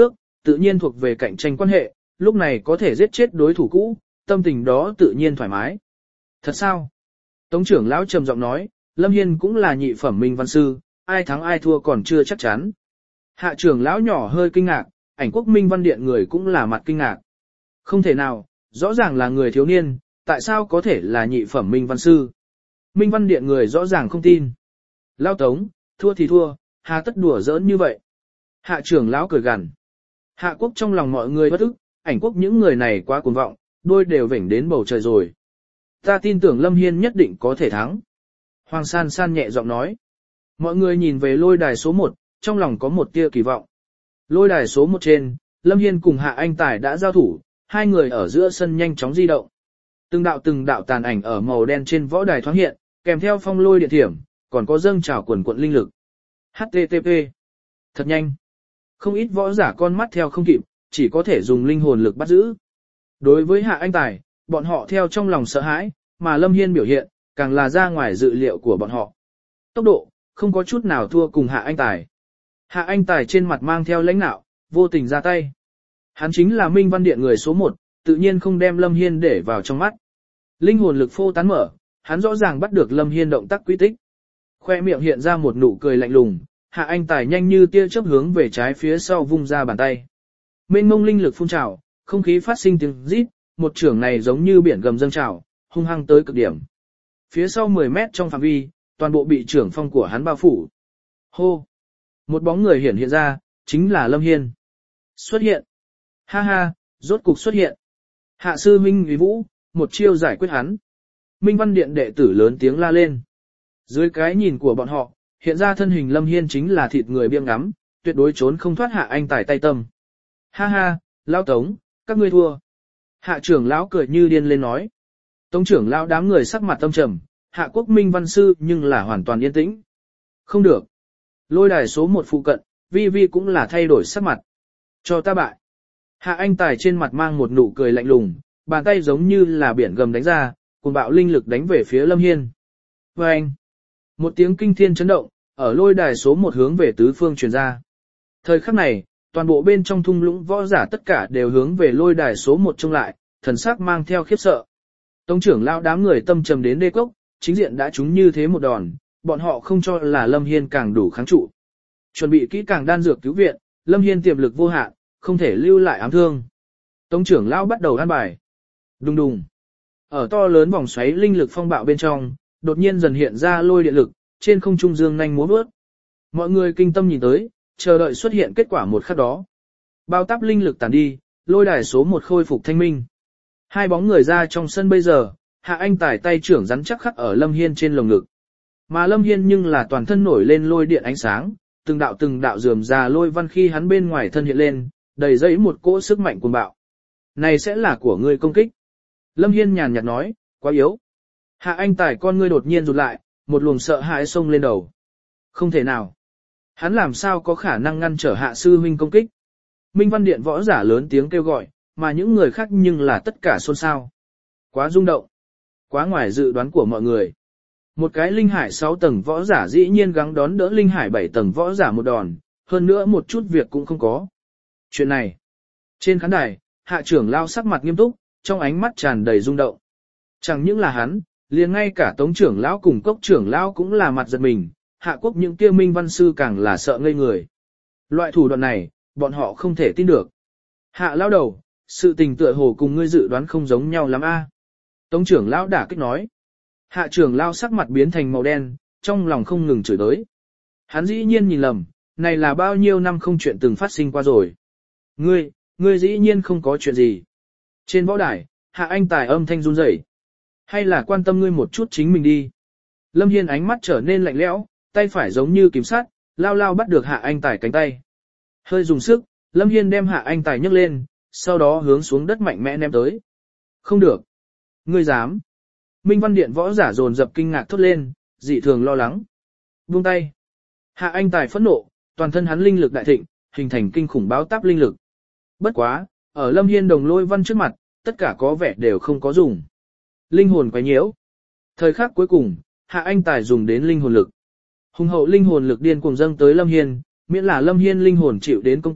tự nhiên thuộc về cạnh tranh quan hệ, lúc này có thể giết chết đối thủ cũ, tâm tình đó tự nhiên thoải mái. Thật sao? Tống trưởng lão trầm giọng nói, Lâm Hiên cũng là nhị phẩm minh văn sư, ai thắng ai thua còn chưa chắc chắn. Hạ trưởng lão nhỏ hơi kinh ngạc, ảnh quốc minh văn điện người cũng là mặt kinh ngạc. Không thể nào, rõ ràng là người thiếu niên, tại sao có thể là nhị phẩm minh văn sư? Minh văn điện người rõ ràng không tin. Lão Tống, thua thì thua, hà tất đùa giỡn như vậy? Hạ trưởng lão cười gằn. Hạ quốc trong lòng mọi người bất ức, ảnh quốc những người này quá cuồng vọng, đôi đều vểnh đến bầu trời rồi. Ta tin tưởng Lâm Hiên nhất định có thể thắng. Hoàng San San nhẹ giọng nói. Mọi người nhìn về lôi đài số một, trong lòng có một tia kỳ vọng. Lôi đài số một trên, Lâm Hiên cùng Hạ Anh Tài đã giao thủ, hai người ở giữa sân nhanh chóng di động. Từng đạo từng đạo tàn ảnh ở màu đen trên võ đài thoáng hiện, kèm theo phong lôi điện thiểm, còn có dâng trào quần quận linh lực. hát tê tê pê. Thật nhanh. Không ít võ giả con mắt theo không kịp, chỉ có thể dùng linh hồn lực bắt giữ. Đối với Hạ Anh Tài, bọn họ theo trong lòng sợ hãi, mà Lâm Hiên biểu hiện, càng là ra ngoài dự liệu của bọn họ. Tốc độ, không có chút nào thua cùng Hạ Anh Tài. Hạ Anh Tài trên mặt mang theo lãnh nạo, vô tình ra tay. Hắn chính là Minh Văn Điện người số một, tự nhiên không đem Lâm Hiên để vào trong mắt. Linh hồn lực phô tán mở, hắn rõ ràng bắt được Lâm Hiên động tác quy tích. Khoe miệng hiện ra một nụ cười lạnh lùng, Hạ Anh Tài nhanh như tia chớp hướng về trái phía sau vung ra bàn tay. Mênh mông linh lực phun trào, không khí phát sinh tiếng rít, một trưởng này giống như biển gầm dâng trào, hung hăng tới cực điểm. Phía sau mười mét trong phạm vi, toàn bộ bị trưởng phong của hắn bao phủ. Hô! Một bóng người hiện hiện ra, chính là Lâm Hiên. Xuất hiện! Ha ha, rốt cục xuất hiện. Hạ sư Minh Uy Vũ, một chiêu giải quyết hắn. Minh Văn Điện đệ tử lớn tiếng la lên. Dưới cái nhìn của bọn họ, hiện ra thân hình Lâm Hiên chính là thịt người biếng ngắm, tuyệt đối trốn không thoát Hạ Anh Tài tay tâm. Ha ha, Lão Tống, các ngươi thua. Hạ trưởng lão cười như điên lên nói. Tống trưởng lão đám người sắc mặt tâm trầm, Hạ quốc minh văn sư nhưng là hoàn toàn yên tĩnh. Không được. Lôi đài số một phụ cận, Vi Vi cũng là thay đổi sắc mặt. Cho ta bại. Hạ Anh Tài trên mặt mang một nụ cười lạnh lùng, bàn tay giống như là biển gầm đánh ra, cùng bạo linh lực đánh về phía Lâm Hiên. Và anh. Một tiếng kinh thiên chấn động, ở lôi đài số một hướng về tứ phương truyền ra. Thời khắc này, toàn bộ bên trong thung lũng võ giả tất cả đều hướng về lôi đài số một trông lại, thần sắc mang theo khiếp sợ. Tống trưởng lão đám người tâm trầm đến đê cốc, chính diện đã trúng như thế một đòn, bọn họ không cho là Lâm Hiên càng đủ kháng trụ. Chuẩn bị kỹ càng đan dược cứu viện, Lâm Hiên tiềm lực vô hạn, không thể lưu lại ám thương. Tống trưởng lão bắt đầu an bài. Đùng đùng. Ở to lớn vòng xoáy linh lực phong bạo bên trong, đột nhiên dần hiện ra lôi điện lực, trên không trung dương nhanh múa vớt. Mọi người kinh tâm nhìn tới, chờ đợi xuất hiện kết quả một khắc đó. Bao táp linh lực tàn đi, lôi đài số một khôi phục thanh minh. Hai bóng người ra trong sân bây giờ, Hạ Anh Tài tay trưởng rắn chắc khắc ở Lâm Hiên trên lồng ngực. Mà Lâm Hiên nhưng là toàn thân nổi lên lôi điện ánh sáng, từng đạo từng đạo rườm rà lôi văn khi hắn bên ngoài thân hiện lên, đầy dẫy một cỗ sức mạnh cuồng bạo. Này sẽ là của ngươi công kích. Lâm Hiên nhàn nhạt nói, quá yếu. Hạ Anh Tài con ngươi đột nhiên rụt lại, một luồng sợ hãi xông lên đầu. Không thể nào. Hắn làm sao có khả năng ngăn trở Hạ sư huynh công kích. Minh Văn Điện võ giả lớn tiếng kêu gọi, mà những người khác nhưng là tất cả xôn xao. Quá rung động. Quá ngoài dự đoán của mọi người. Một cái linh hải sáu tầng võ giả dĩ nhiên gắng đón đỡ linh hải bảy tầng võ giả một đòn, hơn nữa một chút việc cũng không có. Chuyện này. Trên khán đài, Hạ trưởng lao sắc mặt nghiêm túc, trong ánh mắt tràn đầy rung động. Chẳng những là hắn, liền ngay cả Tống trưởng lão cùng Cốc trưởng lão cũng là mặt giật mình, Hạ quốc những kia minh văn sư càng là sợ ngây người. Loại thủ đoạn này, bọn họ không thể tin được. Hạ lão đầu, sự tình tựa hồ cùng ngươi dự đoán không giống nhau lắm a. Tống trưởng lão đả kích nói. Hạ trưởng lão sắc mặt biến thành màu đen, trong lòng không ngừng chửi tới. Hắn dĩ nhiên nhìn lầm, này là bao nhiêu năm không chuyện từng phát sinh qua rồi. Ngươi, ngươi dĩ nhiên không có chuyện gì. Trên võ đài, Hạ Anh Tài âm thanh run rẩy. Hay là quan tâm ngươi một chút chính mình đi. Lâm Hiên ánh mắt trở nên lạnh lẽo, tay phải giống như kiếm sắt, lao lao bắt được Hạ Anh Tài cánh tay. Hơi dùng sức, Lâm Hiên đem Hạ Anh Tài nhấc lên, sau đó hướng xuống đất mạnh mẽ ném tới. Không được. Ngươi dám. Minh Văn Điện võ giả dồn dập kinh ngạc thốt lên, dị thường lo lắng. Buông tay. Hạ Anh Tài phẫn nộ, toàn thân hắn linh lực đại thịnh, hình thành kinh khủng báo táp linh lực. Bất quá, ở Lâm Hiên đồng lôi văn trước mặt, tất cả có vẻ đều không có dùng. Linh hồn quấy nhiễu. Thời khắc cuối cùng, Hạ Anh Tài dùng đến linh hồn lực. Hùng hậu linh hồn lực điên cuồng dâng tới Lâm Hiên, miễn là Lâm Hiên linh hồn chịu đến công kích,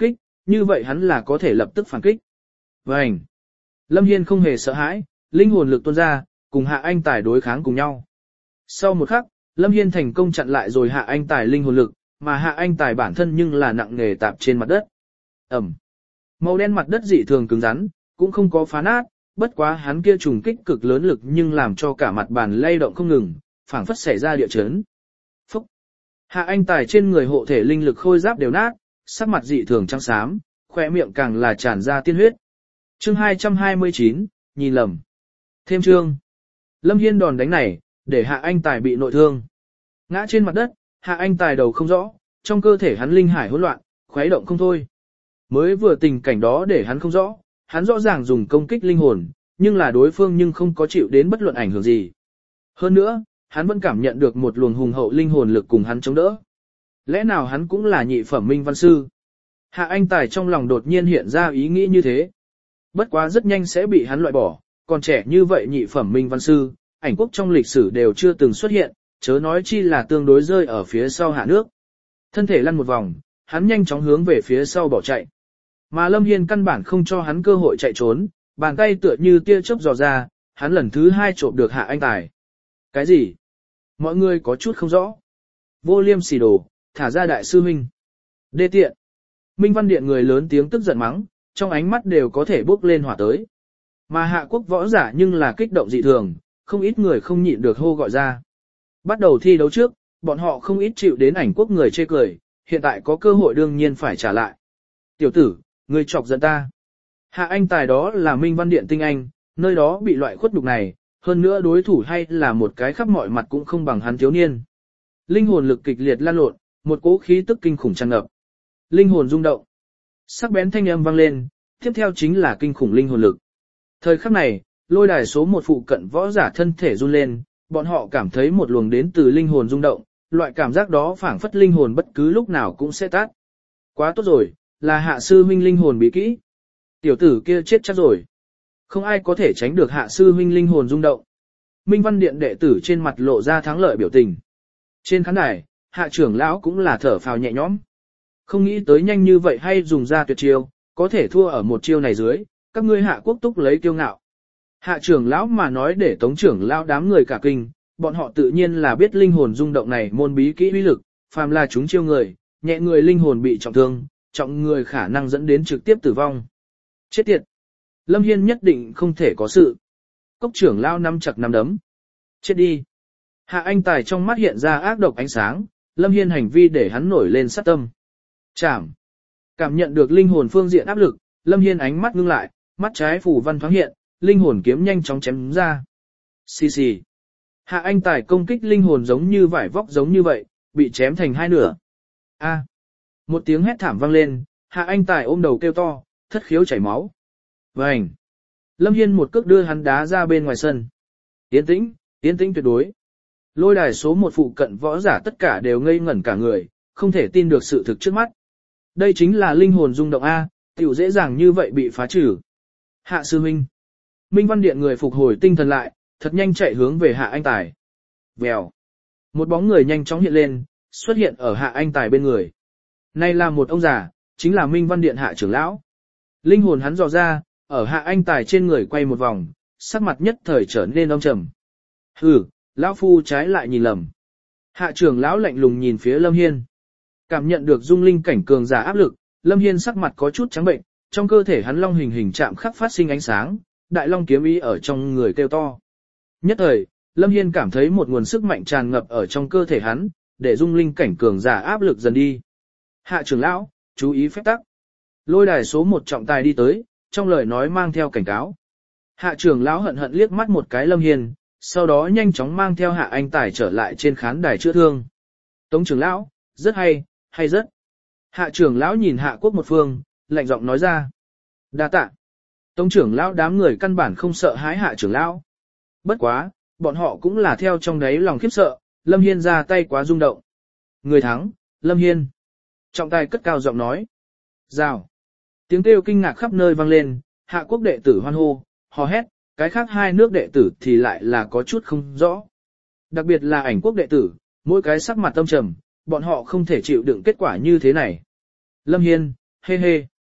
như vậy hắn là có thể lập tức phản kích. Vành! Lâm Hiên không hề sợ hãi, linh hồn lực tuôn ra, cùng Hạ Anh Tài đối kháng cùng nhau. Sau một khắc, Lâm Hiên thành công chặn lại rồi Hạ Anh Tài linh hồn lực, mà Hạ Anh Tài bản thân nhưng là nặng nề tạp trên mặt đất. Ẩm. Màu đen mặt đất dị thường cứng rắn, cũng không có phá nát, bất quá hắn kia trùng kích cực lớn lực nhưng làm cho cả mặt bàn lay động không ngừng, phảng phất xảy ra địa chấn. Phúc. Hạ Anh Tài trên người hộ thể linh lực khôi giáp đều nát, sắc mặt dị thường trắng xám, khỏe miệng càng là tràn ra tiên huyết. Chương hai trăm hai mươi chín, nhìn lầm. Thêm chương. Lâm Hiên đòn đánh này, để Hạ Anh Tài bị nội thương. Ngã trên mặt đất, Hạ Anh Tài đầu không rõ, trong cơ thể hắn linh hải hỗn loạn, khuấy động không thôi. Mới vừa tình cảnh đó để hắn không rõ, hắn rõ ràng dùng công kích linh hồn, nhưng là đối phương nhưng không có chịu đến bất luận ảnh hưởng gì. Hơn nữa, hắn vẫn cảm nhận được một luồng hùng hậu linh hồn lực cùng hắn chống đỡ. Lẽ nào hắn cũng là nhị phẩm minh văn sư? Hạ Anh Tài trong lòng đột nhiên hiện ra ý nghĩ như thế. Bất quá rất nhanh sẽ bị hắn loại bỏ, còn trẻ như vậy nhị phẩm minh văn sư, ảnh quốc trong lịch sử đều chưa từng xuất hiện, chớ nói chi là tương đối rơi ở phía sau hạ nước. Thân thể lăn một vòng, hắn nhanh chóng hướng về phía sau bỏ chạy. Mà Lâm Hiên căn bản không cho hắn cơ hội chạy trốn, bàn tay tựa như tia chớp dò ra, hắn lần thứ hai trộm được Hạ Anh Tài. Cái gì? Mọi người có chút không rõ. Vô liêm sỉ đồ, thả ra đại sư huynh. Đê tiện. Minh Văn Điện người lớn tiếng tức giận mắng, trong ánh mắt đều có thể bốc lên hỏa tới. Mà Hạ quốc võ giả nhưng là kích động dị thường, không ít người không nhịn được hô gọi ra. Bắt đầu thi đấu trước, bọn họ không ít chịu đến ảnh quốc người chê cười, hiện tại có cơ hội đương nhiên phải trả lại. Tiểu tử, ngươi chọc giận ta. Hạ Anh Tài đó là Minh Văn Điện tinh anh, nơi đó bị loại khuất nhục này, hơn nữa đối thủ hay là một cái khắp mọi mặt cũng không bằng hắn thiếu niên. Linh hồn lực kịch liệt lan lộn, một cỗ khí tức kinh khủng tràn ngập. Linh hồn rung động. Sắc bén thanh âm vang lên, tiếp theo chính là kinh khủng linh hồn lực. Thời khắc này, lôi đài số một phụ cận võ giả thân thể run lên, bọn họ cảm thấy một luồng đến từ linh hồn rung động, loại cảm giác đó phảng phất linh hồn bất cứ lúc nào cũng sẽ tắt. Quá tốt rồi, là Hạ sư huynh linh hồn bị kỹ. Tiểu tử kia chết chắc rồi. Không ai có thể tránh được Hạ sư huynh linh hồn rung động. Minh Văn Điện đệ tử trên mặt lộ ra thắng lợi biểu tình. Trên khán đài, Hạ trưởng lão cũng là thở phào nhẹ nhõm. Không nghĩ tới nhanh như vậy hay dùng ra tuyệt chiêu, có thể thua ở một chiêu này dưới, các ngươi Hạ quốc túc lấy kiêu ngạo. Hạ trưởng lão mà nói để tống trưởng lão đám người cả kinh, bọn họ tự nhiên là biết linh hồn rung động này môn bí kỹ uy lực, phàm là chúng chiêu người, nhẹ người linh hồn bị trọng thương, trọng người khả năng dẫn đến trực tiếp tử vong. Chết tiệt! Lâm Hiên nhất định không thể có sự. Cốc trưởng lão nắm chặt nắm đấm. Chết đi! Hạ Anh Tài trong mắt hiện ra ác độc ánh sáng, Lâm Hiên hành vi để hắn nổi lên sát tâm. Chảm! Cảm nhận được linh hồn phương diện áp lực, Lâm Hiên ánh mắt ngưng lại, mắt trái phủ văn thoáng hiện, linh hồn kiếm nhanh chóng chém ra. Xì xì. Hạ Anh Tài công kích linh hồn giống như vải vóc giống như vậy, bị chém thành hai nửa. A. Một tiếng hét thảm vang lên, Hạ Anh Tài ôm đầu kêu to, thất khiếu chảy máu. Vành. Lâm Hiên một cước đưa hắn đá ra bên ngoài sân. Yên tĩnh, yên tĩnh tuyệt đối. Lôi đài số một phụ cận võ giả tất cả đều ngây ngẩn cả người, không thể tin được sự thực trước mắt. Đây chính là linh hồn rung động A, tiểu dễ dàng như vậy bị phá trừ. Hạ sư huynh. Minh Văn Điện người phục hồi tinh thần lại, thật nhanh chạy hướng về Hạ Anh Tài. Vèo. Một bóng người nhanh chóng hiện lên, xuất hiện ở Hạ Anh Tài bên người. Này là một ông già, chính là Minh Văn Điện Hạ trưởng lão. Linh hồn hắn dò ra, ở Hạ Anh Tài trên người quay một vòng, sắc mặt nhất thời trở nên âm trầm. Hừ, lão phu trái lại nhìn lầm. Hạ trưởng lão lạnh lùng nhìn phía Lâm Hiên. Cảm nhận được dung linh cảnh cường giả áp lực, Lâm Hiên sắc mặt có chút trắng bệnh, trong cơ thể hắn long hình hình chạm khắc phát sinh ánh sáng, đại long kiếm ý ở trong người kêu to. Nhất thời, Lâm Hiên cảm thấy một nguồn sức mạnh tràn ngập ở trong cơ thể hắn, để dung linh cảnh cường giả áp lực dần đi. Hạ trưởng lão, chú ý phép tắc. Lôi đài số một trọng tài đi tới, trong lời nói mang theo cảnh cáo. Hạ trưởng lão hận hận liếc mắt một cái Lâm Hiên, sau đó nhanh chóng mang theo Hạ Anh Tài trở lại trên khán đài chữa thương. Tống trưởng lão, rất hay, hay rất. Hạ trưởng lão nhìn Hạ quốc một phương, lạnh giọng nói ra. Đa tạ. Tống trưởng lão đám người căn bản không sợ hãi Hạ trưởng lão. Bất quá, bọn họ cũng là theo trong đáy lòng khiếp sợ, Lâm Hiên ra tay quá rung động. Người thắng, Lâm Hiên. Trọng tài cất cao giọng nói. Rào. Tiếng kêu kinh ngạc khắp nơi vang lên, Hạ quốc đệ tử hoan hô, hò hét, cái khác hai nước đệ tử thì lại là có chút không rõ. Đặc biệt là ảnh quốc đệ tử, mỗi cái sắc mặt tâm trầm, bọn họ không thể chịu đựng kết quả như thế này. Lâm Hiên, hê hê.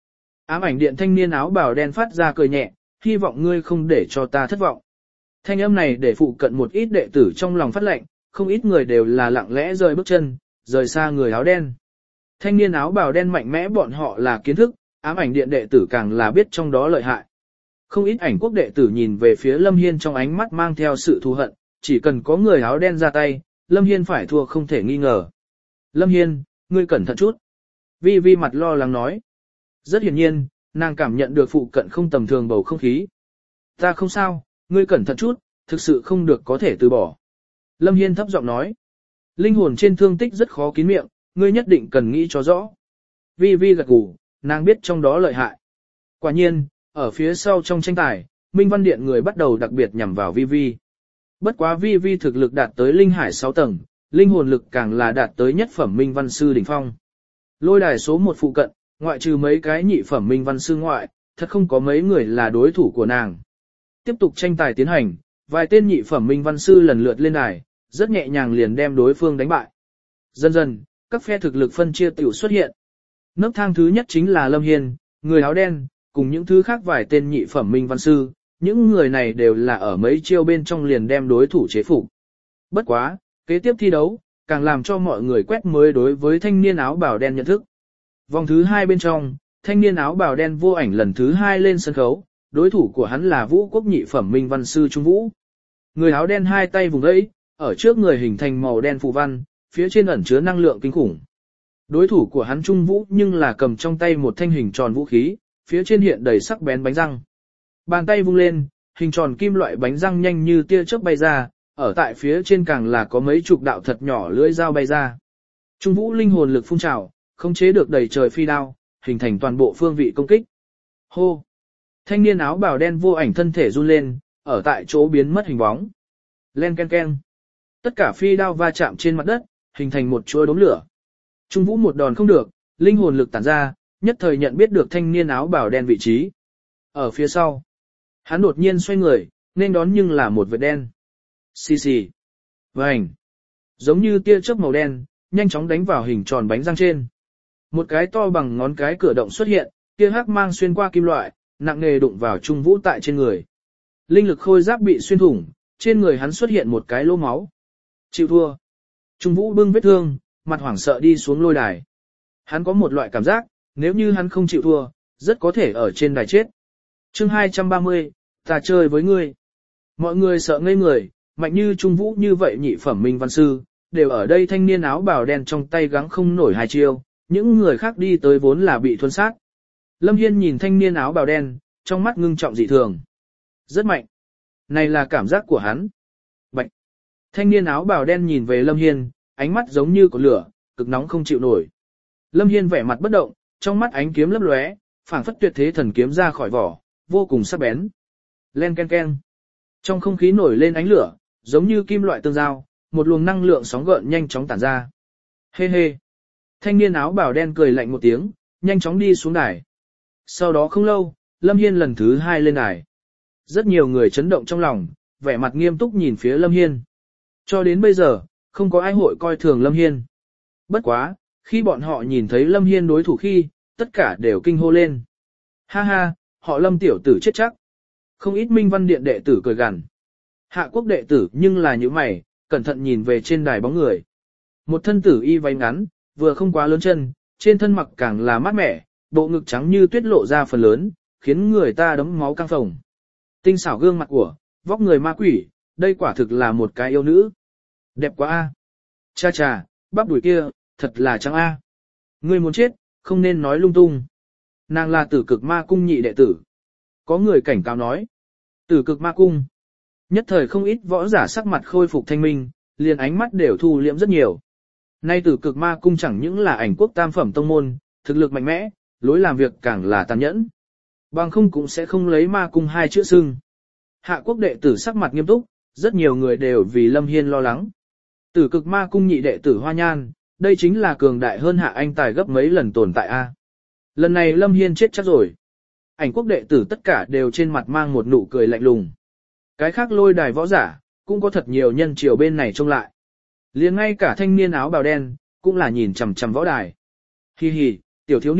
Ám ảnh điện thanh niên áo bào đen phát ra cười nhẹ, hy vọng ngươi không để cho ta thất vọng. Thanh âm này để phụ cận một ít đệ tử trong lòng phát lệnh, không ít người đều là lặng lẽ rời bước chân, rời xa người áo đen. Thanh niên áo bào đen mạnh mẽ bọn họ là kiến thức, ám ảnh điện đệ tử càng là biết trong đó lợi hại. Không ít ảnh quốc đệ tử nhìn về phía Lâm Hiên trong ánh mắt mang theo sự thù hận, chỉ cần có người áo đen ra tay, Lâm Hiên phải thua không thể nghi ngờ. Lâm Hiên, ngươi cẩn thận chút. Vi Vi mặt lo lắng nói. Rất hiển nhiên, nàng cảm nhận được phụ cận không tầm thường bầu không khí. Ta không sao, ngươi cẩn thận chút, thực sự không được có thể từ bỏ. Lâm Hiên thấp giọng nói. Linh hồn trên thương tích rất khó kín miệng, ngươi nhất định cần nghĩ cho rõ. Vi Vi gật gù, nàng biết trong đó lợi hại. Quả nhiên, ở phía sau trong tranh tài, Minh Văn Điện người bắt đầu đặc biệt nhằm vào Vi Vi. Bất quá Vi Vi thực lực đạt tới linh hải sáu tầng, linh hồn lực càng là đạt tới nhất phẩm Minh Văn Sư đỉnh phong. Lôi đài số một phụ cận, ngoại trừ mấy cái nhị phẩm Minh Văn Sư ngoại, thật không có mấy người là đối thủ của nàng. Tiếp tục tranh tài tiến hành, vài tên nhị phẩm Minh Văn Sư lần lượt lên đài, rất nhẹ nhàng liền đem đối phương đánh bại. Dần dần, các phe thực lực phân chia tiểu xuất hiện. Nấc thang thứ nhất chính là Lâm Hiên, người áo đen, cùng những thứ khác vài tên nhị phẩm Minh Văn Sư, những người này đều là ở mấy chiêu bên trong liền đem đối thủ chế phục. Bất quá, kế tiếp thi đấu, càng làm cho mọi người quét mới đối với thanh niên áo bào đen nhận thức. Vòng thứ hai bên trong, thanh niên áo bào đen vô ảnh lần thứ hai lên sân khấu, đối thủ của hắn là Vũ Quốc nhị phẩm Minh Văn Sư Trung Vũ. Người áo đen hai tay vùng vẫy, ở trước người hình thành màu đen phù văn, phía trên ẩn chứa năng lượng kinh khủng. Đối thủ của hắn Trung Vũ nhưng là cầm trong tay một thanh hình tròn vũ khí, phía trên hiện đầy sắc bén bánh răng. Bàn tay vung lên, hình tròn kim loại bánh răng nhanh như tia chớp bay ra, ở tại phía trên càng là có mấy chục đạo thật nhỏ lưỡi dao bay ra. Trung Vũ linh hồn lực phun trào, khống chế được đầy trời phi đao, hình thành toàn bộ phương vị công kích. Hô! Thanh niên áo bào đen vô ảnh thân thể run lên, ở tại chỗ biến mất hình bóng. Len ken ken. Tất cả phi đao va chạm trên mặt đất, hình thành một chuỗi đốm lửa. Trung Vũ một đòn không được, linh hồn lực tản ra, nhất thời nhận biết được thanh niên áo bào đen vị trí. Ở phía sau, hắn đột nhiên xoay người, nên đón nhưng là một vệt đen. Xì xì. Vành. Giống như tia chớp màu đen, nhanh chóng đánh vào hình tròn bánh răng trên. Một cái to bằng ngón cái cửa động xuất hiện, tia hắc mang xuyên qua kim loại, nặng nề đụng vào Trung Vũ tại trên người. Linh lực khôi giáp bị xuyên thủng, trên người hắn xuất hiện một cái lỗ máu. Chịu thua. Trung Vũ bưng vết thương, mặt hoảng sợ đi xuống lôi đài. Hắn có một loại cảm giác, nếu như hắn không chịu thua, rất có thể ở trên đài chết. Chương hai trăm ba mươi, ta chơi với ngươi. Mọi người sợ ngây người, mạnh như Trung Vũ như vậy nhị phẩm Minh Văn Sư, đều ở đây thanh niên áo bào đen trong tay gắng không nổi hai chiêu, những người khác đi tới vốn là bị thuần sát. Lâm Hiên nhìn thanh niên áo bào đen, trong mắt ngưng trọng dị thường. Rất mạnh. Này là cảm giác của hắn. Bạch. Thanh niên áo bào đen nhìn về Lâm Hiên, ánh mắt giống như cột lửa, cực nóng không chịu nổi. Lâm Hiên vẻ mặt bất động, trong mắt ánh kiếm lấp lóe, phảng phất tuyệt thế thần kiếm ra khỏi vỏ, vô cùng sắc bén. Len ken ken. Trong không khí nổi lên ánh lửa, giống như kim loại tương giao, một luồng năng lượng sóng gợn nhanh chóng tản ra. Hê hê. Thanh niên áo bào đen cười lạnh một tiếng, nhanh chóng đi xuống đài. Sau đó không lâu, Lâm Hiên lần thứ hai lên đài. Rất nhiều người chấn động trong lòng, vẻ mặt nghiêm túc nhìn phía Lâm Hiên. Cho đến bây giờ, không có ai hội coi thường Lâm Hiên. Bất quá, khi bọn họ nhìn thấy Lâm Hiên đối thủ khi, tất cả đều kinh hô lên. Ha ha, họ Lâm tiểu tử chết chắc. Không ít Minh Văn Điện đệ tử cười gằn. Hạ Quốc đệ tử nhưng là những mày, cẩn thận nhìn về trên đài bóng người. Một thân tử y váy ngắn, vừa không quá lớn chân, trên thân mặc càng là mát mẻ, bộ ngực trắng như tuyết lộ ra phần lớn, khiến người ta đấm máu căng phồng. Tinh xảo gương mặt của, vóc người ma quỷ, đây quả thực là một cái yêu nữ. Đẹp quá a. Cha cha, bắp đùi kia, thật là trắng a. Ngươi muốn chết, không nên nói lung tung. Nàng là Tử Cực Ma Cung nhị đệ tử. Có người cảnh cáo nói. Tử Cực Ma Cung. Nhất thời không ít võ giả sắc mặt khôi phục thanh minh, liền ánh mắt đều thu liễm rất nhiều. Nay Tử Cực Ma Cung chẳng những là ảnh quốc tam phẩm tông môn, thực lực mạnh mẽ, lối làm việc càng là tàn nhẫn. Bằng không cũng sẽ không lấy Ma Cung hai chữ xưng. Hạ Quốc đệ tử sắc mặt nghiêm túc, rất nhiều người đều vì Lâm Hiên lo lắng. Tử Cực Ma Cung nhị đệ tử Hoa Nhan, đây chính là cường đại hơn Hạ Anh Tài gấp mấy lần tồn tại a. Lần này Lâm Hiên chết chắc rồi. Ảnh quốc đệ tử tất cả đều trên mặt mang một nụ cười lạnh lùng. Cái khác lôi đài võ giả, cũng có thật nhiều nhân chiều bên này trông lại. Liền ngay cả thanh niên áo bào đen, cũng là nhìn chằm chằm võ đài. Hi hi, tiểu thiếu niên,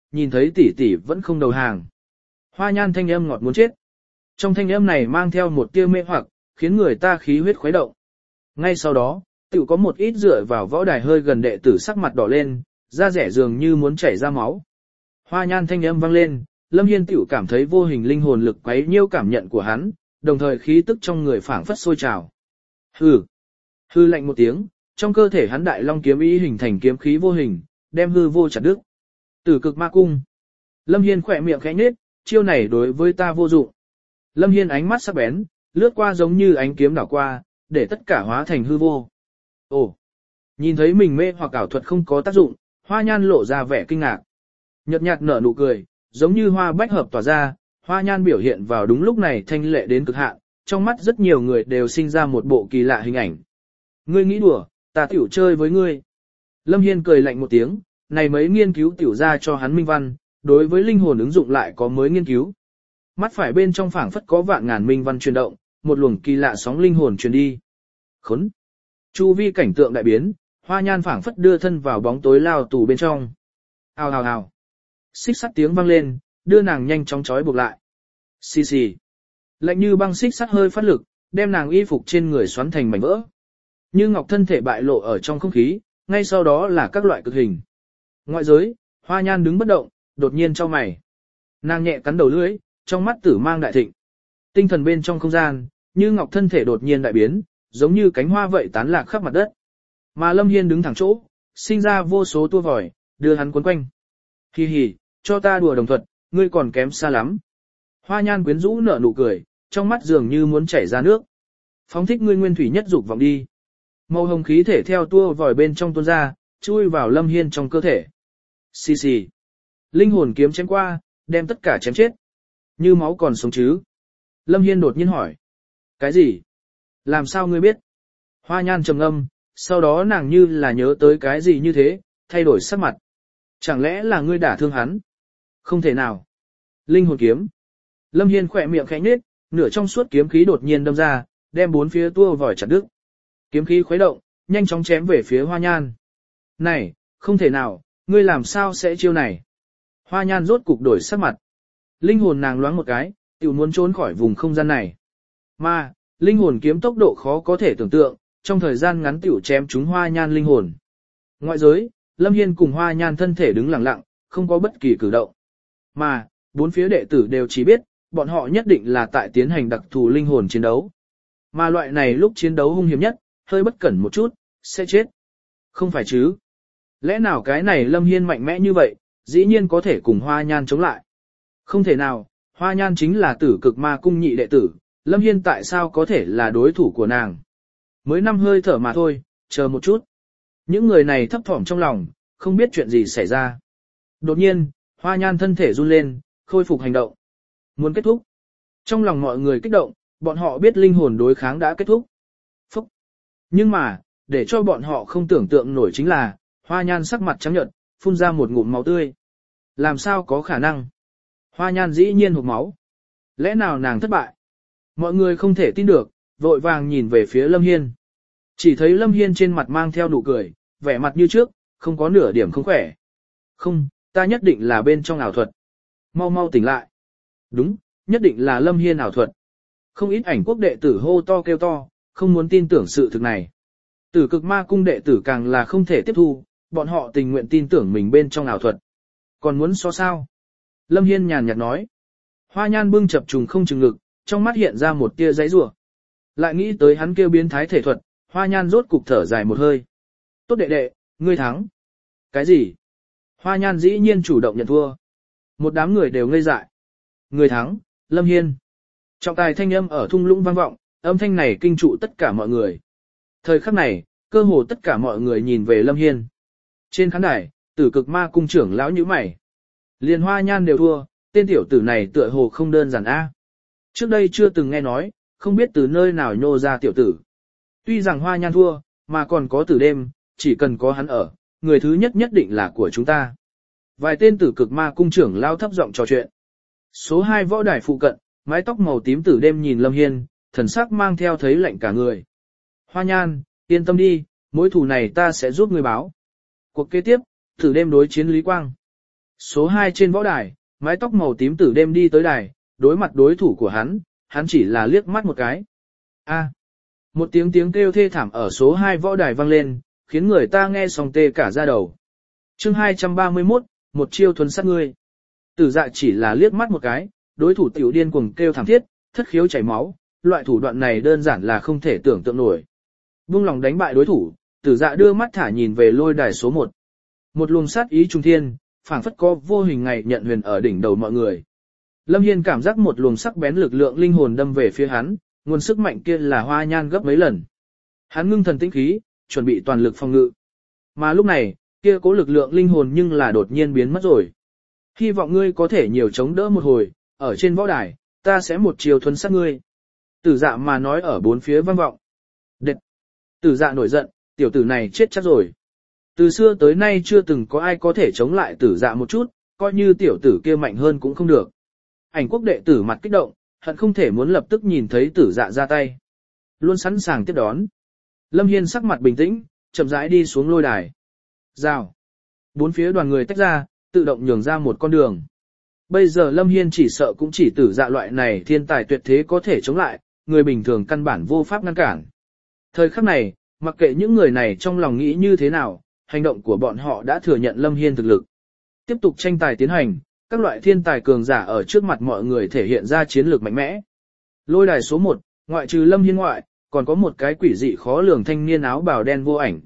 nhìn thấy tỷ tỷ vẫn không đầu hàng. Hoa Nhan thanh âm ngọt muốn chết. Trong thanh âm này mang theo một tia mê hoặc, khiến người ta khí huyết khuấy động. Ngay sau đó, tự có một ít dựa vào võ đài hơi gần đệ tử sắc mặt đỏ lên, da rẻ dường như muốn chảy ra máu. Hoa Nhan thanh âm vang lên, Lâm Hiên tiểu cảm thấy vô hình linh hồn lực quấy nhiêu cảm nhận của hắn, đồng thời khí tức trong người phảng phất sôi trào. Hừ, hư lạnh một tiếng, trong cơ thể hắn đại long kiếm ý hình thành kiếm khí vô hình, đem hư vô chặt đứt. Tử cực ma cung. Lâm Hiên khỏe miệng khẽ nhếch, chiêu này đối với ta vô dụng. Lâm Hiên ánh mắt sắc bén, lướt qua giống như ánh kiếm đảo qua, để tất cả hóa thành hư vô. Ồ, nhìn thấy mình mê hoặc ảo thuật không có tác dụng, Hoa Nhan lộ ra vẻ kinh ngạc. Nhợt nhạt nở nụ cười, giống như hoa bách hợp tỏa ra, Hoa Nhan biểu hiện vào đúng lúc này thanh lệ đến cực hạn, trong mắt rất nhiều người đều sinh ra một bộ kỳ lạ hình ảnh. Ngươi nghĩ đùa, ta tiểu chơi với ngươi. Lâm Hiên cười lạnh một tiếng, này mấy nghiên cứu tiểu ra cho hắn minh văn, đối với linh hồn ứng dụng lại có mới nghiên cứu. Mắt phải bên trong phảng phất có vạn ngàn minh văn chuyển động, một luồng kỳ lạ sóng linh hồn truyền đi. Khốn! Chu vi cảnh tượng đại biến, Hoa Nhan phảng phất đưa thân vào bóng tối lao tù bên trong. Hào hào hào! Xích sắt tiếng vang lên, đưa nàng nhanh chóng trói buộc lại. Xì xì! Lạnh như băng xích sắt hơi phát lực, đem nàng y phục trên người xoắn thành mảnh vỡ. Như ngọc thân thể bại lộ ở trong không khí, ngay sau đó là các loại cực hình. Ngoại giới, Hoa Nhan đứng bất động, đột nhiên chau mày. Nàng nhẹ cắn đầu lưỡi, trong mắt tử mang đại thịnh. Tinh thần bên trong không gian, như ngọc thân thể đột nhiên đại biến, giống như cánh hoa vậy tán lạc khắp mặt đất. Mà Lâm Hiên đứng thẳng chỗ, sinh ra vô số tua vòi, đưa hắn cuốn quanh. Hi hi, cho ta đùa đồng thuật, ngươi còn kém xa lắm. Hoa Nhan quyến rũ nở nụ cười, trong mắt dường như muốn chảy ra nước. Phóng thích ngươi nguyên thủy nhất dục vọng đi. Màu hồng khí thể theo tua vòi bên trong tuôn ra, chui vào Lâm Hiên trong cơ thể. Xì xì. Linh hồn kiếm chém qua, đem tất cả chém chết. Như máu còn sống chứ? Lâm Hiên đột nhiên hỏi. Cái gì? Làm sao ngươi biết? Hoa Nhan trầm ngâm, sau đó nàng như là nhớ tới cái gì như thế, thay đổi sắc mặt. Chẳng lẽ là ngươi đả thương hắn? Không thể nào. Linh hồn kiếm. Lâm Hiên khỏe miệng khẽ nhếch, nửa trong suốt kiếm khí đột nhiên đâm ra, đem bốn phía tua vòi chặt đứt. Kiếm khí khuấy động, nhanh chóng chém về phía Hoa Nhan. Này, không thể nào, ngươi làm sao sẽ chiêu này? Hoa Nhan rốt cục đổi sắc mặt. Linh hồn nàng loáng một cái, tiểu muốn trốn khỏi vùng không gian này. Mà, linh hồn kiếm tốc độ khó có thể tưởng tượng, trong thời gian ngắn tiểu chém trúng Hoa Nhan linh hồn. Ngoại giới, Lâm Hiên cùng Hoa Nhan thân thể đứng lặng lặng, không có bất kỳ cử động. Mà, bốn phía đệ tử đều chỉ biết, bọn họ nhất định là tại tiến hành đặc thù linh hồn chiến đấu. Mà loại này lúc chiến đấu hung hiểm nhất, hơi bất cẩn một chút, sẽ chết. Không phải chứ? Lẽ nào cái này Lâm Hiên mạnh mẽ như vậy, dĩ nhiên có thể cùng Hoa Nhan chống lại? Không thể nào, Hoa Nhan chính là tử cực ma cung nhị đệ tử, Lâm Hiên tại sao có thể là đối thủ của nàng? Mới năm hơi thở mà thôi, chờ một chút. Những người này thấp thỏm trong lòng, không biết chuyện gì xảy ra. Đột nhiên, Hoa Nhan thân thể run lên, khôi phục hành động. Muốn kết thúc. Trong lòng mọi người kích động, bọn họ biết linh hồn đối kháng đã kết thúc. Phúc. Nhưng mà, để cho bọn họ không tưởng tượng nổi chính là, Hoa Nhan sắc mặt trắng nhợt, phun ra một ngụm máu tươi. Làm sao có khả năng? Hoa Nhan dĩ nhiên hộc máu. Lẽ nào nàng thất bại? Mọi người không thể tin được, vội vàng nhìn về phía Lâm Hiên. Chỉ thấy Lâm Hiên trên mặt mang theo nụ cười, vẻ mặt như trước, không có nửa điểm không khỏe. Không, ta nhất định là bên trong ảo thuật. Mau mau tỉnh lại. Đúng, nhất định là Lâm Hiên ảo thuật. Không ít ảnh quốc đệ tử hô to kêu to, không muốn tin tưởng sự thực này. Tử cực ma cung đệ tử càng là không thể tiếp thu, bọn họ tình nguyện tin tưởng mình bên trong ảo thuật. Còn muốn so sao? Lâm Hiên nhàn nhạt nói. Hoa Nhan bưng chập trùng không chừng ngực, trong mắt hiện ra một tia giấy rủa. Lại nghĩ tới hắn kêu biến thái thể thuật, Hoa Nhan rốt cục thở dài một hơi. Tốt đệ đệ, ngươi thắng. Cái gì? Hoa Nhan dĩ nhiên chủ động nhận thua. Một đám người đều ngây dại. Người thắng, Lâm Hiên. Trọng tài thanh âm ở thung lũng vang vọng, âm thanh này kinh trụ tất cả mọi người. Thời khắc này, cơ hồ tất cả mọi người nhìn về Lâm Hiên. Trên khán đài, tử cực ma cung trưởng lão nhíu mày. Liền Hoa Nhan đều thua, tên tiểu tử này tựa hồ không đơn giản a. Trước đây chưa từng nghe nói, không biết từ nơi nào nhô ra tiểu tử. Tuy rằng Hoa Nhan thua, mà còn có tử đêm, chỉ cần có hắn ở, người thứ nhất nhất định là của chúng ta. Vài tên tử cực ma cung trưởng lão thấp giọng trò chuyện. Số hai võ đài phụ cận, mái tóc màu tím tử đêm nhìn Lâm Hiên, thần sắc mang theo thấy lạnh cả người. Hoa Nhan, yên tâm đi, mối thù này ta sẽ giúp ngươi báo. Cuộc kế tiếp, tử đêm đối chiến Lý Quang. Số hai trên võ đài, mái tóc màu tím tử đêm đi tới đài, đối mặt đối thủ của hắn, hắn chỉ là liếc mắt một cái. A. Một tiếng tiếng kêu thê thảm ở số hai võ đài vang lên, khiến người ta nghe xong tê cả da đầu. Chương hai trăm ba mươi mốt, một chiêu thuần sát ngươi. Tử Dạ chỉ là liếc mắt một cái, đối thủ tiểu điên cuồng kêu thảm thiết, thất khiếu chảy máu, loại thủ đoạn này đơn giản là không thể tưởng tượng nổi. Vung lòng đánh bại đối thủ, Tử Dạ đưa mắt thả nhìn về lôi đài số một. Một luồng sát ý trung thiên, phảng phất có vô hình ngày nhận huyền ở đỉnh đầu mọi người. Lâm Hiên cảm giác một luồng sắc bén lực lượng linh hồn đâm về phía hắn, nguồn sức mạnh kia là Hoa Nhan gấp mấy lần. Hắn ngưng thần tĩnh khí, chuẩn bị toàn lực phòng ngự. Mà lúc này, kia cố lực lượng linh hồn nhưng là đột nhiên biến mất rồi. Hy vọng ngươi có thể nhiều chống đỡ một hồi, ở trên võ đài, ta sẽ một chiều thuần sát ngươi. Tử Dạ mà nói ở bốn phía vang vọng. Đệt! Tử Dạ nổi giận, tiểu tử này chết chắc rồi. Từ xưa tới nay chưa từng có ai có thể chống lại Tử Dạ một chút, coi như tiểu tử kia mạnh hơn cũng không được. Ảnh quốc đệ tử mặt kích động, hận không thể muốn lập tức nhìn thấy Tử Dạ ra tay. Luôn sẵn sàng tiếp đón. Lâm Hiên sắc mặt bình tĩnh, chậm rãi đi xuống lôi đài. Rào. Bốn phía đoàn người tách ra, tự động nhường ra một con đường. Bây giờ Lâm Hiên chỉ sợ cũng chỉ Tử Dạ loại này thiên tài tuyệt thế có thể chống lại, người bình thường căn bản vô pháp ngăn cản. Thời khắc này, mặc kệ những người này trong lòng nghĩ như thế nào, hành động của bọn họ đã thừa nhận Lâm Hiên thực lực. Tiếp tục tranh tài tiến hành, các loại thiên tài cường giả ở trước mặt mọi người thể hiện ra chiến lược mạnh mẽ. Lôi đài số một, ngoại trừ Lâm Hiên ngoại, còn có một cái quỷ dị khó lường thanh niên áo bào đen vô ảnh.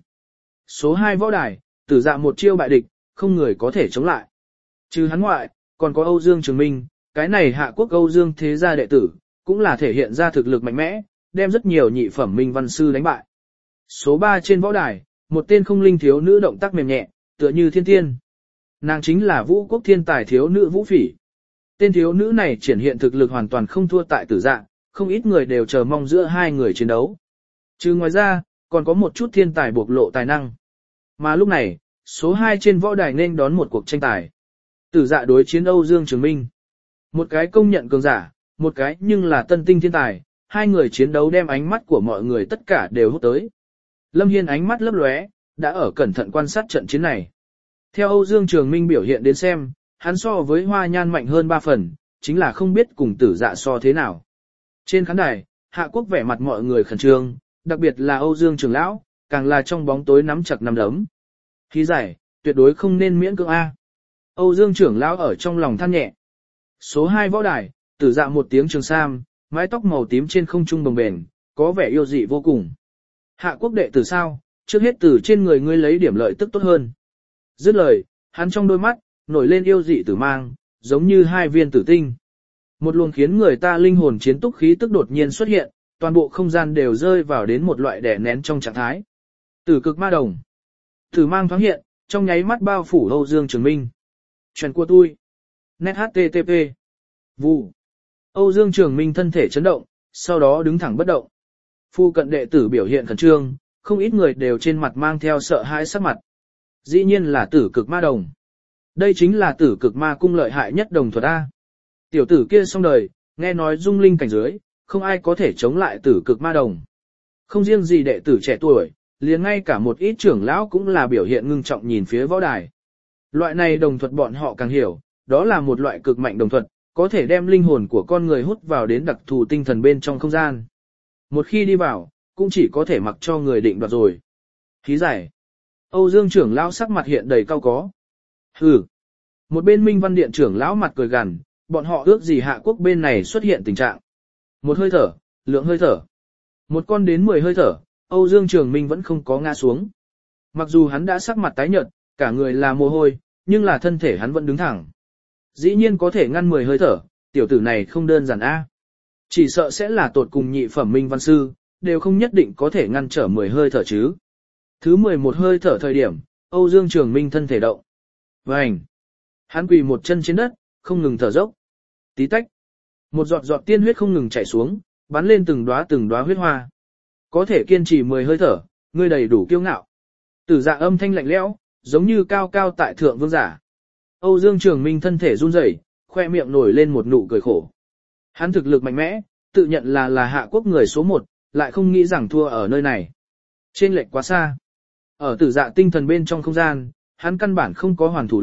Số hai võ đài, Tử Dạ một chiêu bại địch, không người có thể chống lại. Trừ hắn ngoại, còn có Âu Dương Trường Minh, cái này hạ quốc Âu Dương thế gia đệ tử, cũng là thể hiện ra thực lực mạnh mẽ, đem rất nhiều nhị phẩm minh văn sư đánh bại. Số ba trên võ đài, một tên không linh thiếu nữ động tác mềm nhẹ, tựa như thiên tiên. Nàng chính là Vũ Quốc thiên tài thiếu nữ Vũ Phỉ. Tên thiếu nữ này triển hiện thực lực hoàn toàn không thua tại Tử Dạ, không ít người đều chờ mong giữa hai người chiến đấu. Trừ ngoài ra, còn có một chút thiên tài bộc lộ tài năng. Mà lúc này, số hai trên võ đài nên đón một cuộc tranh tài. Tử Dạ đối chiến Âu Dương Trường Minh. Một cái công nhận cường giả, một cái nhưng là tân tinh thiên tài, hai người chiến đấu đem ánh mắt của mọi người tất cả đều hút tới. Lâm Hiên ánh mắt lấp lóe, đã ở cẩn thận quan sát trận chiến này. Theo Âu Dương Trường Minh biểu hiện đến xem, hắn so với Hoa Nhan mạnh hơn ba phần, chính là không biết cùng Tử Dạ so thế nào. Trên khán đài, Hạ Quốc vẻ mặt mọi người khẩn trương, đặc biệt là Âu Dương Trường Lão, càng là trong bóng tối nắm chặt nắm đấm. Khí giải, tuyệt đối không nên miễn cưỡng A. Âu Dương Trưởng Lão ở trong lòng than nhẹ. Số hai võ đài, Tử Dạ một tiếng trường sam, mái tóc màu tím trên không trung bồng bềnh, có vẻ yêu dị vô cùng. Hạ Quốc đệ tử sao, trước hết từ trên người ngươi lấy điểm lợi tức tốt hơn. Dứt lời, hắn trong đôi mắt, nổi lên yêu dị tử mang, giống như hai viên tử tinh. Một luồng khiến người ta linh hồn chiến túc khí tức đột nhiên xuất hiện, toàn bộ không gian đều rơi vào đến một loại đè nén trong trạng thái. Tử cực ma đồng. Tử mang thoáng hiện, trong nháy mắt bao phủ Âu Dương Trường Minh. Chuyện của tôi. Net hát tê tê pê. Vụ. Âu Dương Trường Minh thân thể chấn động, sau đó đứng thẳng bất động. Phu cận đệ tử biểu hiện khẩn trương, không ít người đều trên mặt mang theo sợ hãi sắc mặt. Dĩ nhiên là tử cực ma đồng. Đây chính là tử cực ma cung lợi hại nhất đồng thuật A. Tiểu tử kia xong đời, nghe nói dung linh cảnh dưới, không ai có thể chống lại tử cực ma đồng. Không riêng gì đệ tử trẻ tuổi, liền ngay cả một ít trưởng lão cũng là biểu hiện ngưng trọng nhìn phía võ đài. Loại này đồng thuật bọn họ càng hiểu, đó là một loại cực mạnh đồng thuật, có thể đem linh hồn của con người hút vào đến đặc thù tinh thần bên trong không gian. Một khi đi vào, cũng chỉ có thể mặc cho người định đoạt rồi. Khí giải. Âu Dương trưởng lão sắc mặt hiện đầy cau có. Hừ. Một bên Minh Văn Điện trưởng lão mặt cười gằn, bọn họ ước gì Hạ Quốc bên này xuất hiện tình trạng. Một hơi thở, lượng hơi thở. Một con đến mười hơi thở, Âu Dương Trường Minh vẫn không có ngã xuống. Mặc dù hắn đã sắc mặt tái nhợt, cả người là mồ hôi, nhưng là thân thể hắn vẫn đứng thẳng. Dĩ nhiên có thể ngăn mười hơi thở, tiểu tử này không đơn giản a. Chỉ sợ sẽ là tột cùng nhị phẩm Minh Văn Sư, đều không nhất định có thể ngăn trở mười hơi thở chứ. Thứ mười một hơi thở thời điểm, Âu Dương Trường Minh thân thể động. Vành. Hắn quỳ một chân trên đất, không ngừng thở dốc. Tí tách. Một giọt giọt tiên huyết không ngừng chảy xuống, bắn lên từng đóa từng đóa huyết hoa. Có thể kiên trì mười hơi thở, ngươi đầy đủ kiêu ngạo. Tử Dạ âm thanh lạnh lẽo, giống như cao cao tại thượng vương giả. Âu Dương Trường Minh thân thể run rẩy, khoe miệng nổi lên một nụ cười khổ. Hắn thực lực mạnh mẽ, tự nhận là là Hạ Quốc người số một, lại không nghĩ rằng thua ở nơi này. Trên lệch quá xa. Ở Tử Dạ tinh thần bên trong không gian, hắn căn bản không có hoàn thủ lực,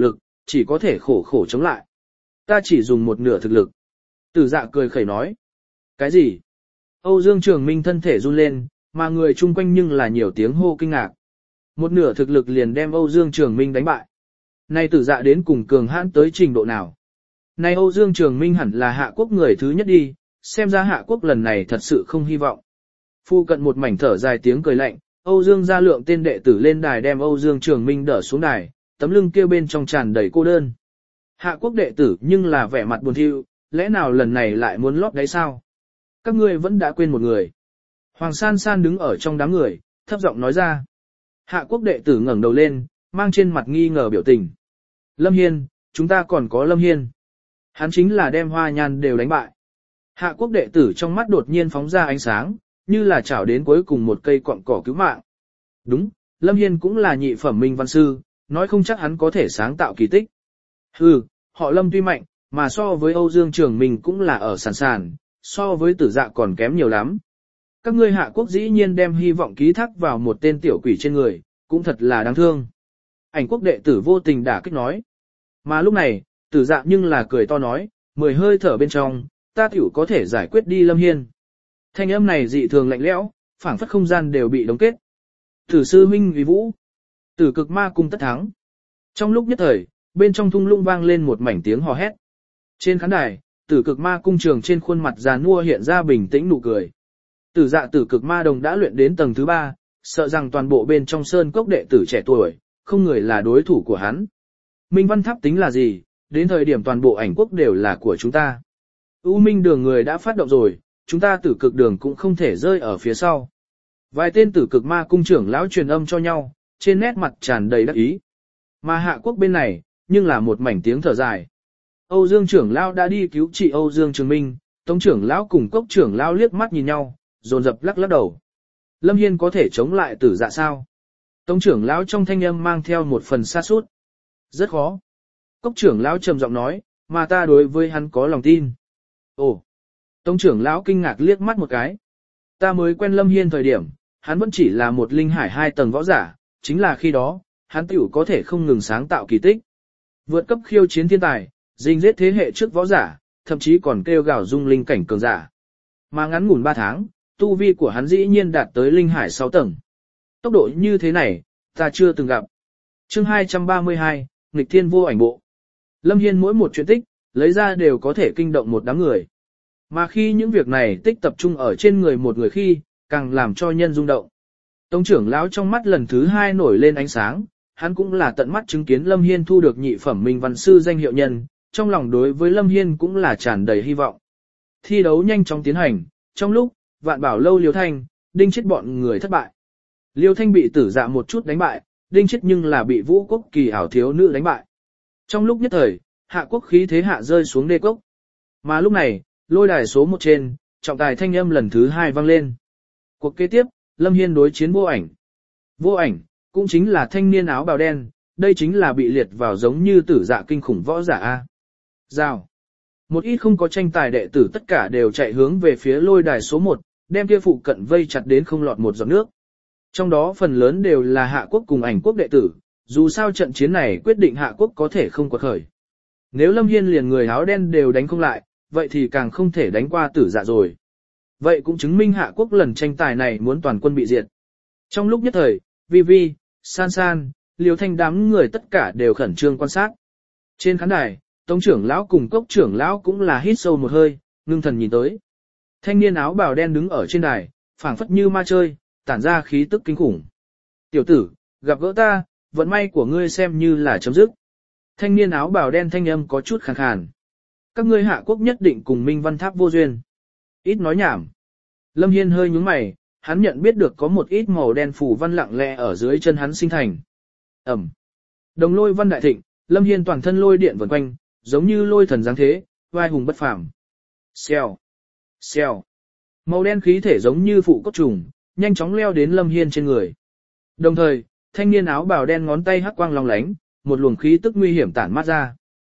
chỉ có thể khổ khổ chống lại. Ta chỉ dùng một nửa thực lực. Tử dạ cười khẩy nói. Cái gì? Âu Dương Trường Minh thân thể run lên, mà người chung quanh nhưng là nhiều tiếng hô kinh ngạc. Một nửa thực lực liền đem Âu Dương Trường Minh đánh bại. Nay tử dạ đến cùng cường hãn tới trình độ nào? Nay Âu Dương Trường Minh hẳn là hạ quốc người thứ nhất đi, xem ra hạ quốc lần này thật sự không hy vọng. Phu cận một mảnh thở dài tiếng cười lạnh, Âu Dương gia lượng tên đệ tử lên đài đem Âu Dương Trường Minh đỡ xuống đài, tấm lưng kia bên trong tràn đầy cô đơn. Hạ quốc đệ tử nhưng là vẻ mặt buồn thiu, lẽ nào lần này lại muốn lót đáy sao? Các ngươi vẫn đã quên một người. Hoàng San San đứng ở trong đám người, thấp giọng nói ra. Hạ quốc đệ tử ngẩng đầu lên, mang trên mặt nghi ngờ biểu tình. Lâm Hiên, chúng ta còn có Lâm Hiên. Hắn chính là đem Hoa Nhan đều đánh bại. Hạ quốc đệ tử trong mắt đột nhiên phóng ra ánh sáng, như là chảo đến cuối cùng một cây cọng cỏ cứu mạng. Đúng, Lâm Hiên cũng là nhị phẩm minh văn sư, nói không chắc hắn có thể sáng tạo kỳ tích. Hừ, họ Lâm tuy mạnh, mà so với Âu Dương Trường Minh cũng là ở sàn sàn, so với tử dạ còn kém nhiều lắm. Các ngươi hạ quốc dĩ nhiên đem hy vọng ký thác vào một tên tiểu quỷ trên người, cũng thật là đáng thương. Ảnh quốc đệ tử vô tình đả kích nói. Mà lúc này, tử dạ nhưng là cười to nói, mười hơi thở bên trong, ta tiểu có thể giải quyết đi Lâm Hiên. Thanh âm này dị thường lạnh lẽo, phảng phất không gian đều bị đóng kết. Tử sư huynh vì vũ, tử cực ma cung tất thắng. Trong lúc nhất thời, bên trong thung lũng vang lên một mảnh tiếng hò hét. Trên khán đài, tử cực ma cung trường trên khuôn mặt già nua hiện ra bình tĩnh nụ cười. Tử dạ tử cực ma đồng đã luyện đến tầng thứ ba, sợ rằng toàn bộ bên trong sơn cốc đệ tử trẻ tuổi, không người là đối thủ của hắn. Minh văn tháp tính là gì, đến thời điểm toàn bộ ảnh quốc đều là của chúng ta. U Minh đường người đã phát động rồi, chúng ta tử cực đường cũng không thể rơi ở phía sau. Vài tên tử cực ma cung trưởng lão truyền âm cho nhau, trên nét mặt tràn đầy đắc ý. Mà hạ quốc bên này, nhưng là một mảnh tiếng thở dài. Âu Dương trưởng lão đã đi cứu trị Âu Dương Trường Minh, Tống trưởng lão cùng Cốc trưởng lão liếc mắt nhìn nhau, dồn dập lắc lắc đầu. Lâm Hiên có thể chống lại tử dạ sao? Tống trưởng lão trong thanh âm mang theo một phần sa sút. Rất khó. Cốc trưởng lão trầm giọng nói, mà ta đối với hắn có lòng tin. Ồ. Tống trưởng lão kinh ngạc liếc mắt một cái. Ta mới quen Lâm Hiên thời điểm, hắn vẫn chỉ là một linh hải hai tầng võ giả, chính là khi đó, hắn tiểu có thể không ngừng sáng tạo kỳ tích. Vượt cấp khiêu chiến thiên tài, dình giết thế hệ trước võ giả, thậm chí còn kêu gào dung linh cảnh cường giả. Mà ngắn ngủn ba tháng, tu vi của hắn dĩ nhiên đạt tới linh hải sáu tầng. Tốc độ như thế này, ta chưa từng gặp. Chương hai trăm ba mươi hai, nghịch thiên vô ảnh bộ. Lâm Hiên mỗi một chuyện tích, lấy ra đều có thể kinh động một đám người. Mà khi những việc này tích tập trung ở trên người một người khi, càng làm cho nhân rung động. Tống trưởng lão trong mắt lần thứ hai nổi lên ánh sáng, hắn cũng là tận mắt chứng kiến Lâm Hiên thu được nhị phẩm minh văn sư danh hiệu nhân, trong lòng đối với Lâm Hiên cũng là tràn đầy hy vọng. Thi đấu nhanh chóng tiến hành, trong lúc, Vạn Bảo Lâu Liêu Thanh, Đinh Chết bọn người thất bại. Liêu Thanh bị tử dạ một chút đánh bại, Đinh Chết nhưng là bị Vũ Quốc kỳ ảo thiếu nữ đánh bại. Trong lúc nhất thời, hạ quốc khí thế hạ rơi xuống đê cốc. Mà lúc này, lôi đài số một trên, trọng tài thanh âm lần thứ hai vang lên. Cuộc kế tiếp, Lâm Hiên đối chiến vô ảnh. Vô ảnh, cũng chính là thanh niên áo bào đen, đây chính là bị liệt vào giống như tử dạ kinh khủng võ giả A. Rào. Một ít không có tranh tài đệ tử tất cả đều chạy hướng về phía lôi đài số một, đem kia phụ cận vây chặt đến không lọt một giọt nước. Trong đó phần lớn đều là hạ quốc cùng ảnh quốc đệ tử, dù sao trận chiến này quyết định hạ quốc có thể không quật khởi. Nếu Lâm Hiên liền người áo đen đều đánh không lại, vậy thì càng không thể đánh qua tử dạ rồi. Vậy cũng chứng minh hạ quốc lần tranh tài này muốn toàn quân bị diệt. Trong lúc nhất thời, Vi Vi, San San, Liêu Thanh đám người tất cả đều khẩn trương quan sát. Trên khán đài, Tống trưởng lão cùng Cốc trưởng lão cũng là hít sâu một hơi, ngưng thần nhìn tới. Thanh niên áo bào đen đứng ở trên đài, phảng phất như ma chơi, tản ra khí tức kinh khủng. Tiểu tử, gặp gỡ ta, vận may của ngươi xem như là chấm dứt. Thanh niên áo bào đen thanh âm có chút khàn khàn. Các ngươi hạ quốc nhất định cùng Minh Văn Tháp vô duyên. Ít nói nhảm. Lâm Hiên hơi nhướng mày, hắn nhận biết được có một ít màu đen phủ văn lặng lẽ ở dưới chân hắn sinh thành. Ẩm. Đồng lôi văn đại thịnh, Lâm Hiên toàn thân lôi điện vần quanh, giống như lôi thần giáng thế, vai hùng bất phàm. Xèo. Xèo. Màu đen khí thể giống như phụ cốt trùng, nhanh chóng leo đến Lâm Hiên trên người. Đồng thời, thanh niên áo bào đen ngón tay hắc quang long lánh, một luồng khí tức nguy hiểm tản mát ra.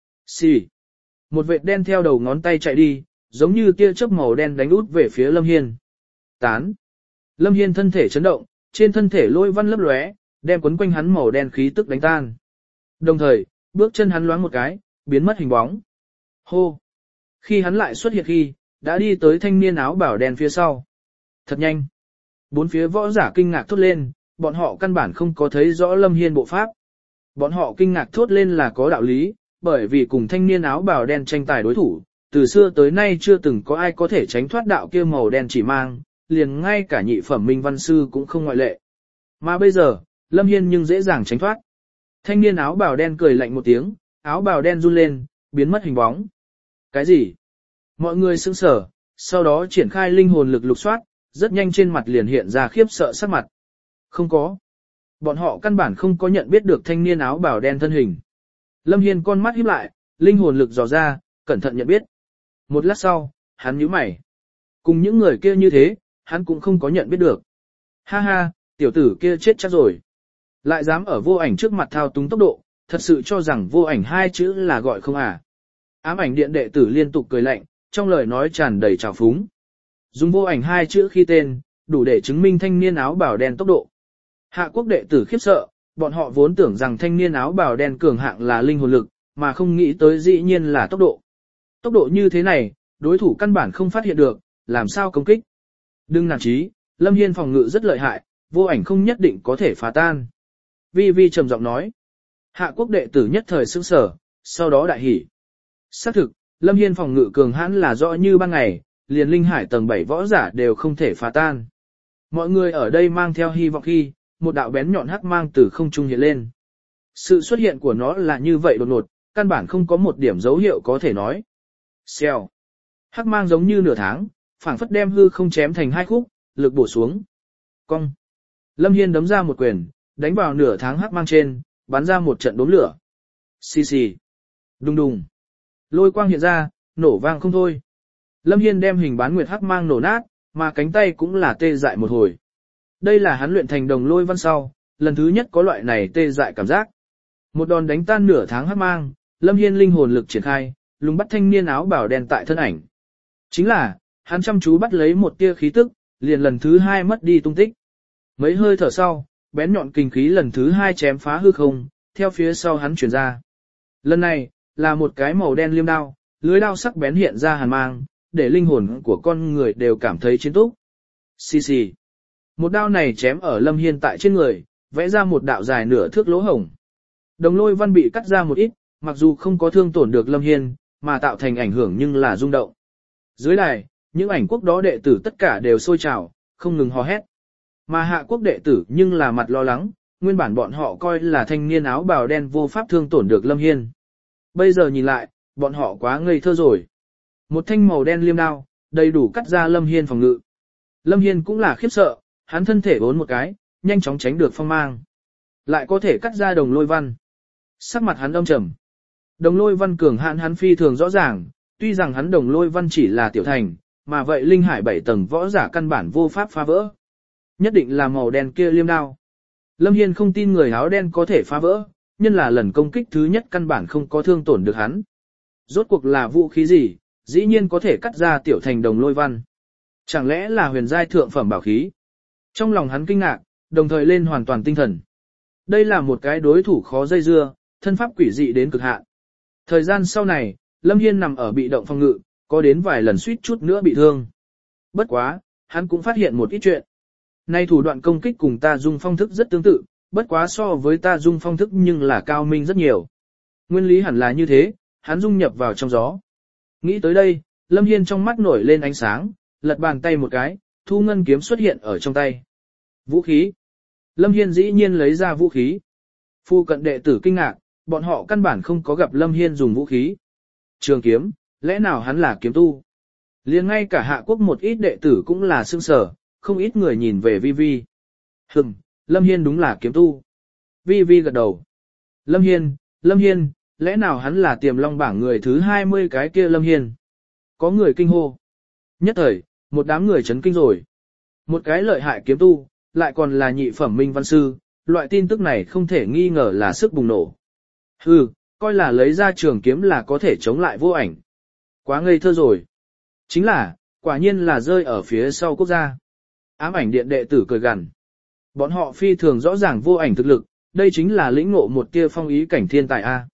Xì. Một vệt đen theo đầu ngón tay chạy đi, giống như tia chớp màu đen đánh út về phía Lâm Hiên. Tán. Lâm Hiên thân thể chấn động, trên thân thể lôi văn lấp lóe, đem quấn quanh hắn màu đen khí tức đánh tan. Đồng thời, Bước chân hắn loáng một cái, biến mất hình bóng. Hô! Khi hắn lại xuất hiện khi, đã đi tới thanh niên áo bảo đen phía sau. Thật nhanh! Bốn phía võ giả kinh ngạc thốt lên, bọn họ căn bản không có thấy rõ Lâm Hiên bộ pháp. Bọn họ kinh ngạc thốt lên là có đạo lý, bởi vì cùng thanh niên áo bào đen tranh tài đối thủ, từ xưa tới nay chưa từng có ai có thể tránh thoát đạo kia màu đen chỉ mang, liền ngay cả nhị phẩm minh văn sư cũng không ngoại lệ. Mà bây giờ, Lâm Hiên nhưng dễ dàng tránh thoát. Thanh niên áo bào đen cười lạnh một tiếng, áo bào đen run lên, biến mất hình bóng. Cái gì? Mọi người sững sờ, sau đó triển khai linh hồn lực lục soát, rất nhanh trên mặt liền hiện ra khiếp sợ sắc mặt. Không có. Bọn họ căn bản không có nhận biết được thanh niên áo bào đen thân hình. Lâm Hiên con mắt híp lại, linh hồn lực dò ra, cẩn thận nhận biết. Một lát sau, hắn nhíu mày. Cùng những người kia như thế, hắn cũng không có nhận biết được. Ha ha, tiểu tử kia chết chắc rồi. Lại dám ở vô ảnh trước mặt thao túng tốc độ, thật sự cho rằng vô ảnh hai chữ là gọi không à. Ám ảnh điện đệ tử liên tục cười lạnh, trong lời nói tràn đầy trào phúng. Dùng vô ảnh hai chữ khi tên, đủ để chứng minh thanh niên áo bào đen tốc độ. Hạ quốc đệ tử khiếp sợ, bọn họ vốn tưởng rằng thanh niên áo bào đen cường hạng là linh hồn lực, mà không nghĩ tới dĩ nhiên là tốc độ. Tốc độ như thế này, đối thủ căn bản không phát hiện được, làm sao công kích. Đừng nản chí, Lâm Hiên phòng ngự rất lợi hại, vô ảnh không nhất định có thể phá tan. Vi Vi trầm giọng nói. Hạ quốc đệ tử nhất thời sững sờ, sau đó đại hỉ. Xác thực, Lâm Hiên phòng ngự cường hãn là rõ như ban ngày, liền linh hải tầng bảy võ giả đều không thể phá tan. Mọi người ở đây mang theo hy vọng khi, một đạo bén nhọn hắc mang từ không trung hiện lên. Sự xuất hiện của nó là như vậy đột ngột, căn bản không có một điểm dấu hiệu có thể nói. Xèo. Hắc mang giống như nửa tháng, phảng phất đem hư không chém thành hai khúc, lực bổ xuống. Cong. Lâm Hiên đấm ra một quyền, đánh vào nửa tháng hắc mang trên, bắn ra một trận đốm lửa. Xì xì. Đùng đùng. Lôi quang hiện ra, nổ vang không thôi. Lâm Hiên đem hình bán nguyệt hắc mang nổ nát, mà cánh tay cũng là tê dại một hồi. Đây là hắn luyện thành đồng lôi văn sau, lần thứ nhất có loại này tê dại cảm giác. Một đòn đánh tan nửa tháng hắc mang, Lâm Hiên linh hồn lực triển khai, lùng bắt thanh niên áo bảo đen tại thân ảnh. Chính là, hắn chăm chú bắt lấy một tia khí tức, liền lần thứ hai mất đi tung tích. Mấy hơi thở sau, bén nhọn kinh khí lần thứ hai chém phá hư không, theo phía sau hắn chuyển ra. Lần này, là một cái màu đen liêm đao, lưới đao sắc bén hiện ra hàn mang, để linh hồn của con người đều cảm thấy chiến túc. Xì xì. Một đao này chém ở Lâm Hiên tại trên người, vẽ ra một đạo dài nửa thước lỗ hổng. Đồng lôi văn bị cắt ra một ít, mặc dù không có thương tổn được Lâm Hiên, mà tạo thành ảnh hưởng nhưng là rung động. Dưới đài, những ảnh quốc đó đệ tử tất cả đều sôi trào, không ngừng hò hét. Mà hạ quốc đệ tử nhưng là mặt lo lắng, nguyên bản bọn họ coi là thanh niên áo bào đen vô pháp thương tổn được Lâm Hiên. Bây giờ nhìn lại, bọn họ quá ngây thơ rồi. Một thanh màu đen liêm đao, đầy đủ cắt ra Lâm Hiên phòng ngự. Lâm Hiên cũng là khiếp sợ, hắn thân thể bốn một cái, nhanh chóng tránh được phong mang. Lại có thể cắt ra đồng lôi văn. Sắc mặt hắn âm trầm. Đồng lôi văn cường hãn hắn phi thường rõ ràng, tuy rằng hắn đồng lôi văn chỉ là tiểu thành, mà vậy linh hải bảy tầng võ giả căn bản vô pháp phá vỡ. Nhất định là màu đen kia liêm đao. Lâm Hiên không tin người áo đen có thể phá vỡ, nhân là lần công kích thứ nhất căn bản không có thương tổn được hắn. Rốt cuộc là vũ khí gì, dĩ nhiên có thể cắt ra tiểu thành đồng lôi văn. Chẳng lẽ là huyền giai thượng phẩm bảo khí? Trong lòng hắn kinh ngạc, đồng thời lên hoàn toàn tinh thần. Đây là một cái đối thủ khó dây dưa, thân pháp quỷ dị đến cực hạn. Thời gian sau này, Lâm Hiên nằm ở bị động phòng ngự, có đến vài lần suýt chút nữa bị thương. Bất quá, hắn cũng phát hiện một ít chuyện. Nay thủ đoạn công kích cùng ta dung phong thức rất tương tự, bất quá so với ta dung phong thức nhưng là cao minh rất nhiều. Nguyên lý hẳn là như thế, hắn dung nhập vào trong gió. Nghĩ tới đây, Lâm Hiên trong mắt nổi lên ánh sáng, lật bàn tay một cái, thu ngân kiếm xuất hiện ở trong tay. Vũ khí. Lâm Hiên dĩ nhiên lấy ra vũ khí. Phu cận đệ tử kinh ngạc, bọn họ căn bản không có gặp Lâm Hiên dùng vũ khí. Trường kiếm, lẽ nào hắn là kiếm tu? Liền ngay cả hạ quốc một ít đệ tử cũng là sương sở, không ít người nhìn về Vi Vi. Hừm, Lâm Hiên đúng là kiếm tu. Vi Vi gật đầu. Lâm Hiên, Lâm Hiên, lẽ nào hắn là tiềm long bảng người thứ hai mươi cái kia Lâm Hiên? Có người kinh hô. Nhất thời, một đám người chấn kinh rồi. Một cái lợi hại kiếm tu, lại còn là nhị phẩm minh văn sư, loại tin tức này không thể nghi ngờ là sức bùng nổ. Hừ, coi là lấy ra trường kiếm là có thể chống lại vô ảnh. Quá ngây thơ rồi. Chính là, quả nhiên là rơi ở phía sau quốc gia. Ám ảnh điện đệ tử cười gằn. Bọn họ phi thường rõ ràng vô ảnh thực lực, đây chính là lĩnh ngộ một tia phong ý cảnh thiên tài A.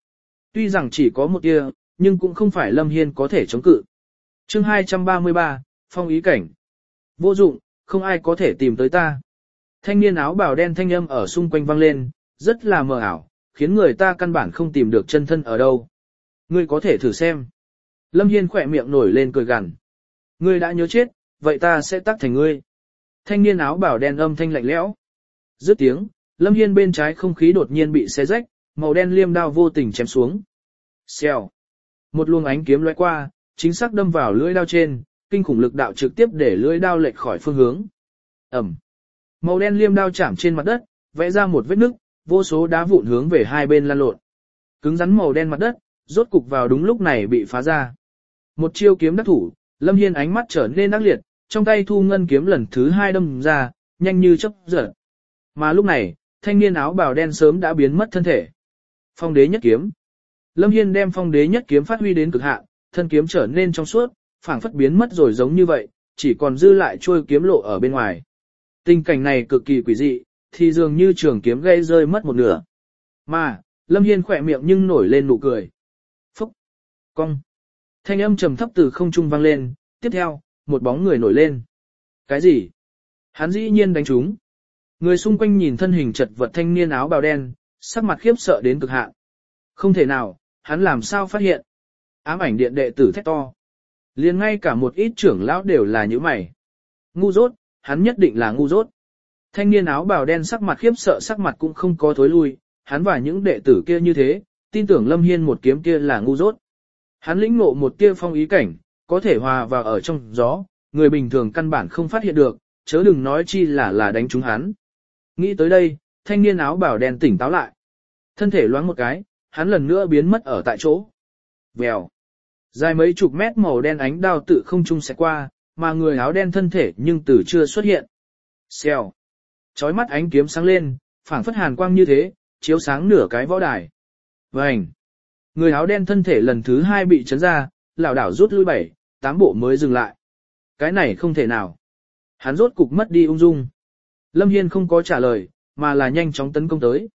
Tuy rằng chỉ có một tia, nhưng cũng không phải Lâm Hiên có thể chống cự. chương hai trăm ba mươi ba, phong ý cảnh. Vô dụng, không ai có thể tìm tới ta. Thanh niên áo bào đen thanh âm ở xung quanh vang lên, rất là mờ ảo, khiến người ta căn bản không tìm được chân thân ở đâu. Ngươi có thể thử xem. Lâm Hiên khỏe miệng nổi lên cười gằn. Ngươi đã nhớ chết, vậy ta sẽ tác thành ngươi. Thanh niên áo bào đen âm thanh lạnh lẽo. Dứt tiếng, Lâm Hiên bên trái không khí đột nhiên bị xé rách, màu đen liêm đao vô tình chém xuống. Xèo. Một luồng ánh kiếm lóe qua, chính xác đâm vào lưỡi đao trên, kinh khủng lực đạo trực tiếp để lưỡi đao lệch khỏi phương hướng. Ầm. Màu đen liêm đao chạm trên mặt đất, vẽ ra một vết nứt, vô số đá vụn hướng về hai bên lan lộn. Cứng rắn màu đen mặt đất, rốt cục vào đúng lúc này bị phá ra. Một chiêu kiếm đắc thủ, Lâm Hiên ánh mắt trở nên ác liệt, trong tay thu ngân kiếm lần thứ hai đâm ra, nhanh như chớp giật. Mà lúc này, thanh niên áo bào đen sớm đã biến mất thân thể. Phong đế nhất kiếm. Lâm Hiên đem phong đế nhất kiếm phát huy đến cực hạn, thân kiếm trở nên trong suốt, phảng phất biến mất rồi giống như vậy, chỉ còn dư lại chuôi kiếm lộ ở bên ngoài. Tình cảnh này cực kỳ quỷ dị, thì dường như trường kiếm gây rơi mất một nửa. Mà, Lâm Hiên khỏe miệng nhưng nổi lên nụ cười. Phúc! Cong! Thanh âm trầm thấp từ không trung vang lên, tiếp theo, một bóng người nổi lên. Cái gì? Hắn dĩ nhiên đánh trúng. Người xung quanh nhìn thân hình chật vật thanh niên áo bào đen, sắc mặt khiếp sợ đến cực hạn. Không thể nào, hắn làm sao phát hiện? Ám ảnh điện đệ tử thét to. Liền ngay cả một ít trưởng lão đều là như mày. Ngu dốt, hắn nhất định là ngu dốt. Thanh niên áo bào đen sắc mặt khiếp sợ sắc mặt cũng không có thối lui, hắn và những đệ tử kia như thế, tin tưởng Lâm Hiên một kiếm kia là ngu dốt. Hắn lĩnh ngộ một tia phong ý cảnh, có thể hòa vào ở trong gió, người bình thường căn bản không phát hiện được, chớ đừng nói chi là là đánh trúng hắn. Nghĩ tới đây, thanh niên áo bào đen tỉnh táo lại. Thân thể loáng một cái, hắn lần nữa biến mất ở tại chỗ. Vèo. Dài mấy chục mét màu đen ánh đao tự không trung xẹt qua, mà người áo đen thân thể nhưng từ chưa xuất hiện. Xèo. Chói mắt ánh kiếm sáng lên, phảng phất hàn quang như thế, chiếu sáng nửa cái võ đài. Vành. Người áo đen thân thể lần thứ hai bị chấn ra, lảo đảo rút lui bảy, tám bộ mới dừng lại. Cái này không thể nào. Hắn rốt cục mất đi ung dung. Lâm Hiên không có trả lời, mà là nhanh chóng tấn công tới.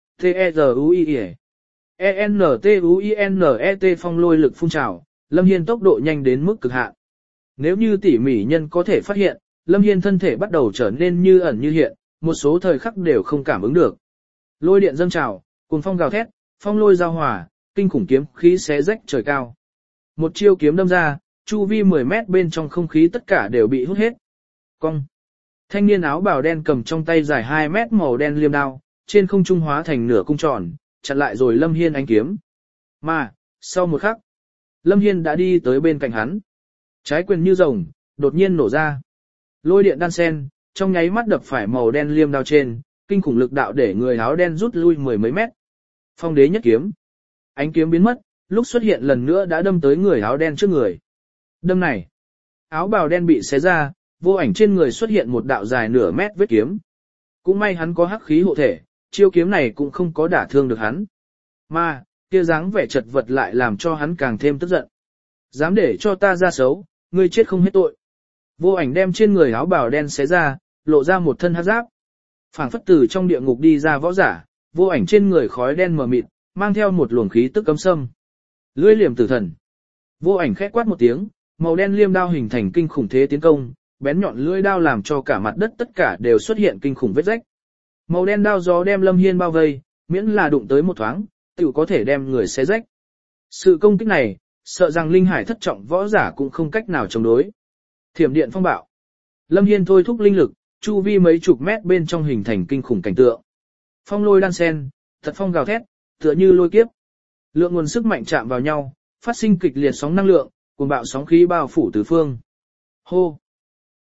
T-E-Z-U-I-E E-N-T-U-I-N-E-T phong lôi lực phun trào, Lâm Hiên tốc độ nhanh đến mức cực hạn. Nếu như tỉ mỉ nhân có thể phát hiện, Lâm Hiên thân thể bắt đầu trở nên như ẩn như hiện, một số thời khắc đều không cảm ứng được. Lôi điện dâng trào, cuồng phong gào thét, phong lôi giao hòa, kinh khủng kiếm khí xé rách trời cao. Một chiêu kiếm đâm ra, chu vi mười mét bên trong không khí tất cả đều bị hút hết. Cong. Thanh niên áo bào đen cầm trong tay dài hai mét màu đen liêm đao, trên không trung hóa thành nửa cung tròn, chặn lại rồi Lâm Hiên ánh kiếm. Mà, sau một khắc, Lâm Hiên đã đi tới bên cạnh hắn. Trái quyền như rồng, đột nhiên nổ ra. Lôi điện đan sen, trong nháy mắt đập phải màu đen liêm đao trên, kinh khủng lực đạo để người áo đen rút lui mười mấy mét. Phong đế nhất kiếm. Ánh kiếm biến mất, lúc xuất hiện lần nữa đã đâm tới người áo đen trước người. Đâm này, áo bào đen bị xé ra, vô ảnh trên người xuất hiện một đạo dài nửa mét vết kiếm. Cũng may hắn có hắc khí hộ thể, chiêu kiếm này cũng không có đả thương được hắn. Mà, kia dáng vẻ chật vật lại làm cho hắn càng thêm tức giận. Dám để cho ta ra xấu, ngươi chết không hết tội. Vô ảnh đem trên người áo bào đen xé ra, lộ ra một thân hắc giáp. Phảng phất từ trong địa ngục đi ra võ giả, vô ảnh trên người khói đen mờ mịt, mang theo một luồng khí tức cấm sâm. Lưỡi liềm tử thần. Vô ảnh khẽ quát một tiếng, màu đen liêm đao hình thành kinh khủng thế tiến công, bén nhọn lưỡi đao làm cho cả mặt đất tất cả đều xuất hiện kinh khủng vết rách. Màu đen đao gió đem Lâm Hiên bao vây, miễn là đụng tới một thoáng, tiểu có thể đem người xé rách. Sự công kích này, sợ rằng linh hải thất trọng võ giả cũng không cách nào chống đối. Thiểm điện phong bạo. Lâm Hiên thôi thúc linh lực, chu vi mấy chục mét bên trong hình thành kinh khủng cảnh tượng. Phong lôi đan sen, thật phong gào thét, tựa như lôi kiếp. Lượng nguồn sức mạnh chạm vào nhau, phát sinh kịch liệt sóng năng lượng, cuồng bạo sóng khí bao phủ tứ phương. Hô.